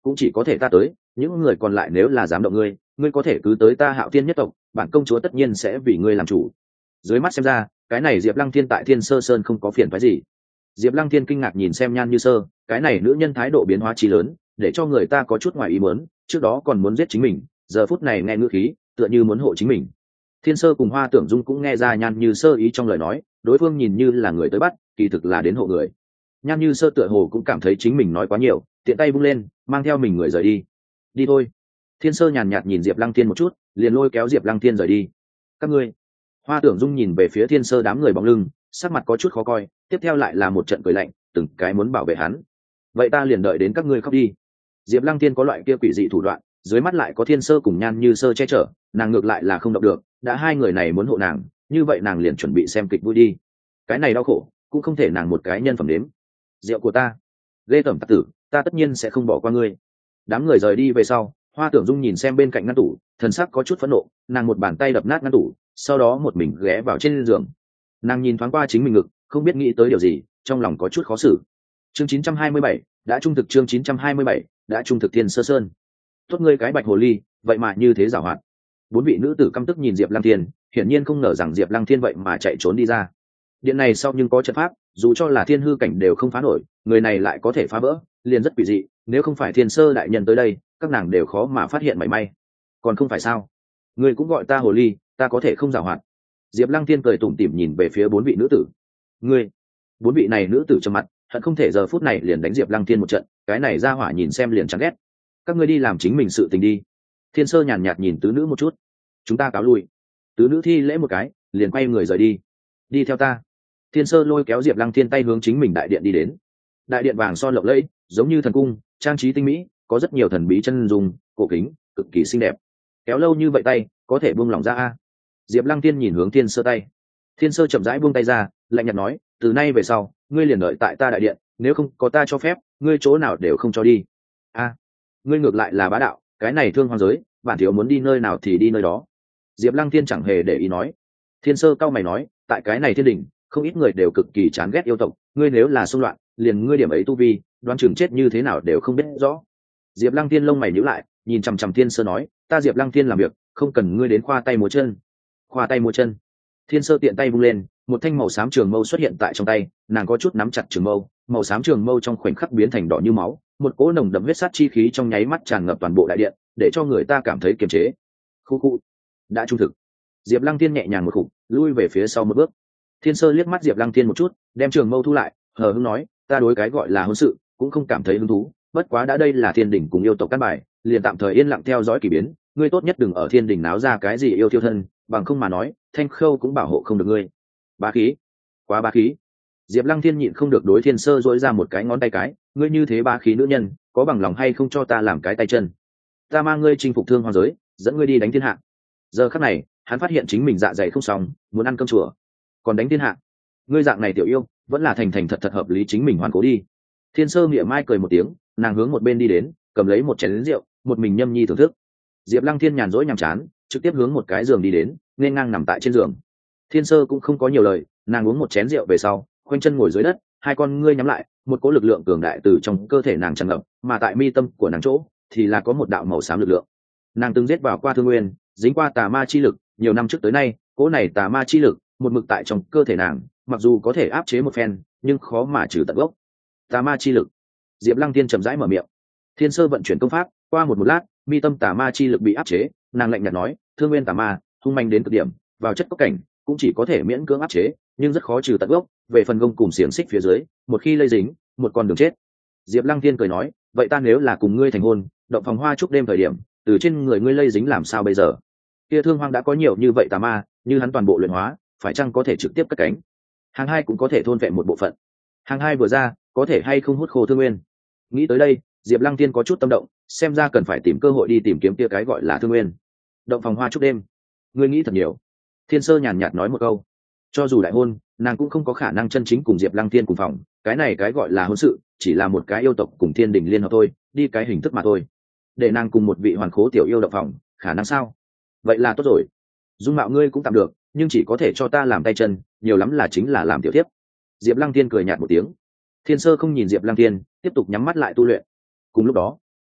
cũng chỉ có thể ta tới, những người còn lại nếu là dám động ngươi, ngươi có thể cứ tới ta Hạo Thiên nhất tộc, bản công chúa tất nhiên sẽ vì ngươi làm chủ. Dưới mắt xem ra, cái này Diệp Lăng Thiên tại Thiên Sơ Sơn không có phiền phức gì. Diệp Lăng Thiên kinh ngạc nhìn xem Nhan Như Sơ, cái này nữ nhân thái độ biến hóa chí lớn, để cho người ta có chút ngoài ý muốn, trước đó còn muốn giết chính mình, giờ phút này nghe ngữ khí, tựa như muốn hộ chính mình. Thiên Sơ cùng Hoa Tưởng Dung cũng nghe ra Nhan Như Sơ ý trong lời nói, đối phương nhìn như là người tới bắt, kỳ thực là đến hộ người. Nhan Như Sơ tựa hồ cũng cảm thấy chính mình nói quá nhiều, tiện tay vung lên, mang theo mình người rời đi. Đi thôi. Thiên Sơ nhàn nhạt nhìn Diệp Lăng Thiên một chút, liền lôi kéo Diệp Lăng Thiên rời đi. Các ngươi. Hoa Tưởng Dung nhìn về phía Thiên Sơ đám người bóng lưng, sắc mặt có chút khó coi, tiếp theo lại là một trận cười lạnh, từng cái muốn bảo vệ hắn. Vậy ta liền đợi đến các ngươi khóc đi. Diệp Lăng Thiên có loại kia quỷ dị thủ đoạn, dưới mắt lại có Thiên Sơ cùng Nhan Như Sơ che chở, nàng ngược lại là không động được, đã hai người này muốn hộ nàng, như vậy nàng liền chuẩn bị xem kịch vui đi. Cái này đau khổ, cũng không thể nàng một cái nhân phẩm đếm. Rượu của ta, ghê tởm tặc tử, ta tất nhiên sẽ không bỏ qua ngươi. Đám người rời đi về sau, Hoa Tưởng Dung nhìn xem bên cạnh ngăn tủ, thần sắc có chút phẫn nộ, nàng một bàn tay đập nát ngăn tủ, sau đó một mình ghé vào trên giường. Nàng nhìn thoáng qua chính mình ngực, không biết nghĩ tới điều gì, trong lòng có chút khó xử. Chương chín trăm hai mươi bảy, đã trung thực chương chín trăm hai mươi bảy, đã trung thực Thiên Sơ Sơn. Tốt ngươi cái bạch hồ ly, vậy mà như thế giàu hoạt. Bốn vị nữ tử căm tức nhìn Diệp Lăng Thiên, hiển nhiên không ngờ rằng Diệp Lăng Thiên vậy mà chạy trốn đi ra. Điện này sau nhưng có trận pháp, dù cho là thiên hư cảnh đều không phá nổi, người này lại có thể phá vỡ, liền rất quỷ dị, nếu không phải Thiên Sơ đại nhân tới đây, các nàng đều khó mà phát hiện mảy may. Còn không phải sao? Ngươi cũng gọi ta hồ ly, ta có thể không giàu hoạt. Diệp Lăng Thiên cười tủm tỉm nhìn về phía bốn vị nữ tử. Ngươi, bốn vị này nữ tử trầm mặt, hận không thể giờ phút này liền đánh Diệp Lăng Thiên một trận, cái này ra hỏa nhìn xem liền chán ghét. Các ngươi đi làm chính mình sự tình đi. Thiên Sơ nhàn nhạt nhìn tứ nữ một chút. Chúng ta cáo lui. Tứ nữ thi lễ một cái, liền quay người rời đi. Đi theo ta. Thiên Sơ lôi kéo Diệp Lăng Thiên tay hướng chính mình đại điện đi đến. Đại điện vàng son lộng lẫy, giống như thần cung, trang trí tinh mỹ, có rất nhiều thần bí chân dung, cổ kính, cực kỳ xinh đẹp. Kéo lâu như vậy tay, có thể buông lỏng ra a. Diệp Lăng Thiên nhìn hướng Thiên Sơ tay. Thiên Sơ chậm rãi buông tay ra, lạnh nhạt nói, từ nay về sau, ngươi liền đợi tại ta đại điện, nếu không có ta cho phép, ngươi chỗ nào đều không cho đi. A, ngươi ngược lại là bá đạo, cái này thương hoang giới, bản thiếu muốn đi nơi nào thì đi nơi đó. Diệp Lăng Thiên chẳng hề để ý nói. Thiên Sơ cau mày nói, tại cái này thiên đình, không ít người đều cực kỳ chán ghét yêu tộc, ngươi nếu là xung loạn, liền ngươi điểm ấy tu vi, đoán chừng chết như thế nào đều không biết rõ. Diệp Lăng Thiên lông mày nhíu lại, nhìn chằm chằm Thiên Sơ nói, ta Diệp Lăng Thiên làm việc, không cần ngươi đến khoa tay múa chân. Khoa tay múa chân. Thiên Sơ tiện tay vung lên, một thanh màu xám trường mâu xuất hiện tại trong tay, nàng có chút nắm chặt trường mâu, màu xám trường mâu trong khoảnh khắc biến thành đỏ như máu, một cỗ nồng đậm huyết sát chi khí trong nháy mắt tràn ngập toàn bộ đại điện, để cho người ta cảm thấy kiềm chế. Khu khu, đã trung thực. Diệp Lăng Thiên nhẹ nhàng một khục, lui về phía sau một bước. Thiên Sơ liếc mắt Diệp Lăng Thiên một chút, đem trường mâu thu lại, hờ hững nói, ta đối cái gọi là hôn sự cũng không cảm thấy hứng thú, bất quá đã đây là thiên đình cùng yêu tộc căn bài, liền tạm thời yên lặng theo dõi kỳ biến, ngươi tốt nhất đừng ở thiên đình náo ra cái gì yêu thiêu thân, bằng không mà nói, Thanh Khâu cũng bảo hộ không được ngươi. Bá khí, quá bá khí. Diệp Lăng Thiên nhịn không được đối Thiên Sơ dỗi ra một cái ngón tay cái, ngươi như thế bá khí nữ nhân, có bằng lòng hay không cho ta làm cái tay chân? Ta mang ngươi chinh phục thương hoàng giới, dẫn ngươi đi đánh thiên hạ. Giờ khắc này, hắn phát hiện chính mình dạ dày không xong, muốn ăn cơm chùa, còn đánh thiên hạ. Ngươi dạng này tiểu yêu, vẫn là thành thành thật thật hợp lý chính mình hoàn cố đi. Thiên Sơ mỉa mai cười một tiếng, nàng hướng một bên đi đến, cầm lấy một chén rượu, một mình nhâm nhi thưởng thức. Diệp Lăng Thiên nhàn rỗi nhàm chán, trực tiếp hướng một cái giường đi đến, nên ngang nằm tại trên giường. Thiên Sơ cũng không có nhiều lời, nàng uống một chén rượu về sau, khoanh chân ngồi dưới đất, hai con ngươi nhắm lại, một cỗ lực lượng cường đại từ trong cơ thể nàng tràn ngập, mà tại mi tâm của nàng chỗ thì là có một đạo màu xám lực lượng. Nàng từng giết vào qua Thương Nguyên, dính qua tà ma chi lực, nhiều năm trước tới nay, cỗ này tà ma chi lực một mực tại trong cơ thể nàng, mặc dù có thể áp chế một phen, nhưng khó mà trừ tận gốc. Tà ma chi lực. Diệp Lăng Thiên chậm rãi mở miệng. Thiên Sơ vận chuyển công pháp, qua một một lát, mi tâm tà ma chi lực bị áp chế, nàng lạnh nhạt nói, Thương Nguyên tà ma, hung manh đến cực điểm, vào chất cốc cảnh, cũng chỉ có thể miễn cưỡng áp chế, nhưng rất khó trừ tận gốc, về phần gông cùng xiềng xích phía dưới, một khi lây dính, một con đường chết. Diệp Lăng Thiên cười nói, vậy ta nếu là cùng ngươi thành hôn, động phòng hoa chúc đêm thời điểm, từ trên người ngươi lây dính làm sao bây giờ? Kia Thương Hoang đã có nhiều như vậy tà ma, như hắn toàn bộ luyện hóa, phải chăng có thể trực tiếp cất cánh? Hàng hai cũng có thể thôn vẹn một bộ phận. Hàng hai vừa ra, có thể hay không hút khô Thương Nguyên? Nghĩ tới đây, Diệp Lăng Thiên có chút tâm động, xem ra cần phải tìm cơ hội đi tìm kiếm kia cái gọi là Thương Nguyên. Động phòng hoa chúc đêm, ngươi nghĩ thật nhiều. Thiên Sơ nhàn nhạt nói một câu. Cho dù đại hôn, nàng cũng không có khả năng chân chính cùng Diệp Lăng Thiên cùng phòng, cái này cái gọi là hôn sự, chỉ là một cái yêu tộc cùng thiên đình liên hợp thôi, đi cái hình thức mà thôi. Để nàng cùng một vị hoàn khố tiểu yêu động phòng, khả năng sao? Vậy là tốt rồi. Dung mạo ngươi cũng tạm được, nhưng chỉ có thể cho ta làm tay chân, nhiều lắm là chính là làm tiểu tiếp. Diệp Lăng Thiên cười nhạt một tiếng. Thiên Sơ không nhìn Diệp Lăng Thiên, tiếp tục nhắm mắt lại tu luyện. Cùng lúc đó,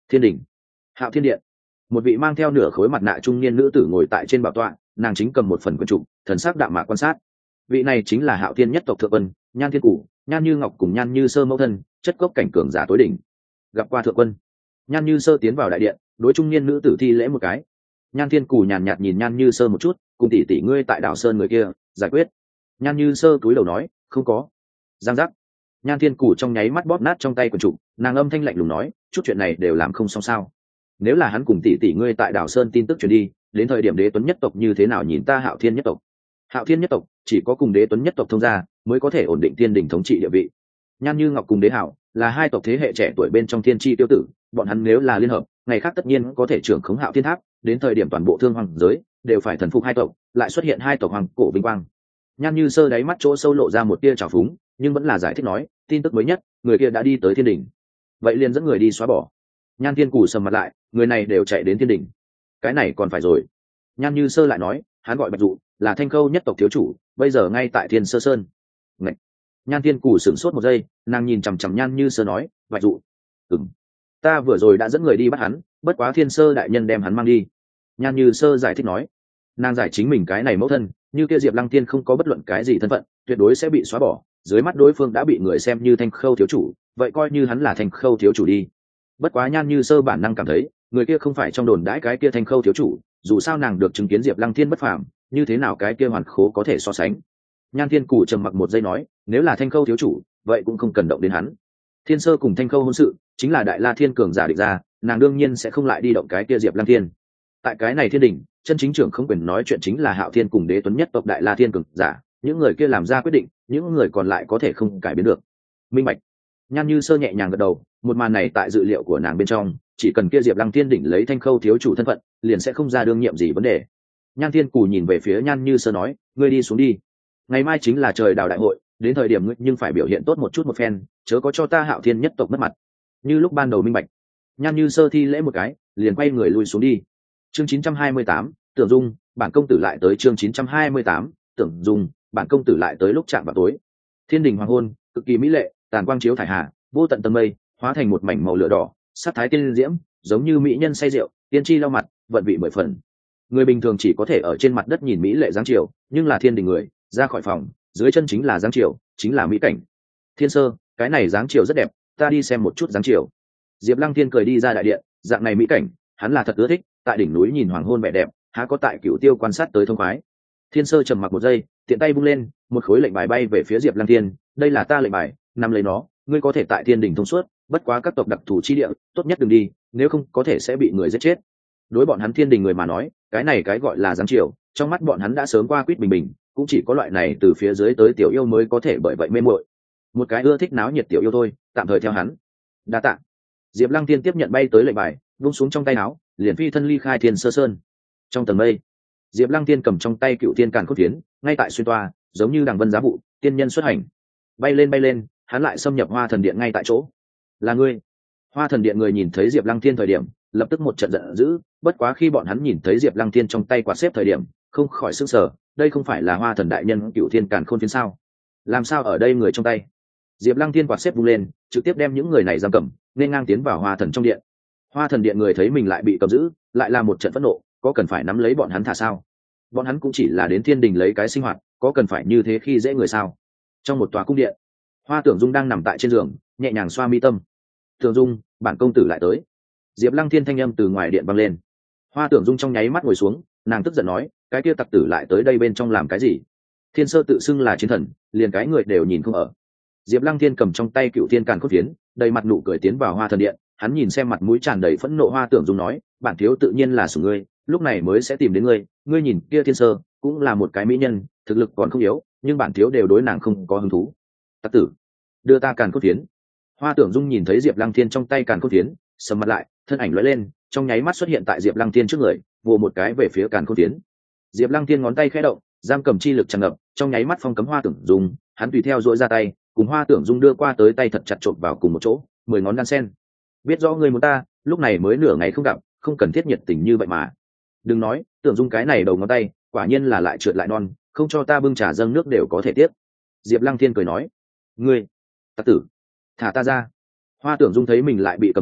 Thiên đình, Hạo Thiên điện. Một vị mang theo nửa khối mặt nạ trung niên nữ tử ngồi tại trên bảo tọa, nàng chính cầm một phần quyển trục, thần sắc đạm mạc quan sát. Vị này chính là Hạo Thiên nhất tộc thượng quân, Nhan Thiên Củ, Nhan Như Ngọc cùng Nhan Như Sơ mẫu thân, chất cốc cảnh cường giả tối đỉnh. Gặp qua thượng quân. Nhan Như Sơ tiến vào đại điện, đối trung niên nữ tử thi lễ một cái. Nhan Thiên Củ nhàn nhạt nhìn Nhan Như Sơ một chút, cùng tỷ tỷ ngươi tại đảo sơn người kia giải quyết. Nhan Như Sơ cúi đầu nói, không có. Giang giác. Nhan Thiên Củ trong nháy mắt bóp nát trong tay quyển trục, nàng âm thanh lạnh lùng nói, chút chuyện này đều làm không xong sao? Nếu là hắn cùng tỷ tỷ ngươi tại đảo sơn tin tức truyền đi, đến thời điểm Đế Tuấn nhất tộc như thế nào nhìn ta Hạo Thiên nhất tộc? Hạo Thiên nhất tộc chỉ có cùng Đế Tuấn nhất tộc thông gia mới có thể ổn định thiên đình thống trị địa vị. Nhan Như Ngọc cùng Đế Hạo là hai tộc thế hệ trẻ tuổi bên trong thiên tri tiêu tử, bọn hắn nếu là liên hợp, ngày khác tất nhiên có thể trưởng khống Hạo Thiên tháp, đến thời điểm toàn bộ thương hoàng giới đều phải thần phục hai tộc, lại xuất hiện hai tộc hoàng cổ vinh quang. Nhan Như Sơ đáy mắt chỗ sâu lộ ra một tia trào phúng, nhưng vẫn là giải thích nói, tin tức mới nhất, người kia đã đi tới thiên đình. Vậy liền dẫn người đi xóa bỏ. Nhan Thiên Củ sầm mặt lại, người này đều chạy đến thiên đình, cái này còn phải rồi. Nhan Như Sơ lại nói, hắn gọi Bạch Dụ, là Thanh Khâu nhất tộc thiếu chủ, bây giờ ngay tại Thiên Sơ Sơn. Ngậy. Nhan Thiên Củ sửng sốt một giây, nàng nhìn chằm chằm Nhan Như Sơ nói, Bạch Dụ, ừm, ta vừa rồi đã dẫn người đi bắt hắn, bất quá Thiên Sơ đại nhân đem hắn mang đi. Nhan Như Sơ giải thích nói, nàng giải chính mình cái này mẫu thân, như kia Diệp Lăng Tiên không có bất luận cái gì thân phận, tuyệt đối sẽ bị xóa bỏ, dưới mắt đối phương đã bị người xem như Thanh Khâu thiếu chủ, vậy coi như hắn là Thanh Khâu thiếu chủ đi. Bất quá Nhan Như Sơ bản năng cảm thấy, người kia không phải trong đồn đãi cái kia Thanh Khâu thiếu chủ, dù sao nàng được chứng kiến Diệp Lăng Thiên bất phàm, như thế nào cái kia hoàn khố có thể so sánh. Nhan Thiên Củ trầm mặc một giây nói, nếu là Thanh Khâu thiếu chủ, vậy cũng không cần động đến hắn. Thiên Sơ cùng Thanh Khâu hôn sự, chính là Đại La Thiên cường giả định ra, nàng đương nhiên sẽ không lại đi động cái kia Diệp Lăng Thiên. Tại cái này thiên đình, chân chính trưởng không quyền nói chuyện chính là Hạo Thiên cùng Đế Tuấn nhất tộc Đại La Thiên cường giả, những người kia làm ra quyết định, những người còn lại có thể không cải biến được. Minh bạch. Nhan Như Sơ nhẹ nhàng gật đầu, một màn này tại dự liệu của nàng bên trong, chỉ cần kia Diệp Lăng Thiên đỉnh lấy Thanh Khâu thiếu chủ thân phận, liền sẽ không ra đương nhiệm gì vấn đề. Nhan Thiên Củ nhìn về phía Nhan Như Sơ nói, ngươi đi xuống đi, ngày mai chính là trời đào đại hội, đến thời điểm ngươi nhưng phải biểu hiện tốt một chút một phen, chớ có cho ta Hạo Thiên nhất tộc mất mặt. Như lúc ban đầu minh bạch. Nhan Như Sơ thi lễ một cái, liền quay người lui xuống đi. Chương chín trăm hai mươi tám, Tưởng Dung, bản công tử lại tới. Chương chín trăm hai mươi tám, Tưởng Dung, bản công tử lại tới lúc chạm vào tối. Thiên đình hoàng hôn, cực kỳ mỹ lệ, tàn quang chiếu thải hà, vô tận tầng mây, hóa thành một mảnh màu lửa đỏ, sắc thái tiên diễm, giống như mỹ nhân say rượu, tiên tri lau mặt, vận vị mười phần. Người bình thường chỉ có thể ở trên mặt đất nhìn mỹ lệ dáng chiều, nhưng là thiên đình người, ra khỏi phòng, dưới chân chính là dáng chiều, chính là mỹ cảnh. Thiên Sơ, cái này dáng chiều rất đẹp, ta đi xem một chút dáng chiều. Diệp Lăng Thiên cười đi ra đại điện, dạng này mỹ cảnh, hắn là thật ưa thích, tại đỉnh núi nhìn hoàng hôn vẻ đẹp, há có tại Cửu Tiêu quan sát tới thông khoái. Thiên Sơ trầm mặc một giây, tiện tay vung lên, một khối lệnh bài bay về phía Diệp Lăng Thiên, đây là ta lệnh bài, nắm lấy nó, ngươi có thể tại thiên đình thông suốt, bất quá các tộc đặc thù chi địa, tốt nhất đừng đi, nếu không có thể sẽ bị người giết chết. Đối bọn hắn thiên đình người mà nói, cái này cái gọi là giáng chiều, trong mắt bọn hắn đã sớm qua quýt bình bình, cũng chỉ có loại này từ phía dưới tới tiểu yêu mới có thể bởi vậy mê muội. Một cái ưa thích náo nhiệt tiểu yêu thôi, tạm thời theo hắn. Đa tạ. Diệp Lăng Thiên tiếp nhận bay tới lệnh bài, vung xuống trong tay áo, liền phi thân ly khai Thiên Sơ Sơn. Trong tầng mây, Diệp Lăng Thiên cầm trong tay Cựu Thiên Càn Khôn Phiến, ngay tại xuyên toa, giống như đằng vân giá vụ, tiên nhân xuất hành. Bay lên bay lên, hắn lại xâm nhập Hoa Thần Điện ngay tại chỗ. Là ngươi? Hoa Thần Điện người nhìn thấy Diệp Lăng Thiên thời điểm, lập tức một trận giận dữ, bất quá khi bọn hắn nhìn thấy Diệp Lăng Thiên trong tay quạt xếp thời điểm, không khỏi sửng sở, đây không phải là Hoa Thần đại nhân Cựu Thiên Càn Khôn Phiến sao? Làm sao ở đây người trong tay? Diệp Lăng Thiên quạt xếp vung lên, trực tiếp đem những người này giam cầm, nên ngang tiến vào Hoa Thần trong điện. Hoa Thần điện người thấy mình lại bị cầm giữ, lại là một trận phẫn nộ, có cần phải nắm lấy bọn hắn thả sao? Bọn hắn cũng chỉ là đến thiên đình lấy cái sinh hoạt, có cần phải như thế khi dễ người sao? Trong một tòa cung điện, Hoa Tưởng Dung đang nằm tại trên giường, nhẹ nhàng xoa mi tâm. Tưởng Dung, bản công tử lại tới. Diệp Lăng Thiên thanh âm từ ngoài điện vang lên. Hoa Tưởng Dung trong nháy mắt ngồi xuống, nàng tức giận nói, cái kia tặc tử lại tới đây bên trong làm cái gì? Thiên Sơ tự xưng là chiến thần, liền cái người đều nhìn không ở. Diệp Lăng Thiên cầm trong tay Cựu Thiên Càn Khôn Phiến, đầy mặt nụ cười tiến vào Hoa Thần điện, hắn nhìn xem mặt mũi tràn đầy phẫn nộ Hoa Tưởng Dung nói, bản thiếu tự nhiên là sủng ngươi, lúc này mới sẽ tìm đến ngươi, ngươi nhìn kia Thiên Sơ, cũng là một cái mỹ nhân, thực lực còn không yếu, nhưng bản thiếu đều đối nàng không có hứng thú. Tặc tử, đưa ta Càn Khôn Phiến. Hoa Tưởng Dung nhìn thấy Diệp Lăng Thiên trong tay Càn Khôn Phiến, sầm mặt lại, thân ảnh lóe lên, trong nháy mắt xuất hiện tại Diệp Lăng Thiên trước người, vồ một cái về phía Càn Khôn Phiến. Diệp Lăng Thiên ngón tay khẽ động, giam cầm chi lực tràn ngập, trong nháy mắt phong cấm Hoa Tưởng Dung, hắn tùy theo duỗi ra tay, cùng Hoa Tưởng Dung đưa qua tới tay thật chặt trộn vào cùng một chỗ, mười ngón đan sen. Biết rõ ngươi muốn ta, lúc này mới nửa ngày không gặp, không cần thiết nhiệt tình như vậy mà. Đừng nói, Tưởng Dung cái này đầu ngón tay, quả nhiên là lại trượt lại non, không cho ta bưng trà dâng nước đều có thể tiếp. Diệp Lăng Thiên cười nói, ngươi, tặc tử, thả ta ra. Hoa Tưởng Dung thấy mình lại bị cầm giữ,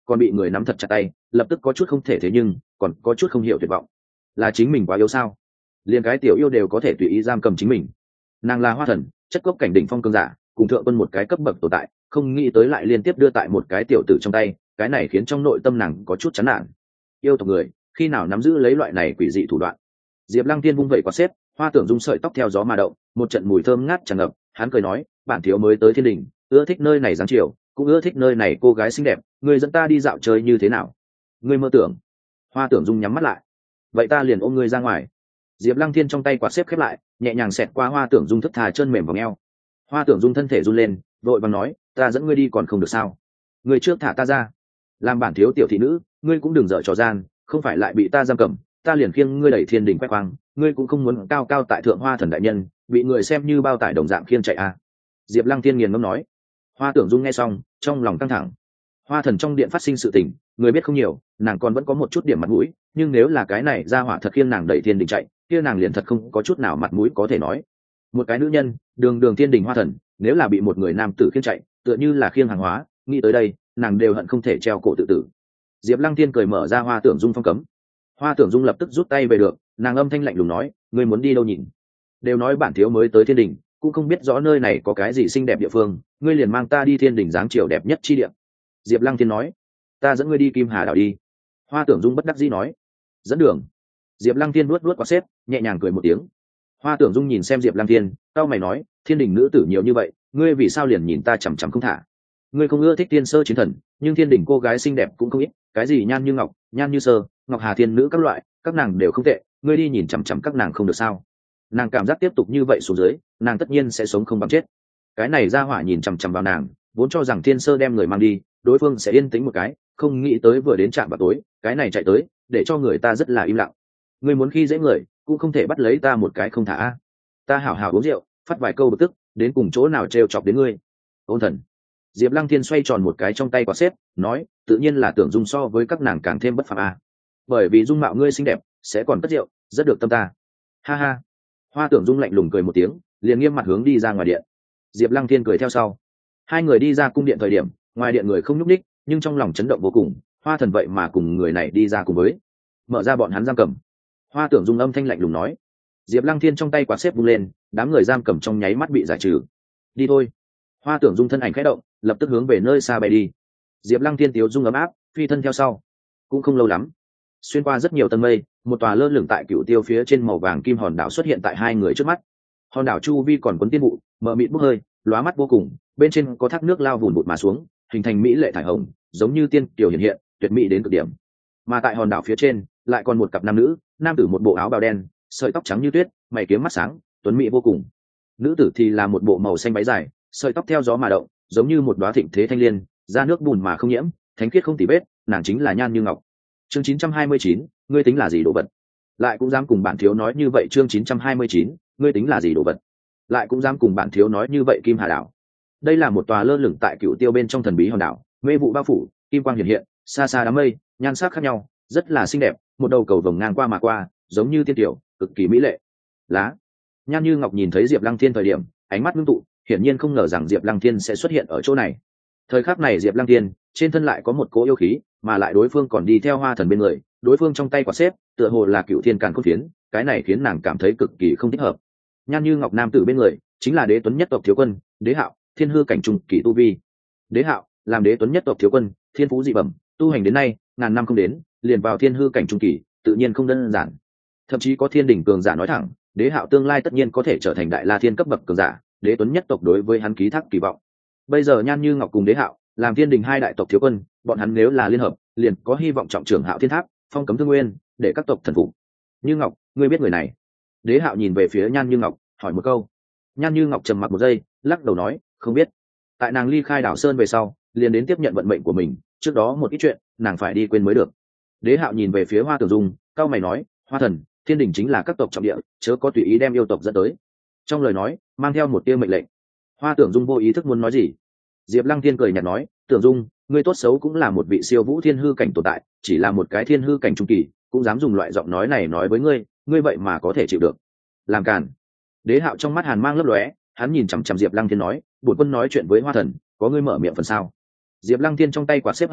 còn bị người nắm thật chặt tay, lập tức có chút không thể thế nhưng còn có chút không hiểu tuyệt vọng. Là chính mình quá yếu sao? Liên cái tiểu yêu đều có thể tùy ý giam cầm chính mình. Nàng là Hoa Thần, chất cốc cảnh đỉnh phong cường giả, cùng thượng quân một cái cấp bậc tồn tại, không nghĩ tới lại liên tiếp đưa tại một cái tiểu tử trong tay, cái này khiến trong nội tâm nàng có chút chán nản. Yêu tộc người khi nào nắm giữ lấy loại này quỷ dị thủ đoạn? Diệp Lăng Tiên vung vẩy quạt xếp, Hoa Tưởng Dung sợi tóc theo gió mà động, một trận mùi thơm ngát tràn ngập, hắn cười nói, bản thiếu mới tới thiên đình, ưa thích nơi này dáng chiều, cũng ưa thích nơi này cô gái xinh đẹp, người dẫn ta đi dạo chơi như thế nào? Ngươi mơ tưởng? Hoa Tưởng Dung nhắm mắt lại. Vậy ta liền ôm ngươi ra ngoài. Diệp Lăng Thiên trong tay quạt xếp khép lại, nhẹ nhàng xẹt qua Hoa Tưởng Dung thức thà chân mềm vào eo. Hoa Tưởng Dung thân thể run lên, vội vàng nói, ta dẫn ngươi đi còn không được sao? Ngươi trước thả ta ra. Làm bản thiếu tiểu thị nữ, ngươi cũng đừng dở trò gian, không phải lại bị ta giam cầm, ta liền khiêng ngươi đẩy thiên đình quét quang, ngươi cũng không muốn cao cao tại thượng Hoa Thần đại nhân, bị người xem như bao tải đồng dạng khiêng chạy à? Diệp Lăng Thiên nghiền ngẫm nói. Hoa Tưởng Dung nghe xong, trong lòng căng thẳng. Hoa Thần trong điện phát sinh sự tình, người biết không nhiều, nàng còn vẫn có một chút điểm mặt mũi, nhưng nếu là cái này ra hỏa thật khiêng nàng đẩy thiên đình chạy, kia nàng liền thật không có chút nào mặt mũi có thể nói. Một cái nữ nhân, đường đường thiên đình Hoa Thần, nếu là bị một người nam tử khiêng chạy, tựa như là khiêng hàng hóa, nghĩ tới đây, nàng đều hận không thể treo cổ tự tử. Diệp Lăng Thiên cười mở ra Hoa Tưởng Dung phong cấm. Hoa Tưởng Dung lập tức rút tay về được, nàng âm thanh lạnh lùng nói, ngươi muốn đi đâu nhìn? Đều nói bản thiếu mới tới thiên đình, cũng không biết rõ nơi này có cái gì xinh đẹp địa phương, ngươi liền mang ta đi thiên đình dáng chiều đẹp nhất chi địa. Diệp Lăng Thiên nói, ta dẫn ngươi đi Kim Hà đảo đi. Hoa Tưởng Dung bất đắc dĩ nói, dẫn đường. Diệp Lăng Thiên nuốt nuốt quạt xếp, nhẹ nhàng cười một tiếng. Hoa Tưởng Dung nhìn xem Diệp Lăng Thiên, cau mày nói, thiên đình nữ tử nhiều như vậy, ngươi vì sao liền nhìn ta chằm chằm không thả? Ngươi không ưa thích tiên sơ chiến thần, nhưng thiên đình cô gái xinh đẹp cũng không ít, cái gì Nhan Như Ngọc, Nhan Như Sơ, Ngọc Hà Thiên nữ các loại, các nàng đều không tệ, ngươi đi nhìn chằm chằm các nàng không được sao? Nàng cảm giác tiếp tục như vậy xuống dưới, nàng tất nhiên sẽ sống không bằng chết. Cái này ra hỏa nhìn chằm chằm vào nàng, vốn cho rằng thiên sơ đem người mang đi, đối phương sẽ yên tĩnh một cái, không nghĩ tới vừa đến trạm vào tối, cái này chạy tới, để cho người ta rất là im lặng. Ngươi muốn khi dễ người, cũng không thể bắt lấy ta một cái không thả a. Ta hảo hảo uống rượu, phát vài câu bực tức, đến cùng chỗ nào trêu chọc đến ngươi. Ôn Thần. Diệp Lăng Thiên xoay tròn một cái trong tay quạt xếp, nói, tự nhiên là Tưởng Dung so với các nàng càng thêm bất phàm a. Bởi vì dung mạo ngươi xinh đẹp, sẽ còn cất rượu, rất được tâm ta. Ha ha. Hoa Tưởng Dung lạnh lùng cười một tiếng, liền nghiêm mặt hướng đi ra ngoài điện. Diệp Lăng Thiên cười theo sau. Hai người đi ra cung điện thời điểm, ngoài điện người không nhúc nhích, nhưng trong lòng chấn động vô cùng, Hoa Thần vậy mà cùng người này đi ra cùng với. Mở ra bọn hắn giam cầm. Hoa Tưởng Dung âm thanh lạnh lùng nói. Diệp Lăng Thiên trong tay quạt xếp vung lên, đám người giam cầm trong nháy mắt bị giải trừ. Đi thôi. Hoa Tưởng Dung thân ảnh khẽ động, lập tức hướng về nơi xa bay đi. Diệp Lăng Thiên tiếu dung ấm áp, phi thân theo sau. Cũng không lâu lắm, xuyên qua rất nhiều tầng mây, một tòa lơ lửng tại Cửu Tiêu phía trên màu vàng kim hòn đảo xuất hiện tại hai người trước mắt. Hòn đảo chu vi còn cuốn tiên vụ, mờ mịt bốc hơi, lóa mắt vô cùng, bên trên có thác nước lao vùn vụt mà xuống, hình thành mỹ lệ thải hồng, giống như tiên kiều hiện hiện, tuyệt mỹ đến cực điểm. Mà tại hòn đảo phía trên, lại còn một cặp nam nữ, nam tử một bộ áo bào đen, sợi tóc trắng như tuyết, mày kiếm mắt sáng, tuấn mỹ vô cùng. Nữ tử thì là một bộ màu xanh váy dài, sợi tóc theo gió mà động, giống như một đóa thịnh thế thanh liên, da nước bùn mà không nhiễm, thánh khiết không tì vết, nàng chính là Nhan Như Ngọc. Chương chín trăm hai mươi chín, ngươi tính là gì đồ vật? Lại cũng dám cùng bản thiếu nói như vậy. Chương chín trăm hai mươi chín, ngươi tính là gì đồ vật? Lại cũng dám cùng bản thiếu nói như vậy. Kim Hà đảo. Đây là một tòa lơ lửng tại Cửu Tiêu bên trong thần bí hòn đảo, mê vụ bao phủ, kim quang hiện hiện, xa xa đám mây, nhan sắc khác nhau, rất là xinh đẹp, một đầu cầu vồng ngang qua mà qua, giống như tiên tiểu, cực kỳ mỹ lệ. Lá. Nhan Như Ngọc nhìn thấy Diệp Lăng Thiên thời điểm, ánh mắt ngưng tụ, hiển nhiên không ngờ rằng Diệp Lăng Thiên sẽ xuất hiện ở chỗ này. Thời khắc này Diệp Lăng Thiên trên thân lại có một cỗ yêu khí, mà lại đối phương còn đi theo Hoa Thần bên người, đối phương trong tay quạt xếp, tựa hồ là Cựu Thiên Càn Khôn Phiến, cái này khiến nàng cảm thấy cực kỳ không thích hợp. Nhan Như Ngọc nam tử bên người, chính là Đế Tuấn nhất tộc thiếu quân, Đế Hạo, thiên hư cảnh trung kỳ tu vi. Đế Hạo làm Đế Tuấn nhất tộc thiếu quân, thiên phú dị bẩm, tu hành đến nay, ngàn năm không đến, liền vào thiên hư cảnh trung kỳ, tự nhiên không đơn giản. Thậm chí có thiên đỉnh cường giả nói thẳng, Đế Hạo tương lai tất nhiên có thể trở thành đại la thiên cấp bậc cường giả, Đế Tuấn nhất tộc đối với hắn ký thác kỳ vọng. Bây giờ Nhan Như Ngọc cùng Đế Hạo làm thiên đình hai đại tộc thiếu quân, bọn hắn nếu là liên hợp, liền có hy vọng trọng trưởng Hạo Thiên Tháp, phong cấm thương nguyên, để các tộc thần phục. Như Ngọc, ngươi biết người này? Đế Hạo nhìn về phía Nhan Như Ngọc, hỏi một câu. Nhan Như Ngọc trầm mặc một giây, lắc đầu nói, không biết. Tại nàng ly khai đảo Sơn về sau, liền đến tiếp nhận vận mệnh của mình, trước đó một ít chuyện, nàng phải đi quên mới được. Đế Hạo nhìn về phía Hoa Tưởng Dung, cao mày nói, Hoa Thần, thiên đình chính là các tộc trọng địa, chớ có tùy ý đem yêu tộc dẫn tới. Trong lời nói, mang theo một tia mệnh lệnh. Hoa Tưởng Dung vô ý thức muốn nói gì. Diệp Lăng Thiên cười nhạt nói, Tưởng Dung, ngươi tốt xấu cũng là một vị siêu vũ thiên hư cảnh tồn tại, chỉ là một cái thiên hư cảnh trung kỳ, cũng dám dùng loại giọng nói này nói với ngươi, ngươi vậy mà có thể chịu được? Làm càn. Đế Hạo trong mắt hàn mang lấp lóe, hắn nhìn chằm chằm Diệp Lăng Thiên nói, bổn quân nói chuyện với Hoa Thần, có ngươi mở miệng phần sao? Diệp Lăng Thiên trong tay quạt xếp hợp lại,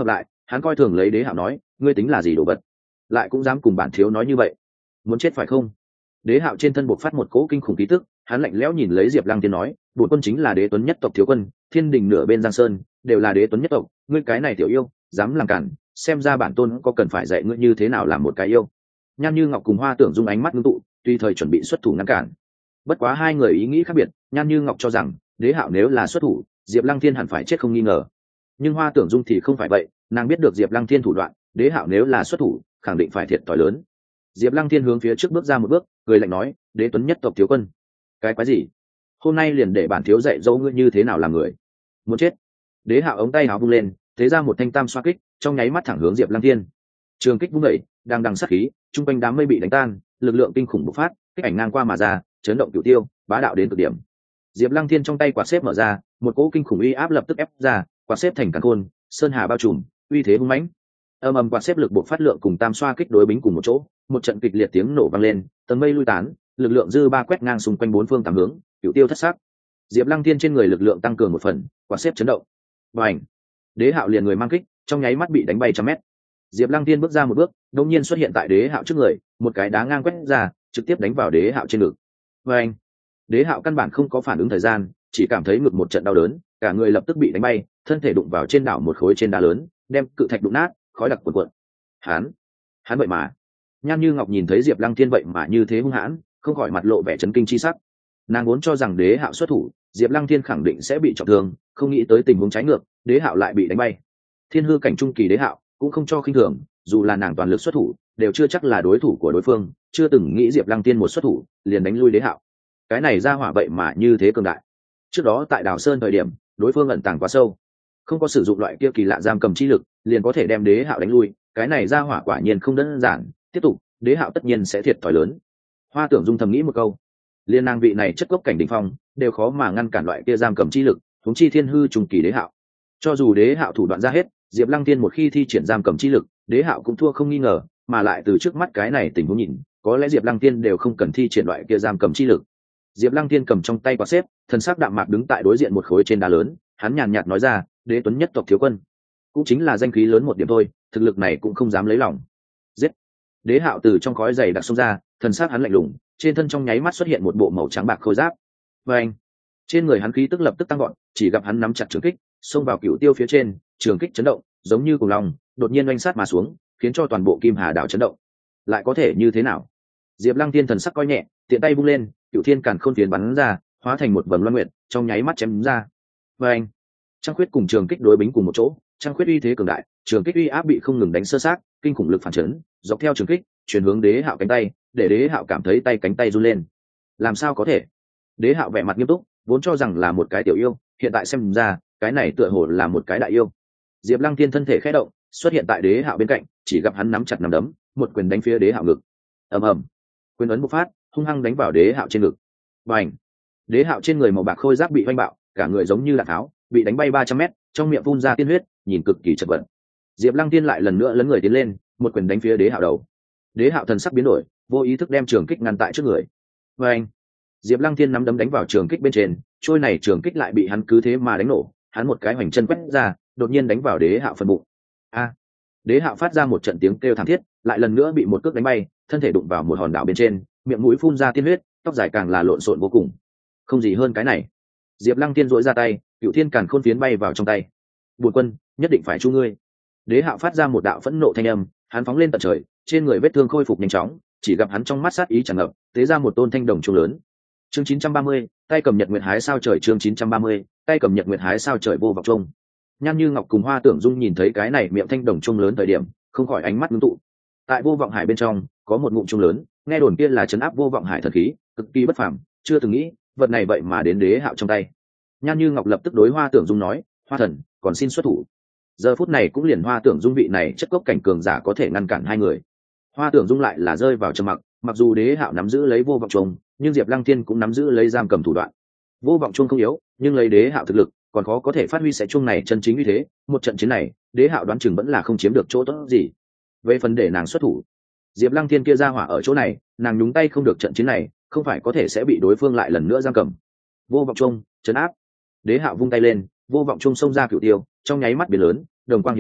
hắn coi thường lấy đế hạo nói, ngươi tính là gì đồ vật, lại cũng dám cùng bản thiếu nói như vậy, muốn chết phải không? Đế hạo trên thân bộc phát một cỗ kinh khủng khí tức, hắn lạnh lẽo nhìn lấy Diệp Lăng Thiên nói, bổn quân chính là đế tuấn nhất tộc thiếu quân, thiên đình nửa bên giang sơn đều là đế tuấn nhất tộc, ngươi cái này tiểu yêu dám làm cản, xem ra bản tôn có cần phải dạy ngươi như thế nào làm một cái yêu. Nhan Như Ngọc cùng Hoa Tưởng Dung ánh mắt ngưng tụ, tùy thời chuẩn bị xuất thủ ngăn cản. Bất quá hai người ý nghĩ khác biệt, Nhan Như Ngọc cho rằng đế hạo nếu là xuất thủ, Diệp Lăng Thiên hẳn phải chết không nghi ngờ, nhưng Hoa Tưởng Dung thì không phải vậy, nàng biết được Diệp Lăng Thiên thủ đoạn, đế hạo nếu là xuất thủ khẳng định phải thiệt thòi lớn. Diệp Lăng Thiên hướng phía trước bước ra một bước, cười lạnh nói, đế tuấn nhất tộc thiếu quân, cái quái gì? Hôm nay liền để bản thiếu dạy dỗ ngươi như thế nào làm người. Muốn chết? Đế hạo ống tay áo vung lên, thế ra một thanh tam xoa kích, trong nháy mắt thẳng hướng Diệp Lăng Thiên. Trường kích vung dậy, đang đằng sát khí, trung quanh đám mây bị đánh tan, lực lượng kinh khủng bộc phát, kích ảnh ngang qua mà ra, chấn động cửu tiêu, bá đạo đến cực điểm. Diệp Lăng Thiên trong tay quạt xếp mở ra, một cỗ kinh khủng uy áp lập tức ép ra, quạt xếp thành càn khôn, sơn hà bao trùm, uy thế hung mãnh. Âm ầm quạt xếp lực bộc phát lượng cùng tam xoa kích đối bính cùng một chỗ, một trận kịch liệt tiếng nổ vang lên, tầng mây lui tán, lực lượng dư ba quét ngang xung quanh bốn phương tám hướng, cửu tiêu thất sắc. Diệp Lăng Thiên trên người lực lượng tăng cường một phần, quạt xếp chấn động. Bành! Đế hạo liền người mang kích, trong nháy mắt bị đánh bay trăm mét. Diệp Lăng Thiên bước ra một bước, đột nhiên xuất hiện tại đế hạo trước người, một cái đá ngang quét ra, trực tiếp đánh vào đế hạo trên ngực. Bành! Đế hạo căn bản không có phản ứng thời gian, chỉ cảm thấy ngực một trận đau đớn, cả người lập tức bị đánh bay, thân thể đụng vào trên đảo một khối trên đá lớn, đem cự thạch đụng nát, khói đặc cuồn cuộn. Hắn, hắn vậy mà. Nhan Như Ngọc nhìn thấy Diệp Lăng Thiên vậy mà như thế hung hãn, không khỏi mặt lộ vẻ chấn kinh chi sắc. Nàng vốn cho rằng đế hạo xuất thủ, Diệp Lăng Thiên khẳng định sẽ bị trọng thương, không nghĩ tới tình huống trái ngược, đế hạo lại bị đánh bay. Thiên hư cảnh trung kỳ đế hạo cũng không cho khinh thường, dù là nàng toàn lực xuất thủ, đều chưa chắc là đối thủ của đối phương, chưa từng nghĩ Diệp Lăng Thiên một xuất thủ, liền đánh lui đế hạo. Cái này ra hỏa vậy mà như thế cường đại. Trước đó tại Đào Sơn thời điểm, đối phương ẩn tàng quá sâu, không có sử dụng loại kia kỳ lạ giam cầm chi lực, liền có thể đem đế hạo đánh lui, cái này ra hỏa quả nhiên không đơn giản, tiếp tục, đế hạo tất nhiên sẽ thiệt thòi lớn. Hoa Tưởng Dung thầm nghĩ một câu, liên nàng vị này chất gốc cảnh đỉnh phong, đều khó mà ngăn cản loại kia giam cầm chi lực, huống chi thiên hư trung kỳ đế hạo. Cho dù đế hạo thủ đoạn ra hết, Diệp Lăng Thiên một khi thi triển giam cầm chi lực, đế hạo cũng thua không nghi ngờ, mà lại từ trước mắt cái này tình huống nhìn, có lẽ Diệp Lăng Thiên đều không cần thi triển loại kia giam cầm chi lực. Diệp Lăng Thiên cầm trong tay quạt xếp, thần sắc đạm mạc đứng tại đối diện một khối trên đá lớn, hắn nhàn nhạt nói ra, đế tuấn nhất tộc thiếu quân, cũng chính là danh khí lớn một điểm thôi, thực lực này cũng không dám lấy lòng. Giết! Đế hạo từ trong khói dày đặc xông ra, thần sắc hắn lạnh lùng, trên thân trong nháy mắt xuất hiện một bộ màu trắng bạc khôi giáp. Và anh, trên người hắn khí tức lập tức tăng gọn, chỉ gặp hắn nắm chặt trường kích, xông vào cửu tiêu phía trên, trường kích chấn động, giống như cùng lòng, đột nhiên oanh sát mà xuống, khiến cho toàn bộ Kim Hà đảo chấn động. Lại có thể như thế nào? Diệp Lăng Thiên thần sắc coi nhẹ, tiện tay vung lên, cửu thiên càn khôn phiến bắn ra, hóa thành một vầng loan nguyệt, trong nháy mắt chém ra. Và anh, Trăng Khuyết cùng trường kích đối bính cùng một chỗ, Trăng Khuyết uy thế cường đại, trường kích uy áp bị không ngừng đánh sơ sát, kinh khủng lực phản chấn, dọc theo trường kích, chuyển hướng đế hạo cánh tay, để đế hạo cảm thấy tay cánh tay run lên. Làm sao có thể? Đế hạo vẻ mặt nghiêm túc, vốn cho rằng là một cái tiểu yêu, hiện tại xem ra, cái này tựa hồ là một cái đại yêu. Diệp Lăng Thiên thân thể khẽ động, xuất hiện tại đế hạo bên cạnh, chỉ gặp hắn nắm chặt nắm đấm, một quyền đánh phía đế hạo ngực. Ầm ầm, quyền ấn bộc phát, hung hăng đánh vào đế hạo trên ngực. Bành! Đế hạo trên người màu bạc khôi giáp bị vanh bạo, cả người giống như đạn tháo, bị đánh bay ba trăm mét, trong miệng phun ra tiên huyết, nhìn cực kỳ chật vật. Diệp Lăng Thiên lại lần nữa lấn người tiến lên, một quyền đánh phía đế hạo đầu. Đế hạo thần sắc biến đổi, vô ý thức đem trường kích ngăn tại trước người. Và anh, Diệp Lăng Thiên nắm đấm đánh vào trường kích bên trên, trôi này trường kích lại bị hắn cứ thế mà đánh nổ, hắn một cái hoành chân quét ra, đột nhiên đánh vào đế hạo phần bụng. A! Đế hạo phát ra một trận tiếng kêu thảm thiết, lại lần nữa bị một cước đánh bay, thân thể đụng vào một hòn đảo bên trên, miệng mũi phun ra tiên huyết, tóc dài càng là lộn xộn vô cùng. Không gì hơn cái này. Diệp Lăng Thiên duỗi ra tay, cửu thiên càn khôn phiến bay vào trong tay. Bổn quân nhất định phải chu ngươi. Đế hạo phát ra một đạo phẫn nộ thanh âm, hắn phóng lên tận trời, trên người vết thương khôi phục nhanh chóng, chỉ gặp hắn trong mắt sát ý tràn ngập, tế ra một tôn thanh đồng trung lớn. Chương chín trăm ba mươi, tay cầm nhật nguyệt hái sao trời. Chương chín trăm ba mươi, tay cầm nhật nguyệt hái sao trời vô vọng trung. Nhan Như Ngọc cùng Hoa Tưởng Dung nhìn thấy cái này miệng thanh đồng trung lớn thời điểm, không khỏi ánh mắt ngưng tụ. Tại vô vọng hải bên trong, có một ngụm trung lớn, nghe đồn kia là trấn áp vô vọng hải thần khí, cực kỳ bất phàm, chưa từng nghĩ, vật này vậy mà đến đế hạo trong tay. Nhan Như Ngọc lập tức đối Hoa Tưởng Dung nói, Hoa thần, còn xin xuất thủ. Giờ phút này cũng liền Hoa Tưởng Dung vị này chất cốc cảnh cường giả có thể ngăn cản hai người. Hoa Tưởng Dung lại là rơi vào trầm mặc, mặc dù đế hạo nắm giữ lấy vô vọng trung, nhưng Diệp Lăng Thiên cũng nắm giữ lấy giam cầm thủ đoạn. Vô vọng trung không yếu, nhưng lấy đế hạo thực lực, còn khó có thể phát huy sẽ chung này chân chính như thế. Một trận chiến này, đế hạo đoán chừng vẫn là không chiếm được chỗ tốt gì. Về phần để nàng xuất thủ, Diệp Lăng Thiên kia ra hỏa ở chỗ này, nàng nhúng tay không được trận chiến này, không phải có thể sẽ bị đối phương lại lần nữa giam cầm. Vô vọng trung, chấn áp. Đế hạo vung tay lên, vô vọng trung xông ra cửu tiêu, trong nháy mắt biến lớn, đồng quang hiện hiện,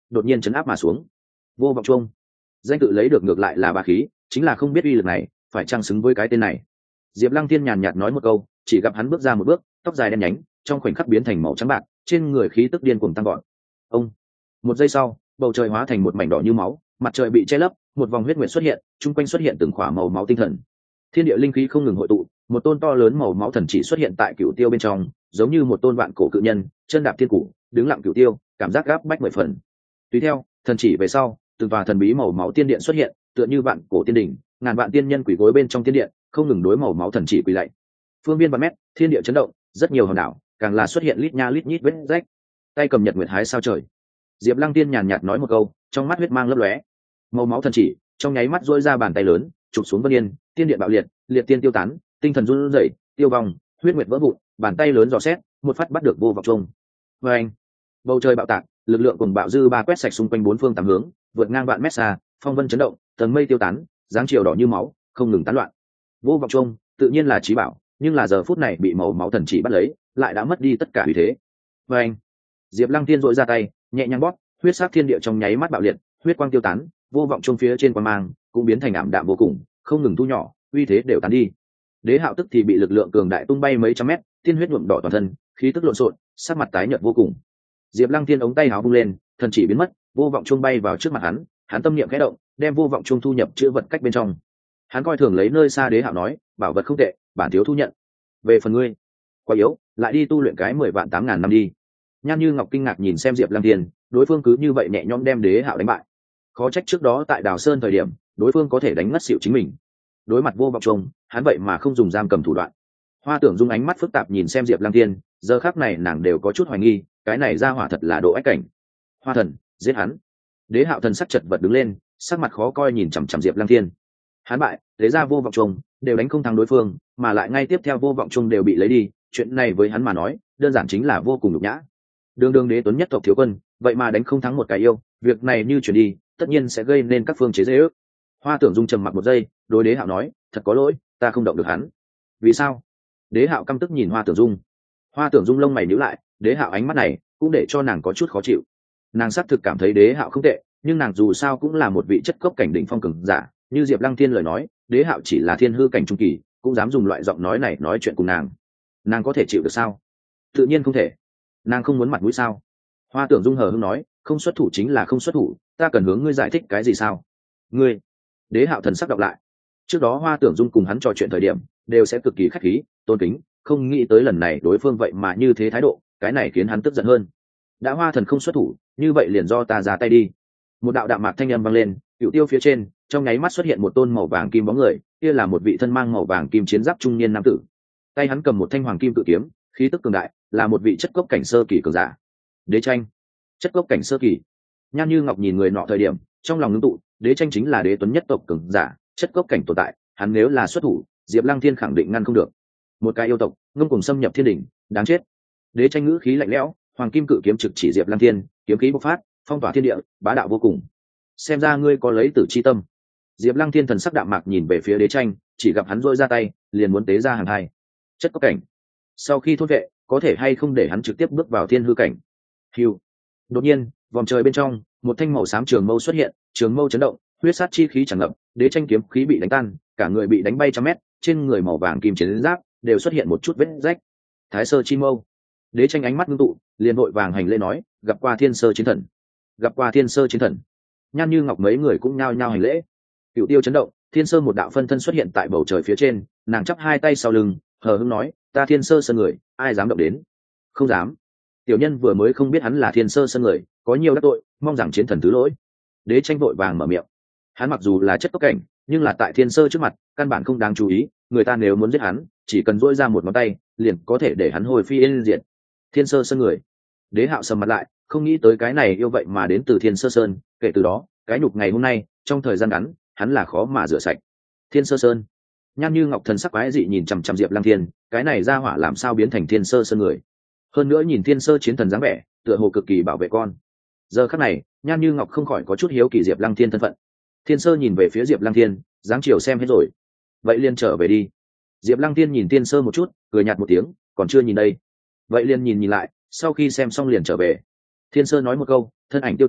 đột nhiên chấn áp mà xuống. Vô vọng chuông, danh tự lấy được ngược lại là bá khí, chính là không biết uy lực này phải trang xứng với cái tên này. Diệp Lăng Thiên nhàn nhạt nói một câu, chỉ gặp hắn bước ra một bước, tóc dài đen nhánh trong khoảnh khắc biến thành màu trắng bạc, trên người khí tức điên cuồng tăng gọn. Ông, một giây sau, bầu trời hóa thành một mảnh đỏ như máu, mặt trời bị che lấp, một vòng huyết nguyệt xuất hiện, chung quanh xuất hiện từng khỏa màu máu tinh thần. Thiên địa linh khí không ngừng hội tụ, một tôn to lớn màu máu thần chỉ xuất hiện tại cửu tiêu bên trong, giống như một tôn vạn cổ cự nhân, chân đạp thiên cửu, đứng lặng cửu tiêu, cảm giác gáp bách mười phần. Tùy theo, thần chỉ về sau, từng tòa thần bí màu máu tiên điện xuất hiện, tựa như vạn cổ tiên đỉnh, ngàn vạn tiên nhân quỳ gối bên trong tiên điện, không ngừng đối màu máu thần chỉ quỳ lạy. Phương viên vạn mét, thiên địa chấn động, rất nhiều hòn đảo, càng là xuất hiện lít nha lít nhít vết rách. Tay cầm nhật nguyệt hái sao trời. Diệp Lăng Tiên nhàn nhạt nói một câu, trong mắt huyết mang lấp lóe. Màu máu thần chỉ, trong nháy mắt duỗi ra bàn tay lớn, chụp xuống vân yên, tiên điện bạo liệt, liệt tiên tiêu tán, tinh thần run rẩy, tiêu vong, huyết nguyệt vỡ vụn, bàn tay lớn dò xét, một phát bắt được vô vọng chung. Oeng! Bầu trời bạo tạc, lực lượng cùng bạo dư ba quét sạch xung quanh bốn phương tám hướng, vượt ngang vạn mét xa, phong vân chấn động, tầng mây tiêu tán, dáng chiều đỏ như máu, không ngừng tán loạn. Vô vọng chung, tự nhiên là chí bảo, nhưng là giờ phút này bị màu máu thần chỉ bắt lấy, lại đã mất đi tất cả uy thế. Oeng! Diệp Lăng Tiên duỗi ra tay, nhẹ nhàng bóp, huyết sắc thiên địa trong nháy mắt bạo liệt, huyết quang tiêu tán, vô vọng chung phía trên quang mang cũng biến thành ảm đạm vô cùng, không ngừng thu nhỏ, uy thế đều tán đi. Đế Hạo tức thì bị lực lượng cường đại tung bay mấy trăm mét, tiên huyết nhuộm đỏ toàn thân, khí tức lộn xộn, sắc mặt tái nhợt vô cùng. Diệp Lăng Thiên ống tay áo vung lên, thần chỉ biến mất, vô vọng chung bay vào trước mặt hắn, hắn tâm niệm khẽ động, đem vô vọng chung thu nhập chữ vật cách bên trong. Hắn coi thường lấy nơi xa Đế Hạo nói, bảo vật không tệ, bản thiếu thu nhận. Về phần ngươi, quá yếu, lại đi tu luyện cái mười vạn tám ngàn năm đi. Nhan Như Ngọc kinh ngạc nhìn xem Diệp Lăng Thiên, đối phương cứ như vậy nhẹ nhõm đem Đế Hạo đánh bại. Khó trách trước đó tại Đào Sơn thời điểm, đối phương có thể đánh ngất xỉu chính mình. Đối mặt vô vọng chung, hắn vậy mà không dùng giam cầm thủ đoạn. Hoa Tưởng Dung ánh mắt phức tạp nhìn xem Diệp Lăng Thiên, giờ khắc này nàng đều có chút hoài nghi, cái này ra hỏa thật là độ ách cảnh. Hoa thần, giết hắn. Đế Hạo thần sắc chật vật đứng lên, sắc mặt khó coi nhìn chằm chằm Diệp Lăng Thiên. Hắn bại, lấy ra vô vọng chung, đều đánh không thắng đối phương, mà lại ngay tiếp theo vô vọng chung đều bị lấy đi, chuyện này với hắn mà nói, đơn giản chính là vô cùng nhục nhã. Đường đường đế tuấn nhất tộc thiếu quân, vậy mà đánh không thắng một cái yêu, việc này như chuyển đi, tất nhiên sẽ gây nên các phương chế giễu. Hoa Tưởng Dung trầm mặc một giây, đối Đế Hạo nói, thật có lỗi, ta không động được hắn. Vì sao? Đế Hạo căm tức nhìn Hoa Tưởng Dung. Hoa Tưởng Dung lông mày nhíu lại, Đế Hạo ánh mắt này cũng để cho nàng có chút khó chịu. Nàng xác thực cảm thấy Đế Hạo không tệ, nhưng nàng dù sao cũng là một vị chất cốc cảnh đỉnh phong cường giả, như Diệp Lăng Thiên lời nói, Đế Hạo chỉ là thiên hư cảnh trung kỳ, cũng dám dùng loại giọng nói này nói chuyện cùng nàng. Nàng có thể chịu được sao? Tự nhiên không thể. Nàng không muốn mặt mũi sao? Hoa Tưởng Dung hờ hững nói, không xuất thủ chính là không xuất thủ, ta cần hướng ngươi giải thích cái gì sao? Ngươi? Đế Hạo thần sắc đọc lại. Trước đó Hoa Tưởng Dung cùng hắn trò chuyện thời điểm, đều sẽ cực kỳ khách khí, tôn kính, không nghĩ tới lần này đối phương vậy mà như thế thái độ, cái này khiến hắn tức giận hơn. Đã Hoa thần không xuất thủ, như vậy liền do ta ra tay đi. Một đạo đạm mạc thanh âm vang lên, cựu tiêu phía trên, trong nháy mắt xuất hiện một tôn màu vàng kim bóng người, kia là một vị thân mang màu vàng kim chiến giáp trung niên nam tử. Tay hắn cầm một thanh hoàng kim cự kiếm, khí tức cường đại, là một vị chất cốc cảnh sơ kỳ cường giả. Đế tranh, chất cốc cảnh sơ kỳ. Nhan Như Ngọc nhìn người nọ thời điểm, trong lòng ngưng tụ, Đế tranh chính là đế tuấn nhất tộc cường giả, chất cốc cảnh tồn tại, hắn nếu là xuất thủ, Diệp Lăng Thiên khẳng định ngăn không được. Một cái yêu tộc, ngông cuồng xâm nhập thiên đỉnh, đáng chết. Đế tranh ngữ khí lạnh lẽo, hoàng kim cự kiếm trực chỉ Diệp Lăng Thiên, kiếm khí bộc phát, phong tỏa thiên địa, bá đạo vô cùng. Xem ra ngươi có lấy tử chi tâm. Diệp Lăng Thiên thần sắc đạm mạc nhìn về phía Đế tranh, chỉ gặp hắn rỗi ra tay, liền muốn tế ra hàng hai. Chất cốc cảnh. Sau khi thôn vệ, có thể hay không để hắn trực tiếp bước vào thiên hư cảnh. Hưu. Đột nhiên, vòng trời bên trong, một thanh màu xám trường mâu xuất hiện, trường mâu chấn động, huyết sát chi khí tràn ngập, Đế tranh kiếm khí bị đánh tan, cả người bị đánh bay trăm mét, trên người màu vàng kim chiến giáp đều xuất hiện một chút vết rách. Thái sơ chi mâu. Đế tranh ánh mắt ngưng tụ, liền vội vàng hành lễ nói, gặp qua thiên sơ chiến thần. Gặp qua thiên sơ chiến thần. Nhan Như Ngọc mấy người cũng nhao nhao hành lễ. Cựu tiêu chấn động, thiên sơ một đạo phân thân xuất hiện tại bầu trời phía trên, nàng chắp hai tay sau lưng, hờ hững nói, ta thiên sơ sơn người, ai dám động đến? Không dám. Tiểu nhân vừa mới không biết hắn là thiên sơ sơn người, có nhiều đắc tội, mong rằng chiến thần thứ lỗi. Đế tranh vội vàng mở miệng. Hắn mặc dù là chất cốc cảnh, nhưng là tại thiên sơ trước mặt, căn bản không đáng chú ý, người ta nếu muốn giết hắn, chỉ cần duỗi ra một ngón tay, liền có thể để hắn hồi phi yên diệt. Thiên sơ sơn người. Đế Hạo sầm mặt lại, không nghĩ tới cái này yêu vậy mà đến từ thiên sơ sơn, kể từ đó, cái nhục ngày hôm nay, trong thời gian ngắn, hắn là khó mà rửa sạch. Thiên sơ sơn. Nhan Như Ngọc thần sắc quái dị nhìn chằm chằm Diệp Lăng Thiên, cái này ra hỏa làm sao biến thành thiên sơ sơn người? Hơn nữa nhìn thiên sơ chiến thần dáng vẻ, tựa hồ cực kỳ bảo vệ con. Giờ khắc này, Nhan Như Ngọc không khỏi có chút hiếu kỳ Diệp Lăng Thiên thân phận. Thiên sơ nhìn về phía Diệp Lăng Thiên, dáng chiều xem hết rồi. Vậy liền trở về đi. Diệp Lăng Thiên nhìn Thiên sơ một chút, cười nhạt một tiếng, còn chưa nhìn đây. Vậy liền nhìn nhìn lại, sau khi xem xong liền trở về. Thiên sơ nói một câu, thân ảnh tiêu tán,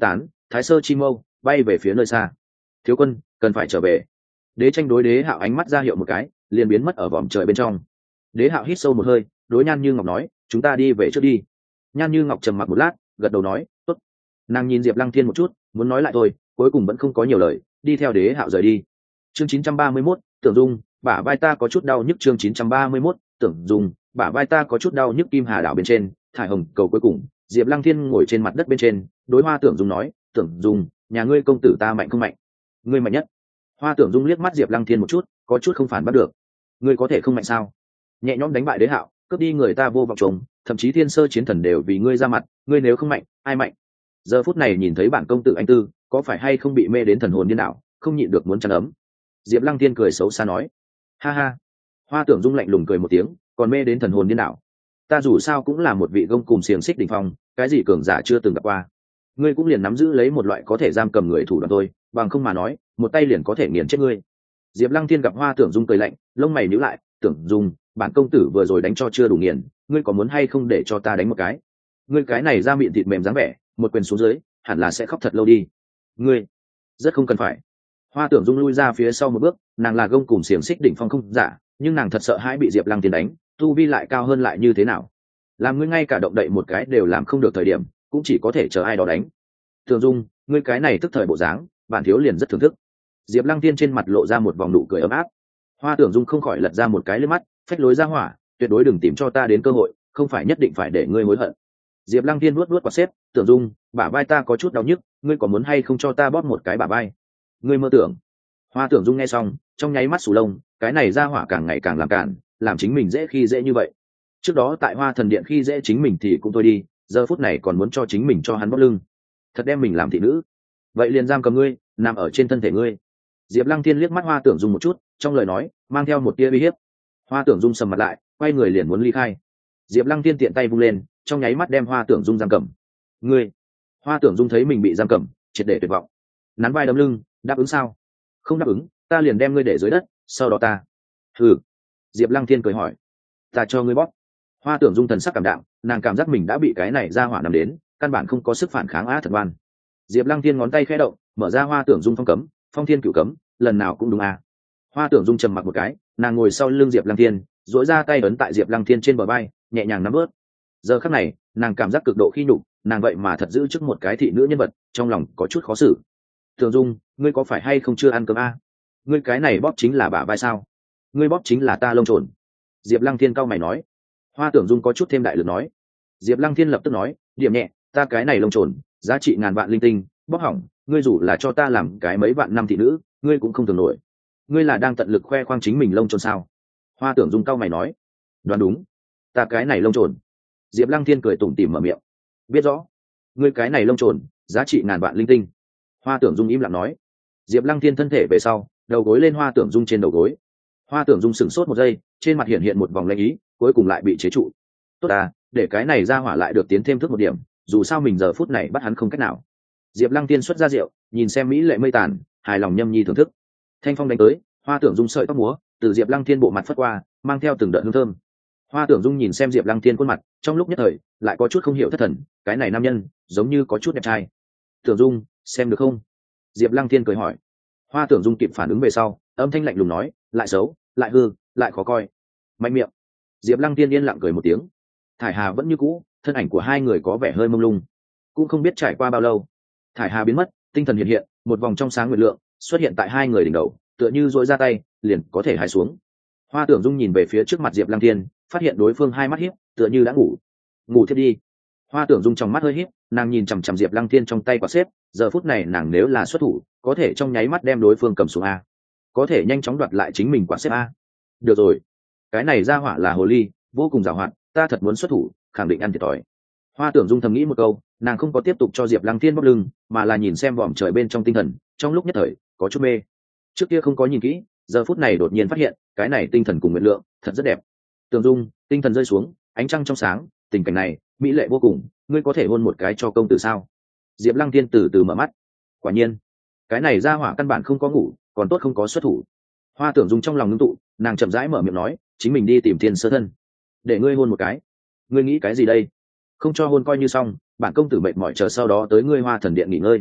thái sơ chi mâu bay về phía nơi xa. Thiếu quân cần phải trở về. Đế Tranh đối Đế Hạo ánh mắt ra hiệu một cái, liền biến mất ở vòm trời bên trong. Đế Hạo hít sâu một hơi, đối Nhan Như Ngọc nói, chúng ta đi về trước đi. Nhan Như Ngọc trầm mặc một lát, gật đầu nói, tốt. Nàng nhìn Diệp Lăng Thiên một chút, muốn nói lại thôi, cuối cùng vẫn không có nhiều lời, đi theo Đế Hạo rời đi. Chương chín trăm ba mươi mốt, Tưởng Dung, bả vai ta có chút đau nhức. Chương chín trăm ba mươi mốt, Tưởng Dung, bả vai ta có chút đau nhức. Kim Hà đảo bên trên, thải hồng cầu cuối cùng, Diệp Lăng Thiên ngồi trên mặt đất bên trên, đối Hoa Tưởng Dung nói, Tưởng Dung, nhà ngươi công tử ta mạnh không mạnh? Ngươi mạnh nhất. Hoa Tưởng Dung liếc mắt Diệp Lăng Thiên một chút, có chút không phản bắt được. Ngươi có thể không mạnh sao? Nhẹ nhõm đánh bại Đế Hạo, cướp đi người ta vô vọng trùng, thậm chí thiên sơ chiến thần đều vì ngươi ra mặt, ngươi nếu không mạnh, ai mạnh? Giờ phút này nhìn thấy bản công tử anh tư, có phải hay không bị mê đến thần hồn điên đảo, không nhịn được muốn chăn ấm. Diệp Lăng Thiên cười xấu xa nói, ha ha. Hoa Tưởng Dung lạnh lùng cười một tiếng, còn mê đến thần hồn điên đảo. Ta dù sao cũng là một vị gông cùm xiềng xích đỉnh phong, cái gì cường giả chưa từng gặp qua. Ngươi cũng liền nắm giữ lấy một loại có thể giam cầm người thủ đoạn thôi, bằng không mà nói, một tay liền có thể nghiền chết ngươi. Diệp Lăng Thiên gặp Hoa Tưởng Dung cười lạnh, lông mày nhíu lại, Tưởng Dung, bản công tử vừa rồi đánh cho chưa đủ nghiền, ngươi có muốn hay không để cho ta đánh một cái? Ngươi cái này da miệng thịt mềm dáng vẻ, một quyền xuống dưới, hẳn là sẽ khóc thật lâu đi. Ngươi, rất không cần phải. Hoa Tưởng Dung lui ra phía sau một bước, nàng là gông cùm xiềng xích đỉnh phong không giả, nhưng nàng thật sợ hãi bị Diệp Lăng Thiên đánh, tu vi lại cao hơn lại như thế nào? Làm ngươi ngay cả động đậy một cái đều làm không được thời điểm, cũng chỉ có thể chờ ai đó đánh. Tưởng Dung, ngươi cái này tức thời bộ dáng, bản thiếu liền rất thưởng thức. Diệp Lăng Thiên trên mặt lộ ra một vòng nụ cười ấm áp. Hoa Tưởng Dung không khỏi lật ra một cái lên mắt, phách lối ra hỏa, tuyệt đối đừng tìm cho ta đến cơ hội, không phải nhất định phải để ngươi hối hận. Diệp Lăng Thiên nuốt nuốt quả xếp, Tưởng Dung, bả vai ta có chút đau nhức, ngươi có muốn hay không cho ta bóp một cái bả vai? Ngươi mơ tưởng. Hoa Tưởng Dung nghe xong, trong nháy mắt sù lông, cái này ra hỏa càng ngày càng làm cản, làm chính mình dễ khi dễ như vậy. Trước đó tại Hoa Thần Điện khi dễ chính mình thì cũng thôi đi, giờ phút này còn muốn cho chính mình cho hắn bóp lưng, thật đem mình làm thị nữ. Vậy liền giam cầm ngươi, nằm ở trên thân thể ngươi. Diệp Lăng Thiên liếc mắt Hoa Tưởng Dung một chút, trong lời nói mang theo một tia uy hiếp. Hoa Tưởng Dung sầm mặt lại, quay người liền muốn ly khai. Diệp Lăng Thiên tiện tay vung lên, trong nháy mắt đem Hoa Tưởng Dung giam cầm. Ngươi! Hoa Tưởng Dung thấy mình bị giam cầm, triệt để tuyệt vọng. Nắn vai đấm lưng, đáp ứng sao? Không đáp ứng, ta liền đem ngươi để dưới đất, sau đó ta. Hừ. Diệp Lăng Thiên cười hỏi, ta cho ngươi bóp. Hoa Tưởng Dung thần sắc cảm đạm, nàng cảm giác mình đã bị cái này ra hỏa nằm đến, căn bản không có sức phản kháng á thật ngoan. Diệp Lăng Thiên ngón tay khẽ động, mở ra Hoa Tưởng Dung phong cấm, phong thiên cửu cấm, lần nào cũng đúng à. Hoa Tưởng Dung trầm mặc một cái, nàng ngồi sau lưng Diệp Lăng Thiên, duỗi ra tay ấn tại Diệp Lăng Thiên trên bờ vai, nhẹ nhàng nắm bớt. Giờ khắc này, nàng cảm giác cực độ khi nhục, nàng vậy mà thật giữ trước một cái thị nữ nhân vật, trong lòng có chút khó xử. Tưởng Dung, ngươi có phải hay không chưa ăn cơm a? À? Ngươi cái này bóp chính là bả vai sao? Ngươi bóp chính là ta lông trồn. Diệp Lăng Thiên cau mày nói. Hoa Tưởng Dung có chút thêm đại lực nói. Diệp Lăng Thiên lập tức nói, điểm nhẹ, ta cái này lông trồn, giá trị ngàn vạn linh tinh, bóp hỏng, ngươi dù là cho ta làm cái mấy vạn năm thị nữ, ngươi cũng không thường nổi. Ngươi là đang tận lực khoe khoang chính mình lông trồn sao? Hoa Tưởng Dung cau mày nói. Đoán đúng, ta cái này lông trồn. Diệp Lăng Thiên cười tủm tỉm mở miệng. Biết rõ, ngươi cái này lông trồn, giá trị ngàn vạn linh tinh. Hoa Tưởng Dung im lặng nói. Diệp Lăng Thiên thân thể về sau, đầu gối lên Hoa Tưởng Dung trên đầu gối. Hoa Tưởng Dung sửng sốt một giây, trên mặt hiện hiện một vòng lanh ý, cuối cùng lại bị chế trụ. Tốt à, để cái này ra hỏa lại được tiến thêm thức một điểm, dù sao mình giờ phút này bắt hắn không cách nào. Diệp Lăng Thiên xuất ra rượu, nhìn xem mỹ lệ mây tàn, hài lòng nhâm nhi thưởng thức. Thanh phong đánh tới, Hoa Tưởng Dung sợi tóc múa, từ Diệp Lăng Thiên bộ mặt phất qua, mang theo từng đợt hương thơm. Hoa Tưởng Dung nhìn xem Diệp Lăng Thiên khuôn mặt, trong lúc nhất thời lại có chút không hiểu thất thần, cái này nam nhân giống như có chút đẹp trai. Tưởng Dung, xem được không? Diệp Lăng Thiên cười hỏi. Hoa Tưởng Dung kịp phản ứng về sau, âm thanh lạnh lùng nói, lại xấu, lại hư, lại khó coi. Mạnh miệng. Diệp Lăng Thiên yên lặng cười một tiếng. Thải Hà vẫn như cũ, thân ảnh của hai người có vẻ hơi mông lung, cũng không biết trải qua bao lâu. Thải Hà biến mất, tinh thần hiện hiện, một vòng trong sáng nguyệt lượng xuất hiện tại hai người đỉnh đầu, tựa như duỗi ra tay liền có thể hái xuống. Hoa Tưởng Dung nhìn về phía trước mặt Diệp Lăng Thiên, phát hiện đối phương hai mắt híp, tựa như đã ngủ. Ngủ thiếp đi. Hoa Tưởng Dung trong mắt hơi híp, nàng nhìn chằm chằm Diệp Lăng Thiên trong tay quả xếp, giờ phút này nàng nếu là xuất thủ, có thể trong nháy mắt đem đối phương cầm xuống a, có thể nhanh chóng đoạt lại chính mình quả xếp a. Được rồi, cái này ra hỏa là hồ ly, vô cùng giàu hạn, ta thật muốn xuất thủ, khẳng định ăn thiệt thòi. Hoa Tưởng Dung thầm nghĩ một câu, nàng không có tiếp tục cho Diệp Lăng Thiên bóp lưng, mà là nhìn xem vòm trời bên trong tinh thần, trong lúc nhất thời có chút mê. Trước kia không có nhìn kỹ, giờ phút này đột nhiên phát hiện, cái này tinh thần cùng nguyện lượng, thật rất đẹp. Tưởng Dung, tinh thần rơi xuống, ánh trăng trong sáng, tình cảnh này mỹ lệ vô cùng, ngươi có thể hôn một cái cho công tử sao? Diệp Lăng Thiên từ từ mở mắt. Quả nhiên, cái này ra hỏa căn bản không có ngủ, còn tốt không có xuất thủ. Hoa Tưởng Dung trong lòng ngưng tụ, nàng chậm rãi mở miệng nói, chính mình đi tìm Thiên Sơ Thân, để ngươi hôn một cái. Ngươi nghĩ cái gì đây? Không cho hôn coi như xong, bản công tử mệt mỏi chờ sau đó tới ngươi Hoa Thần Điện nghỉ ngơi.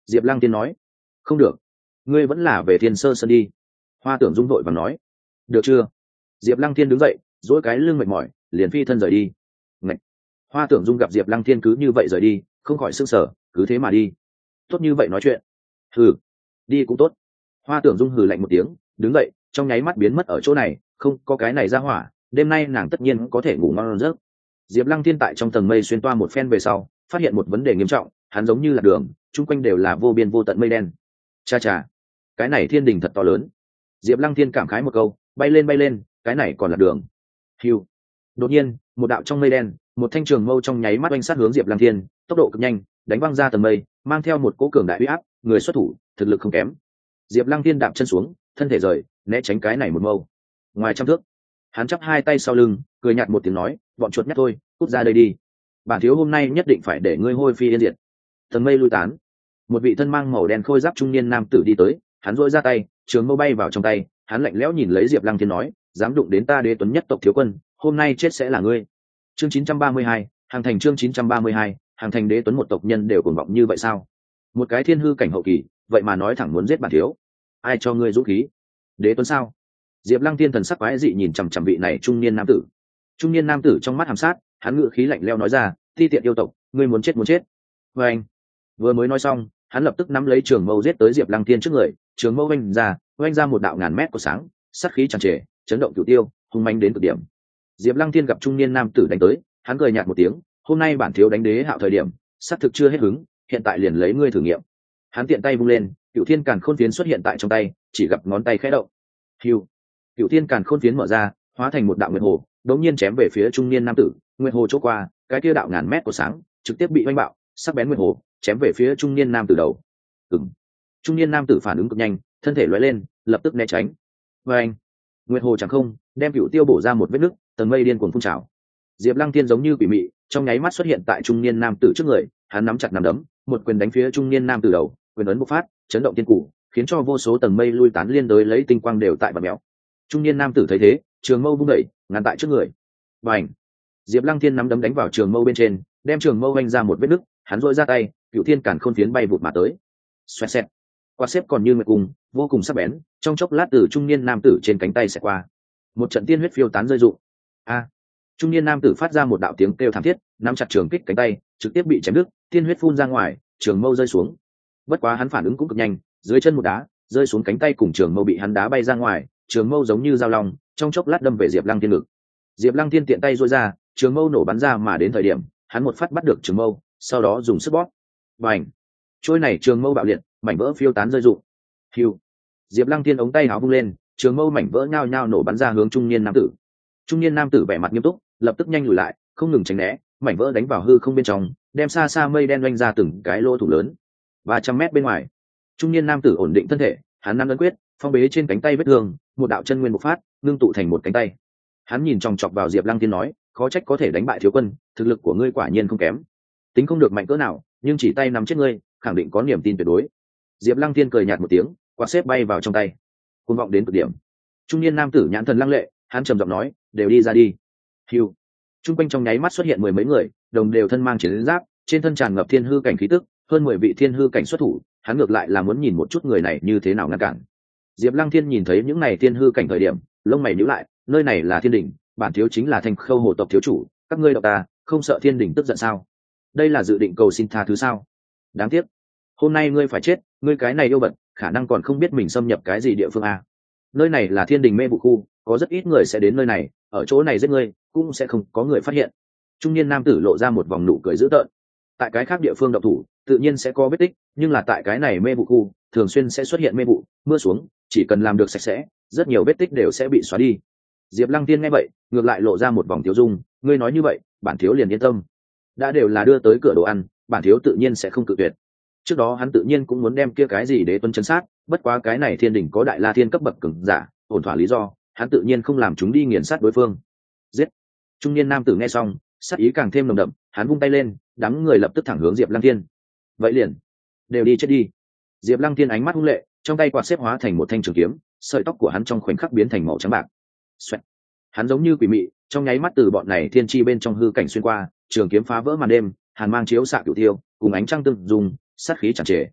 Diệp Lăng Tiên nói. Không được, ngươi vẫn là về Thiên Sơ Sơn đi. Hoa Tưởng Dung vội vàng nói. Được chưa? Diệp Lăng Thiên đứng dậy, duỗi cái lưng mệt mỏi, liền phi thân rời đi. Ngậy! Hoa Tưởng Dung gặp Diệp Lăng Thiên cứ như vậy rời đi, không khỏi sững sờ, cứ thế mà đi. Tốt như vậy nói chuyện. Hừ, đi cũng tốt. Hoa Tưởng Dung hừ lạnh một tiếng, đứng dậy, trong nháy mắt biến mất ở chỗ này, không có cái này ra hỏa, đêm nay nàng tất nhiên có thể ngủ ngon giấc. Diệp Lăng Thiên tại trong tầng mây xuyên toa một phen về sau, phát hiện một vấn đề nghiêm trọng, hắn giống như là đường, chung quanh đều là vô biên vô tận mây đen. Cha cha, cái này thiên đình thật to lớn. Diệp Lăng Thiên cảm khái một câu, bay lên bay lên, cái này còn là đường. Hưu. Đột nhiên, một đạo trong mây đen, một thanh trường mâu trong nháy mắt oanh sát hướng Diệp Lăng Thiên, tốc độ cực nhanh, đánh văng ra tầng mây, mang theo một cỗ cường đại uy áp, người xuất thủ, thực lực không kém. Diệp Lăng Thiên đạp chân xuống, thân thể rời, né tránh cái này một mâu. Ngoài trăm thước, hắn chắp hai tay sau lưng, cười nhạt một tiếng nói, bọn chuột nhắt thôi, cút ra đây đi. Bản thiếu hôm nay nhất định phải để ngươi hôi phi yên diệt. Tầng mây lui tán, một vị thân mang màu đen khôi giáp trung niên nam tử đi tới, hắn rỗi ra tay, trường mâu bay vào trong tay, hắn lạnh lẽo nhìn lấy Diệp Lăng Thiên nói, dám đụng đến ta Đế Tuấn nhất tộc thiếu quân, hôm nay chết sẽ là ngươi. Chương chín trăm ba mươi hai, hàng thành chương chín trăm ba mươi hai, hàng thành Đế Tuấn một tộc nhân đều cuồng vọng như vậy sao? Một cái thiên hư cảnh hậu kỳ, vậy mà nói thẳng muốn giết bản thiếu. Ai cho ngươi dũng khí? Đế Tuấn sao? Diệp Lăng Thiên thần sắc quái dị nhìn chằm chằm vị này trung niên nam tử. Trung niên nam tử trong mắt hàm sát, hắn ngữ khí lạnh lẽo nói ra, ti tiện yêu tộc, ngươi muốn chết muốn chết. Và anh vừa mới nói xong, hắn lập tức nắm lấy trường mâu giết tới Diệp Lăng Thiên trước người, trường mâu vung ra, vung ra một đạo ngàn mét của sáng, sát khí tràn trề, chấn động cửu tiêu, hung manh đến cực điểm. Diệp Lăng Thiên gặp trung niên nam tử đánh tới, hắn cười nhạt một tiếng, hôm nay bản thiếu đánh đế hạo thời điểm, sát thực chưa hết hứng, hiện tại liền lấy ngươi thử nghiệm. Hắn tiện tay vung lên, Cửu Thiên Càn Khôn Phiến xuất hiện tại trong tay, chỉ gặp ngón tay khẽ động. Hưu. Cửu Thiên Càn Khôn Phiến mở ra, hóa thành một đạo nguyệt hồ, đống nhiên chém về phía trung niên nam tử, nguyệt hồ chỗ qua, cái kia đạo ngàn mét của sáng, trực tiếp bị oanh bạo, sắc bén nguyệt hồ, chém về phía trung niên nam tử đầu. Ừm. Trung niên nam tử phản ứng cực nhanh, thân thể lóe lên, lập tức né tránh. Và anh, nguyệt hồ chẳng không, đem Cửu Tiêu bổ ra một vết nứt, tầng mây điên cuồng phun trào. Diệp Lăng Thiên giống như quỷ mị, trong nháy mắt xuất hiện tại trung niên nam tử trước người, hắn nắm chặt nắm đấm, một quyền đánh phía trung niên nam tử đầu, quyền ấn bộc phát, chấn động thiên củ, khiến cho vô số tầng mây lui tán liên đối lấy tinh quang đều tại bạt mèo. Trung niên nam tử thấy thế, trường mâu vung đẩy, ngăn tại trước người. Bành! Diệp Lăng Thiên nắm đấm đánh vào trường mâu bên trên, đem trường mâu vanh ra một vết nứt, hắn rỗi ra tay, Cửu Thiên Càn Khôn Phiến bay vụt mà tới. Xoẹt xẹt. Quạt xếp còn như nguyệt cung, vô cùng sắc bén, trong chốc lát từ trung niên nam tử trên cánh tay xẹt qua. Một trận tiên huyết phiêu tán rơi rụng. A! Trung niên nam tử phát ra một đạo tiếng kêu thảm thiết, nắm chặt trường kích cánh tay, trực tiếp bị chém đứt, tiên huyết phun ra ngoài, trường mâu rơi xuống. Bất quá hắn phản ứng cũng cực nhanh, dưới chân một đá, rơi xuống cánh tay cùng trường mâu bị hắn đá bay ra ngoài, trường mâu giống như dao long, trong chốc lát đâm về Diệp Lăng Thiên ngực. Diệp Lăng Thiên tiện tay duỗi ra, trường mâu nổ bắn ra mà đến thời điểm, hắn một phát bắt được trường mâu, sau đó dùng sức bóp. Bành! Trôi này trường mâu bạo liệt, mảnh vỡ phiêu tán rơi rụng. Hưu! Diệp Lăng Thiên ống tay áo vung lên, trường mâu mảnh vỡ nhao nhao nổ bắn ra hướng trung niên nam tử. Trung niên nam tử vẻ mặt nghiêm túc, lập tức nhanh lùi lại, không ngừng tránh né, mảnh vỡ đánh vào hư không bên trong, đem xa xa mây đen oanh ra từng cái lỗ thủ lớn. Ba trăm mét bên ngoài, trung niên nam tử ổn định thân thể, hắn nắm ấn quyết, phong bế trên cánh tay vết thương, một đạo chân nguyên bộc phát, ngưng tụ thành một cánh tay. Hắn nhìn chòng chọc vào Diệp Lăng Thiên nói, khó trách có thể đánh bại thiếu quân, thực lực của ngươi quả nhiên không kém. Tính không được mạnh cỡ nào, nhưng chỉ tay nắm chết ngươi, khẳng định có niềm tin tuyệt đối. Diệp Lăng Thiên cười nhạt một tiếng, quạt xếp bay vào trong tay, cuồng vọng đến cực điểm. Trung niên nam tử nhãn thần lăng lệ, hắn trầm giọng nói, đều đi ra đi. Hưu. Trung quanh trong nháy mắt xuất hiện mười mấy người, đồng đều thân mang chiến giáp, trên thân tràn ngập thiên hư cảnh khí tức, hơn mười vị thiên hư cảnh xuất thủ, hắn ngược lại là muốn nhìn một chút người này như thế nào ngăn cản. Diệp Lăng Thiên nhìn thấy những này thiên hư cảnh thời điểm, lông mày nhíu lại, nơi này là thiên đình, bản thiếu chính là Thanh Khâu hồ tộc thiếu chủ, các ngươi độc ta, không sợ thiên đình tức giận sao? Đây là dự định cầu xin tha thứ sao? Đáng tiếc, hôm nay ngươi phải chết, ngươi cái này yêu vật, khả năng còn không biết mình xâm nhập cái gì địa phương a. Nơi này là thiên đình mê vụ khu, có rất ít người sẽ đến nơi này, ở chỗ này giết ngươi, cũng sẽ không có người phát hiện. Trung niên nam tử lộ ra một vòng nụ cười dữ tợn. Tại cái khác địa phương động thủ, tự nhiên sẽ có vết tích, nhưng là tại cái này mê vụ khu, thường xuyên sẽ xuất hiện mê vụ, mưa xuống, chỉ cần làm được sạch sẽ, rất nhiều vết tích đều sẽ bị xóa đi. Diệp Lăng Thiên nghe vậy, ngược lại lộ ra một vòng tiêu dung, ngươi nói như vậy, bản thiếu liền yên tâm. Đã đều là đưa tới cửa đồ ăn, bản thiếu tự nhiên sẽ không cự tuyệt. Trước đó hắn tự nhiên cũng muốn đem kia cái gì Đế Tuấn chấn sát, bất quá cái này thiên đỉnh có đại la thiên cấp bậc cường giả, ổn thỏa lý do, hắn tự nhiên không làm chúng đi nghiền sát đối phương. Giết! Trung niên nam tử nghe xong, sát ý càng thêm nồng đậm, hắn vung tay lên, đám người lập tức thẳng hướng Diệp Lăng Thiên. Vậy liền, đều đi chết đi. Diệp Lăng Thiên ánh mắt hung lệ, trong tay quạt xếp hóa thành một thanh trường kiếm, sợi tóc của hắn trong khoảnh khắc biến thành màu trắng bạc. Xoẹt. Hắn giống như quỷ mị, trong nháy mắt từ bọn này thiên chi bên trong hư cảnh xuyên qua, trường kiếm phá vỡ màn đêm, hàn mang chiếu xạ cửu tiêu, cùng ánh trăng tương dùng, sát khí tràn trề.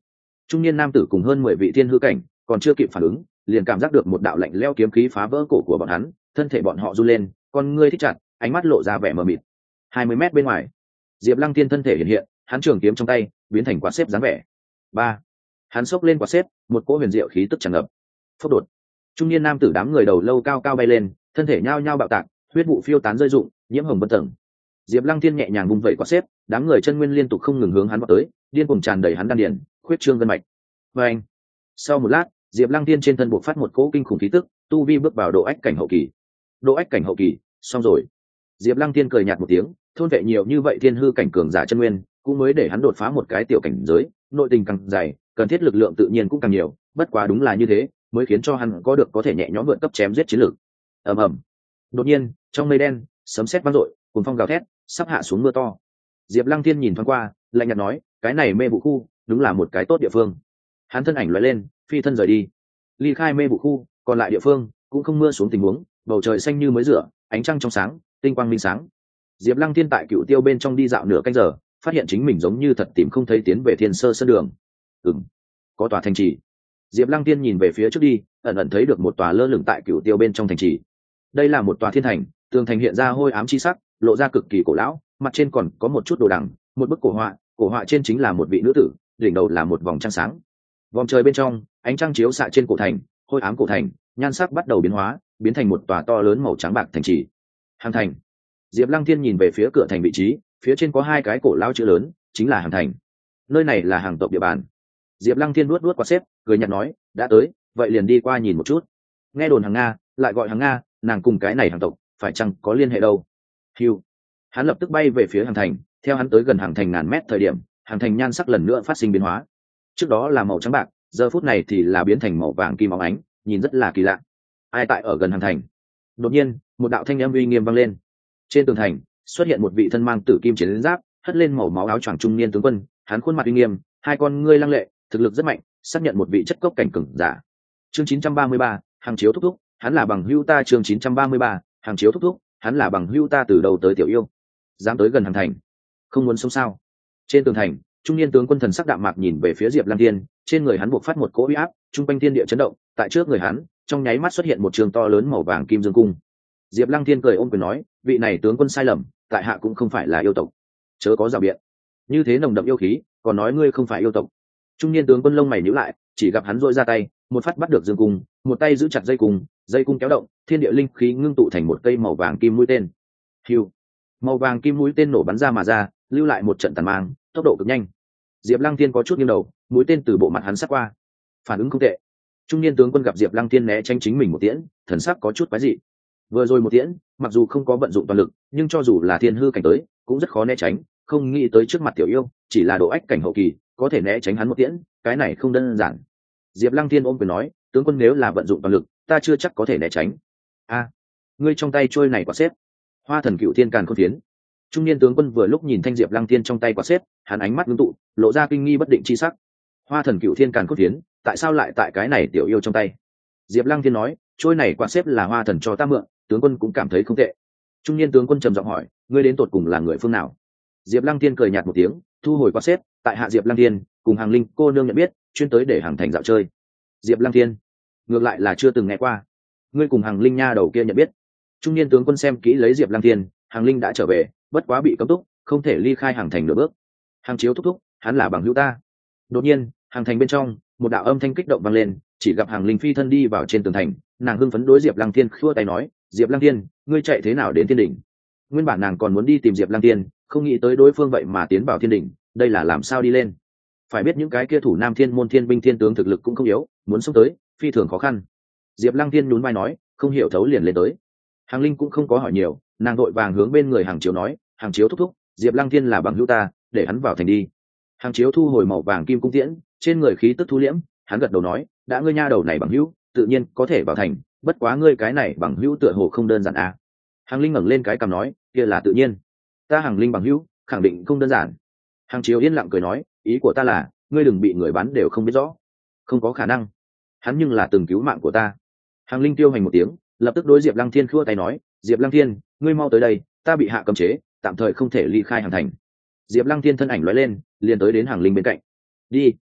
Trung niên nam tử cùng hơn mười vị thiên hư cảnh còn chưa kịp phản ứng, liền cảm giác được một đạo lạnh lẽo kiếm khí phá vỡ cổ của bọn hắn, thân thể bọn họ run lên, con ngươi thích chặt, ánh mắt lộ ra vẻ mờ mịt. Hai mươi mét bên ngoài, Diệp Lăng Tiên thân thể hiện hiện, hắn trường kiếm trong tay biến thành quạt xếp dáng vẻ. Ba, hắn xốc lên quạt xếp, một cỗ huyền diệu khí tức tràn ngập. Phốc đột, trung niên nam tử đám người đầu lâu cao cao bay lên, thân thể nhao nhao bạo tạc, huyết vụ phiêu tán rơi rụng, nhiễm hồng bất tầng. Diệp Lăng Tiên nhẹ nhàng vung vẩy quạt xếp, đám người chân nguyên liên tục không ngừng hướng hắn vọt tới, điên cuồng tràn đầy hắn đan điền, khuyết trương gân mạch. Và anh, sau một lát, Diệp Lăng Tiên trên thân buộc phát một cỗ kinh khủng khí tức, tu vi bước vào độ ách cảnh hậu kỳ. Độ ách cảnh hậu kỳ, xong rồi. Diệp Lăng Tiên cười nhạt một tiếng, thôn vệ nhiều như vậy thiên hư cảnh cường giả chân nguyên, cũng mới để hắn đột phá một cái tiểu cảnh giới, nội tình càng dày, cần thiết lực lượng tự nhiên cũng càng nhiều, bất quá đúng là như thế, mới khiến cho hắn có được có thể nhẹ nhõm vượt cấp chém giết chiến lược. Ầm ầm. Đột nhiên, trong mây đen, sấm sét vang dội, cuồng phong gào thét, sắp hạ xuống mưa to. Diệp Lăng Thiên nhìn thoáng qua, lạnh nhạt nói, cái này mê vụ khu, đúng là một cái tốt địa phương. Hắn thân ảnh lóe lên, phi thân rời đi. Ly khai mê vụ khu, còn lại địa phương cũng không mưa xuống tình huống, bầu trời xanh như mới rửa, ánh trăng trong sáng, tinh quang minh sáng. Diệp Lăng Thiên tại Cựu Tiêu bên trong đi dạo nửa canh giờ, phát hiện chính mình giống như thật tìm không thấy tiến về Thiên Sơ Sơn đường. Ừm, có tòa thành trì. Diệp Lăng Thiên nhìn về phía trước đi, ẩn ẩn thấy được một tòa lơ lửng tại Cựu Tiêu bên trong thành trì. Đây là một tòa thiên thành, tường thành hiện ra hôi ám chi sắc, lộ ra cực kỳ cổ lão, mặt trên còn có một chút đồ đằng, một bức cổ họa, cổ họa trên chính là một vị nữ tử, đỉnh đầu là một vòng trăng sáng. Vòng trời bên trong, ánh trăng chiếu xạ trên cổ thành, hôi ám cổ thành, nhan sắc bắt đầu biến hóa, biến thành một tòa to lớn màu trắng bạc thành trì. Hàng thành. Diệp Lăng Thiên nhìn về phía cửa thành vị trí, phía trên có hai cái cổ lão chữ lớn, chính là Hàng thành. Nơi này là Hàng tộc địa bàn. Diệp Lăng Thiên nuốt nuốt quạt xếp, cười nhạt nói, đã tới, vậy liền đi qua nhìn một chút. Nghe đồn Hàng Nga, lại gọi Hàng Nga, nàng cùng cái này Hàng tộc, phải chăng có liên hệ đâu? Hưu. Hắn lập tức bay về phía Hàng thành, theo hắn tới gần Hàng thành ngàn mét thời điểm, Hàng thành nhan sắc lần nữa phát sinh biến hóa. Trước đó là màu trắng bạc, giờ phút này thì là biến thành màu vàng kim óng ánh, nhìn rất là kỳ lạ. Ai tại ở gần Hàng thành? Đột nhiên, một đạo thanh âm uy nghiêm vang lên. Trên tường thành xuất hiện một vị thân mang tử kim chiến giáp, hất lên màu máu áo choàng trung niên tướng quân, hắn khuôn mặt uy nghiêm, hai con ngươi lăng lệ, thực lực rất mạnh, xác nhận một vị chất cốc cảnh cường giả. Chương chín trăm ba mươi ba, hàng chiếu thúc thúc, hắn là bằng hữu ta. Chương chín trăm ba mươi ba, hàng chiếu thúc thúc, hắn là bằng hữu ta. Từ đầu tới tiểu yêu, dám tới gần Hàng thành, không muốn sống sao? Trên tường thành, trung niên tướng quân thần sắc đạm mạc nhìn về phía Diệp Lăng Thiên, trên người hắn buộc phát một cỗ uy áp, trung quanh thiên địa chấn động, tại trước người hắn, trong nháy mắt xuất hiện một trường to lớn màu vàng kim dương cung. Diệp Lăng Thiên cười ôm quyền nói, vị này tướng quân sai lầm, tại hạ cũng không phải là yêu tộc, chớ có rào biện. Như thế nồng đậm yêu khí, còn nói ngươi không phải yêu tộc. Trung niên tướng quân lông mày nhíu lại, chỉ gặp hắn rỗi ra tay, một phát bắt được dương cung, một tay giữ chặt dây cung, dây cung kéo động, thiên địa linh khí ngưng tụ thành một cây màu vàng kim mũi tên. Hưu, màu vàng kim mũi tên nổ bắn ra mà ra, lưu lại một trận tàn mang, tốc độ cực nhanh. Diệp Lăng Thiên có chút nghiêng đầu, mũi tên từ bộ mặt hắn sát qua, phản ứng không tệ. Trung niên tướng quân gặp Diệp Lăng Thiên né tránh chính mình một tiễn, thần sắc có chút quái dị. Vừa rồi một tiễn, mặc dù không có vận dụng toàn lực, nhưng cho dù là thiên hư cảnh tới, cũng rất khó né tránh, không nghĩ tới trước mặt tiểu yêu, chỉ là độ ách cảnh hậu kỳ, có thể né tránh hắn một tiễn, cái này không đơn giản. Diệp Lăng Thiên ôm quyền nói, tướng quân nếu là vận dụng toàn lực, ta chưa chắc có thể né tránh. A, ngươi trong tay trôi này quả xếp, Hoa Thần Cựu Thiên Càn Khôn Phiến. Trung niên tướng quân vừa lúc nhìn thanh Diệp Lăng Thiên trong tay quả xếp, hắn ánh mắt ngưng tụ, lộ ra kinh nghi bất định chi sắc. Hoa Thần Cựu Thiên Càn Khôn Phiến, tại sao lại tại cái này tiểu yêu trong tay? Diệp Lăng Thiên nói, trôi này quả xếp là Hoa Thần cho ta mượn, tướng quân cũng cảm thấy không tệ. Trung niên tướng quân trầm giọng hỏi, ngươi đến tột cùng là người phương nào? Diệp Lăng Thiên cười nhạt một tiếng, thu hồi quả xếp, tại hạ Diệp Lăng Thiên, cùng Hàng Linh cô nương nhận biết, chuyên tới để Hàng thành dạo chơi. Diệp Lăng Thiên, ngược lại là chưa từng nghe qua. Ngươi cùng Hàng Linh nha đầu kia nhận biết? Trung niên tướng quân xem kỹ lấy Diệp Lăng Thiên, Hàng Linh đã trở về, bất quá bị cấm túc, không thể ly khai Hàng thành nửa bước. Hàng chiếu thúc thúc, hắn là bằng hữu ta. Đột nhiên, Hàng thành bên trong, một đạo âm thanh kích động vang lên, chỉ gặp Hàng Linh phi thân đi vào trên tường thành, nàng hưng phấn đối Diệp Lăng Thiên khua tay nói, Diệp Lăng Thiên, ngươi chạy thế nào đến thiên đỉnh? Nguyên bản nàng còn muốn đi tìm Diệp Lăng Thiên, không nghĩ tới đối phương vậy mà tiến vào thiên đỉnh, đây là làm sao đi lên? Phải biết những cái kia thủ Nam Thiên môn thiên binh thiên tướng thực lực cũng không yếu, muốn xông tới, phi thường khó khăn. Diệp Lăng Thiên nhún vai nói, không hiểu thấu liền lên tới. Hàng Linh cũng không có hỏi nhiều, nàng đội vàng hướng bên người Hàng Chiếu nói, Hàng Chiếu thúc thúc, Diệp Lăng Thiên là bằng hữu ta, để hắn vào thành đi. Hàng Chiếu thu hồi màu vàng kim cung tiễn, trên người khí tức thu liễm, hắn gật đầu nói, đã ngươi nha đầu này bằng hữu, tự nhiên có thể vào thành, bất quá ngươi cái này bằng hữu tựa hồ không đơn giản à? Hàng Linh ngẩng lên cái cằm nói, kia là tự nhiên, ta Hàng Linh bằng hữu, khẳng định không đơn giản. Hàng Chiếu yên lặng cười nói, ý của ta là, ngươi đừng bị người bán đều không biết rõ. Không có khả năng, hắn nhưng là từng cứu mạng của ta. Hàng Linh tiêu hành một tiếng, lập tức đối Diệp Lăng Thiên khua tay nói, Diệp Lăng Thiên, ngươi mau tới đây, ta bị hạ cấm chế, tạm thời không thể ly khai Hàng thành. Diệp Lăng Thiên thân ảnh lóe lên, liền tới đến Hàng Linh bên cạnh. Đi.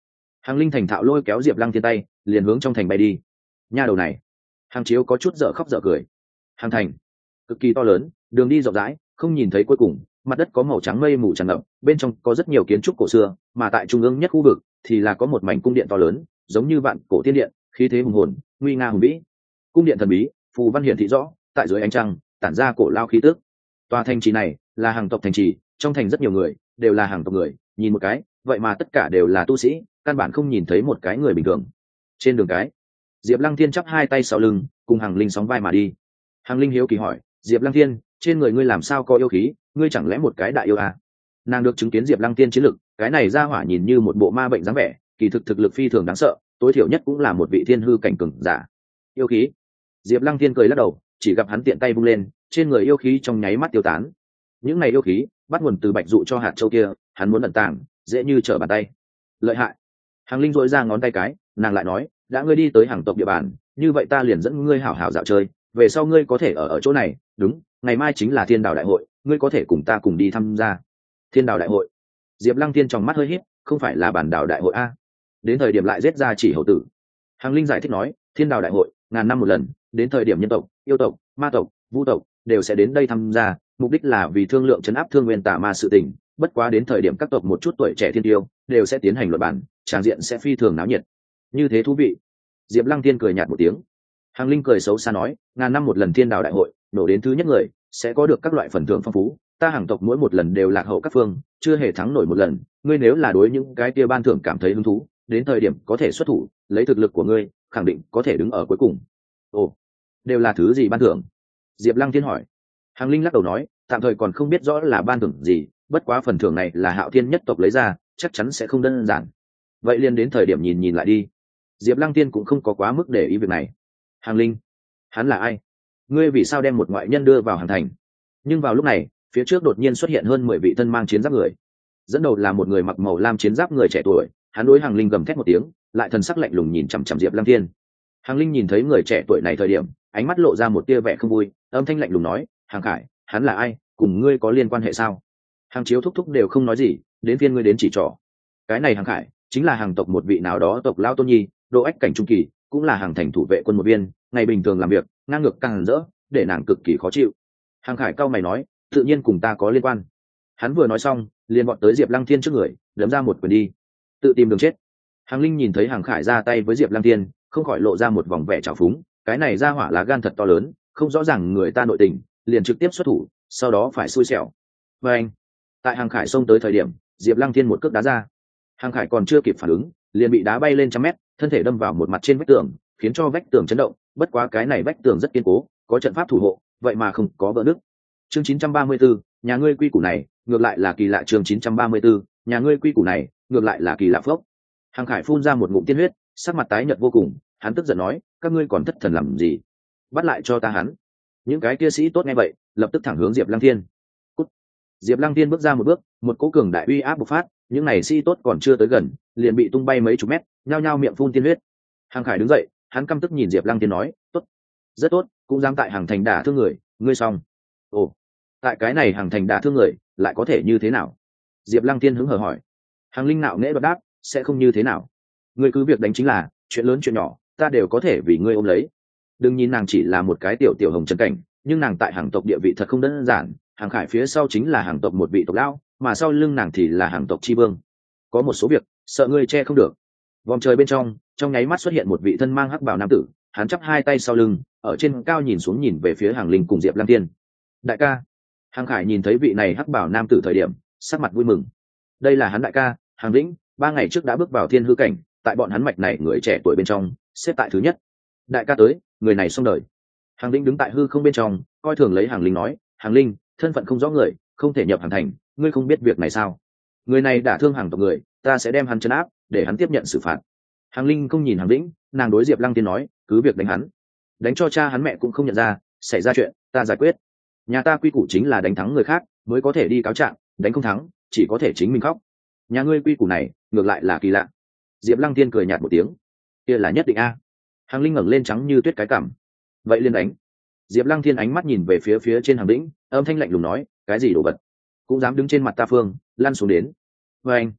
Hàng linh thành thạo lôi kéo Diệp Lăng Thiên tay liền hướng trong thành bay đi. Nha đầu này. Hàng chiếu có chút dở khóc dở cười. Hàng thành cực kỳ to lớn, đường đi rộng rãi, không nhìn thấy cuối cùng, mặt đất có màu trắng mây mù tràn ngập, bên trong có rất nhiều kiến trúc cổ xưa, mà tại trung ương nhất khu vực thì là có một mảnh cung điện to lớn, giống như vạn cổ tiên điện, khí thế hùng hồn, nguy nga hùng vĩ. Cung điện thần bí, phù văn hiển thị rõ, tại dưới ánh trăng tản ra cổ lao khí tức. Tòa thành trì này là hàng tộc thành trì, trong thành rất nhiều người đều là hàng tộc người, nhìn một cái, vậy mà tất cả đều là tu sĩ, căn bản không nhìn thấy một cái người bình thường. Trên đường cái, Diệp Lăng Thiên chắp hai tay sau lưng, cùng Hàng Linh sóng vai mà đi. Hàng Linh hiếu kỳ hỏi, Diệp Lăng Thiên, trên người ngươi làm sao có yêu khí, ngươi chẳng lẽ một cái đại yêu à? Nàng được chứng kiến Diệp Lăng Thiên chiến lực, cái này ra hỏa nhìn như một bộ ma bệnh dáng vẻ, kỳ thực thực lực phi thường đáng sợ, tối thiểu nhất cũng là một vị thiên hư cảnh cường giả. Yêu khí? Diệp Lăng Thiên cười lắc đầu, chỉ gặp hắn tiện tay vung lên, trên người yêu khí trong nháy mắt tiêu tán. Những này yêu khí bắt nguồn từ bạch dụ cho hạt châu kia, hắn muốn ẩn tàng, dễ như trở bàn tay. Lợi hại. Hàng Linh duỗi ra ngón tay cái, nàng lại nói, đã ngươi đi tới hàng tộc địa bàn, như vậy ta liền dẫn ngươi hảo hảo dạo chơi, về sau ngươi có thể ở ở chỗ này, đúng, ngày mai chính là Thiên Đào đại hội, ngươi có thể cùng ta cùng đi tham gia. Thiên Đào đại hội? Diệp Lăng Thiên trong mắt hơi híp, không phải là bản đảo đại hội a? Đến thời điểm lại giết ra chỉ hầu tử. Hàng Linh giải thích nói, Thiên Đào đại hội ngàn năm một lần, đến thời điểm nhân tộc, yêu tộc, ma tộc, vu tộc đều sẽ đến đây tham gia, mục đích là vì thương lượng trấn áp thương nguyên tà ma sự tình, bất quá đến thời điểm các tộc một chút tuổi trẻ thiên tiêu đều sẽ tiến hành luận bản, tràng diện sẽ phi thường náo nhiệt. Như thế thú vị. Diệp Lăng Thiên cười nhạt một tiếng. Hàng Linh cười xấu xa nói, ngàn năm một lần Thiên Đào đại hội, nổ đến thứ nhất người sẽ có được các loại phần thưởng phong phú, ta hàng tộc mỗi một lần đều lạc hậu các phương, chưa hề thắng nổi một lần, ngươi nếu là đối những cái kia ban thưởng cảm thấy hứng thú, đến thời điểm có thể xuất thủ, lấy thực lực của ngươi khẳng định có thể đứng ở cuối cùng. Ồ, đều là thứ gì ban thưởng? Diệp Lăng Thiên hỏi. Hàng Linh lắc đầu nói, tạm thời còn không biết rõ là ban thưởng gì, bất quá phần thưởng này là Hạo Thiên nhất tộc lấy ra, chắc chắn sẽ không đơn giản. Vậy liền đến thời điểm nhìn nhìn lại đi. Diệp Lăng Thiên cũng không có quá mức để ý việc này. Hàng Linh, hắn là ai? Ngươi vì sao đem một ngoại nhân đưa vào Hàn Thành? Nhưng vào lúc này, phía trước đột nhiên xuất hiện hơn mười vị thân mang chiến giáp người. Dẫn đầu là một người mặc màu lam chiến giáp người trẻ tuổi, hắn đối Hàng Linh gầm thét một tiếng, lại thần sắc lạnh lùng nhìn chằm chằm Diệp Lăng Thiên. Hàng Linh nhìn thấy người trẻ tuổi này thời điểm, ánh mắt lộ ra một tia vẻ không vui, âm thanh lạnh lùng nói, Hàng Khải, hắn là ai, cùng ngươi có liên quan hệ sao? Hàng Chiếu thúc thúc đều không nói gì, đến phiên ngươi đến chỉ trỏ. Cái này Hàng Khải chính là hàng tộc một vị nào đó tộc lao tôn nhi, độ ách cảnh trung kỳ, cũng là hàng thành thủ vệ quân một viên, ngày bình thường làm việc ngang ngược càng rỡ, để nàng cực kỳ khó chịu. Hàng Khải cau mày nói, tự nhiên cùng ta có liên quan. Hắn vừa nói xong, liền bọn tới Diệp Lăng Thiên trước người, đấm ra một quyền đi, tự tìm đường chết. Hàng Linh nhìn thấy Hàng Khải ra tay với Diệp Lăng Thiên, không khỏi lộ ra một vòng vẻ trào phúng, cái này ra hỏa lá gan thật to lớn, không rõ ràng người ta nội tình, liền trực tiếp xuất thủ, sau đó phải xui xẻo. Và anh, tại Hàng Khải xông tới thời điểm, Diệp Lăng Thiên một cước đá ra. Hàng Khải còn chưa kịp phản ứng, liền bị đá bay lên trăm mét, thân thể đâm vào một mặt trên vách tường, khiến cho vách tường chấn động, bất quá cái này vách tường rất kiên cố, có trận pháp thủ hộ, vậy mà không có vỡ nứt. Chương chín trăm ba mươi tư, nhà ngươi quy củ này, ngược lại là kỳ lạ. Chương chín trăm ba mươi tư, nhà ngươi quy củ này, ngược lại là kỳ lạ phốc. Hàng Khải phun ra một ngụm tiên huyết, sắc mặt tái nhợt vô cùng, hắn tức giận nói, các ngươi còn thất thần làm gì? Bắt lại cho ta hắn. Những cái kia sĩ tốt nghe vậy, lập tức thẳng hướng Diệp Lăng Thiên. Cút. Diệp Lăng Thiên bước ra một bước, một cỗ cường đại uy áp bộc phát, những này sĩ tốt còn chưa tới gần, liền bị tung bay mấy chục mét, nhao nhao miệng phun tiên huyết. Hàng Khải đứng dậy, hắn căm tức nhìn Diệp Lăng Thiên nói, tốt, rất tốt, cũng dám tại Hàng Thành đả thương người, ngươi xong. Ồ, tại cái này Hàng Thành đả thương người, lại có thể như thế nào? Diệp Lăng Thiên hứng hờ hỏi. Hàng Linh nạo nghễ đột đáp, sẽ không như thế nào. Ngươi cứ việc đánh chính là, chuyện lớn chuyện nhỏ, ta đều có thể vì ngươi ôm lấy. Đừng nhìn nàng chỉ là một cái tiểu tiểu hồng trần cảnh, nhưng nàng tại Hàng tộc địa vị thật không đơn giản. Hàng Khải phía sau chính là Hàng tộc một vị tộc lão, mà sau lưng nàng thì là Hàng tộc chi vương. Có một số việc, sợ ngươi che không được. Vòng trời bên trong, trong nháy mắt xuất hiện một vị thân mang hắc bào nam tử, hắn chắp hai tay sau lưng, ở trên cao nhìn xuống nhìn về phía Hàng Linh cùng Diệp Lăng Thiên. Đại ca. Hàng Khải nhìn thấy vị này hắc bào nam tử thời điểm, sắc mặt vui mừng. Đây là hắn đại ca, Hàng Lĩnh, ba ngày trước đã bước vào thiên hư cảnh, tại bọn hắn mạch này người trẻ tuổi bên trong, xếp tại thứ nhất. Đại ca tới, người này xong đời. Hàng Lĩnh đứng tại hư không bên trong, coi thường lấy Hàng Linh nói, Hàng Linh, thân phận không rõ người, không thể nhập Hàng Thành, ngươi không biết việc này sao? Người này đả thương hàng tộc người, ta sẽ đem hắn trấn áp, để hắn tiếp nhận xử phạt. Hàng Linh không nhìn Hàng Lĩnh, nàng đối Diệp Lăng Thiên nói, cứ việc đánh hắn, đánh cho cha hắn mẹ cũng không nhận ra, xảy ra chuyện, ta giải quyết. Nhà ta quy củ chính là đánh thắng người khác mới có thể đi cáo trạng, đánh không thắng, chỉ có thể chính mình khóc. Nhà ngươi quy củ này, ngược lại là kỳ lạ. Diệp Lăng Thiên cười nhạt một tiếng, kia là nhất định a. Hàng Linh ngẩng lên trắng như tuyết cái cằm, vậy liền đánh. Diệp Lăng Thiên ánh mắt nhìn về phía phía trên Hàng Lĩnh, âm thanh lạnh lùng nói, cái gì đồ vật, cũng dám đứng trên mặt ta phương, lăn xuống đến. Và anh,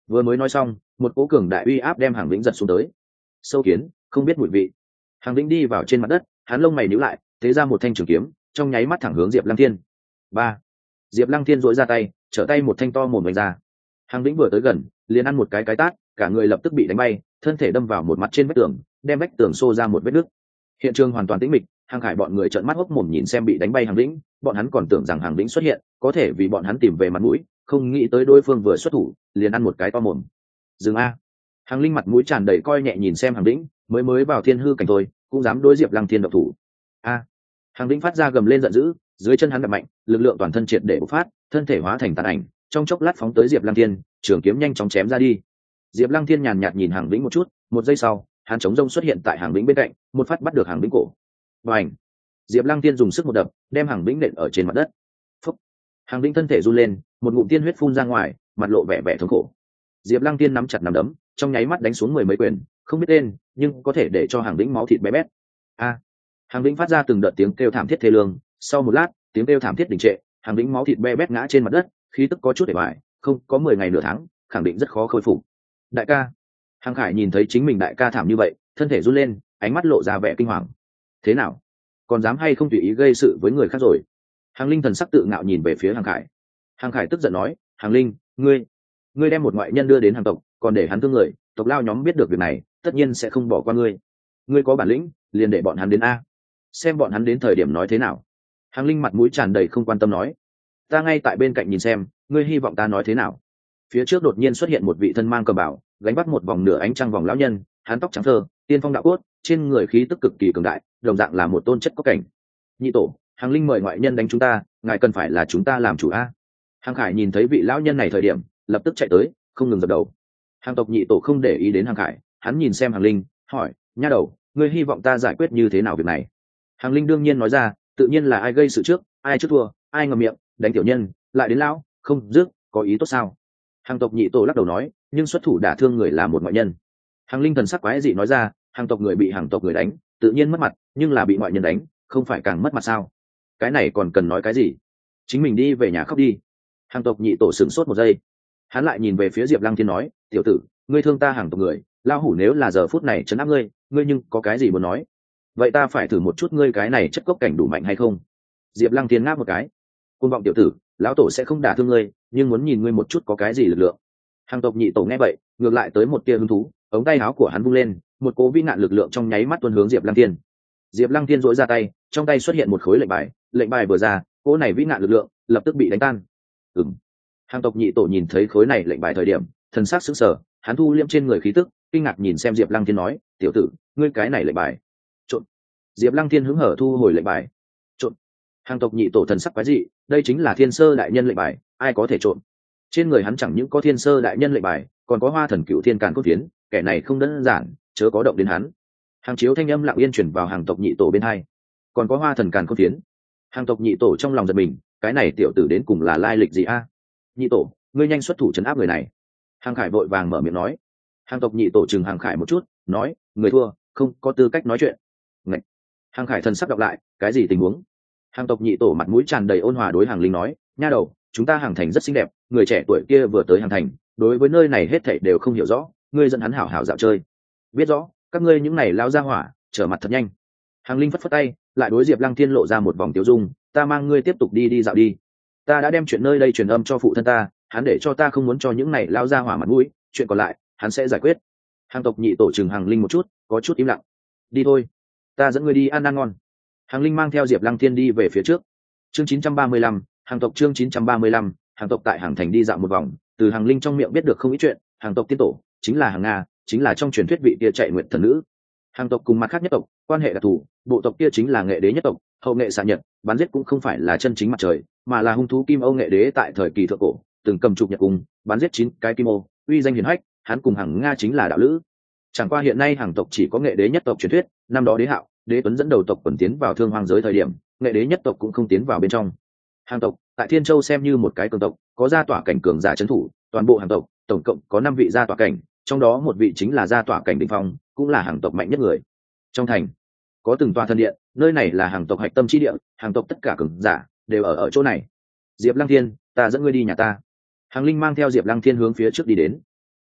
Vừa mới nói xong, một cỗ cường đại uy áp đem hàng vĩnh giật xuống tới. Sâu kiến, không biết mùi vị. Hàng vĩnh đi vào trên mặt đất, hắn lông mày nhíu lại, thế ra một thanh trường kiếm, trong nháy mắt thẳng hướng Diệp Lăng Thiên. Ba. Diệp Lăng Thiên duỗi ra tay, trở tay một thanh to mồm vạch ra. Hàng vĩnh vừa tới gần, liền ăn một cái cái tát, cả người lập tức bị đánh bay, thân thể đâm vào một mặt trên vách tường, đem vách tường xô ra một vết nứt. Hiện trường hoàn toàn tĩnh mịch, Hàng Khải bọn người trợn mắt hốc mồm nhìn xem bị đánh bay Hàng Vĩnh, bọn hắn còn tưởng rằng Hàng Vĩnh xuất hiện, có thể vì bọn hắn tìm về mặt mũi, không nghĩ tới đối phương vừa xuất thủ, liền ăn một cái to mồm. Dừng a! Hàng Linh mặt mũi tràn đầy coi nhẹ nhìn xem Hàng Vĩnh, mới mới vào thiên hư cảnh thôi, cũng dám đối Diệp Lăng Thiên độc thủ. A! Hàng Vĩnh phát ra gầm lên giận dữ, dưới chân hắn đập mạnh, lực lượng toàn thân triệt để bộc phát, thân thể hóa thành tàn ảnh, trong chốc lát phóng tới Diệp Lăng Thiên, trường kiếm nhanh chóng chém ra đi. Diệp Lăng Thiên nhàn nhạt nhìn Hàng Vĩnh một chút, một giây sau, hắn chống rông xuất hiện tại Hàng Vĩnh bên cạnh, một phát bắt được Hàng Vĩnh cổ. Bành! Diệp Lăng Thiên dùng sức một đập, đem Hàng Vĩnh nện ở trên mặt đất. Phúc! Hàng Vĩnh thân thể run lên, một ngụm tiên huyết phun ra ngoài, mặt lộ vẻ vẻ thống khổ. Diệp Lăng Thiên nắm chặt nắm đấm, trong nháy mắt đánh xuống mười mấy quyền, không biết tên, nhưng có thể để cho Hàng Vĩnh máu thịt bé bét. A! Hàng Vĩnh phát ra từng đợt tiếng kêu thảm thiết thê lương, sau một lát, tiếng kêu thảm thiết đình trệ, Hàng Vĩnh máu thịt bé bét ngã trên mặt đất, khí tức có chút để bại, không, có mười ngày nửa tháng, khẳng định rất khó khôi phục. Đại ca! Hàng Khải nhìn thấy chính mình đại ca thảm như vậy, thân thể run lên, ánh mắt lộ ra vẻ kinh hoàng. Thế nào? Còn dám hay không tùy ý gây sự với người khác rồi? Hàng Linh thần sắc tự ngạo nhìn về phía Hàng Khải. Hàng Khải tức giận nói, Hàng Linh, ngươi, ngươi đem một ngoại nhân đưa đến hàng tộc, còn để hắn thương người, tộc lao nhóm biết được việc này, tất nhiên sẽ không bỏ qua ngươi. Ngươi có bản lĩnh, liền để bọn hắn đến a. Xem bọn hắn đến thời điểm nói thế nào. Hàng Linh mặt mũi tràn đầy không quan tâm nói, ta ngay tại bên cạnh nhìn xem, ngươi hy vọng ta nói thế nào? Phía trước đột nhiên xuất hiện một vị thân mang cầm bảo, gánh bắt một vòng nửa ánh trăng vòng lão nhân, hắn tóc trắng thơ, tiên phong đạo cốt, trên người khí tức cực kỳ cường đại, đồng dạng là một tôn chất có cảnh. Nhị tổ, Hàng Linh mời ngoại nhân đánh chúng ta, ngài cần phải là chúng ta làm chủ a. Hàng Khải nhìn thấy vị lão nhân này thời điểm, lập tức chạy tới, không ngừng dập đầu. Hàng tộc nhị tổ không để ý đến Hàng Khải, hắn nhìn xem Hàng Linh, hỏi, nha đầu, ngươi hy vọng ta giải quyết như thế nào việc này? Hàng Linh đương nhiên nói ra, tự nhiên là ai gây sự trước, ai trước thua, ai ngậm miệng, đánh tiểu nhân, lại đến lão, không dứt, có ý tốt sao? Hàng tộc nhị tổ lắc đầu nói, nhưng xuất thủ đả thương người là một ngoại nhân. Hàng Linh thần sắc quái dị nói ra, hàng tộc người bị hàng tộc người đánh, tự nhiên mất mặt, nhưng là bị ngoại nhân đánh, không phải càng mất mặt sao? Cái này còn cần nói cái gì? Chính mình đi về nhà khóc đi. Hàng tộc nhị tổ sửng sốt một giây, hắn lại nhìn về phía Diệp Lăng Thiên nói, tiểu tử, ngươi thương ta hàng tộc người, lao hủ nếu là giờ phút này trấn áp ngươi, ngươi nhưng có cái gì muốn nói? Vậy ta phải thử một chút ngươi cái này chất cốc cảnh đủ mạnh hay không? Diệp Lăng Thiên ngáp một cái, côn vọng tiểu tử, lão tổ sẽ không đả thương ngươi, nhưng muốn nhìn ngươi một chút có cái gì lực lượng. Hàng tộc nhị tổ nghe vậy, ngược lại tới một tia hứng thú, ống tay áo của hắn vung lên, một cố vĩ nạn lực lượng trong nháy mắt tuôn hướng Diệp Lăng Thiên. Diệp Lăng Thiên duỗi ra tay, trong tay xuất hiện một khối lệnh bài, lệnh bài vừa ra, cỗ này vĩ nạn lực lượng lập tức bị đánh tan. Ừm. Hàng tộc nhị tổ nhìn thấy khối này lệnh bài thời điểm, thần sắc sững sờ, hắn thu liễm trên người khí tức, kinh ngạc nhìn xem Diệp Lăng Thiên nói, tiểu tử, ngươi cái này lệnh bài. Trộn. Diệp Lăng Thiên hứng hở thu hồi lệnh bài. Trộn. Hàng tộc nhị tổ thần sắc quái dị, đây chính là Thiên Sơ đại nhân lệnh bài, ai có thể trộn? Trên người hắn chẳng những có Thiên Sơ đại nhân lệnh bài, còn có Hoa Thần Cựu Thiên Càn Cốt Phiến, kẻ này không đơn giản, chớ có động đến hắn. Hàng chiếu thanh âm lặng yên chuyển vào hàng tộc nhị tổ bên hai, còn có Hoa Thần Càn Cốt Phiến. Hàng tộc nhị tổ trong lòng giật mình, cái này tiểu tử đến cùng là lai lịch gì a? Nhị tổ, ngươi nhanh xuất thủ trấn áp người này. Hàng Khải vội vàng mở miệng nói. Hàng tộc nhị tổ chừng Hàng Khải một chút, nói, người thua, không có tư cách nói chuyện. Ngậy. Hàng Khải thần sắc đọc lại, cái gì tình huống? Hàng tộc nhị tổ mặt mũi tràn đầy ôn hòa đối Hàng Linh nói, nha đầu, chúng ta Hàng thành rất xinh đẹp, người trẻ tuổi kia vừa tới Hàng thành, đối với nơi này hết thảy đều không hiểu rõ, ngươi dẫn hắn hảo hảo dạo chơi. Biết rõ, các ngươi những này lao ra hỏa, trở mặt thật nhanh. Hàng Linh phất phất tay, lại đối Diệp Lăng Thiên lộ ra một vòng tiêu dung, ta mang ngươi tiếp tục đi đi dạo đi. Ta đã đem chuyện nơi đây truyền âm cho phụ thân ta, hắn để cho ta không muốn cho những này lao ra hỏa mặt mũi, chuyện còn lại hắn sẽ giải quyết. Hàng tộc nhị tổ chừng Hàng Linh một chút, có chút im lặng. Đi thôi, ta dẫn ngươi đi ăn ăn ngon. Hàng Linh mang theo Diệp Lăng Thiên đi về phía trước. Chương chín trăm ba mươi lăm, hàng tộc chương chín trăm ba mươi lăm, hàng tộc tại Hàng thành đi dạo một vòng, từ Hàng Linh trong miệng biết được không ít chuyện, hàng tộc tiên tổ chính là Hàng Nga, chính là trong truyền thuyết vị kia chạy nguyện thần nữ. Hàng tộc cùng mặt khác nhất tộc, quan hệ đặc thù, bộ tộc kia chính là Nghệ Đế nhất tộc, hậu nghệ xạ nhật, bán giết cũng không phải là chân chính mặt trời, mà là hung thú Kim Âu Nghệ Đế tại thời kỳ thượng cổ, từng cầm trục nhật cùng, bán giết chín cái Kim Âu, uy danh hiển hách, hắn cùng Hàng Nga chính là đạo lữ. Chẳng qua hiện nay hàng tộc chỉ có Nghệ Đế nhất tộc truyền thuyết, năm đó Đế Hạo, Đế Tuấn dẫn đầu tộc quần tiến vào Thương Hoang giới thời điểm, Nghệ Đế nhất tộc cũng không tiến vào bên trong. Hàng tộc tại Thiên Châu xem như một cái cường tộc, có gia tỏa cảnh cường giả trấn thủ, toàn bộ hàng tộc tổng cộng có năm vị gia tỏa cảnh, trong đó một vị chính là gia tỏa cảnh đỉnh phong, cũng là hàng tộc mạnh nhất người. Trong thành có từng tòa thần điện, nơi này là hàng tộc hạch tâm chi địa, hàng tộc tất cả cường giả đều ở ở chỗ này. Diệp Lăng Thiên, ta dẫn ngươi đi nhà ta. Hàng Linh mang theo Diệp Lăng Thiên hướng phía trước đi đến.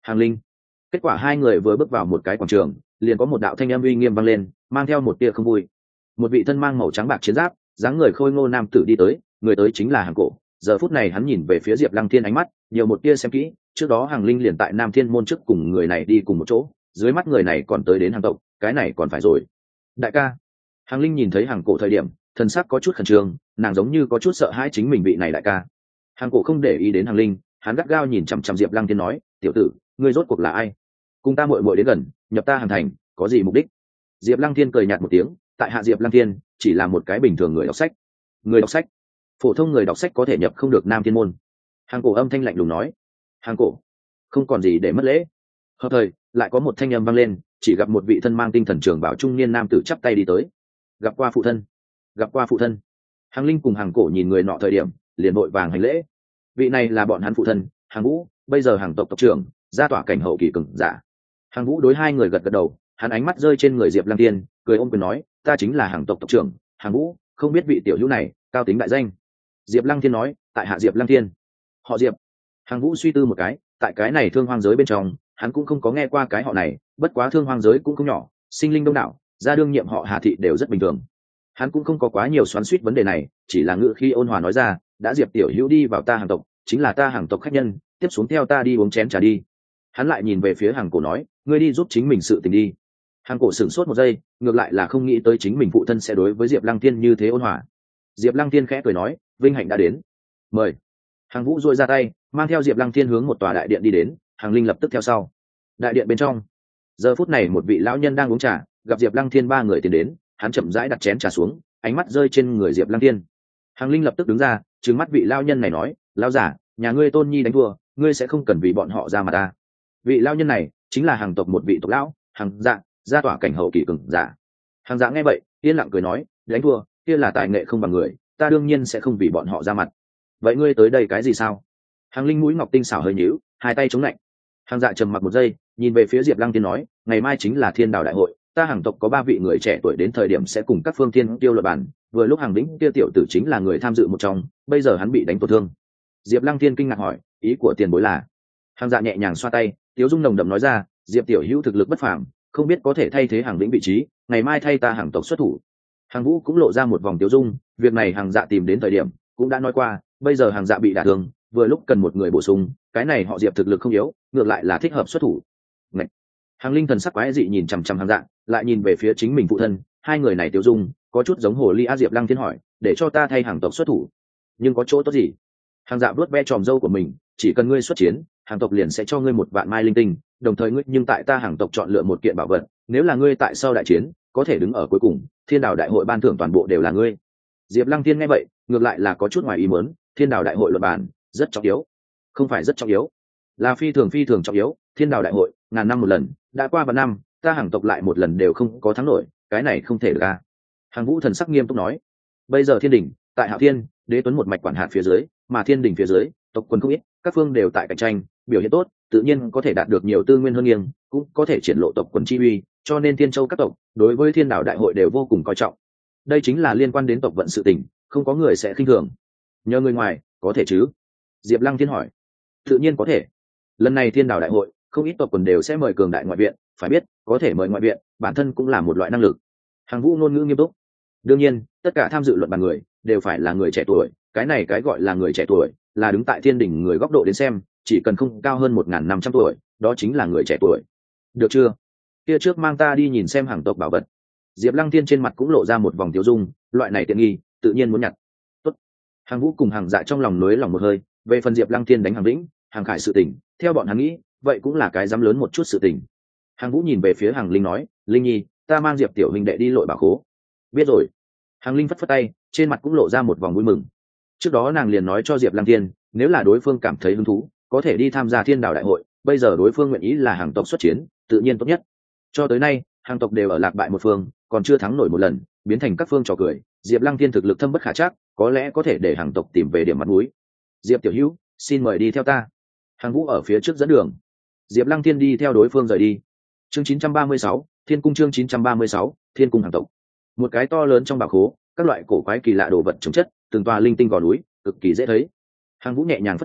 Hàng Linh. Kết quả hai người vừa bước vào một cái quảng trường, liền có một đạo thanh âm uy nghiêm vang lên, mang theo một tia không vui. Một vị thân mang màu trắng bạc chiến giáp, dáng người khôi ngô nam tử đi tới, người tới chính là Hàng Cổ. Giờ phút này hắn nhìn về phía Diệp Lăng Thiên, ánh mắt nhiều một tia xem kỹ. Trước đó Hàng Linh liền tại Nam Thiên môn trước cùng người này đi cùng một chỗ, dưới mắt người này còn tới đến Hàng tộc, cái này còn phải rồi. Đại ca. Hàng Linh nhìn thấy Hàng Cổ thời điểm, thần sắc có chút khẩn trương, nàng giống như có chút sợ hãi chính mình vị này đại ca. Hàng Cổ không để ý đến Hàng Linh, hắn gắt gao nhìn chằm chằm Diệp Lăng Thiên nói, tiểu tử, ngươi rốt cuộc là ai? Cùng ta muội muội đến gần, nhập ta Hàng thành, có gì mục đích? Diệp Lăng Thiên cười nhạt một tiếng, tại hạ Diệp Lăng Thiên chỉ là một cái bình thường người đọc sách. Người đọc sách? Phổ thông người đọc sách có thể nhập không được Nam Thiên môn. Hàng Cổ âm thanh lạnh lùng nói. Hàng Cổ, không còn gì để mất lễ. Hợp thời, lại có một thanh âm vang lên, chỉ gặp một vị thân mang tinh thần trường bảo trung niên nam tử chắp tay đi tới. Gặp qua phụ thân. Gặp qua phụ thân. Hàng Linh cùng Hàng Cổ nhìn người nọ thời điểm, liền vội vàng hành lễ. Vị này là bọn hắn phụ thân, Hàng Vũ, bây giờ Hàng tộc tộc trưởng, gia tỏa cảnh hậu kỳ cường giả. Hàng Vũ đối hai người gật gật đầu, hắn ánh mắt rơi trên người Diệp Lăng Thiên, cười ôm quyền nói, ta chính là Hàng tộc tộc trưởng Hàng Vũ, không biết vị tiểu hữu này cao tính đại danh. Diệp Lăng Thiên nói, tại hạ Diệp Lăng Thiên. Họ Diệp. Hàng Vũ suy tư một cái, tại cái này thương hoang giới bên trong, hắn cũng không có nghe qua cái họ này, bất quá thương hoang giới cũng không nhỏ, sinh linh đông đảo, gia đương nhiệm họ Hà thị đều rất bình thường. Hắn cũng không có quá nhiều xoắn xuýt vấn đề này, chỉ là ngữ khi ôn hòa nói ra, đã Diệp tiểu hữu đi vào ta Hàng tộc, chính là ta Hàng tộc khách nhân, tiếp xuống theo ta đi uống chén trà đi. Hắn lại nhìn về phía Hàng Cổ nói, ngươi đi giúp chính mình sự tình đi. Hàng Cổ sửng sốt một giây, ngược lại là không nghĩ tới chính mình phụ thân sẽ đối với Diệp Lăng Thiên như thế ôn hòa. Diệp Lăng Thiên khẽ cười nói, vinh hạnh đã đến, mời. Hàng Vũ duỗi ra tay, mang theo Diệp Lăng Thiên hướng một tòa đại điện đi đến, Hàng Linh lập tức theo sau. Đại điện bên trong, giờ phút này một vị lão nhân đang uống trà, gặp Diệp Lăng Thiên ba người tiến đến, hắn chậm rãi đặt chén trà xuống, ánh mắt rơi trên người Diệp Lăng Thiên. Hàng Linh lập tức đứng ra, trừng mắt vị lão nhân này nói, lão giả, nhà ngươi Tôn Nhi đánh thua, ngươi sẽ không cần vì bọn họ ra mà ta. Vị lão nhân này chính là Hàng tộc một vị tộc lão, Hàng Dạ, gia tỏa cảnh hậu kỳ cường giả. Hàng Dạ nghe vậy, yên lặng cười nói, đánh thua, kia là tài nghệ không bằng người, ta đương nhiên sẽ không vì bọn họ ra mặt. Vậy ngươi tới đây cái gì sao? Hàng Linh mũi ngọc tinh xảo hơi nhíu, hai tay chống lạnh. Hàng Dạ trầm mặc một giây, nhìn về phía Diệp Lăng Thiên nói, ngày mai chính là Thiên Đào đại hội, ta Hàng tộc có ba vị người trẻ tuổi đến thời điểm sẽ cùng các phương thiên tiêu luận bàn, vừa lúc Hàng Lĩnh kia tiểu tử chính là người tham dự một trong, bây giờ hắn bị đánh tổn thương. Diệp Lăng Thiên kinh ngạc hỏi, ý của tiền bối là? Hàng Dạ nhẹ nhàng xoa tay, tiếu dung nồng đậm nói ra, Diệp tiểu hữu thực lực bất phàm, không biết có thể thay thế Hàng Lĩnh vị trí, ngày mai thay ta Hàng tộc xuất thủ. Hàng Vũ cũng lộ ra một vòng tiếu dung, việc này Hàng Dạ tìm đến thời điểm cũng đã nói qua, bây giờ Hàng Dạ bị đả thương, vừa lúc cần một người bổ sung, cái này họ Diệp thực lực không yếu, ngược lại là thích hợp xuất thủ. Ngậy. Hàng Linh thần sắc quái dị nhìn chằm chằm Hàng Dạ, lại nhìn về phía chính mình phụ thân, hai người này tiêu dung có chút giống hồ ly a. Diệp Lăng Thiên hỏi, để cho ta thay Hàng tộc xuất thủ, nhưng có chỗ tốt gì? Hàng Dạ vuốt ve tròm râu của mình, chỉ cần ngươi xuất chiến, Hàng tộc liền sẽ cho ngươi một vạn mai linh tinh, đồng thời ngươi nhưng tại ta Hàng tộc chọn lựa một kiện bảo vật, nếu là ngươi tại sau đại chiến có thể đứng ở cuối cùng, Thiên Đào đại hội ban thưởng toàn bộ đều là ngươi. Diệp Lăng Thiên nghe vậy, ngược lại là có chút ngoài ý muốn, Thiên Đào đại hội luận bàn rất trọng yếu. Không phải rất trọng yếu, là phi thường phi thường trọng yếu. Thiên Đào đại hội ngàn năm một lần, đã qua vạn năm, ta Hàng tộc lại một lần đều không có thắng nổi, cái này không thể được a. Hàng Vũ thần sắc nghiêm túc nói, bây giờ thiên đình tại Hạo Thiên, Đế Tuấn một mạch quản hạt phía dưới, mà thiên đình phía dưới tộc quân không ít, các phương đều tại cạnh tranh, biểu hiện tốt tự nhiên có thể đạt được nhiều tư nguyên hơn nghiêng, cũng có thể triển lộ tộc quần chi uy, cho nên Thiên Châu các tộc đối với Thiên Đào đại hội đều vô cùng coi trọng. Đây chính là liên quan đến tộc vận sự tình, không có người sẽ khinh thường. Nhờ người ngoài có thể chứ? Diệp Lăng Thiên hỏi. Tự nhiên có thể. Lần này Thiên Đào đại hội không ít tộc quần đều sẽ mời cường đại ngoại viện, phải biết có thể mời ngoại viện bản thân cũng là một loại năng lực. Hàng Vũ ngôn ngữ nghiêm túc. Đương nhiên tất cả tham dự luận bàn người đều phải là người trẻ tuổi, cái này cái gọi là người trẻ tuổi là đứng tại thiên đỉnh người góc độ đến xem, chỉ cần không cao hơn một nghìn năm trăm tuổi đó chính là người trẻ tuổi. Được chưa? Kia trước mang ta đi nhìn xem Hàng tộc bảo vật. Diệp Lăng Thiên trên mặt cũng lộ ra một vòng tiêu dung, loại này tiện nghi tự nhiên muốn nhặt. Tốt. Hàng Vũ cùng Hàng Dạ trong lòng nới lòng một hơi, về phần Diệp Lăng Thiên đánh Hàng Lĩnh, Hàng Khải sự tình, theo bọn hắn nghĩ, vậy cũng là cái dám lớn một chút sự tình. Hàng Vũ nhìn về phía Hàng Linh nói, Linh Nhi, ta mang Diệp tiểu huynh đệ đi lội bảo khố. Biết rồi. Hàng Linh phất phất tay, trên mặt cũng lộ ra một vòng vui mừng. Trước đó nàng liền nói cho Diệp Lăng Thiên, nếu là đối phương cảm thấy hứng thú, có thể đi tham gia Thiên Đào đại hội, bây giờ đối phương nguyện ý là Hàng tộc xuất chiến, tự nhiên tốt nhất. Cho tới nay, Hàng tộc đều ở lạc bại một phương, còn chưa thắng nổi một lần, biến thành các phương trò cười, Diệp Lăng Thiên thực lực thâm bất khả trắc, có lẽ có thể để Hàng tộc tìm về điểm mặt mũi. Diệp tiểu hữu, xin mời đi theo ta. Hàng Vũ ở phía trước dẫn đường. Diệp Lăng Thiên đi theo đối phương rời đi. Chương chín trăm ba mươi sáu, Thiên cung chương chín trăm ba mươi sáu, Thiên cung Hàng tộc. Một cái to lớn trong bảo khố, các loại cổ quái kỳ lạ đồ vật trồng chất, từng tòa linh tinh gò núi, cực kỳ dễ thấy. Hàng Vũ nhẹ nhàng phất tay,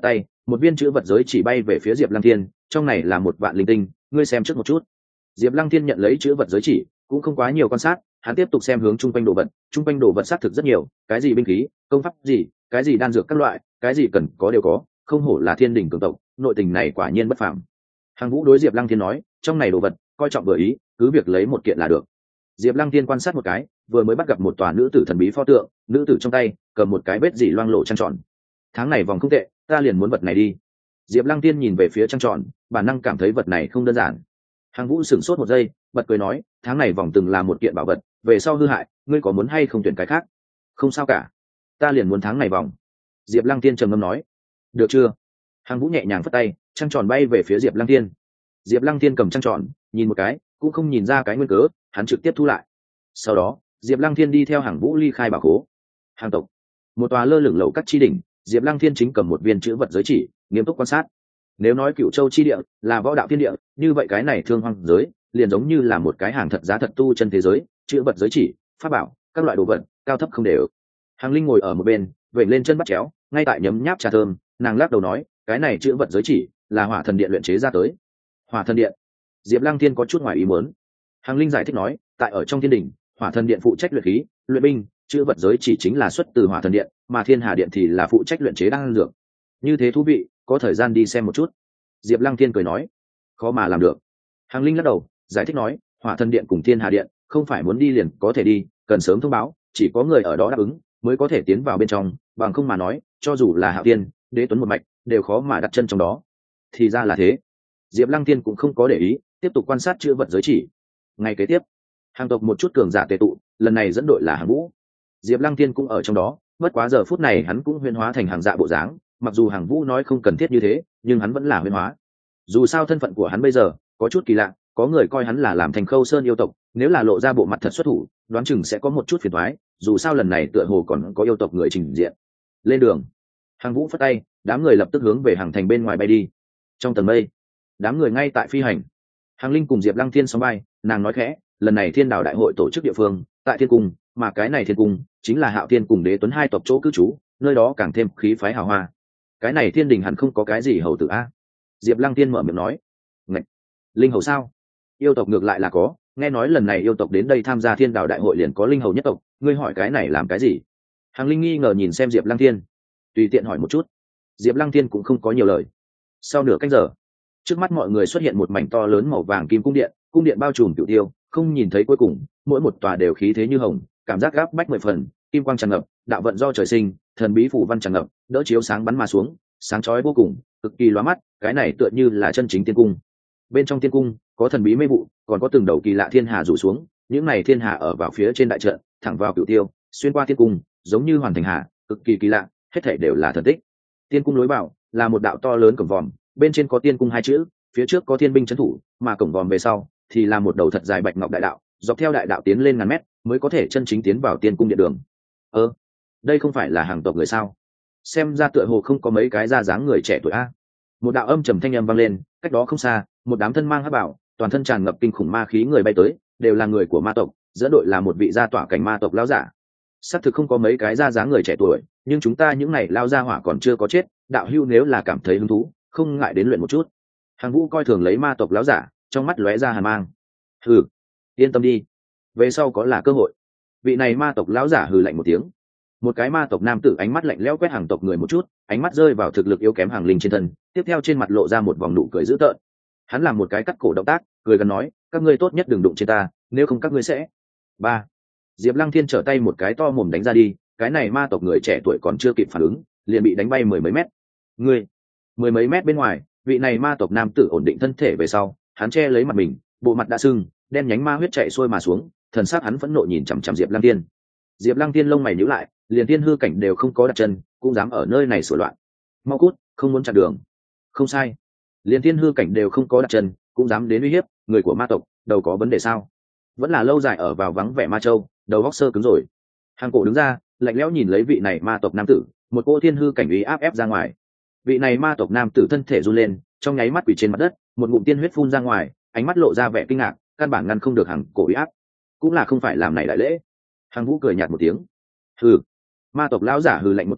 một viên chữ vật giới chỉ bay về phía Diệp Lăng Thiên, trong này là một vạn linh tinh, ngươi xem trước một chút. Diệp Lăng Thiên nhận lấy chữ vật giới chỉ, cũng không quá nhiều quan sát, hắn tiếp tục xem hướng trung quanh đồ vật, trung quanh đồ vật xác thực rất nhiều, cái gì binh khí, công pháp gì, cái gì đan dược các loại, cái gì cần có đều có, không hổ là thiên đình cường tộc, nội tình này quả nhiên bất phàm. Hàng Vũ đối Diệp Lăng Thiên nói, trong này đồ vật, coi trọng vừa ý, cứ việc lấy một kiện là được. Diệp Lăng Thiên quan sát một cái, vừa mới bắt gặp một tòa nữ tử thần bí pho tượng, nữ tử trong tay cầm một cái vết dỉ loang lổ trăng tròn. Tháng này vòng không tệ, ta liền muốn vật này đi. Diệp Lăng Thiên nhìn về phía trăng tròn, bản năng cảm thấy vật này không đơn giản. Hàng Vũ sửng sốt một giây, bật cười nói, tháng này vòng từng là một kiện bảo vật, về sau hư hại, ngươi có muốn hay không tuyển cái khác? Không sao cả, ta liền muốn tháng này vòng. Diệp Lăng Thiên trầm ngâm nói, được chưa? Hàng Vũ nhẹ nhàng phất tay, trăng tròn bay về phía Diệp Lăng Thiên. Diệp Lăng Thiên cầm trăng tròn, nhìn một cái, cũng không nhìn ra cái nguyên cớ, hắn trực tiếp thu lại. Sau đó, Diệp Lăng Thiên đi theo Hàng Vũ ly khai bảo khố. Hàng tộc, một tòa lơ lửng lầu các chi đỉnh, Diệp Lăng Thiên chính cầm một viên chữ vật giới chỉ, nghiêm túc quan sát. Nếu nói Cửu Châu chi địa là võ đạo thiên địa, như vậy cái này thương hoang giới liền giống như là một cái hàng thật giá thật tu chân thế giới, chữ vật giới chỉ, pháp bảo, các loại đồ vật, cao thấp không đều. Hàng Linh ngồi ở một bên, vểnh lên chân bắt chéo, ngay tại nhấm nháp trà thơm, nàng lắc đầu nói, cái này chữ vật giới chỉ là Hỏa Thần Điện luyện chế ra tới. Hỏa Thần Điện? Diệp Lăng Thiên có chút ngoài ý muốn. Hàng Linh giải thích nói, tại ở trong thiên đình, Hỏa Thần Điện phụ trách luyện khí, luyện binh, chữ vật giới chỉ chính là xuất từ Hỏa Thần Điện, mà Thiên Hà Điện thì là phụ trách luyện chế đan dược. Như thế thú vị, có thời gian đi xem một chút. Diệp Lăng Thiên cười nói, khó mà làm được. Hàng Linh lắc đầu, giải thích nói, Hỏa Thần Điện cùng Thiên Hà Điện không phải muốn đi liền có thể đi, cần sớm thông báo, chỉ có người ở đó đáp ứng mới có thể tiến vào bên trong, bằng không mà nói, cho dù là Hạo Tiên, Đế Tuấn một mạch, đều khó mà đặt chân trong đó. Thì ra là thế. Diệp Lăng Thiên cũng không có để ý, tiếp tục quan sát chữ vật giới chỉ. Ngày kế tiếp, hàng tộc một chút cường giả tề tụ, lần này dẫn đội là Hàng Vũ. Diệp Lăng Thiên cũng ở trong đó, bất quá giờ phút này hắn cũng huyễn hóa thành hàng dạ bộ dáng, mặc dù Hàng Vũ nói không cần thiết như thế, nhưng hắn vẫn là huyễn hóa. Dù sao thân phận của hắn bây giờ có chút kỳ lạ, có người coi hắn là làm thành Khâu Sơn yêu tộc, nếu là lộ ra bộ mặt thật xuất thủ, đoán chừng sẽ có một chút phiền toái, dù sao lần này tựa hồ còn có yêu tộc người trình diện. Lên đường. Hàng Vũ phất tay, đám người lập tức hướng về hàng thành bên ngoài bay đi. Trong tầng mây, đám người ngay tại phi hành. Hàng Linh cùng Diệp Lăng Thiên sóng bay, nàng nói khẽ, lần này Thiên Đảo đại hội tổ chức địa phương tại Thiên Cung, mà cái này Thiên Cung chính là Hạo Thiên cùng Đế Tuấn hai tộc chỗ cư trú, nơi đó càng thêm khí phái hào hoa. Cái này Thiên Đình hẳn không có cái gì hầu tử a? Diệp Lăng Thiên mở miệng nói. Ngạch, linh hầu sao? Yêu tộc ngược lại là có, nghe nói lần này yêu tộc đến đây tham gia Thiên Đảo đại hội liền có linh hầu nhất tộc, ngươi hỏi cái này làm cái gì? Hàng Linh nghi ngờ nhìn xem Diệp Lăng Thiên, tùy tiện hỏi một chút. Diệp Lăng Thiên cũng không có nhiều lời. Sau nửa canh giờ, trước mắt mọi người xuất hiện một mảnh to lớn màu vàng kim cung điện, cung điện bao trùm cửu tiêu, không nhìn thấy cuối cùng, mỗi một tòa đều khí thế như hồng, cảm giác gáp bách mười phần, kim quang tràn ngập, đạo vận do trời sinh, thần bí phù văn tràn ngập, đỡ chiếu sáng bắn mà xuống, sáng chói vô cùng, cực kỳ lóa mắt, cái này tựa như là chân chính tiên cung. Bên trong tiên cung có thần bí mê vụ, còn có từng đầu kỳ lạ thiên hà rủ xuống, những này thiên hà ở vào phía trên đại trận, thẳng vào cửu tiêu, xuyên qua tiên cung, giống như hoàn thành hà, cực kỳ kỳ lạ, hết thảy đều là thần tích. Tiên cung lối vào là một đạo to lớn cổng vòm, bên trên có tiên cung hai chữ, phía trước có thiên binh trấn thủ, mà cổng vòm về sau thì là một đầu thật dài bạch ngọc đại đạo, dọc theo đại đạo tiến lên ngàn mét mới có thể chân chính tiến vào tiên cung điện đường. Ơ, đây không phải là hàng tộc người sao? Xem ra tựa hồ không có mấy cái da dáng người trẻ tuổi a. Một đạo âm trầm thanh âm vang lên, cách đó không xa, một đám thân mang hắc bảo, toàn thân tràn ngập kinh khủng ma khí người bay tới, đều là người của ma tộc, dẫn đội là một vị gia tỏa cảnh ma tộc lão giả. Xác thực không có mấy cái da dáng người trẻ tuổi, nhưng chúng ta những này lao ra hỏa còn chưa có chết, đạo hưu nếu là cảm thấy hứng thú, không ngại đến luyện một chút. Hàng Vũ coi thường lấy ma tộc lão giả, trong mắt lóe ra hàn mang. Hừ, yên tâm đi, về sau có là cơ hội. Vị này ma tộc lão giả hừ lạnh một tiếng. Một cái ma tộc nam tử ánh mắt lạnh lẽo quét hàng tộc người một chút, ánh mắt rơi vào thực lực yếu kém hàng linh trên thân, tiếp theo trên mặt lộ ra một vòng nụ cười dữ tợn. Hắn làm một cái cắt cổ động tác, cười gần nói, các ngươi tốt nhất đừng đụng trên ta, nếu không các ngươi sẽ. Ba. Diệp Lăng Thiên trở tay một cái to mồm đánh ra đi, cái này ma tộc người trẻ tuổi còn chưa kịp phản ứng, liền bị đánh bay mười mấy mét. Ngươi, mười mấy mét bên ngoài, vị này ma tộc nam tử ổn định thân thể về sau, hắn che lấy mặt mình, bộ mặt đã sưng, đen nhánh ma huyết chạy xuôi mà xuống, thần sắc hắn phẫn nộ nhìn chằm chằm Diệp Lăng Thiên. Diệp Lăng Thiên lông mày nhíu lại, liền thiên hư cảnh đều không có đặt chân, cũng dám ở nơi này sửa loạn. Mau cút, không muốn chặn đường. Không sai, liền thiên hư cảnh đều không có đặt chân, cũng dám đến uy hiếp người của ma tộc, đầu có vấn đề sao? Vẫn là lâu dài ở vào vắng vẻ ma châu, đầu góc sơ cứng rồi. Hàng cổ đứng ra, lạnh lẽo nhìn lấy vị này ma tộc nam tử, một cô thiên hư cảnh uy áp ép ra ngoài. Vị này ma tộc nam tử thân thể run lên, trong nháy mắt quỳ trên mặt đất, một ngụm tiên huyết phun ra ngoài, ánh mắt lộ ra vẻ kinh ngạc, căn bản ngăn không được hàng cổ uy áp, cũng là không phải làm này đại lễ. Hàng Vũ cười nhạt một tiếng, hừ. Ma tộc lão giả hừ lạnh một tiếng,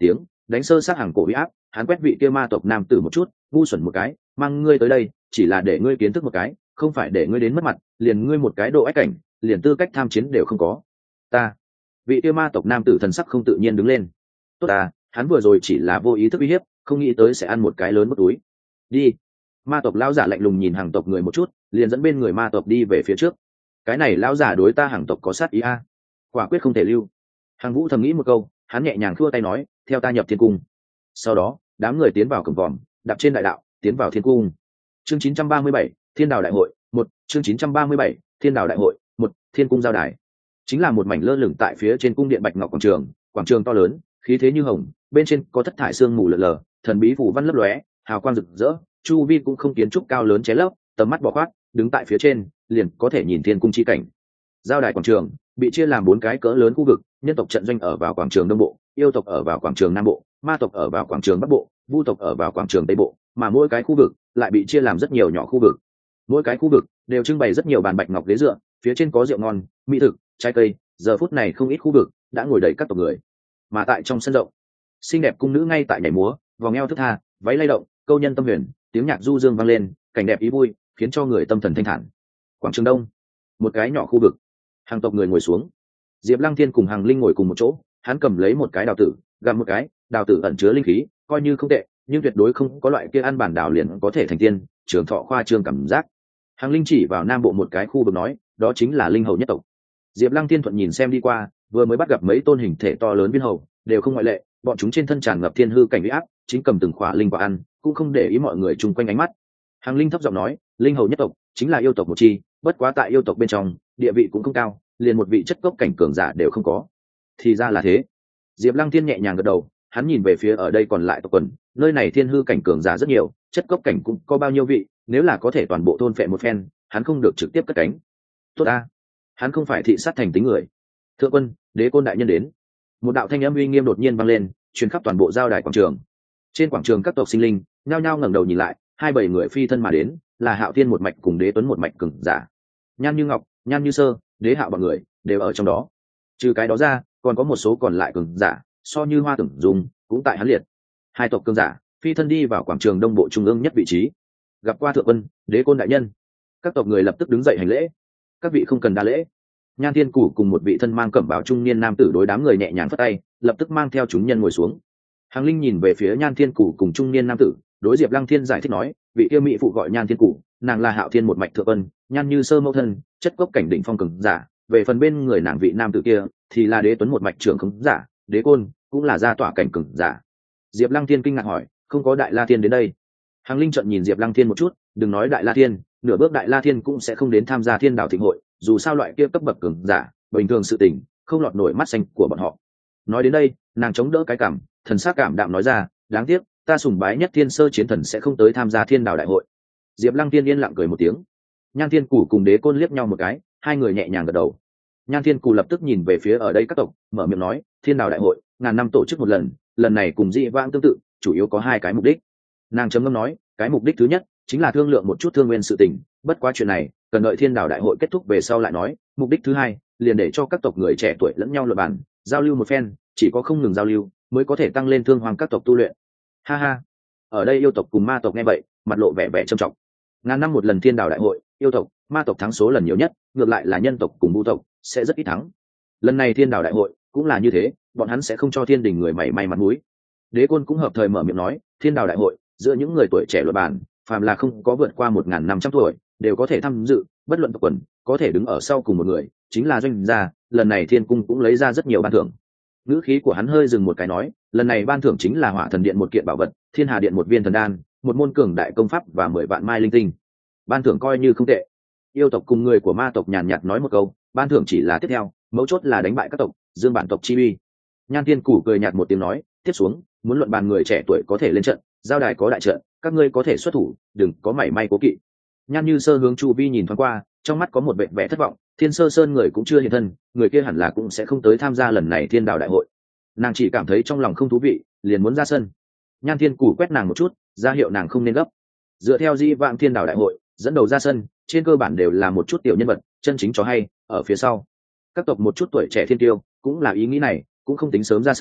đánh sơ sát hàng cổ huy áp, hắn quét vị kia ma tộc nam tử một chút, ngu xuẩn một cái, mang ngươi tới đây chỉ là để ngươi kiến thức một cái, không phải để ngươi đến mất mặt, liền ngươi một cái độ ách cảnh, liền tư cách tham chiến đều không có. Ta, vị kia ma tộc nam tử thần sắc không tự nhiên đứng lên. Tốt à, hắn vừa rồi chỉ là vô ý thức uy hiếp, không nghĩ tới sẽ ăn một cái lớn mất túi. Đi. Ma tộc lão giả lạnh lùng nhìn hàng tộc người một chút, liền dẫn bên người ma tộc đi về phía trước. Cái này lão giả đối ta hàng tộc có sát ý a, quả quyết không thể lưu. Hàng Vũ thầm nghĩ một câu, hắn nhẹ nhàng khua tay nói, theo ta nhập thiên cung. Sau đó đám người tiến vào cổng vòm, đạp trên đại đạo tiến vào thiên cung. Chương chín trăm ba mươi bảy, Thiên Đào Đại hội một. Chương chín trăm ba mươi bảy, Thiên Đào Đại hội một. Thiên cung giao đài chính là một mảnh lơ lửng tại phía trên cung điện bạch ngọc quảng trường. Quảng trường to lớn, khí thế như hồng, bên trên có thất thải sương mù lờ lờ, thần bí phủ văn lấp lóe, hào quang rực rỡ. Chu vi cũng không kiến trúc cao lớn ché lấp, tầm mắt bỏ khoát, đứng tại phía trên liền có thể nhìn thiên cung chi cảnh. Giao đài quảng trường bị chia làm bốn cái cỡ lớn khu vực, nhân tộc trận doanh ở vào quảng trường đông bộ, yêu tộc ở vào quảng trường nam bộ, ma tộc ở vào quảng trường bắc bộ, vu tộc ở vào quảng trường tây bộ, mà mỗi cái khu vực lại bị chia làm rất nhiều nhỏ khu vực. Mỗi cái khu vực đều trưng bày rất nhiều bàn bạch ngọc ghế dựa, phía trên có rượu ngon, mỹ thực, trái cây. Giờ phút này không ít khu vực đã ngồi đầy các tộc người. Mà tại trong sân rộng, xinh đẹp cung nữ ngay tại nhảy múa, vòng eo thức tha, váy lay động, câu nhân tâm huyền, tiếng nhạc du dương vang lên, cảnh đẹp ý vui, khiến cho người tâm thần thanh thản. Quảng trường đông, một cái nhỏ khu vực, hàng tộc người ngồi xuống. Diệp Lăng Thiên cùng Hàng Linh ngồi cùng một chỗ, hắn cầm lấy một cái đào tử, gặm một cái, đào tử ẩn chứa linh khí, coi như không tệ, nhưng tuyệt đối không có loại kia ăn bản đào liền có thể thành tiên, trường thọ khoa trương cảm giác. Hàng Linh chỉ vào nam bộ một cái khu vực nói, đó chính là linh hầu nhất tộc. Diệp Lăng Thiên thuận nhìn xem đi qua, vừa mới bắt gặp mấy tôn hình thể to lớn viên hầu, đều không ngoại lệ, bọn chúng trên thân tràn ngập thiên hư cảnh uy áp, chính cầm từng khỏa linh quả ăn, cũng không để ý mọi người chung quanh ánh mắt. Hàng Linh thấp giọng nói, linh hầu nhất tộc chính là yêu tộc một chi, bất quá tại yêu tộc bên trong, địa vị cũng không cao, liền một vị chất cốc cảnh cường giả đều không có. Thì ra là thế. Diệp Lăng Thiên nhẹ nhàng gật đầu, hắn nhìn về phía ở đây còn lại tộc quần, nơi này thiên hư cảnh cường giả rất nhiều, chất cốc cảnh cũng có bao nhiêu vị, nếu là có thể toàn bộ thôn phệ một phen, hắn không được trực tiếp cất cánh. Tốt a, hắn không phải thị sát thành tính người. Thượng quân, Đế Côn đại nhân đến. Một đạo thanh âm uy nghiêm đột nhiên vang lên, truyền khắp toàn bộ giao đài quảng trường. Trên quảng trường các tộc sinh linh nhao nhao ngẩng đầu nhìn lại, hai bảy người phi thân mà đến, là Hạo Thiên một mạch cùng Đế Tuấn một mạch cường giả. Nhan Như Ngọc, Nhan Như Sơ, Đế Hạo bọn người đều ở trong đó. Trừ cái đó ra, còn có một số còn lại cường giả, so như Hoa Tưởng Dung cũng tại hắn liệt. Hai tộc cường giả phi thân đi vào quảng trường đông bộ trung ương nhất vị trí. Gặp qua thượng quân, Đế Côn đại nhân. Các tộc người lập tức đứng dậy hành lễ. Các vị không cần đa lễ. Nhan Thiên Củ cùng một vị thân mang cẩm bào trung niên nam tử đối đám người nhẹ nhàng phất tay, lập tức mang theo chúng nhân ngồi xuống. Hàng Linh nhìn về phía Nhan Thiên Củ cùng trung niên nam tử, đối Diệp Lăng Thiên giải thích nói, vị kia mỹ phụ gọi Nhan Thiên Củ, nàng là Hạo Thiên một mạch thượng ân, Nhan Như Sơ mẫu thân, chất gốc cảnh đỉnh phong cường giả, về phần bên người nàng vị nam tử kia thì là Đế Tuấn một mạch trưởng khống giả, Đế Côn cũng là gia tỏa cảnh cường giả. Diệp Lăng Thiên kinh ngạc hỏi, không có Đại La Thiên đến đây? Hàng Linh trợn nhìn Diệp Lăng Thiên một chút, đừng nói Đại La Thiên, nửa bước Đại La Thiên cũng sẽ không đến tham gia Thiên Đảo Thịnh hội, dù sao loại kia cấp bậc cường giả, bình thường sự tình không lọt nổi mắt xanh của bọn họ. Nói đến đây, nàng chống đỡ cái cảm, thần sắc cảm đạm nói ra, đáng tiếc, ta sùng bái nhất Thiên Sơ chiến thần sẽ không tới tham gia Thiên Đảo đại hội. Diệp Lăng Thiên yên lặng cười một tiếng. Nhan Thiên Củ cùng Đế Côn liếc nhau một cái, hai người nhẹ nhàng gật đầu. Nhan Thiên Củ lập tức nhìn về phía ở đây các tộc, mở miệng nói, Thiên Đảo đại hội, ngàn năm tổ chức một lần, lần này cùng dị vãng tương tự, chủ yếu có hai cái mục đích. Nàng chấm ngâm nói, cái mục đích thứ nhất chính là thương lượng một chút thương nguyên sự tình, bất quá chuyện này cần đợi Thiên Đảo đại hội kết thúc về sau lại nói. Mục đích thứ hai liền để cho các tộc người trẻ tuổi lẫn nhau luận bàn, giao lưu một phen, chỉ có không ngừng giao lưu mới có thể tăng lên thương hoàng các tộc tu luyện. Ha ha. Ở đây yêu tộc cùng ma tộc nghe vậy, mặt lộ vẻ vẻ trầm trọng. Ngàn năm một lần Thiên Đảo đại hội, yêu tộc, ma tộc thắng số lần nhiều nhất, ngược lại là nhân tộc cùng vu tộc sẽ rất ít thắng. Lần này Thiên Đảo đại hội cũng là như thế, bọn hắn sẽ không cho thiên đình người mảy may mặt mũi. Đế Côn cũng hợp thời mở miệng nói, Thiên Đảo đại hội giữa những người tuổi trẻ luận bàn, phàm là không có vượt qua một ngàn năm trăm tuổi đều có thể tham dự, bất luận tộc quần có thể đứng ở sau cùng một người chính là doanh gia. Lần này Thiên cung cũng lấy ra rất nhiều ban thưởng. Ngữ khí của hắn hơi dừng một cái nói, lần này ban thưởng chính là Hỏa Thần Điện một kiện bảo vật, Thiên Hà Điện một viên thần đan, một môn cường đại công pháp và mười vạn mai linh tinh. Ban thưởng coi như không tệ. Yêu tộc cùng người của ma tộc nhàn nhạt nói một câu, ban thưởng chỉ là tiếp theo, mấu chốt là đánh bại các tộc, dương bản tộc chi uy. Nhan Thiên Củ cười nhạt một tiếng nói, tiếp xuống muốn luận bàn người trẻ tuổi có thể lên trận, giao đài có đại trận, các ngươi có thể xuất thủ, đừng có mảy may cố kỵ. Nhan Như Sơ hướng chu vi nhìn thoáng qua, trong mắt có một vẻ vẻ thất vọng. Thiên Sơ Sơn người cũng chưa hiện thân, người kia hẳn là cũng sẽ không tới tham gia lần này Thiên Đảo đại hội. Nàng chỉ cảm thấy trong lòng không thú vị, liền muốn ra sân. Nhan Thiên Củ quét nàng một chút, ra hiệu nàng không nên gấp. Dựa theo di vãng Thiên Đảo đại hội, dẫn đầu ra sân trên cơ bản đều là một chút tiểu nhân vật, chân chính cho hay ở phía sau. Các tộc một chút tuổi trẻ thiên tiêu cũng là ý nghĩ này, cũng không tính sớm ra sân,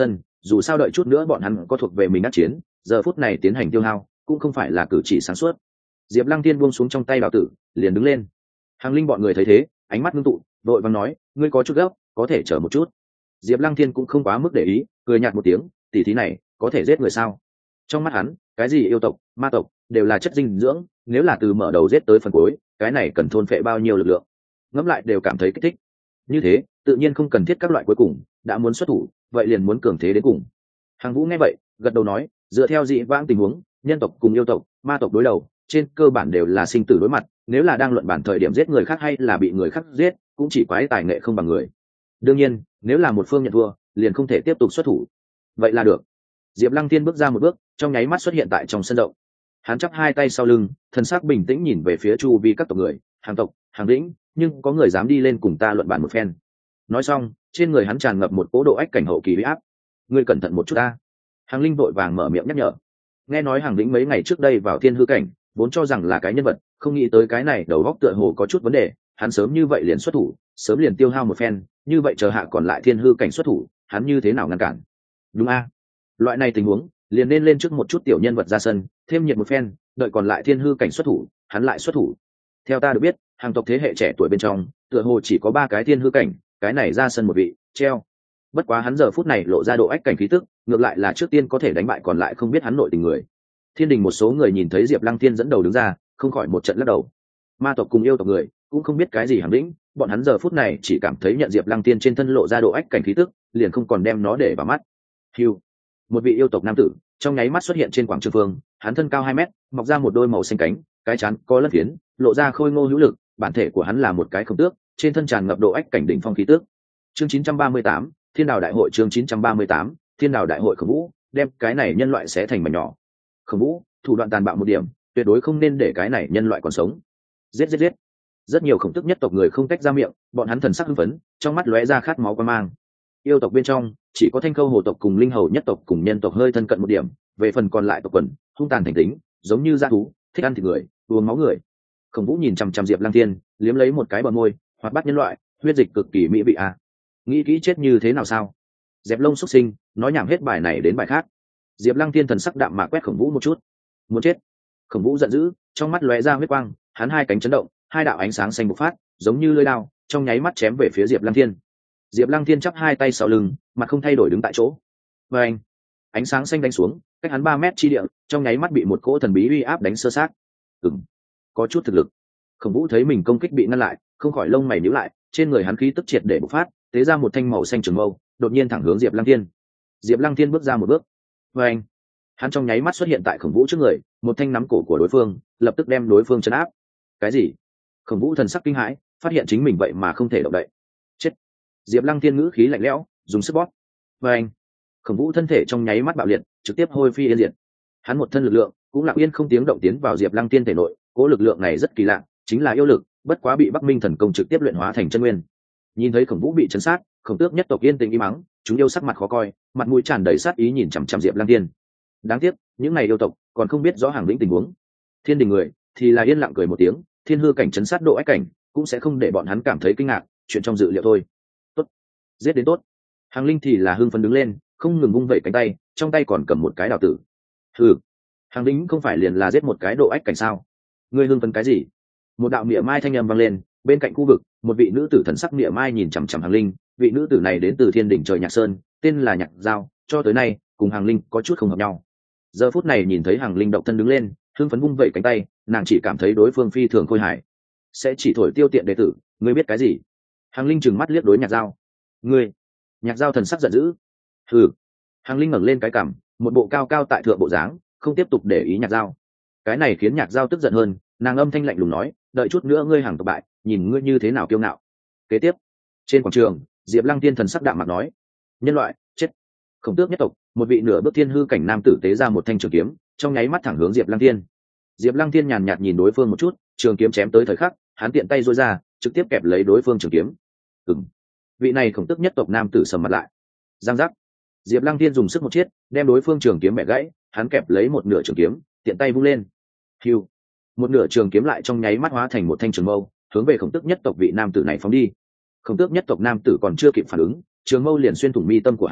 dù sao đợi chút nữa bọn hắn có thuộc về mình đắc chiến, giờ phút này tiến hành tiêu hao cũng không phải là cử chỉ sáng suốt. Diệp Lăng Tiên buông xuống trong tay đào tử, liền đứng lên. Hàng Linh bọn người thấy thế, ánh mắt ngưng tụ, vội vàng nói, ngươi có chút gấp, có thể chờ một chút. Diệp Lăng Thiên cũng không quá mức để ý, cười nhạt một tiếng, tỷ thí này có thể giết người sao? Trong mắt hắn, cái gì yêu tộc, ma tộc đều là chất dinh dưỡng, nếu là từ mở đầu giết tới phần cuối, cái này cần thôn phệ bao nhiêu lực lượng. Ngẫm lại đều cảm thấy kích thích. Như thế, tự nhiên không cần thiết các loại cuối cùng, đã muốn xuất thủ, vậy liền muốn cường thế đến cùng. Hàng Vũ nghe vậy, gật đầu nói, dựa theo dị vãng tình huống, nhân tộc cùng yêu tộc, ma tộc đối đầu, trên cơ bản đều là sinh tử đối mặt, nếu là đang luận bản thời điểm giết người khác hay là bị người khác giết, cũng chỉ quái tài nghệ không bằng người. Đương nhiên, nếu là một phương nhận thua, liền không thể tiếp tục xuất thủ. Vậy là được. Diệp Lăng Thiên bước ra một bước, trong nháy mắt xuất hiện tại trong sân rộng. Hắn chắp hai tay sau lưng, thần sắc bình tĩnh nhìn về phía chu vi các tộc người, hàng tộc, hàng lĩnh, nhưng có người dám đi lên cùng ta luận bản một phen. Nói xong, trên người hắn tràn ngập một cỗ độ ách cảnh hậu kỳ uy áp. Ngươi cẩn thận một chút ta. Hàng Linh vội vàng mở miệng nhắc nhở. Nghe nói hàng lĩnh mấy ngày trước đây vào thiên hư cảnh, vốn cho rằng là cái nhân vật, không nghĩ tới cái này đầu góc tựa hồ có chút vấn đề, hắn sớm như vậy liền xuất thủ, sớm liền tiêu hao một phen, như vậy chờ hạ còn lại thiên hư cảnh xuất thủ, hắn như thế nào ngăn cản? Đúng a, loại này tình huống, liền nên lên trước một chút tiểu nhân vật ra sân, thêm nhiệt một phen, đợi còn lại thiên hư cảnh xuất thủ, hắn lại xuất thủ. Theo ta được biết, hàng tộc thế hệ trẻ tuổi bên trong, tựa hồ chỉ có ba cái thiên hư cảnh, cái này ra sân một vị, treo. Bất quá hắn giờ phút này lộ ra độ ách cảnh khí tức, ngược lại là trước tiên có thể đánh bại còn lại không biết hắn nội tình người. Thiên đình một số người nhìn thấy Diệp Lăng Thiên dẫn đầu đứng ra, không khỏi một trận lắc đầu. Ma tộc cùng yêu tộc người cũng không biết cái gì hàm lĩnh, bọn hắn giờ phút này chỉ cảm thấy nhận Diệp Lăng Thiên trên thân lộ ra độ ách cảnh khí tức, liền không còn đem nó để vào mắt. Hưu, một vị yêu tộc nam tử trong nháy mắt xuất hiện trên quảng trường phương, hắn thân cao hai mét, mọc ra một đôi màu xanh cánh, cái trán có lân phiến, lộ ra khôi ngô hữu lực, bản thể của hắn là một cái khổng tước, trên thân tràn ngập độ ách cảnh đỉnh phong khí tức. Chương chín trăm ba mươi tám, Thiên Đào Đại Hội. Chương chín trăm ba mươi tám, Thiên Đào Đại Hội. Khổng Vũ đem cái này nhân loại xé thành mảnh nhỏ. Khổng Vũ thủ đoạn tàn bạo một điểm, tuyệt đối không nên để cái này nhân loại còn sống. Giết giết giết. Rất nhiều khổng tước nhất tộc người không cách ra miệng, bọn hắn thần sắc hưng phấn, trong mắt lóe ra khát máu quan mang. Yêu tộc bên trong chỉ có Thanh Khâu Hồ tộc cùng Linh Hầu nhất tộc cùng nhân tộc hơi thân cận một điểm, về phần còn lại tộc quần hung tàn thành tính, giống như dã thú, thích ăn thịt người, uống máu người. Khổng Vũ nhìn chằm chằm Diệp Lăng Thiên, liếm lấy một cái bờ môi, hoạt bát nhân loại, huyết dịch cực kỳ mỹ vị à. Nghĩ kỹ chết như thế nào sao? Dẹp lông xuất sinh, nói nhảm hết bài này đến bài khác. Diệp Lăng Thiên thần sắc đạm mạc quét Khổng Vũ một chút. Muốn chết. Khổng Vũ giận dữ, trong mắt lóe ra huyết quang, hắn hai cánh chấn động, hai đạo ánh sáng xanh bộc phát, giống như lưỡi đao, trong nháy mắt chém về phía Diệp Lăng Thiên. Diệp Lăng Thiên chắp hai tay sau lưng, mặt không thay đổi đứng tại chỗ. Và anh, ánh sáng xanh đánh xuống, cách hắn ba mét chi địa, trong nháy mắt bị một cỗ thần bí uy áp đánh sơ sát. Ừm, có chút thực lực. Khổng Vũ thấy mình công kích bị ngăn lại, không khỏi lông mày nhíu lại, trên người hắn khí tức triệt để bộc phát, tế ra một thanh màu xanh trường mâu, đột nhiên thẳng hướng Diệp Lăng Thiên. Diệp Lăng Thiên bước ra một bước. Và anh, hắn trong nháy mắt xuất hiện tại Khổng Vũ trước người, một thanh nắm cổ của đối phương, lập tức đem đối phương trấn áp. Cái gì? Khổng Vũ thần sắc kinh hãi, phát hiện chính mình vậy mà không thể động đậy. Chết. Diệp Lăng Thiên ngữ khí lạnh lẽo, dùng sức bóp. Và anh, Khổng Vũ thân thể trong nháy mắt bạo liệt, trực tiếp hôi phi yên diệt. Hắn một thân lực lượng cũng lặng yên không tiếng động tiến vào Diệp Lăng Thiên thể nội, cố lực lượng này rất kỳ lạ, chính là yêu lực, bất quá bị Bắc Minh thần công trực tiếp luyện hóa thành chân nguyên. Nhìn thấy Khổng Vũ bị chấn sát, Khổng Tước nhất tộc yên tĩnh im mắng, chúng yêu sắc mặt khó coi, mặt mũi tràn đầy sát ý nhìn chằm chằm Diệp Lăng Thiên. Đáng tiếc, những này yêu tộc còn không biết rõ hàng lĩnh tình huống. Thiên đình người thì là yên lặng cười một tiếng, thiên hư cảnh chấn sát độ ách cảnh, cũng sẽ không để bọn hắn cảm thấy kinh ngạc, chuyện trong dự liệu thôi. Tốt, giết đến tốt. Hàng Linh thì là hưng phấn đứng lên, không ngừng vung vẩy cánh tay, trong tay còn cầm một cái đào tử. Hừ, Hàng Linh không phải liền là giết một cái độ ách cảnh sao? Ngươi hưng phấn cái gì? Một đạo mỉa mai thanh âm vang lên, bên cạnh khu vực, một vị nữ tử thần sắc mỉa mai nhìn chằm chằm Hàng Linh, vị nữ tử này đến từ Thiên Đỉnh Trời Nhạc Sơn, tên là Nhạc Giao, cho tới nay cùng Hàng Linh có chút không hợp nhau. Giờ phút này nhìn thấy Hàng Linh độc thân đứng lên, hưng phấn vung vẩy cánh tay, nàng chỉ cảm thấy đối phương phi thường khôi hài. Sẽ chỉ thổi tiêu tiện đệ tử, ngươi biết cái gì? Hàng Linh trừng mắt liếc đối Nhạc Giao. Ngươi? Nhạc Giao thần sắc giận dữ. Hừ. Hàng Linh ngẩng lên cái cằm, một bộ cao cao tại thượng bộ dáng, không tiếp tục để ý Nhạc Giao. Cái này khiến Nhạc Giao tức giận hơn, nàng âm thanh lạnh lùng nói, đợi chút nữa ngươi hàng tộc bại, nhìn ngươi như thế nào kiêu ngạo. Kế tiếp, trên quảng trường, Diệp Lăng Tiên thần sắc đạm mặt nói, nhân loại chết. Khổng Tước nhất tộc, một vị nửa bước thiên hư cảnh nam tử tế ra một thanh trường kiếm, trong nháy mắt thẳng hướng Diệp Lăng Tiên. Diệp Lăng Tiên nhàn nhạt nhìn đối phương một chút, trường kiếm chém tới thời khắc, hắn tiện tay duỗi ra, trực tiếp kẹp lấy đối phương trường kiếm. Ừm. Vị này Khổng Tước nhất tộc nam tử sầm mặt lại. Giang giác. Diệp Lăng Tiên dùng sức một chiết, đem đối phương trường kiếm bẻ gãy, hắn kẹp lấy một nửa trường kiếm, tiện tay vung lên. Hưu. Một nửa trường kiếm lại trong nháy mắt hóa thành một thanh trường mâu, hướng về Khổng Tước nhất tộc vị nam tử này phóng đi. Khổng Tước nhất tộc nam tử còn chưa kịp phản ứng, trường mâu liền xuyên thủng mi tâm của hắn,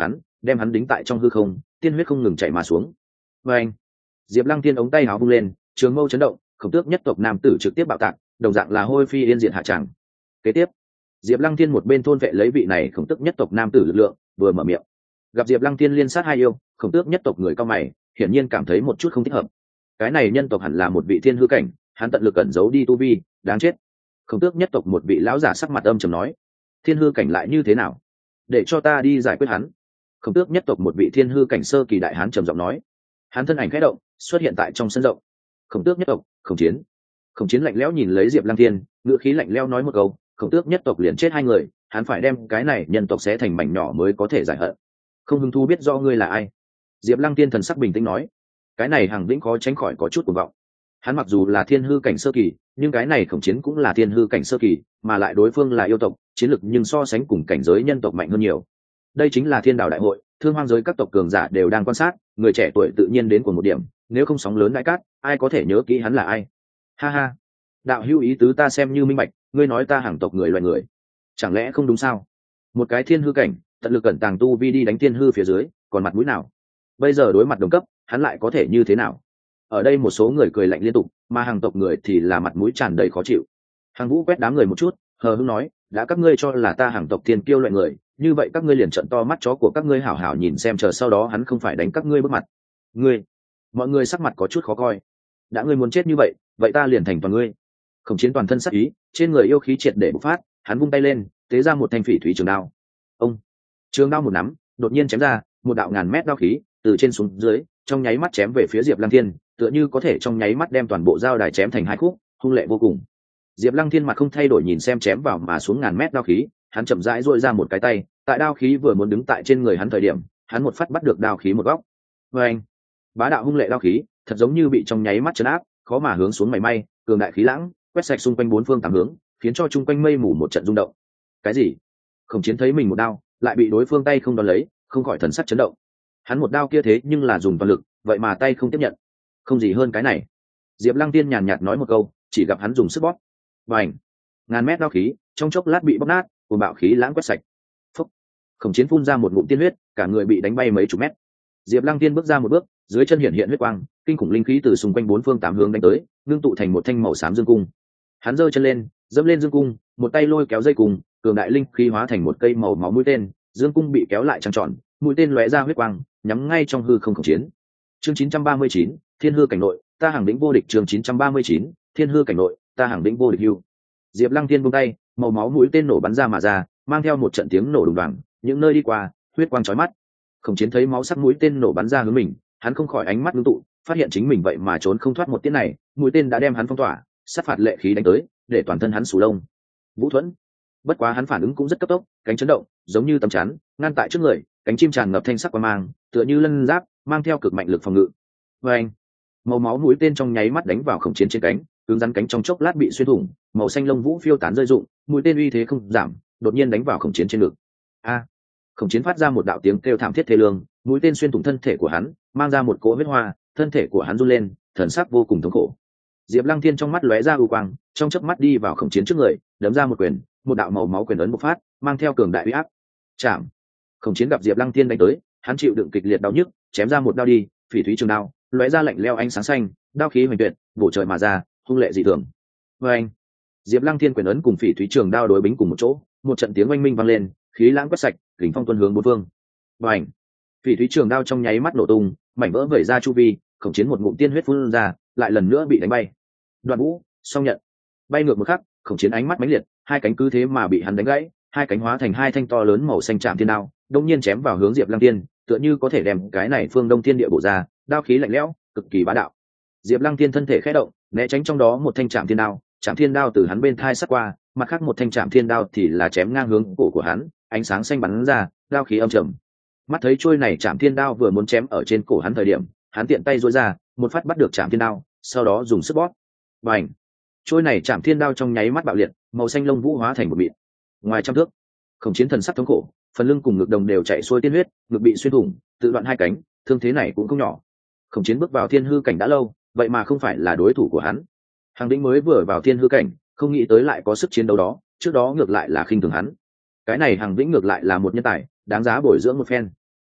đem hắn đính tại trong hư không, tiên huyết không ngừng chảy mà xuống. Và anh, Diệp Lăng Tiên ống tay áo vung lên, trường mâu chấn động, khổng tước nhất tộc nam tử trực tiếp bạo tạc, đồng dạng là hôi phi yên diệt hạ tràng. Kế tiếp, Diệp Lăng Tiên một bên thôn vệ lấy vị này khổng tước nhất tộc nam tử lực lượng, vừa mở miệng. Gặp Diệp Lăng Tiên liên sát hai yêu, khổng tước nhất tộc người cao mày, hiển nhiên cảm thấy một chút không thích hợp. Cái này nhân tộc hẳn là một vị thiên hư cảnh, hắn tận lực cẩn giấu đi tu vi, đáng chết. Khổng tước nhất tộc một vị lão giả sắc mặt âm trầm nói, thiên hư cảnh lại như thế nào? Để cho ta đi giải quyết hắn. Khổng tước nhất tộc một vị thiên hư cảnh sơ kỳ đại hán trầm giọng nói. Hắn thân ảnh khẽ động, xuất hiện tại trong sân rộng. Khổng tước nhất tộc, Khổng Chiến. Khổng Chiến lạnh lẽo nhìn lấy Diệp Lăng Thiên, ngữ khí lạnh lẽo nói một câu, khổng tước nhất tộc liền chết hai người, hắn phải đem cái này nhân tộc xé thành mảnh nhỏ mới có thể giải hận. Không hứng thú biết do ngươi là ai. Diệp Lăng Thiên thần sắc bình tĩnh nói, cái này Hằng Vĩnh khó tránh khỏi có chút cuồng vọng. Hắn mặc dù là thiên hư cảnh sơ kỳ, nhưng cái này Khổng Chiến cũng là thiên hư cảnh sơ kỳ, mà lại đối phương là yêu tộc, chiến lực nhưng so sánh cùng cảnh giới nhân tộc mạnh hơn nhiều. Đây chính là Thiên Đạo đại hội, thương hoang giới các tộc cường giả đều đang quan sát, người trẻ tuổi tự nhiên đến của một điểm, nếu không sóng lớn đại cát, ai có thể nhớ kỹ hắn là ai? Ha ha, đạo hữu ý tứ ta xem như minh bạch, ngươi nói ta hàng tộc người loài người, chẳng lẽ không đúng sao? Một cái thiên hư cảnh, tận lực cẩn tàng tu vi đi đánh thiên hư phía dưới, còn mặt mũi nào? Bây giờ đối mặt đồng cấp, hắn lại có thể như thế nào? Ở đây một số người cười lạnh liên tục, mà hàng tộc người thì là mặt mũi tràn đầy khó chịu. Hàng Vũ quét đám người một chút, hờ hững nói, đã các ngươi cho là ta hàng tộc thiên kiêu loại người, như vậy các ngươi liền trợn to mắt chó của các ngươi hảo hảo nhìn xem, chờ sau đó hắn không phải đánh các ngươi bước mặt. Ngươi, mọi người sắc mặt có chút khó coi. Đã ngươi muốn chết như vậy, vậy ta liền thành toàn ngươi. Khổng Chiến toàn thân sắc ý, trên người yêu khí triệt để bộc phát, hắn vung tay lên, tế ra một thanh phỉ thúy trường đao. Ông, trường đao một nắm, đột nhiên chém ra, một đạo ngàn mét đao khí từ trên xuống dưới, trong nháy mắt chém về phía Diệp Lăng Thiên, tựa như có thể trong nháy mắt đem toàn bộ giao đài chém thành hai khúc, hung lệ vô cùng. Diệp Lăng Thiên mặt không thay đổi nhìn xem chém vào mà xuống ngàn mét đao khí, hắn chậm rãi duỗi ra một cái tay, tại đao khí vừa muốn đứng tại trên người hắn thời điểm, hắn một phát bắt được đao khí một góc. Và anh, bá đạo hung lệ đao khí, thật giống như bị trong nháy mắt chấn áp, khó mà hướng xuống mảy may, cường đại khí lãng quét sạch xung quanh bốn phương tám hướng, khiến cho chung quanh mây mù một trận rung động. Cái gì? Khổng Chiến thấy mình một đao lại bị đối phương tay không đón lấy, không khỏi thần sắc chấn động. Hắn một đao kia thế nhưng là dùng toàn lực, vậy mà tay không tiếp nhận, không gì hơn cái này. Diệp Lăng Tiên nhàn nhạt nói một câu, chỉ gặp hắn dùng sức bóp, bành, ngàn mét đao khí trong chốc lát bị bóp nát, cùng bạo khí lãng quét sạch. Phúc. Khổng Chiến phun ra một ngụm tiên huyết, cả người bị đánh bay mấy chục mét. Diệp Lăng Tiên bước ra một bước, dưới chân hiện hiện huyết quang, kinh khủng linh khí từ xung quanh bốn phương tám hướng đánh tới, ngưng tụ thành một thanh màu xám dương cung. Hắn giơ chân lên, dẫm lên dương cung, một tay lôi kéo dây cung, cường đại linh khí hóa thành một cây màu máu mũi tên, dương cung bị kéo lại trăng tròn, mũi tên lóe ra huyết quang, nhắm ngay trong hư không Khổng Chiến. Chương chín trăm ba mươi chín, Thiên hư cảnh nội, ta hàng đỉnh vô địch. Chương chín trăm ba mươi chín, Thiên hư cảnh nội, ta hàng đỉnh vô địch hưu. Diệp Lăng Thiên buông tay, màu máu mũi tên nổ bắn ra mà ra, mang theo một trận tiếng nổ đùng đoàng, những nơi đi qua, huyết quang chói mắt. Khổng Chiến thấy máu sắc mũi tên nổ bắn ra hướng mình, hắn không khỏi ánh mắt ngưng tụ, phát hiện chính mình vậy mà trốn không thoát một tiễn này, mũi tên đã đem hắn phong tỏa, sát phạt lệ khí đánh tới, để toàn thân hắn sù lông. Vũ Thuẫn. Bất quá hắn phản ứng cũng rất cấp tốc, cánh chấn động, giống như tấm chắn, ngăn tại trước người, cánh chim tràn ngập thanh sắc quang mang, tựa như lân giáp, mang theo cực mạnh lực phòng ngự. Và anh, màu máu mũi tên trong nháy mắt đánh vào Khổng Chiến trên cánh, cứng rắn cánh trong chốc lát bị xuyên thủng, màu xanh lông vũ phiêu tán rơi rụng, mũi tên uy thế không giảm, đột nhiên đánh vào Khổng Chiến trên ngực. A! Khổng Chiến phát ra một đạo tiếng kêu thảm thiết thê lương, mũi tên xuyên thủng thân thể của hắn, mang ra một cỗ huyết hoa, thân thể của hắn run lên, thần sắc vô cùng thống khổ. Diệp Lăng Thiên trong mắt lóe ra u quang, trong chớp mắt đi vào Khổng Chiến trước người, đấm ra một quyền, một đạo màu máu quyền ấn bộc phát, mang theo cường đại uy áp. Chạm! Khổng Chiến gặp Diệp Lăng Thiên đánh tới, hắn chịu đựng kịch liệt đau nhức, chém ra một đao đi, phỉ thúy trường đao, lóe ra lạnh lẽo ánh sáng xanh, đao khí hoành tuyệt, bổ trời mà ra, hung lệ dị thường. Và anh, Diệp Lăng Thiên quyền ấn cùng phỉ thúy trường đao đối bính cùng một chỗ, một trận tiếng oanh minh vang lên, khí lãng quét sạch, kình phong tuôn hướng bốn phương. Và anh, phỉ thúy trường đao trong nháy mắt nổ tung, mảnh vỡ vẩy ra chu vi, Khổng Chiến một ngụm tiên huyết phun ra, lại lần nữa bị đánh bay. Đoạn Vũ, song nhận, bay ngược một khắc, Khổng Chiến ánh mắt mãnh liệt, hai cánh cứ thế mà bị hắn đánh gãy, hai cánh hóa thành hai thanh to lớn màu xanh chạm thiên đao, đột nhiên chém vào hướng Diệp Lăng Thiên, tựa như có thể đem cái này phương Đông Thiên địa bổ ra, đao khí lạnh lẽo, cực kỳ bá đạo. Diệp Lăng Thiên thân thể khẽ động, né tránh trong đó một thanh chạm thiên đao, chạm thiên đao từ hắn bên thai sát qua, mặt khác một thanh chạm thiên đao thì là chém ngang hướng cổ của hắn, ánh sáng xanh bắn ra, đao khí âm trầm. Mắt thấy chuôi này chạm thiên đao vừa muốn chém ở trên cổ hắn thời điểm, hắn tiện tay duỗi ra, một phát bắt được chạm thiên đao, sau đó dùng sức bóp. Bành! Chuôi này chạm thiên đao trong nháy mắt bạo liệt, màu xanh lông vũ hóa thành một mịn. Ngoài trăm thước, Khổng Chiến thần sắc thống khổ, phần lưng cùng ngực đồng đều chảy xuôi tiên huyết, ngực bị xuyên thủng, tự đoạn hai cánh, thương thế này cũng không nhỏ. Khổng Chiến bước vào thiên hư cảnh đã lâu, vậy mà không phải là đối thủ của hắn. Hàng Đĩnh mới vừa vào thiên hư cảnh, không nghĩ tới lại có sức chiến đấu đó, trước đó ngược lại là khinh thường hắn. Cái này Hàng Vĩnh ngược lại là một nhân tài, đáng giá bồi dưỡng một phen.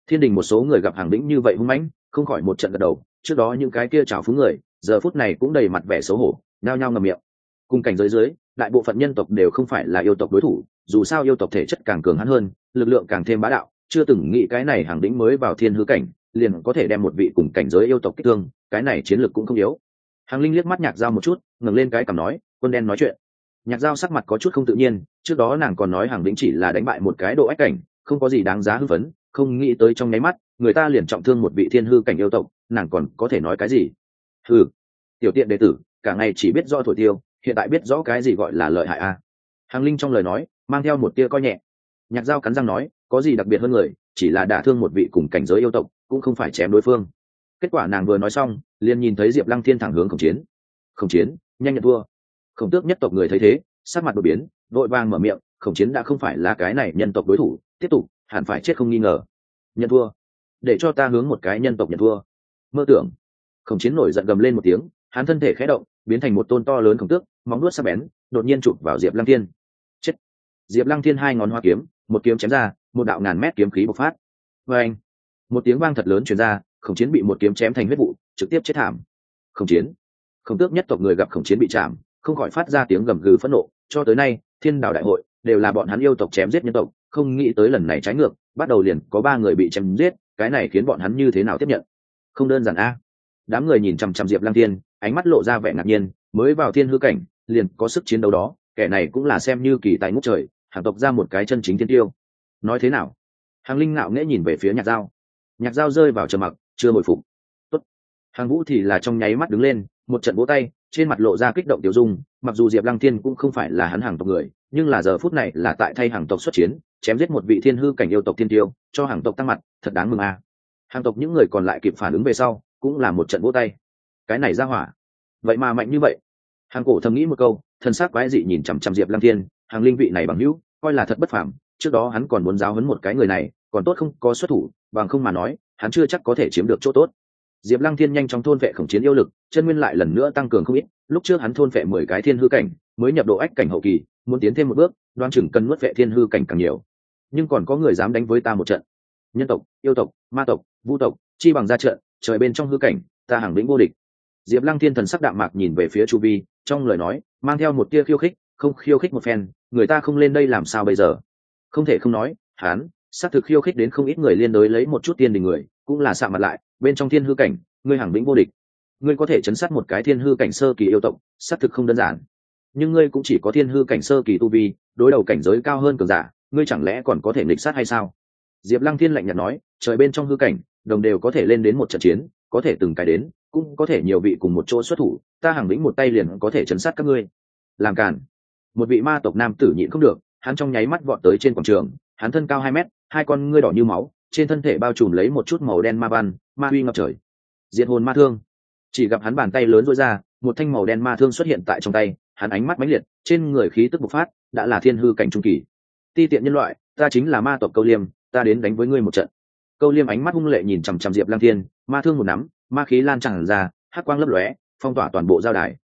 Thiên đình một số người gặp hàng lĩnh như vậy hung mãnh, không khỏi một trận gật đầu. Trước đó những cái kia trào phúng người, giờ phút này cũng đầy mặt vẻ xấu hổ, nhao nhao ngậm miệng. Cùng cảnh giới dưới, đại bộ phận nhân tộc đều không phải là yêu tộc đối thủ, dù sao yêu tộc thể chất càng cường hãn hơn, lực lượng càng thêm bá đạo, chưa từng nghĩ cái này hàng đỉnh mới vào thiên hư cảnh, liền có thể đem một vị cùng cảnh giới yêu tộc kích thương, cái này chiến lược cũng không yếu. Hàng Linh liếc mắt Nhạc Dao một chút, ngẩng lên cái cằm nói, quân đen nói chuyện. Nhạc Dao sắc mặt có chút không tự nhiên, trước đó nàng còn nói hàng đỉnh chỉ là đánh bại một cái độ ách cảnh, không có gì đáng giá hưng phấn, không nghĩ tới trong nháy mắt, người ta liền trọng thương một vị thiên hư cảnh yêu tộc, nàng còn có thể nói cái gì? Hừ, tiểu tiện đệ tử, cả ngày chỉ biết rõ thổi tiêu, hiện tại biết rõ cái gì gọi là lợi hại a. À? Hàng Linh trong lời nói mang theo một tia coi nhẹ. Nhạc Dao cắn răng nói, có gì đặc biệt hơn người, chỉ là đả thương một vị cùng cảnh giới yêu tộc, cũng không phải chém đối phương. Kết quả nàng vừa nói xong, liền nhìn thấy Diệp Lăng Thiên thẳng hướng Khổng Chiến. Khổng Chiến, nhanh nhận thua. Khổng Tước nhất tộc người thấy thế, sắc mặt đổi biến, vội vàng mở miệng, Khổng Chiến đã không phải là cái này nhân tộc đối thủ, tiếp tục, hẳn phải chết không nghi ngờ. Nhận thua, để cho ta hướng một cái nhân tộc nhận thua. Mơ tưởng. Khổng Chiến nổi giận gầm lên một tiếng, hắn thân thể khẽ động, biến thành một tôn to lớn khổng tước, móng vuốt sắc bén, đột nhiên chụp vào Diệp Lăng Thiên. Chết. Diệp Lăng Thiên hai ngón hoa kiếm, một kiếm chém ra, một đạo ngàn mét kiếm khí bộc phát. Oeng! Một tiếng vang thật lớn truyền ra, Khổng Chiến bị một kiếm chém thành huyết vụ, trực tiếp chết thảm. Khổng Chiến. Khổng Tước nhất tộc người gặp Khổng Chiến bị chạm, không khỏi phát ra tiếng gầm gừ phẫn nộ, cho tới nay, Thiên Đảo đại hội đều là bọn hắn yêu tộc chém giết nhân tộc, không nghĩ tới lần này trái ngược, bắt đầu liền có ba người bị chém giết, cái này khiến bọn hắn như thế nào tiếp nhận? Không đơn giản a. Đám người nhìn chằm chằm Diệp Lăng Thiên, ánh mắt lộ ra vẻ ngạc nhiên, mới vào thiên hư cảnh, liền có sức chiến đấu đó, kẻ này cũng là xem như kỳ tài ngút trời, hàng tộc ra một cái chân chính thiên tiêu. Nói thế nào? Hàng Linh ngạo nghễ nhìn về phía Nhạc Dao. Nhạc Dao rơi vào trầm mặc, chưa hồi phục. Tốt. Hàng Vũ thì là trong nháy mắt đứng lên, một trận vỗ tay, trên mặt lộ ra kích động tiêu dung, mặc dù Diệp Lăng Thiên cũng không phải là hắn hàng tộc người, nhưng là giờ phút này là tại thay hàng tộc xuất chiến, chém giết một vị thiên hư cảnh yêu tộc thiên tiêu, cho hàng tộc tăng mặt, thật đáng mừng a. À. Hàng tộc những người còn lại kịp phản ứng về sau, cũng là một trận vỗ tay. Cái này ra hỏa, vậy mà mạnh như vậy. Hàng Cổ thầm nghĩ một câu, thân xác quái dị nhìn chằm chằm Diệp Lăng Thiên, Hàng Linh vị này bằng hữu, coi là thật bất phàm, trước đó hắn còn muốn giáo huấn một cái người này, còn tốt không có xuất thủ, bằng không mà nói, hắn chưa chắc có thể chiếm được chỗ tốt. Diệp Lăng Thiên nhanh chóng thôn vệ Khổng Chiến yêu lực, chân nguyên lại lần nữa tăng cường không ít, lúc trước hắn thôn vệ mười cái thiên hư cảnh, mới nhập độ ách cảnh hậu kỳ, muốn tiến thêm một bước, đoán chừng cần nuốt vệ thiên hư cảnh càng nhiều. Nhưng còn có người dám đánh với ta một trận. Nhân tộc, yêu tộc, ma tộc, vu tộc, chi bằng ra trận, trời bên trong hư cảnh, ta hàng lĩnh vô địch. Diệp Lăng Thiên thần sắc đạm mạc nhìn về phía chu vi, trong lời nói mang theo một tia khiêu khích, không khiêu khích một phen, người ta không lên đây làm sao bây giờ? Không thể không nói, hắn xác thực khiêu khích đến không ít người liên đối lấy một chút tiên đình người, cũng là sạm mặt lại, bên trong thiên hư cảnh, ngươi hàng lĩnh vô địch. Ngươi có thể chấn sát một cái thiên hư cảnh sơ kỳ yêu tộc, xác thực không đơn giản. Nhưng ngươi cũng chỉ có thiên hư cảnh sơ kỳ tu vi, đối đầu cảnh giới cao hơn cường giả, ngươi chẳng lẽ còn có thể nghịch sát hay sao? Diệp Lăng Thiên lạnh nhạt nói, trời bên trong hư cảnh, đồng đều có thể lên đến một trận chiến, có thể từng cái đến, cũng có thể nhiều vị cùng một chỗ xuất thủ, ta hàng lĩnh một tay liền có thể chấn sát các ngươi. Làm cản. Một vị ma tộc nam tử nhịn không được, hắn trong nháy mắt vọt tới trên quảng trường, hắn thân cao hai mét, hai con ngươi đỏ như máu, trên thân thể bao trùm lấy một chút màu đen ma văn, ma uy ngập trời. Diệt hồn ma thương. Chỉ gặp hắn bàn tay lớn duỗi ra, một thanh màu đen ma thương xuất hiện tại trong tay, hắn ánh mắt mãnh liệt, trên người khí tức bộc phát, đã là thiên hư cảnh trung kỳ. Ti tiện nhân loại, ta chính là ma tộc Câu Liêm, ta đến đánh với ngươi một trận. Câu Liêm ánh mắt hung lệ nhìn chằm chằm Diệp Lăng Thiên, ma thương một nắm, ma khí lan tràn ra, hắc quang lấp lóe, phong tỏa toàn bộ giao đài.